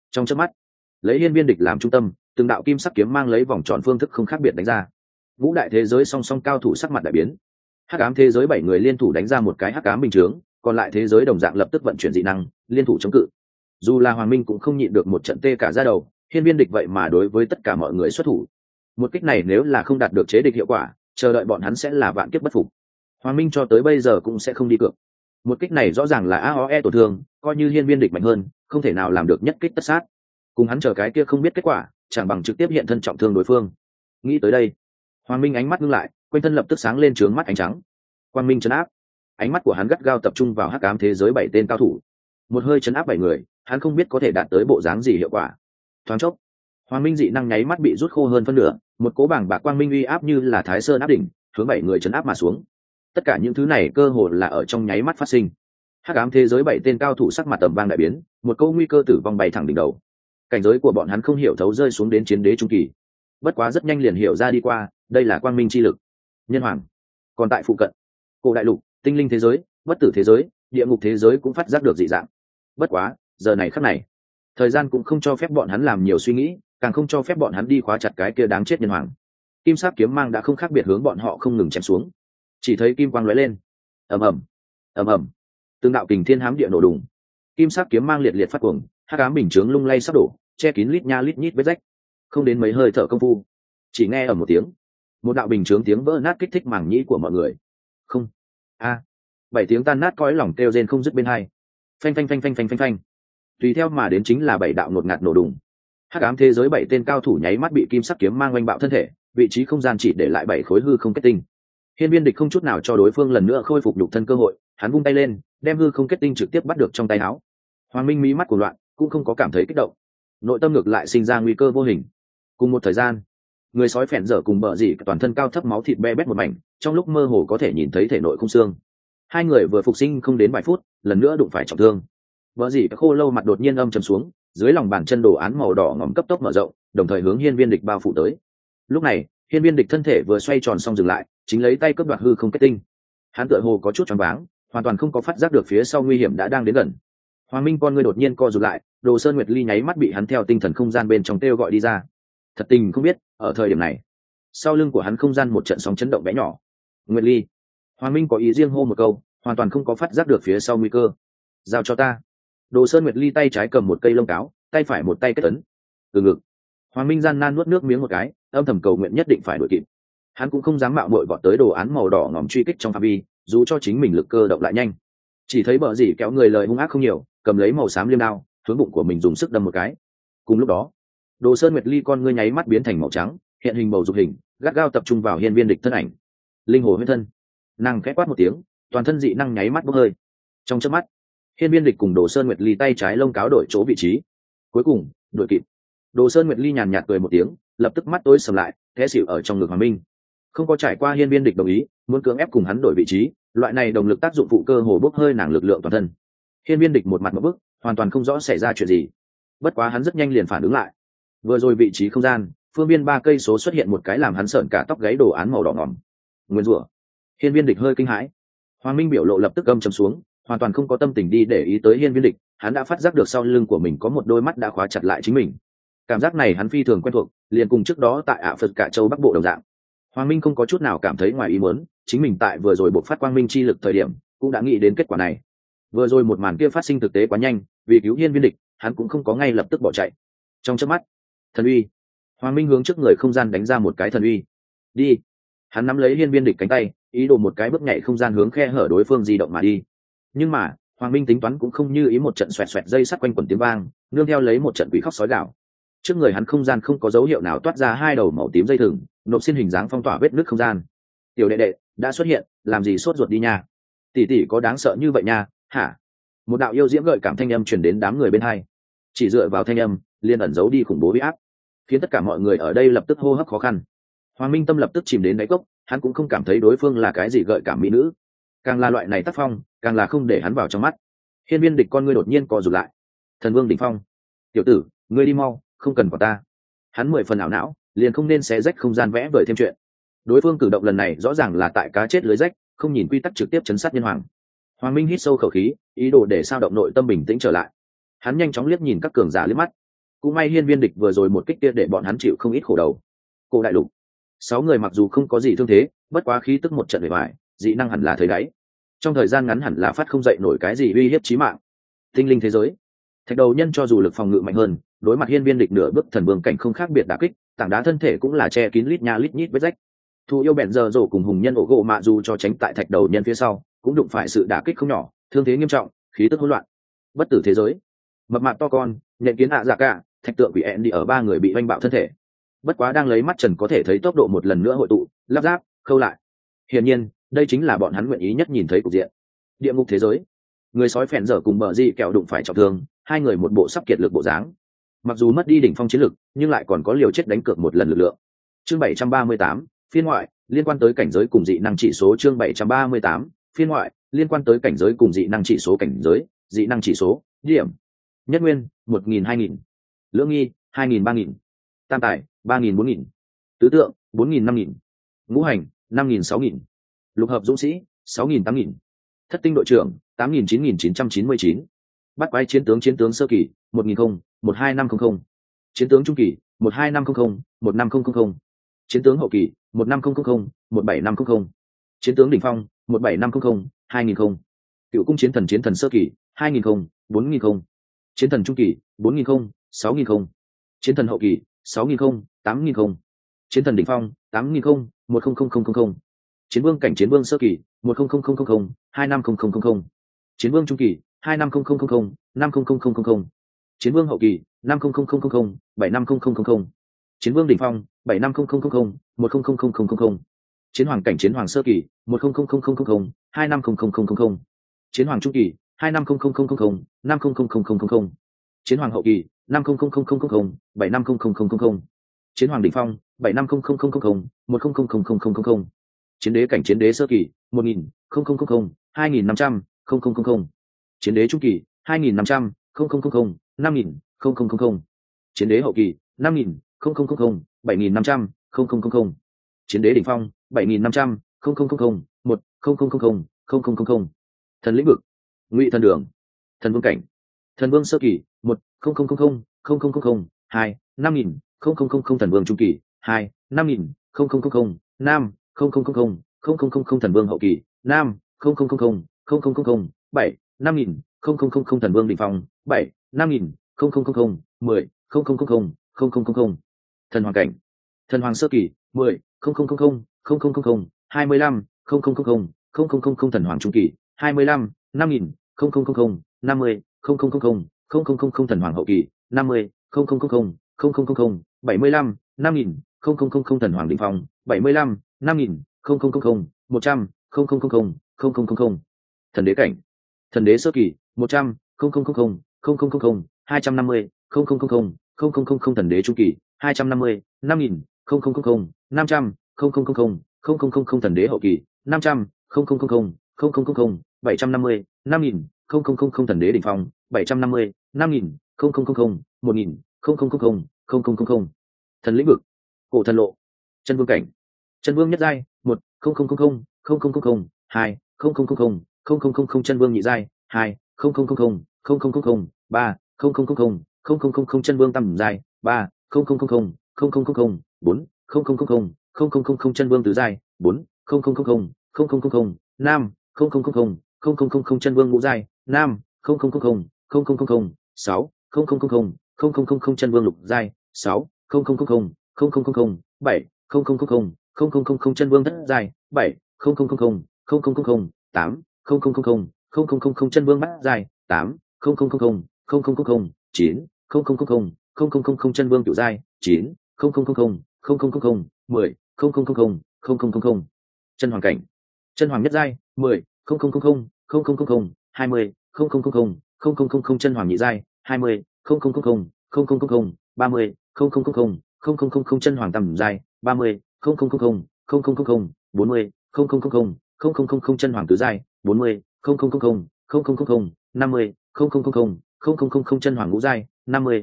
Trong chớp mắt, lấy hiên viên địch làm trung tâm, từng đạo kim sắc kiếm mang lấy vòng tròn phương thức không khác biệt đánh ra. Ngũ đại thế giới song song cao thủ sắc mặt đại biến. Hắc ám thế giới 7 người liên thủ đánh ra một cái hắc ám bình chướng, còn lại thế giới đồng dạng lập tức vận chuyển dị năng, liên thủ chống cự. Dù là Hoàng Minh cũng không nhịn được một trận tê cả da đầu, hiên viên địch vậy mà đối với tất cả mọi người xuất thủ. Một kích này nếu là không đạt được chế địch hiệu quả, chờ đợi bọn hắn sẽ là vạn kiếp bất phục. Hoàng Minh cho tới bây giờ cũng sẽ không đi cược. Một kích này rõ ràng là AOE tổn thương, coi như hiên viên địch mạnh hơn, không thể nào làm được nhất kích tất sát. Cùng hắn chờ cái kia không biết kết quả, chẳng bằng trực tiếp hiện thân trọng thương đối phương. Nghĩ tới đây, Hoàng Minh ánh mắt ngưng lại, quanh thân lập tức sáng lên trướng mắt ánh trắng. Quang minh chấn áp, ánh mắt của hắn gắt gao tập trung vào hắc ám thế giới 7 tên cao thủ. Một hơi chấn áp 7 người, hắn không biết có thể đạt tới bộ dáng gì hiệu quả. Thoáng chốc, Hoàng Minh dị năng nháy mắt bị rút khô hơn phân nửa, một cỗ bảng bạc quang minh uy áp như là Thái Sơn áp đỉnh, hướng 7 người chấn áp mà xuống. Tất cả những thứ này cơ hồ là ở trong nháy mắt phát sinh. Hắc ám thế giới 7 tên cao thủ sắc mặt tầm vang đại biến, một câu nguy cơ tử vong bay thẳng đỉnh đầu. Cảnh giới của bọn hắn không hiểu thấu rơi xuống đến chiến đế trung kỳ. Bất quá rất nhanh liền hiểu ra đi qua, đây là quang minh chi lực. Nhân hoàng, còn tại phụ cận, cổ đại lục, tinh linh thế giới, bất tử thế giới, địa ngục thế giới cũng phát giác được dị dạng. Bất quá, giờ này khắc này, thời gian cũng không cho phép bọn hắn làm nhiều suy nghĩ, càng không cho phép bọn hắn đi khóa chặt cái kia đáng chết nhân hoàng. Kim sắc kiếm mang đã không khác biệt hướng bọn họ không ngừng chém xuống. Chỉ thấy kim quang lóe lên, ầm ầm, ầm ầm, từng đạo kình thiên hám địa nổ đùng. Kim sắc kiếm mang liệt liệt phát cuồng, hắc ám bình chướng lung lay sắp đổ, che kín lít nha lít nhít vết rách. Không đến mấy hơi thở công phu, chỉ nghe ở một tiếng, một đạo bình chướng tiếng vỡ nát kích thích màng nhĩ của mọi người. Không, a, 7 tiếng tan nát cõi lòng kêu rên không dứt bên hai. Phanh phanh phanh phanh phanh phanh phanh. Tùy theo mà đến chính là 7 đạo ngột ngạt nổ đùng. Hắc ám thế giới 7 tên cao thủ nháy mắt bị kim sắc kiếm mang oanh bạo thân thể, vị trí không gian chỉ để lại 7 khối hư không kết tinh. Hiên viên địch không chút nào cho đối phương lần nữa khôi phục nhục thân cơ hội, hắn vung tay lên, đem hư không kết tinh trực tiếp bắt được trong tay áo. Hoàng Minh mí mắt cuồng loạn, cũng không có cảm thấy kích động, nội tâm ngược lại sinh ra nguy cơ vô hình. Cùng một thời gian, người sói phèn dở cùng bờ dỉ toàn thân cao thấp máu thịt be bét một mảnh, trong lúc mơ hồ có thể nhìn thấy thể nội khung xương. Hai người vừa phục sinh không đến vài phút, lần nữa đụng phải trọng thương. Bờ dỉ khô lâu mặt đột nhiên âm trầm xuống, dưới lòng bàn chân đồ án màu đỏ ngòm cấp tốc mở rộng, đồng thời hướng hiên viên địch bao phủ tới. Lúc này, hiên viên địch thân thể vừa xoay tròn xong dừng lại, chính lấy tay cướp đoạt hư không kết tinh. Hắn tựa hồ có chút choáng váng, hoàn toàn không có phát giác được phía sau nguy hiểm đã đang đến gần. Hoàng Minh con ngươi đột nhiên co rụt lại, Đồ Sơn Nguyệt Ly nháy mắt bị hắn theo tinh thần không gian bên trong kêu gọi đi ra. Thật tình không biết, ở thời điểm này, sau lưng của hắn không gian một trận sóng chấn động bé nhỏ. Nguyệt Ly, Hoàng Minh có ý riêng hô một câu, hoàn toàn không có phát giác được phía sau nguy cơ. Giao cho ta. Đồ Sơn Nguyệt Ly tay trái cầm một cây lông cáo, tay phải một tay kết ấn. Từ ngực. Hoàng Minh gian nan nuốt nước miếng một cái, âm thầm cầu nguyện nhất định phải đuổi kịp. Hắn cũng không dám mạo muội vọt tới đồ án màu đỏ ngòm truy kích trong phạm vi, dù cho chính mình lực cơ động lại nhanh. Chỉ thấy bờ dỉ kéo người lời hung ác không nhiều, cầm lấy màu xám liêm đao, hướng bụng của mình dùng sức đâm một cái. Cùng lúc đó, Đồ Sơn Nguyệt Ly con ngươi nháy mắt biến thành màu trắng, hiện hình bầu dục hình, gắt gao tập trung vào hiên viên địch thân ảnh. Linh hồ huyết thân. Nàng khẽ quát một tiếng, toàn thân dị năng nháy mắt bốc hơi. Trong chớp mắt, hiên viên địch cùng Đồ Sơn Nguyệt Ly tay trái lông cáo đổi chỗ vị trí. Cuối cùng, đuổi kịp. Đồ Sơn Nguyệt Ly nhàn nhạt cười một tiếng, lập tức mắt tối sầm lại, té xỉu ở trong ngực Hoàng Minh. Không có trải qua hiên viên địch đồng ý, muốn cưỡng ép cùng hắn đổi vị trí, loại này đồng lực tác dụng phụ cơ hồ bốc hơi nàng lực lượng toàn thân. Hiên viên địch một mặt một bức, hoàn toàn không rõ xảy ra chuyện gì. Bất quá hắn rất nhanh liền phản ứng lại. Vừa rồi vị trí không gian, phương viên 3 cây số xuất hiện một cái làm hắn sởn cả tóc gáy đồ án màu đỏ ngòm. Nguyên rủa. Hiên viên địch hơi kinh hãi. Hoàng Minh biểu lộ lập tức âm trầm xuống, hoàn toàn không có tâm tình đi để ý tới hiên viên địch, hắn đã phát giác được sau lưng của mình có một đôi mắt đã khóa chặt lại chính mình. Cảm giác này hắn phi thường quen thuộc, liền cùng trước đó tại ạ Phật Cả Châu Bắc Bộ đồng dạng. Hoàng Minh không có chút nào cảm thấy ngoài ý muốn, chính mình tại vừa rồi bộc phát quang minh chi lực thời điểm, cũng đã nghĩ đến kết quả này. Vừa rồi một màn kia phát sinh thực tế quá nhanh, vì cứu hiên viên địch, hắn cũng không có ngay lập tức bỏ chạy. Trong chớp mắt, thần uy. Hoàng Minh hướng trước người không gian đánh ra một cái thần uy. Đi. Hắn nắm lấy hiên viên địch cánh tay, ý đồ một cái bước nhảy không gian hướng khe hở đối phương di động mà đi. Nhưng mà, Hoàng Minh tính toán cũng không như ý, một trận xoẹt xoẹt dây sắt quanh quẩn tiếng vang, nương theo lấy một trận quỷ khóc sói gào. Trước người hắn không gian không có dấu hiệu nào toát ra 2 đầu màu tím dây thừng, nộp xin hình dáng phong tỏa vết nứt không gian. Tiểu đệ đệ đã xuất hiện, làm gì sốt ruột đi nha? Tỷ tỷ có đáng sợ như vậy nha? Hả? Một đạo yêu diễm gợi cảm thanh âm truyền đến đám người bên hai. Chỉ dựa vào thanh âm, liền ẩn giấu đi khủng bố uy áp, khiến tất cả mọi người ở đây lập tức hô hấp khó khăn. Hoàng Minh tâm lập tức chìm đến đáy cốc, hắn cũng không cảm thấy đối phương là cái gì gợi cảm mỹ nữ, càng là loại này tác phong, càng là không để hắn vào trong mắt. Hiên viên địch con ngươi đột nhiên co rụt lại. Thần vương đỉnh phong, tiểu tử, ngươi đi mau, không cần quả ta. Hắn 10 phần ảo não, liền không nên xé rách không gian vẽ vời thêm chuyện. Đối phương cử động lần này rõ ràng là tại cá chết lưới rách, không nhìn quy tắc trực tiếp chấn sát nhân hoàng. Hoàng Minh hít sâu khẩu khí, ý đồ để sao động nội tâm bình tĩnh trở lại. Hắn nhanh chóng liếc nhìn các cường giả liếc mắt. cũng may hiên viên địch vừa rồi một kích kia để bọn hắn chịu không ít khổ đầu. Cổ đại lục 6 người mặc dù không có gì thương thế, bất quá khí tức một trận bề ngoài, dị năng hẳn là thấy đáy, trong thời gian ngắn hẳn là phát không dậy nổi cái gì uy hiếp chí mạng. Tinh linh thế giới, thạch đầu nhân cho dù lực phòng ngự mạnh hơn, đối mặt hiên viên địch nửa bước thần vương cảnh không khác biệt đả kích, tảng đá thân thể cũng là che kín lít nha lít nhít vết rách. Thu yêu bèn giờ rổ cùng hùng nhân ổ gỗ mạ dù cho tránh tại thạch đầu nhân phía sau, cũng đụng phải sự đả kích không nhỏ, thương thế nghiêm trọng, khí tức hỗn loạn. Bất tử thế giới, mập mạp to con, nhện kiến dạ cả, thạch tượng quỷ ẹn đi ở ba người bị oanh bạo thân thể. Bất quá đang lấy mắt trần có thể thấy tốc độ một lần nữa hội tụ, lắp ráp, khâu lại. Hiển nhiên, đây chính là bọn hắn nguyện ý nhất nhìn thấy cục diện. Địa ngục thế giới, người sói phèn dở cùng bờ di kẹo đụng phải trọng thương, hai người một bộ sắp kiệt lực bộ dáng. Mặc dù mất đi đỉnh phong chiến lực, nhưng lại còn có liều chết đánh cược một lần lực lượng. Chương 738, phiên ngoại, liên quan tới cảnh giới cùng dị năng chỉ số. Chương 738, phiên ngoại, liên quan tới cảnh giới cùng dị năng chỉ số. Cảnh giới, dị năng chỉ số, điểm. Nhất nguyên, 1000 2000. Lưỡng nghi, 2000 3000. Tam tài, 3000 4000. Tứ tượng, 4000 5000. Ngũ hành, 5000 6000. Lục hợp dũng sĩ, 6000 8000. Thất tinh đội trưởng, 8000 9999. Bắt quái chiến tướng sơ kỳ, 1000 12500. Chiến tướng trung kỳ, 12500 15000. Chiến tướng hậu kỳ, 15000 17500. Chiến tướng đỉnh phong, 17500 2000. Cựu cung chiến thần sơ kỳ, 2000 4000. Chiến thần trung kỳ, 4000 6000. Chiến thần hậu kỳ, 6000 8000. Chiến thần đỉnh phong, 8000 10000. Chiến vương cảnh chiến vương sơ kỳ, 10000 25000. Chiến vương trung kỳ, 25000 50000. Chiến vương hậu kỳ, 50000 75000. Chiến vương đỉnh phong, 75000 10000. Chiến hoàng cảnh chiến hoàng sơ kỳ, 10000 25000. Chiến hoàng trung kỳ, 25000 50000. Chiến hoàng hậu kỳ, 50000 75000. Chiến hoàng đỉnh phong, 75000 10000. Chiến đế cảnh chiến đế sơ kỳ, 1000 2500 Chiến đế trung kỳ, 2500 5000 Chiến đế hậu kỳ, 5000 7500 Chiến đế đỉnh phong, 7500 1000 Thần lĩnh vực, ngụy thần đường, thần vương cảnh, thần vương sơ kỳ, 2 5000 thần vương trung kỳ, 2 5000 5 thần vương hậu kỳ, 5 7 5000 thần vương đỉnh phong, 7 5000 10 thần hoàng cảnh, thần hoàng sơ kỳ, 10 25 thần hoàng trung kỳ, 25 5000 50 thần hoàng hậu kỳ, 50 75 5000 thần hoàng đỉnh phong, 75 5000 100 thần đế cảnh, thần đế sơ kỳ, 100 250 thần đế trung kỳ, 250 5000 500 thần đế hậu kỳ, 500 750 5000 thần đế đỉnh phong, 750 5000 1000 thần lĩnh vực, cổ thần lộ, chân vương cảnh, chân vương nhất giai, 1 2 chân vương nhị giai, 2 3 chân vương tam giai, 3 4 chân vương tứ giai, 4 5 chân vương ngũ giai, 5 6 chân vương lục giai, 6 7 chân vương thất giai, 7 8 chân vương bát giai, 8 9 chân vương cửu giai, 9 10 chân hoàng cảnh, chân hoàng nhất giai, 10 20 chân hoàng nhị giai, 20 30 chân hoàng tam giai, 30 40 chân hoàng tứ giai, 40 50 chân hoàng ngũ giai, 50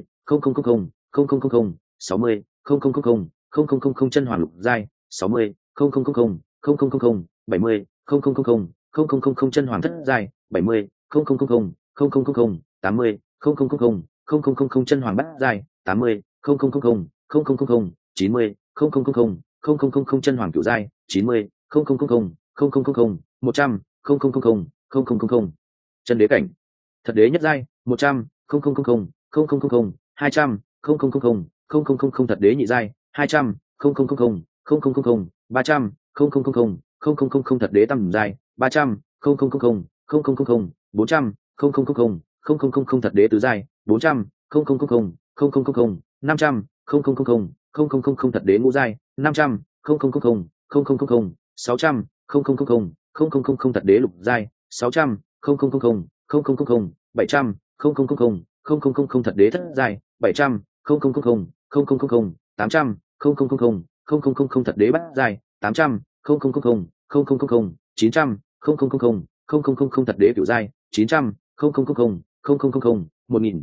60 chân hoàng lục giai, 60 70 chân hoàng thất giai, 70 80 chân hoàng bát giai 80 90 chân hoàng cửu giai 90 100 chân đế cảnh thật đế nhất giai 100 200 thật đế nhị giai 200 300 thật đế tam giai 300 400 thật đế tứ giai 400 500 thật đế ngũ giai 500 600 thật đế lục giai 600 700 thật đế thất giai 700 800 thật đế bát giai 800 900 thật đế cửu giai 900 1000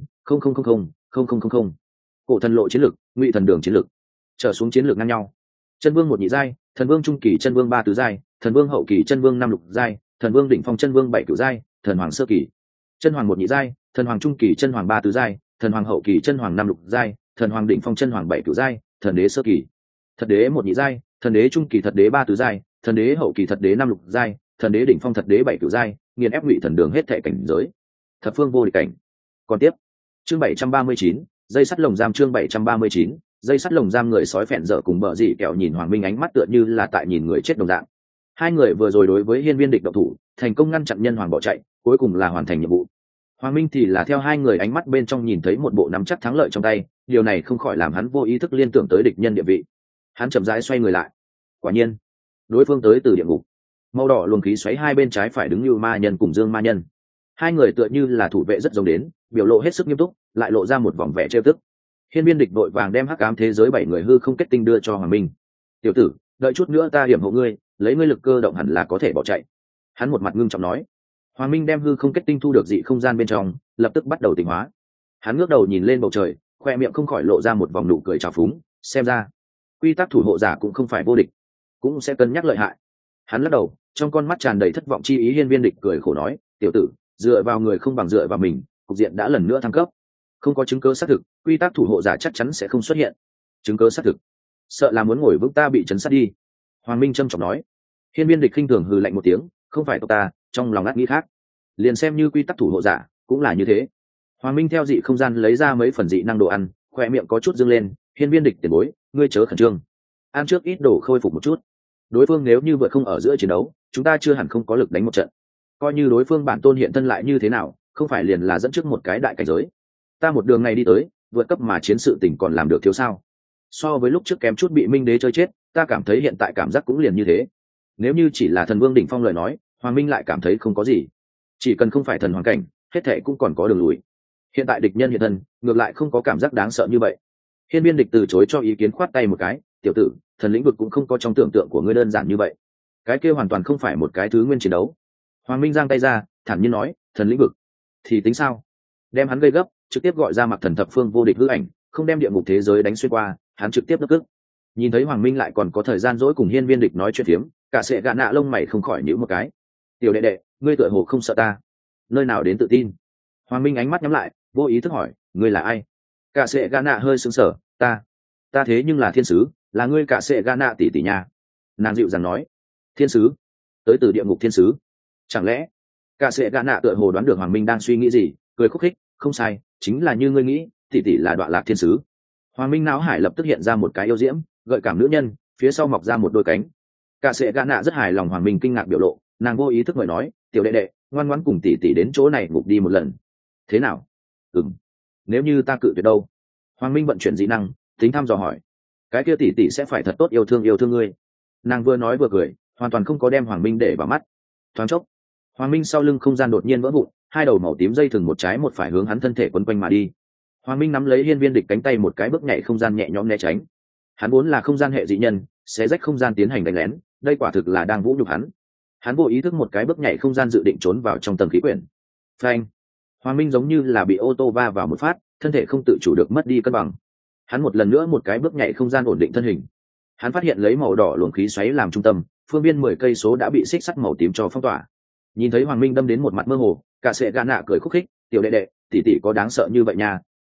cổ thần lộ chiến lược, ngụy thần đường chiến lược trở xuống chiến lược ngang nhau. Chân vương một nhị giai, thần vương trung kỳ chân vương ba tứ giai, thần vương hậu kỳ chân vương năm lục giai, thần vương đỉnh phong chân vương bảy cửu giai, thần hoàng sơ kỳ chân hoàng một nhị giai, thần hoàng trung kỳ chân hoàng ba tứ giai, thần hoàng hậu kỳ chân hoàng năm lục giai, thần hoàng đỉnh phong chân hoàng bảy cửu giai, thần đế sơ kỳ thật đế một nhị giai, thần đế trung kỳ thật đế ba tứ giai, thần đế hậu kỳ thật đế năm lục giai, thần đế đỉnh phong thật đế bảy cửu giai, nghiền ép ngụy thần đường hết thệ cảnh giới, thập phương vô địch cảnh. Còn tiếp chương 739, dây sắt lồng giam. Chương 739, dây sắt lồng giam. Người sói phèn dở cùng bờ dị kẹo nhìn Hoàng Minh ánh mắt tựa như là tại nhìn người chết đồng dạng. Hai người vừa rồi đối với hiên viên địch độc thủ, thành công ngăn chặn nhân hoàng bỏ chạy, cuối cùng là hoàn thành nhiệm vụ. Hoàng Minh thì là theo hai người ánh mắt bên trong nhìn thấy một bộ nắm chắc thắng lợi trong tay, điều này không khỏi làm hắn vô ý thức liên tưởng tới địch nhân địa vị. Hắn chậm rãi xoay người lại. Quả nhiên, đối phương tới từ địa ngục. Màu đỏ luồng khí xoáy hai bên trái phải đứng như ma nhân cùng dương ma nhân. Hai người tựa như là thủ vệ rất giống đến, biểu lộ hết sức nghiêm túc, lại lộ ra một vòng vẻ trêu tức. Hiên viên địch vội vàng đem hắc ám thế giới bảy người hư không kết tinh đưa cho Hoàng Minh. Tiểu tử, đợi chút nữa ta hiểm hộ ngươi, lấy ngươi lực cơ động hẳn là có thể bỏ chạy. Hắn một mặt ngưng trọng nói. Hoàng Minh đem hư không kết tinh thu được dị không gian bên trong, lập tức bắt đầu tỉnh hóa. Hắn ngước đầu nhìn lên bầu trời, khoe miệng không khỏi lộ ra một vòng nụ cười trào phúng, xem ra quy tắc thủ hộ giả cũng không phải vô địch, cũng sẽ cân nhắc lợi hại. Hắn lắc đầu, trong con mắt tràn đầy thất vọng chi ý. Hiên viên địch cười khổ nói, tiểu tử, dựa vào người không bằng dựa vào mình, cục diện đã lần nữa thăng cấp. Không có chứng cứ xác thực, quy tắc thủ hộ giả chắc chắn sẽ không xuất hiện. Chứng cứ xác thực? Sợ là muốn ngồi vững ta bị chấn sát đi. Hoàng Minh trầm trọng nói. Hiên viên địch khinh thường hừ lạnh một tiếng, không phải tộc ta, trong lòng ngắt nghĩ khác. Liền xem như quy tắc thủ hộ giả, cũng là như thế. Hoàng Minh theo dị không gian lấy ra mấy phần dị năng đồ ăn, khoe miệng có chút dương lên. Hiên viên địch tiền bối, ngươi chớ khẩn trương, ăn trước ít đồ khôi phục một chút. Đối phương nếu như vượt không ở giữa chiến đấu, chúng ta chưa hẳn không có lực đánh một trận. Coi như đối phương bản tôn hiện thân lại như thế nào, không phải liền là dẫn trước một cái đại cảnh giới. Ta một đường này đi tới, vượt cấp mà chiến sự tình còn làm được thiếu sao? So với lúc trước kém chút bị Minh Đế chơi chết, ta cảm thấy hiện tại cảm giác cũng liền như thế. Nếu như chỉ là thần vương đỉnh phong lời nói, Hoàng Minh lại cảm thấy không có gì. Chỉ cần không phải thần hoàng cảnh, hết thệ cũng còn có đường lùi. Hiện tại địch nhân hiện thân, ngược lại không có cảm giác đáng sợ như vậy. Hiên viên địch từ chối cho ý kiến, khoát tay một cái, tiểu tử, thần lĩnh vực cũng không có trong tưởng tượng của ngươi đơn giản như vậy. Cái kia hoàn toàn không phải một cái thứ nguyên chiến đấu. Hoàng Minh giang tay ra, thản nhiên nói, thần lĩnh vực thì tính sao? Đem hắn gây gấp, trực tiếp gọi ra mặc thần thập phương vô địch hư ảnh, không đem địa ngục thế giới đánh xuyên qua, hắn trực tiếp đứt cước. Nhìn thấy Hoàng Minh lại còn có thời gian dỗi cùng hiên viên địch nói chuyện phiếm, cả sệ gạ nạ lông mày không khỏi nhíu một cái. Tiểu đệ đệ, ngươi tựa hồ không sợ ta, nơi nào đến tự tin? Hoàng Minh ánh mắt nhắm lại, vô ý thức hỏi, ngươi là ai? Cả sệ gạ nạ hơi sững sờ, ta thế nhưng là thiên sứ, là ngươi cả sệ gạ nạ tỷ tỷ nhà. Nàng dịu dàng nói, thiên sứ? Tới từ địa ngục thiên sứ? Chẳng lẽ? Cả sệ gạ nạ tựa hồ đoán được Hoàng Minh đang suy nghĩ gì, cười khúc khích, không sai, chính là như ngươi nghĩ, tỷ tỷ là Đoạ Lạc thiên sứ. Hoàng Minh não hải lập tức hiện ra một cái yêu diễm, gợi cảm nữ nhân, phía sau mọc ra một đôi cánh. Cả sệ gạ nạ rất hài lòng Hoàng Minh kinh ngạc biểu lộ, nàng vô ý thức mời nói, tiểu đệ đệ, ngoan ngoãn cùng tỷ tỷ đến chỗ này ngục đi một lần. Thế nào? Nếu như ta cự tuyệt đâu? Hoàng Minh vận chuyển dị năng, tính thăm dò hỏi. Cái kia tỷ tỷ sẽ phải thật tốt yêu thương ngươi. Nàng vừa nói vừa cười, hoàn toàn không có đem Hoàng Minh để vào mắt. Thoáng chốc, Hoàng Minh sau lưng không gian đột nhiên vỡ vụn, hai đầu màu tím dây thừng một trái một phải hướng hắn thân thể quấn quanh mà đi. Hoàng Minh nắm lấy hiên viên địch cánh tay một cái bước nhảy không gian nhẹ nhõm né tránh. Hắn vốn là không gian hệ dị nhân, sẽ rách không gian tiến hành đánh lén, đây quả thực là đang vũ nhục hắn. Hắn vô ý thức một cái bước nhảy không gian dự định trốn vào trong tầng khí quyển. Phanh! Hoàng Minh giống như là bị ô tô va vào một phát, thân thể không tự chủ được mất đi cân bằng. Hắn một lần nữa một cái bước nhảy không gian ổn định thân hình. Hắn phát hiện lấy màu đỏ luồng khí xoáy làm trung tâm, phương viên 10 cây số đã bị xích sắt màu tím cho phong tỏa. Nhìn thấy Hoàng Minh đâm đến một mặt mơ hồ, cả sệ gạ nạ cười khúc khích, tiểu đệ đệ, tỷ tỷ có đáng sợ như vậy nha,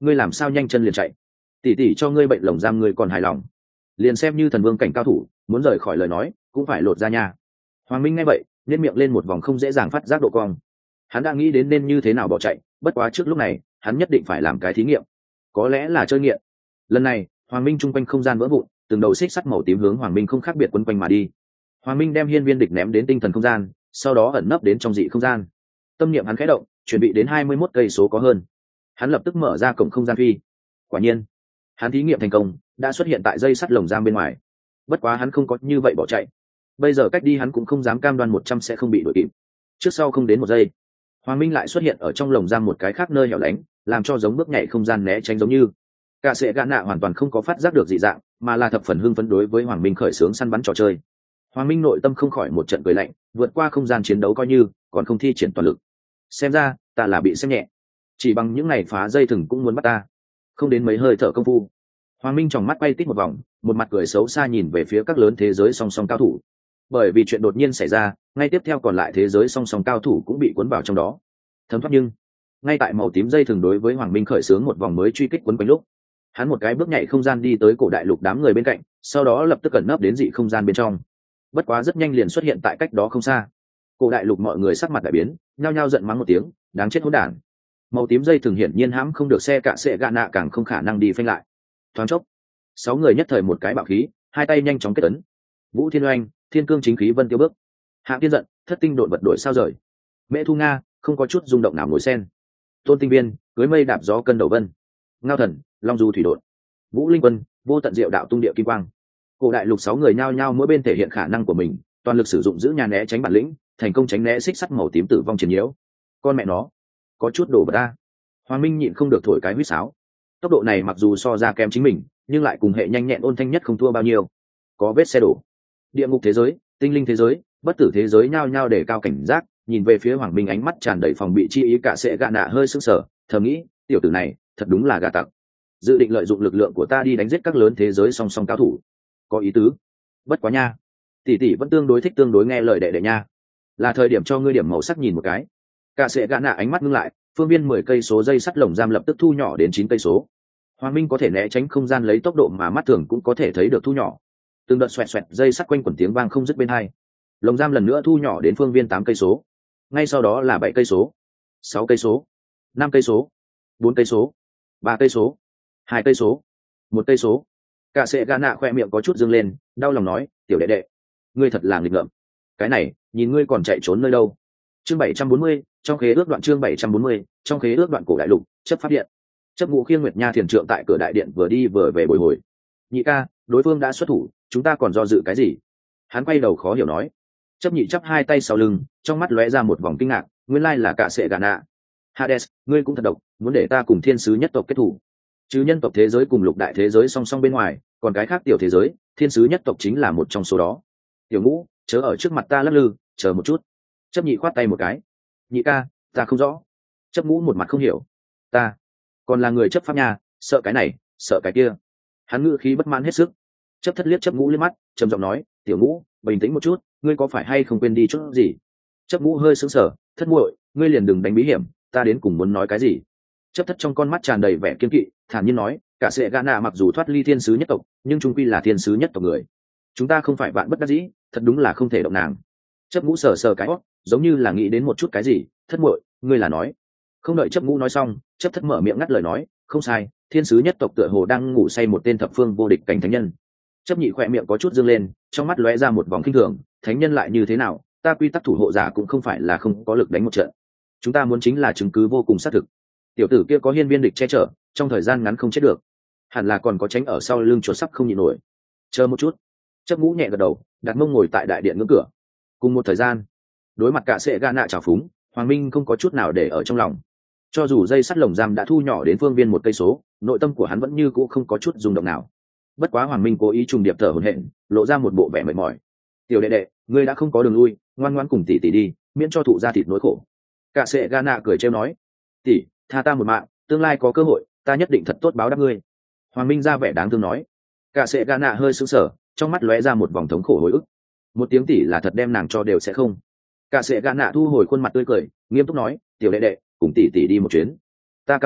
ngươi làm sao nhanh chân liền chạy? Tỷ tỷ cho ngươi bệnh lồng giam ngươi còn hài lòng? Liền xem như thần vương cảnh cao thủ muốn rời khỏi lời nói cũng phải lột ra nha. Hoàng Minh nghe vậy nên miệng lên một vòng không dễ dàng phát giác độ cong. Hắn đã nghĩ đến nên như thế nào bỏ chạy, bất quá trước lúc này hắn nhất định phải làm cái thí nghiệm, có lẽ là chơi nghiện. Lần này Hoàng Minh trung quanh không gian vỡ vụn, từng đầu xích sắt màu tím hướng Hoàng Minh không khác biệt quấn quanh mà đi. Hoàng Minh đem hiên viên địch ném đến tinh thần không gian, sau đó ẩn nấp đến trong dị không gian. Tâm niệm hắn khẽ động, chuẩn bị đến 21 cây số có hơn. Hắn lập tức mở ra cổng không gian phi. Quả nhiên, hắn thí nghiệm thành công, đã xuất hiện tại dây sắt lồng giam bên ngoài. Bất quá hắn không có như vậy bỏ chạy. Bây giờ cách đi hắn cũng không dám cam đoan 100 sẽ không bị đuổi kịp. Trước sau không đến một giây, Hoàng Minh lại xuất hiện ở trong lồng giam một cái khác nơi hẻo lánh, làm cho giống bước nhảy không gian né tránh giống như. Cả sệ gã nạ hoàn toàn không có phát giác được dị dạng, mà là thập phần hưng phấn đối với Hoàng Minh khởi xướng săn bắn trò chơi. Hoàng Minh nội tâm không khỏi một trận cười lạnh, vượt qua không gian chiến đấu coi như còn không thi triển toàn lực. Xem ra ta là bị xem nhẹ, chỉ bằng những ngày phá dây thừng cũng muốn bắt ta. Không đến mấy hơi thở công phu, Hoàng Minh tròng mắt quay tít một vòng, một mặt cười xấu xa nhìn về phía các lớn thế giới song song cao thủ. Bởi vì chuyện đột nhiên xảy ra, ngay tiếp theo còn lại thế giới song song cao thủ cũng bị cuốn vào trong đó. Thấm thoát nhưng ngay tại màu tím dây thừng đối với Hoàng Minh khởi xướng một vòng mới truy kích quấn quanh lúc, hắn một cái bước nhảy không gian đi tới cổ đại lục đám người bên cạnh, sau đó lập tức ẩn nấp đến dị không gian bên trong. Bất quá rất nhanh liền xuất hiện tại cách đó không xa. Cổ đại lục mọi người sắc mặt đại biến, nhao nhao giận mắng một tiếng, đáng chết hỗn đản. Màu tím dây thường hiển nhiên hãm không được xe cạ sệ gạ nạ, càng không khả năng đi phanh lại. Thoáng chốc, 6 người nhất thời một cái bạo khí, hai tay nhanh chóng kết ấn. Vũ Thiên Oanh, Thiên Cương chính khí vân tiêu bước. Hạng Tiên giận, thất tinh độn vật đổi sao rời. Mễ Thu Nga, không có chút rung động nào ngồi sen. Tôn Tinh Viên, cưới mây đạp gió cân đầu vân. Ngao Thần, long du thủy độn. Vũ Linh Quân, vô tận diệu đạo tung địa kim quang. Cổ đại lục 6 người nhao nhao mỗi bên thể hiện khả năng của mình, toàn lực sử dụng giữ nhà né tránh bản lĩnh, thành công tránh né xích sắt màu tím tử vong chiến nhiễu. Con mẹ nó, có chút đổ bật ta. Hoàng Minh nhịn không được thổi cái huýt sáo. Tốc độ này mặc dù so ra kém chính mình, nhưng lại cùng hệ nhanh nhẹn ôn thanh nhất không thua bao nhiêu. Có vết xe đổ. Địa ngục thế giới, tinh linh thế giới, bất tử thế giới nhao nhao để cao cảnh giác, nhìn về phía Hoàng Minh ánh mắt tràn đầy phòng bị chi ý, cả sẽ gạ nạ hơi sững sờ, thầm nghĩ, tiểu tử này thật đúng là gà tặc, dự định lợi dụng lực lượng của ta đi đánh giết các lớn thế giới song song cao thủ, có ý tứ. Bất quá nha, tỷ tỷ vẫn tương đối thích tương đối nghe lời đệ đệ nha, là thời điểm cho ngươi điểm màu sắc nhìn một cái. Cả sẽ gạ nạ ánh mắt ngưng lại, phương viên 10 cây số dây sắt lồng giam lập tức thu nhỏ đến 9 cây số. Hoàng Minh có thể né tránh không gian lấy tốc độ mà mắt thường cũng có thể thấy được thu nhỏ. Từng đợt xoẹt xoẹt dây sắt quanh quẩn tiếng vang không dứt bên hai. Lồng giam lần nữa thu nhỏ đến phương viên 8 cây số. Ngay sau đó là 7 cây số, 6 cây số, 5 cây số, 4 cây số, 3 cây số, 2 cây số, 1 cây số. Cả sệ gà nạ khoe miệng có chút dương lên, đau lòng nói, tiểu đệ đệ, ngươi thật là nghịch ngợm. Cái này, nhìn ngươi còn chạy trốn nơi đâu. Chương 740, trong khế ước đoạn, chương 740, trong khế ước đoạn cổ đại lục, chấp pháp điện. Chấp Ngũ Khiên Nguyệt Nha thiền trượng tại cửa đại điện vừa đi vừa về bồi hồi. Nhị ca, đối phương đã xuất thủ, chúng ta còn do dự cái gì? Hắn quay đầu khó hiểu nói. Chấp Nhị chắp hai tay sau lưng, trong mắt lóe ra một vòng kinh ngạc, nguyên lai là cả sệ gà nạ. Hades, ngươi cũng thật độc, muốn để ta cùng thiên sứ nhất tộc kết thủ. Chứ nhân tộc thế giới cùng lục đại thế giới song song bên ngoài, còn cái khác tiểu thế giới, thiên sứ nhất tộc chính là một trong số đó. Tiểu Ngũ, chớ ở trước mặt ta lắc lư, chờ một chút. Chấp Nhị khoát tay một cái. Nhị ca, ta không rõ. Chấp Ngũ một mặt không hiểu. Ta còn là người chấp pháp nhà, sợ cái này, sợ cái kia. Hắn ngữ khí bất mãn hết sức. Chấp Thất liếc Chấp Ngũ liếc mắt, trầm giọng nói, tiểu Ngũ, bình tĩnh một chút, ngươi có phải hay không quên đi chút gì? Chấp Ngũ hơi sững sờ, thất muội, ngươi liền đừng đánh bí hiểm, ta đến cùng muốn nói cái gì? Chấp Thất trong con mắt tràn đầy vẻ kiên kỵ, thản nhiên nói, cả sệ gã nạ mặc dù thoát ly thiên sứ nhất tộc, nhưng trung quy là thiên sứ nhất tộc người. Chúng ta không phải vạn bất đắc dĩ, thật đúng là không thể động nàng. Chấp Ngũ sờ sờ cái hót, giống như là nghĩ đến một chút cái gì, thất muội, ngươi là nói. Không đợi Chấp Ngũ nói xong, Chấp Thất mở miệng ngắt lời nói, không sai, thiên sứ nhất tộc tựa hồ đang ngủ say một tên thập phương vô địch cảnh thánh nhân. Chấp Nhị khỏe miệng có chút dương lên, trong mắt lóe ra một vòng kinh thường, thánh nhân lại như thế nào, ta quy tắc thủ hộ giả cũng không phải là không có lực đánh một trận. Chúng ta muốn chính là chứng cứ vô cùng xác thực. Tiểu tử kia có hiên viên địch che chở, trong thời gian ngắn không chết được, hẳn là còn có tránh ở sau lưng chuột sắp không nhịn nổi. Chờ một chút. Chấp Ngũ nhẹ gật đầu, đặt mông ngồi tại đại điện ngưỡng cửa. Cùng một thời gian, đối mặt cả sệ gã nạ trào phúng, Hoàng Minh không có chút nào để ở trong lòng. Cho dù dây sắt lồng giam đã thu nhỏ đến phương viên 1 cây số, nội tâm của hắn vẫn như cũ không có chút rung động nào. Bất quá Hoàng Minh cố ý trùng điệp thở hổn hển, lộ ra một bộ vẻ mệt mỏi. Tiểu đệ đệ, ngươi đã không có đường lui, ngoan ngoãn cùng tỷ tỷ đi, miễn cho thụ ra thịt nỗi khổ. Cả sệ gã nạ cười trêu nói, tỷ, tha ta một mạng, tương lai có cơ hội, ta nhất định thật tốt báo đáp ngươi. Hoàng Minh ra vẻ đáng thương nói. Cả sệ gã nạ hơi sững sờ, trong mắt lóe ra một vòng thống khổ hồi ức. Một tiếng tỷ là thật đem nàng cho đều sẽ không. Cả sệ gã nạ thu hồi khuôn mặt tươi cười, nghiêm túc nói, tiểu đệ đệ, cùng tỷ tỷ đi một chuyến. Ta cam đoan,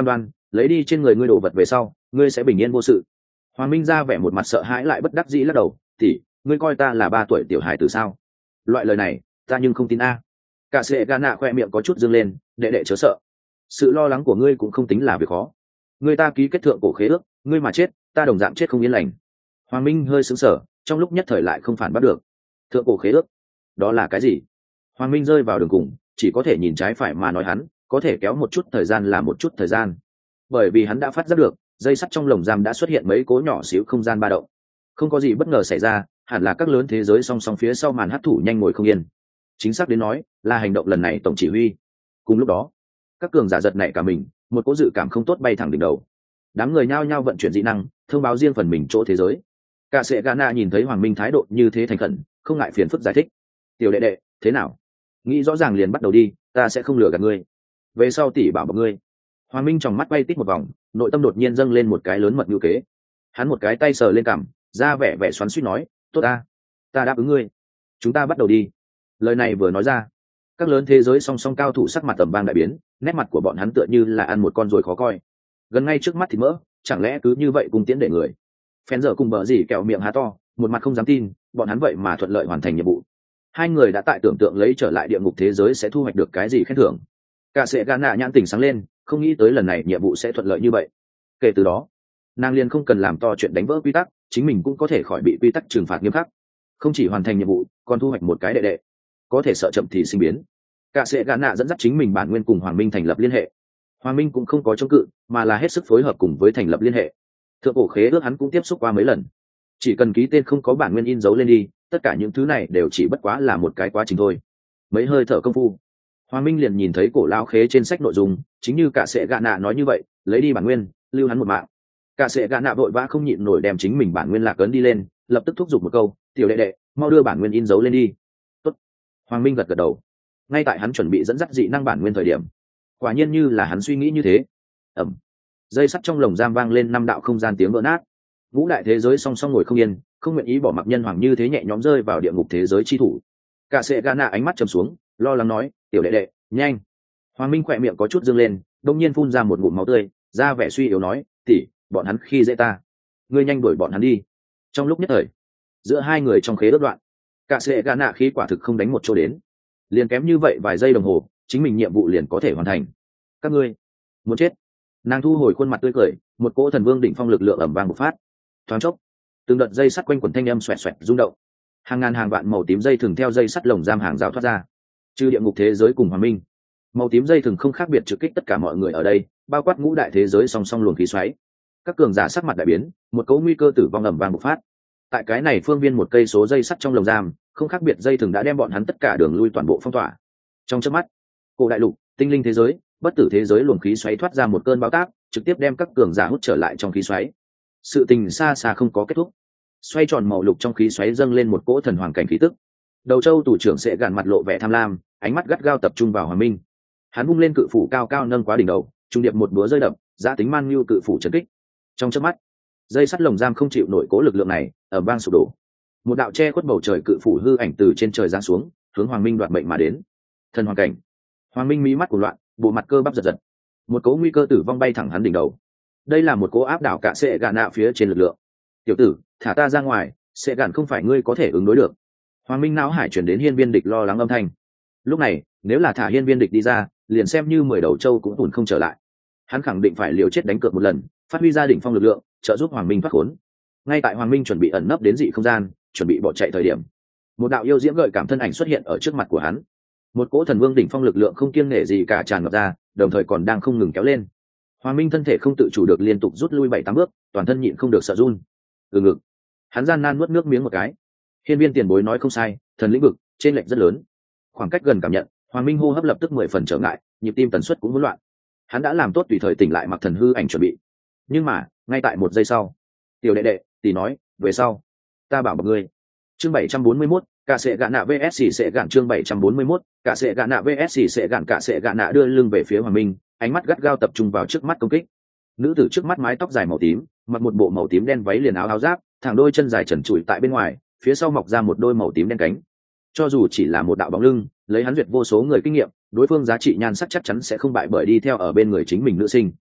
lấy đi trên người ngươi đồ vật về sau ngươi sẽ bình yên vô sự. Hoàng Minh ra vẻ một mặt sợ hãi lại bất đắc dĩ lắc đầu, tỷ, ngươi coi ta là 3 tuổi tiểu hài từ sao? Loại lời này ta nhưng không tin a. Cả sệ gà nạ khoe miệng có chút dương lên, đệ đệ chớ sợ, sự lo lắng của ngươi cũng không tính là việc khó. Ngươi ta ký kết thượng cổ khế ước, ngươi mà chết ta đồng dạng chết không yên lành. Hoàng Minh hơi sững sờ, trong lúc nhất thời lại không phản bắt được. Thượng cổ khế ước, đó là cái gì? Hoàng Minh rơi vào đường cùng, chỉ có thể nhìn trái phải mà nói hắn có thể kéo một chút thời gian là một chút thời gian, bởi vì hắn đã phát giác được dây sắt trong lồng giam đã xuất hiện mấy cố nhỏ xíu không gian ba động. Không có gì bất ngờ xảy ra, hẳn là các lớn thế giới song song phía sau màn hấp thụ nhanh ngồi không yên. Chính xác đến nói là hành động lần này tổng chỉ huy. Cùng lúc đó các cường giả giật nảy cả mình, một cố dự cảm không tốt bay thẳng đỉnh đầu. Đám người nhao nhao vận chuyển dị năng thông báo riêng phần mình chỗ thế giới. Cả sệ Gana nhìn thấy Hoàng Minh thái độ như thế thành khẩn, không ngại phiền phức giải thích, tiểu đệ đệ thế nào, nghĩ rõ ràng liền bắt đầu đi, ta sẽ không lừa gạt ngươi, về sau tỷ bảo bọc ngươi. Hoàng Minh tròng mắt bay tít một vòng, nội tâm đột nhiên dâng lên một cái lớn mật ngữ kế. Hắn một cái tay sờ lên cằm, ra vẻ vẻ xoắn xuýt nói, tốt ta đáp ứng ngươi, chúng ta bắt đầu đi. Lời này vừa nói ra, các lớn thế giới song song cao thủ sắc mặt tầm vang đại biến, nét mặt của bọn hắn tựa như là ăn một con ruồi khó coi, gần ngay trước mắt thì mỡ, chẳng lẽ cứ như vậy cùng tiến để người. Phen giờ cùng bờ gì kẹo miệng há to, một mặt không dám tin, bọn hắn vậy mà thuận lợi hoàn thành nhiệm vụ. Hai người đã tại tưởng tượng lấy trở lại địa ngục thế giới sẽ thu hoạch được cái gì khen thưởng. Cả sệ gà nạ nhãn tỉnh sáng lên, không nghĩ tới lần này nhiệm vụ sẽ thuận lợi như vậy. Kể từ đó nàng liền không cần làm to chuyện đánh vỡ quy tắc, chính mình cũng có thể khỏi bị quy tắc trừng phạt nghiêm khắc. Không chỉ hoàn thành nhiệm vụ, còn thu hoạch một cái đệ đệ, có thể sợ chậm thì sinh biến. Cả sệ gà nạ dẫn dắt chính mình bản nguyên cùng Hoàng Minh thành lập liên hệ. Hoàng Minh cũng không có chống cự, mà là hết sức phối hợp cùng với thành lập liên hệ. Thượng cổ khế ước hắn cũng tiếp xúc qua mấy lần, chỉ cần ký tên không có bản nguyên in dấu lên đi, tất cả những thứ này đều chỉ bất quá là một cái quá trình thôi. Mấy hơi thở công phu, Hoàng Minh liền nhìn thấy cổ lao khế trên sách nội dung, chính như cả sệ gạ nạ nói như vậy, lấy đi bản nguyên, lưu hắn một mạng. Cả sệ gạ nạ vội vã không nhịn nổi đem chính mình bản nguyên lạc ấn đi lên, lập tức thúc giục một câu, tiểu đệ đệ, mau đưa bản nguyên in dấu lên đi. Tốt. Hoàng Minh gật gật đầu. Ngay tại hắn chuẩn bị dẫn dắt dị năng bản nguyên thời điểm, quả nhiên như là hắn suy nghĩ như thế. Ẩm. Dây sắt trong lồng giam vang lên 5 đạo không gian tiếng vỡ nát. Ngũ đại thế giới song song ngồi không yên, không nguyện ý bỏ mặc nhân hoàng như thế nhẹ nhõm rơi vào địa ngục thế giới chi thủ. Cả sệ gà nạ ánh mắt trầm xuống, lo lắng nói, tiểu đệ đệ, nhanh. Hoàng Minh khỏe miệng có chút dương lên, đông nhiên phun ra một ngụm máu tươi, ra vẻ suy yếu nói, tỷ, bọn hắn khi dễ ta, ngươi nhanh đuổi bọn hắn đi. Trong lúc nhất thời, giữa hai người trong khế ước đoạn, cả sệ gà nạ khí quả thực không đánh một chỗ đến, liền kém như vậy vài giây đồng hồ, chính mình nhiệm vụ liền có thể hoàn thành. Các ngươi muốn chết. Nàng thu hồi khuôn mặt tươi cười, một cỗ thần vương đỉnh phong lực lượng ẩm vang một phát. Thoáng chốc, từng đợt dây sắt quanh quần thanh âm xoẹt xoẹt rung động, hàng ngàn hàng vạn màu tím dây thừng theo dây sắt lồng giam hàng rào thoát ra. Trừ địa ngục thế giới cùng Hoàng Minh, màu tím dây thừng không khác biệt trực kích tất cả mọi người ở đây, bao quát ngũ đại thế giới song song luồng khí xoáy. Các cường giả sắc mặt đại biến, một cỗ nguy cơ tử vong ầm vang bộc phát. Tại cái này phương viên một cây số dây sắt trong lồng giam, không khác biệt dây thừng đã đem bọn hắn tất cả đường lui toàn bộ phong tỏa. Trong chớp mắt, cổ đại lục, tinh linh thế giới, bất tử thế giới luồng khí xoáy thoát ra một cơn bão táp, trực tiếp đem các cường giả hút trở lại trong khí xoáy. Sự tình xa xa không có kết thúc. Xoay tròn màu lục trong khí xoáy dâng lên một cỗ thần hoàng cảnh khí tức. Đầu châu tù trưởng sẽ gàn mặt lộ vẻ tham lam, ánh mắt gắt gao tập trung vào Hoàng Minh. Hắn vung lên cự phủ cao cao nâng quá đỉnh đầu, trung điệp một búa rơi đập, giá tính man như cự phủ chấn kích. Trong chớp mắt, dây sắt lồng giam không chịu nổi cố lực lượng này, ở bang sụp đổ. Một đạo che khuất bầu trời cự phủ hư ảnh từ trên trời giáng xuống, hướng Hoàng Minh đoạt mệnh mà đến. Thần hoàng cảnh. Hoàng Minh mí mắt cuồng loạn, bộ mặt cơ bắp giật giật. Một cỗ nguy cơ tử vong bay thẳng hắn đỉnh đầu. Đây là một cỗ áp đảo cả sệ gạn nạ phía trên lực lượng. Tiểu tử, thả ta ra ngoài, sệ gạn không phải ngươi có thể ứng đối được. Hoàng Minh não hải chuyển đến hiên viên địch lo lắng âm thanh. Lúc này, nếu là thả hiên viên địch đi ra, liền xem như 10 đầu châu cũng tủn không trở lại. Hắn khẳng định phải liều chết đánh cược một lần, phát huy ra đỉnh phong lực lượng, trợ giúp Hoàng Minh thoát khốn. Ngay tại Hoàng Minh chuẩn bị ẩn nấp đến dị không gian, chuẩn bị bỏ chạy thời điểm, một đạo yêu diễm gợi cảm thân ảnh xuất hiện ở trước mặt của hắn. Một cỗ thần vương đỉnh phong lực lượng không kiêng nể gì cả tràn ngập ra, đồng thời còn đang không ngừng kéo lên. Hoàng Minh thân thể không tự chủ được liên tục rút lui 7-8 bước, toàn thân nhịn không được sợ run. Từ ngực, hắn gian nan nuốt nước miếng một cái. Hiên viên tiền bối nói không sai, thần lĩnh vực trên lệch rất lớn. Khoảng cách gần cảm nhận, Hoàng Minh hô hấp lập tức 10 phần trở ngại, nhịp tim tần suất cũng hỗn loạn. Hắn đã làm tốt tùy thời tỉnh lại mặc thần hư ảnh chuẩn bị. Nhưng mà, ngay tại một giây sau, tiểu đệ đệ, tỷ nói, về sau, ta bảo bọc ngươi. Chương 741, cả sệ gạn nạ vs sệ gạn. Chương 741, cả sệ gạn nạ vs sệ gạn. Cả sệ gạn nạ đưa lưng về phía Hoàng Minh, ánh mắt gắt gao tập trung vào trước mắt công kích. Nữ tử trước mắt mái tóc dài màu tím, mặc một bộ màu tím đen váy liền áo giáp, thẳng đôi chân dài trần trụi tại bên ngoài, phía sau mọc ra một đôi màu tím đen cánh. Cho dù chỉ là một đạo bóng lưng, lấy hắn duyệt vô số người kinh nghiệm, đối phương giá trị nhan sắc chắc chắn sẽ không bại bởi đi theo ở bên người chính mình nữ sinh.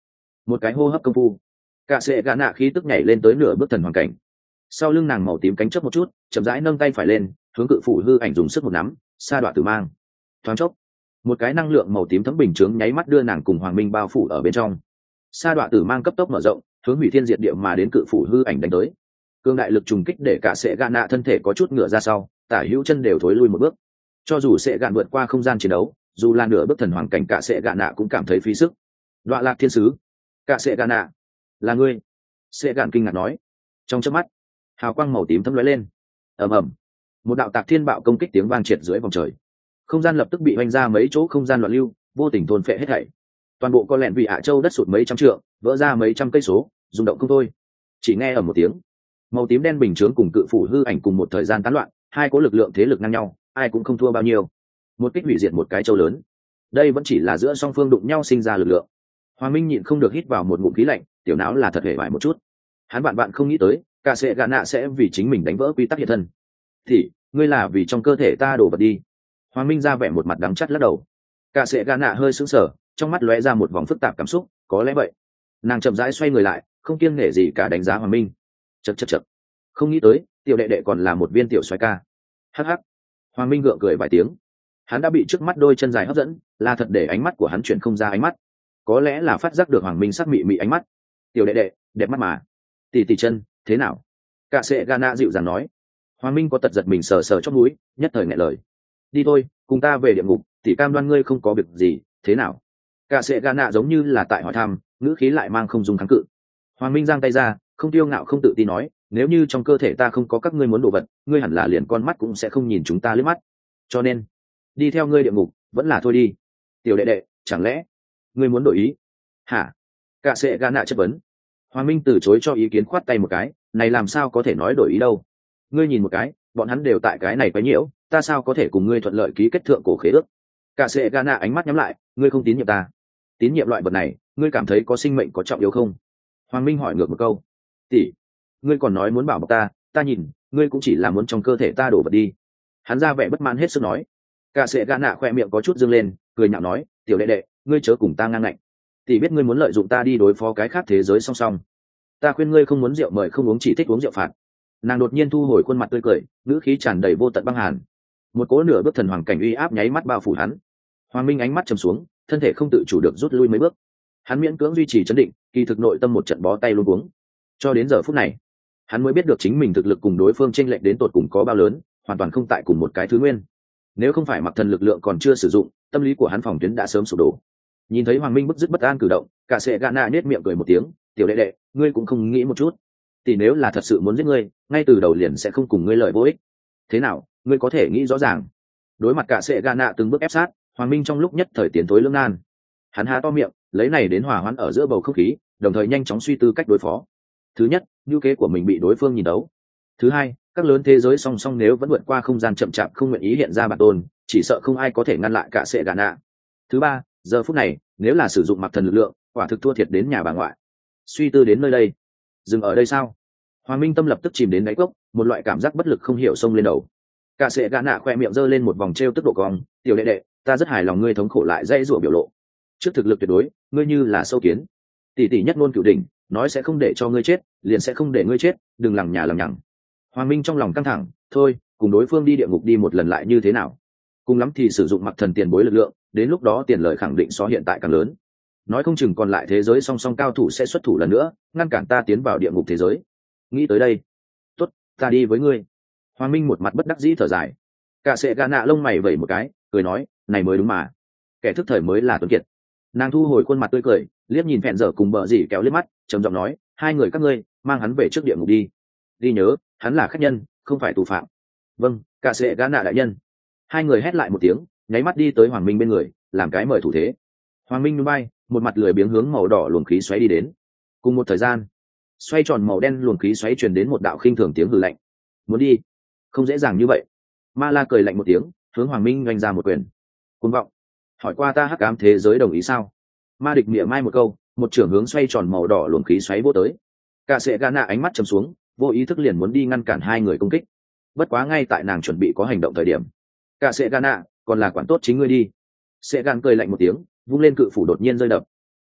một cái hô hấp công phu, cả sệ gà nạ khí tức nhảy lên tới nửa bước thần hoàn cảnh. Sau lưng nàng màu tím cánh chớp một chút, chậm rãi nâng tay phải lên, hướng cự phủ hư ảnh dùng sức một nắm, sa đoạn tử mang. Thoáng chốc, một cái năng lượng màu tím thấm bình chướng nháy mắt đưa nàng cùng Hoàng Minh bao phủ ở bên trong. Sa đoạn tử mang cấp tốc mở rộng, hướng hủy thiên diệt địa mà đến cự phủ hư ảnh đánh tới. Cương đại lực trùng kích để cả sệ gà nạ thân thể có chút ngửa ra sau, tả hữu chân đều thối lui một bước. Cho dù sệ gạn vượt qua không gian chiến đấu, dù là nửa bước thần hoàng cảnh, cả sệ gà nạ cũng cảm thấy phí sức. Đoạ lạc thiên sứ, cả sệ gà nạ, là ngươi? Sệ gạn kinh ngạc nói. Trong chớp mắt, hào quang màu tím thấm lóe lên. Ầm ầm, một đạo tạc thiên bạo công kích tiếng vang triệt dưới vòng trời. Không gian lập tức bị oanh ra mấy chỗ không gian loạn lưu, vô tình thôn phệ hết thảy. Toàn bộ con lẹn vị Hạ Châu đất sụt mấy trăm trượng, vỡ ra mấy trăm cây số, rung động không thôi. Chỉ nghe ở một tiếng, màu tím đen bình chướng cùng cự phủ hư ảnh cùng một thời gian tán loạn, hai có lực lượng thế lực ngang nhau, ai cũng không thua bao nhiêu. Một kích hủy diệt một cái châu lớn. Đây vẫn chỉ là giữa song phương đụng nhau sinh ra lực lượng. Hoàng Minh nhịn không được hít vào một ngụm khí lạnh, tiểu não là thật hề bại một chút. Hắn bạn không nghĩ tới, cả sệ gà nạ sẽ vì chính mình đánh vỡ quy tắc hiện thân. Thì ngươi là vì trong cơ thể ta đổ vật đi. Hoàng Minh ra vẻ một mặt đắng chắt lắc đầu. Cả sệ gà nạ hơi sững sờ, trong mắt lóe ra một vòng phức tạp cảm xúc, có lẽ vậy. Nàng chậm rãi xoay người lại, không kiêng nể gì cả đánh giá Hoàng Minh. Chậc, không nghĩ tới tiểu đệ đệ còn là một viên tiểu xoái ca. Hắc hắc. Hoàng Minh gượng cười vài tiếng. Hắn đã bị trước mắt đôi chân dài hấp dẫn, là thật để ánh mắt của hắn chuyển không ra ánh mắt. Có lẽ là phát giác được Hoàng Minh sắc mị mị ánh mắt. Tiểu đệ đệ, đẹp mắt mà. Tỷ chân, thế nào? Cả sệ Gana dịu dàng nói. Hoàng Minh có tật giật mình sờ sờ chóp mũi, nhất thời nghẹn lời. Đi thôi, cùng ta về địa ngục, tỷ cam đoan ngươi không có việc gì, thế nào? Cả sệ Gana giống như là tại hỏi thăm, ngữ khí lại mang không dùng kháng cự. Hoàng Minh giang tay ra, không tiêu ngạo không tự tin nói, nếu như trong cơ thể ta không có các ngươi muốn đồ vật, ngươi hẳn là liền con mắt cũng sẽ không nhìn chúng ta liếc mắt. Cho nên, đi theo ngươi địa ngục, vẫn là thôi đi. Tiểu đệ đệ, chẳng lẽ ngươi muốn đổi ý? Hả? Cả sệ Gana chất vấn. Hoàng Minh từ chối cho ý kiến, khoát tay một cái, này làm sao có thể nói đổi ý đâu? Ngươi nhìn một cái, bọn hắn đều tại cái này quấy nhiễu, ta sao có thể cùng ngươi thuận lợi ký kết thượng cổ khế ước? Cả sệ Gana ánh mắt nhắm lại, ngươi không tín nhiệm ta? Tín nhiệm loại vật này, ngươi cảm thấy có sinh mệnh có trọng yếu không? Hoàng Minh hỏi ngược một câu. Tỷ, ngươi còn nói muốn bảo bọc ta, ta nhìn, ngươi cũng chỉ là muốn trong cơ thể ta đổ vật đi. Hắn ra vẻ bất mãn hết sức nói. Cả sệ Gana khoe miệng có chút dương lên, cười nhạo nói, tiểu đệ đệ, ngươi chớ cùng ta ngang ngạnh. Tỷ biết ngươi muốn lợi dụng ta đi đối phó cái khác thế giới song song. Ta khuyên ngươi không muốn rượu mời không uống, chỉ thích uống rượu phạt. Nàng đột nhiên thu hồi khuôn mặt tươi cười, ngữ khí tràn đầy vô tận băng hàn. Một cỗ nửa bước thần hoàng cảnh uy áp nháy mắt bao phủ hắn. Hoàng Minh ánh mắt trầm xuống, thân thể không tự chủ được rút lui mấy bước. Hắn miễn cưỡng duy trì trấn định, kỳ thực nội tâm một trận bó tay luống cuống. Cho đến giờ phút này, hắn mới biết được chính mình thực lực cùng đối phương chênh lệch đến tột cùng có bao lớn, hoàn toàn không tại cùng một cái thứ nguyên. Nếu không phải mặc thần lực lượng còn chưa sử dụng, tâm lý của hắn phòng tuyến đã sớm sụp đổ. Nhìn thấy Hoàng Minh bức dứt bất an cử động, cả sệ Gana nết miệng cười một tiếng, tiểu đệ đệ, ngươi cũng không nghĩ một chút. Tỷ nếu là thật sự muốn giết ngươi, ngay từ đầu liền sẽ không cùng ngươi lợi vô ích. Thế nào, ngươi có thể nghĩ rõ ràng? Đối mặt cả sệ Gana từng bước ép sát, Hoàng Minh trong lúc nhất thời tiến tối lưỡng nan. Hắn há to miệng, lấy này đến hòa hoãn ở giữa bầu không khí, đồng thời nhanh chóng suy tư cách đối phó. Thứ nhất, nhu kế của mình bị đối phương nhìn đấu. Thứ hai, các lớn thế giới song song nếu vẫn vượt qua không gian chậm chạp không nguyện ý hiện ra bản tôn, chỉ sợ không ai có thể ngăn lại cả sệ Gana. Thứ ba, giờ phút này nếu là sử dụng mặc thần lực lượng, quả thực thua thiệt đến nhà bà ngoại. Suy tư đến nơi đây, dừng ở đây sao? Hoàng Minh tâm lập tức chìm đến đáy cốc, một loại cảm giác bất lực không hiểu xông lên đầu. Cả sệ Gana khoe miệng giơ lên một vòng trêu tức độ cong, tiểu đệ đệ, ta rất hài lòng ngươi thống khổ lại dây rủa biểu lộ. Trước thực lực tuyệt đối, ngươi như là sâu kiến. Tỷ tỷ nhất ngôn cửu đỉnh, nói sẽ không để cho ngươi chết, liền sẽ không để ngươi chết, đừng lằng nhà lằng nhằng. Hoàng Minh trong lòng căng thẳng, thôi, cùng đối phương đi địa ngục đi một lần lại như thế nào? Cùng lắm thì sử dụng mặc thần tiền bối lực lượng, đến lúc đó tiền lời khẳng định so hiện tại càng lớn. Nói không chừng còn lại thế giới song song cao thủ sẽ xuất thủ lần nữa, ngăn cản ta tiến vào địa ngục thế giới. Nghĩ tới đây, tốt, ta đi với ngươi. Hoàng Minh một mặt bất đắc dĩ thở dài. Cả sệ Gana lông mày vẩy một cái, cười nói, này mới đúng mà, kẻ thức thời mới là tuấn kiệt. Nàng thu hồi khuôn mặt tươi cười, liếc nhìn Phèn Dở cùng Bờ Dĩ kéo liếc mắt, trầm giọng nói, hai người các ngươi mang hắn về trước địa ngục đi. Ghi nhớ, hắn là khách nhân, không phải tù phạm. Vâng, cả sệ Gana đại nhân. Hai người hét lại một tiếng, nháy mắt đi tới Hoàng Minh bên người, làm cái mời thủ thế. Hoàng Minh núi bay, một mặt lười biếng hướng màu đỏ luồng khí xoáy đi đến. Cùng một thời gian, xoay tròn màu đen luồng khí xoáy truyền đến một đạo khinh thường tiếng hừ lạnh. Muốn đi? Không dễ dàng như vậy. Ma La cười lạnh một tiếng, hướng Hoàng Minh oanh ra một quyền. Cuồng vọng, hỏi qua ta hắc ám thế giới đồng ý sao? Ma địch mỉa mai một câu, một trưởng hướng xoay tròn màu đỏ luồng khí xoáy vô tới. Cả sệ Gana ánh mắt trầm xuống, vô ý thức liền muốn đi ngăn cản hai người công kích. Bất quá ngay tại nàng chuẩn bị có hành động thời điểm, cả sệ Gana, còn là quản tốt chính ngươi đi. Sệ Gan cười lạnh một tiếng, vung lên cự phủ đột nhiên rơi đập.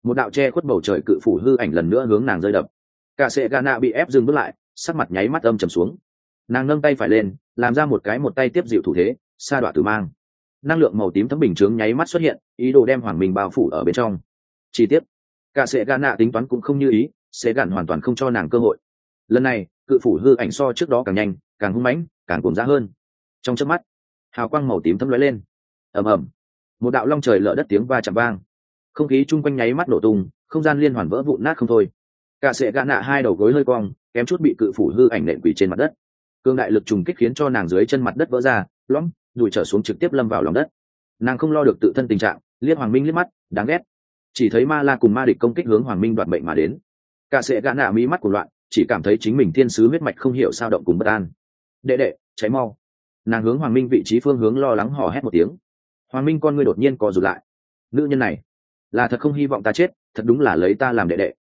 một đạo che khuất bầu trời cự phủ hư ảnh lần nữa hướng nàng rơi đập. Cả sệ gà nạ bị ép dừng bước lại, sắc mặt nháy mắt âm trầm xuống. Nàng nâng tay phải lên, làm ra một tay tiếp dịu thủ thế, sa đọa tử mang. Năng lượng màu tím thấm bình chướng nháy mắt xuất hiện, ý đồ đem hoàng minh bao phủ ở bên trong. Chi tiết, cả sệ gà nạ tính toán cũng không như ý, sẽ gạn hoàn toàn không cho nàng cơ hội. Lần này cự phủ hư ảnh so trước đó càng nhanh, càng hung mãnh, càng cuồng dã hơn. Trong chớp mắt, hào quang màu tím thấm lóe lên. Ầm ầm, một đạo long trời lở đất tiếng va chạm vang, không khí chung quanh nháy mắt nổ tung, không gian liên hoàn vỡ vụn nát không thôi. Cả sệ gã nạ hai đầu gối hơi cong, kém chút bị cự phủ hư ảnh nện quỷ trên mặt đất. Cương đại lực trùng kích khiến cho nàng dưới chân mặt đất vỡ ra, lõm, đùi trở xuống trực tiếp lâm vào lòng đất. Nàng không lo được tự thân tình trạng, liếc Hoàng Minh liếc mắt, đáng ghét. Chỉ thấy ma la cùng ma địch công kích hướng Hoàng Minh đoạt mệnh mà đến. Cả sệ gã nạ mí mắt của loạn, chỉ cảm thấy chính mình thiên sứ huyết mạch không hiểu sao động cùng bất an. Đệ đệ, cháy mau! Nàng hướng Hoàng Minh vị trí phương hướng lo lắng hò hét một tiếng. Hoàng Minh con ngươi đột nhiên co rụt lại. Nữ nhân này là thật không hy vọng ta chết, thật đúng là lấy ta làm đệ đệ.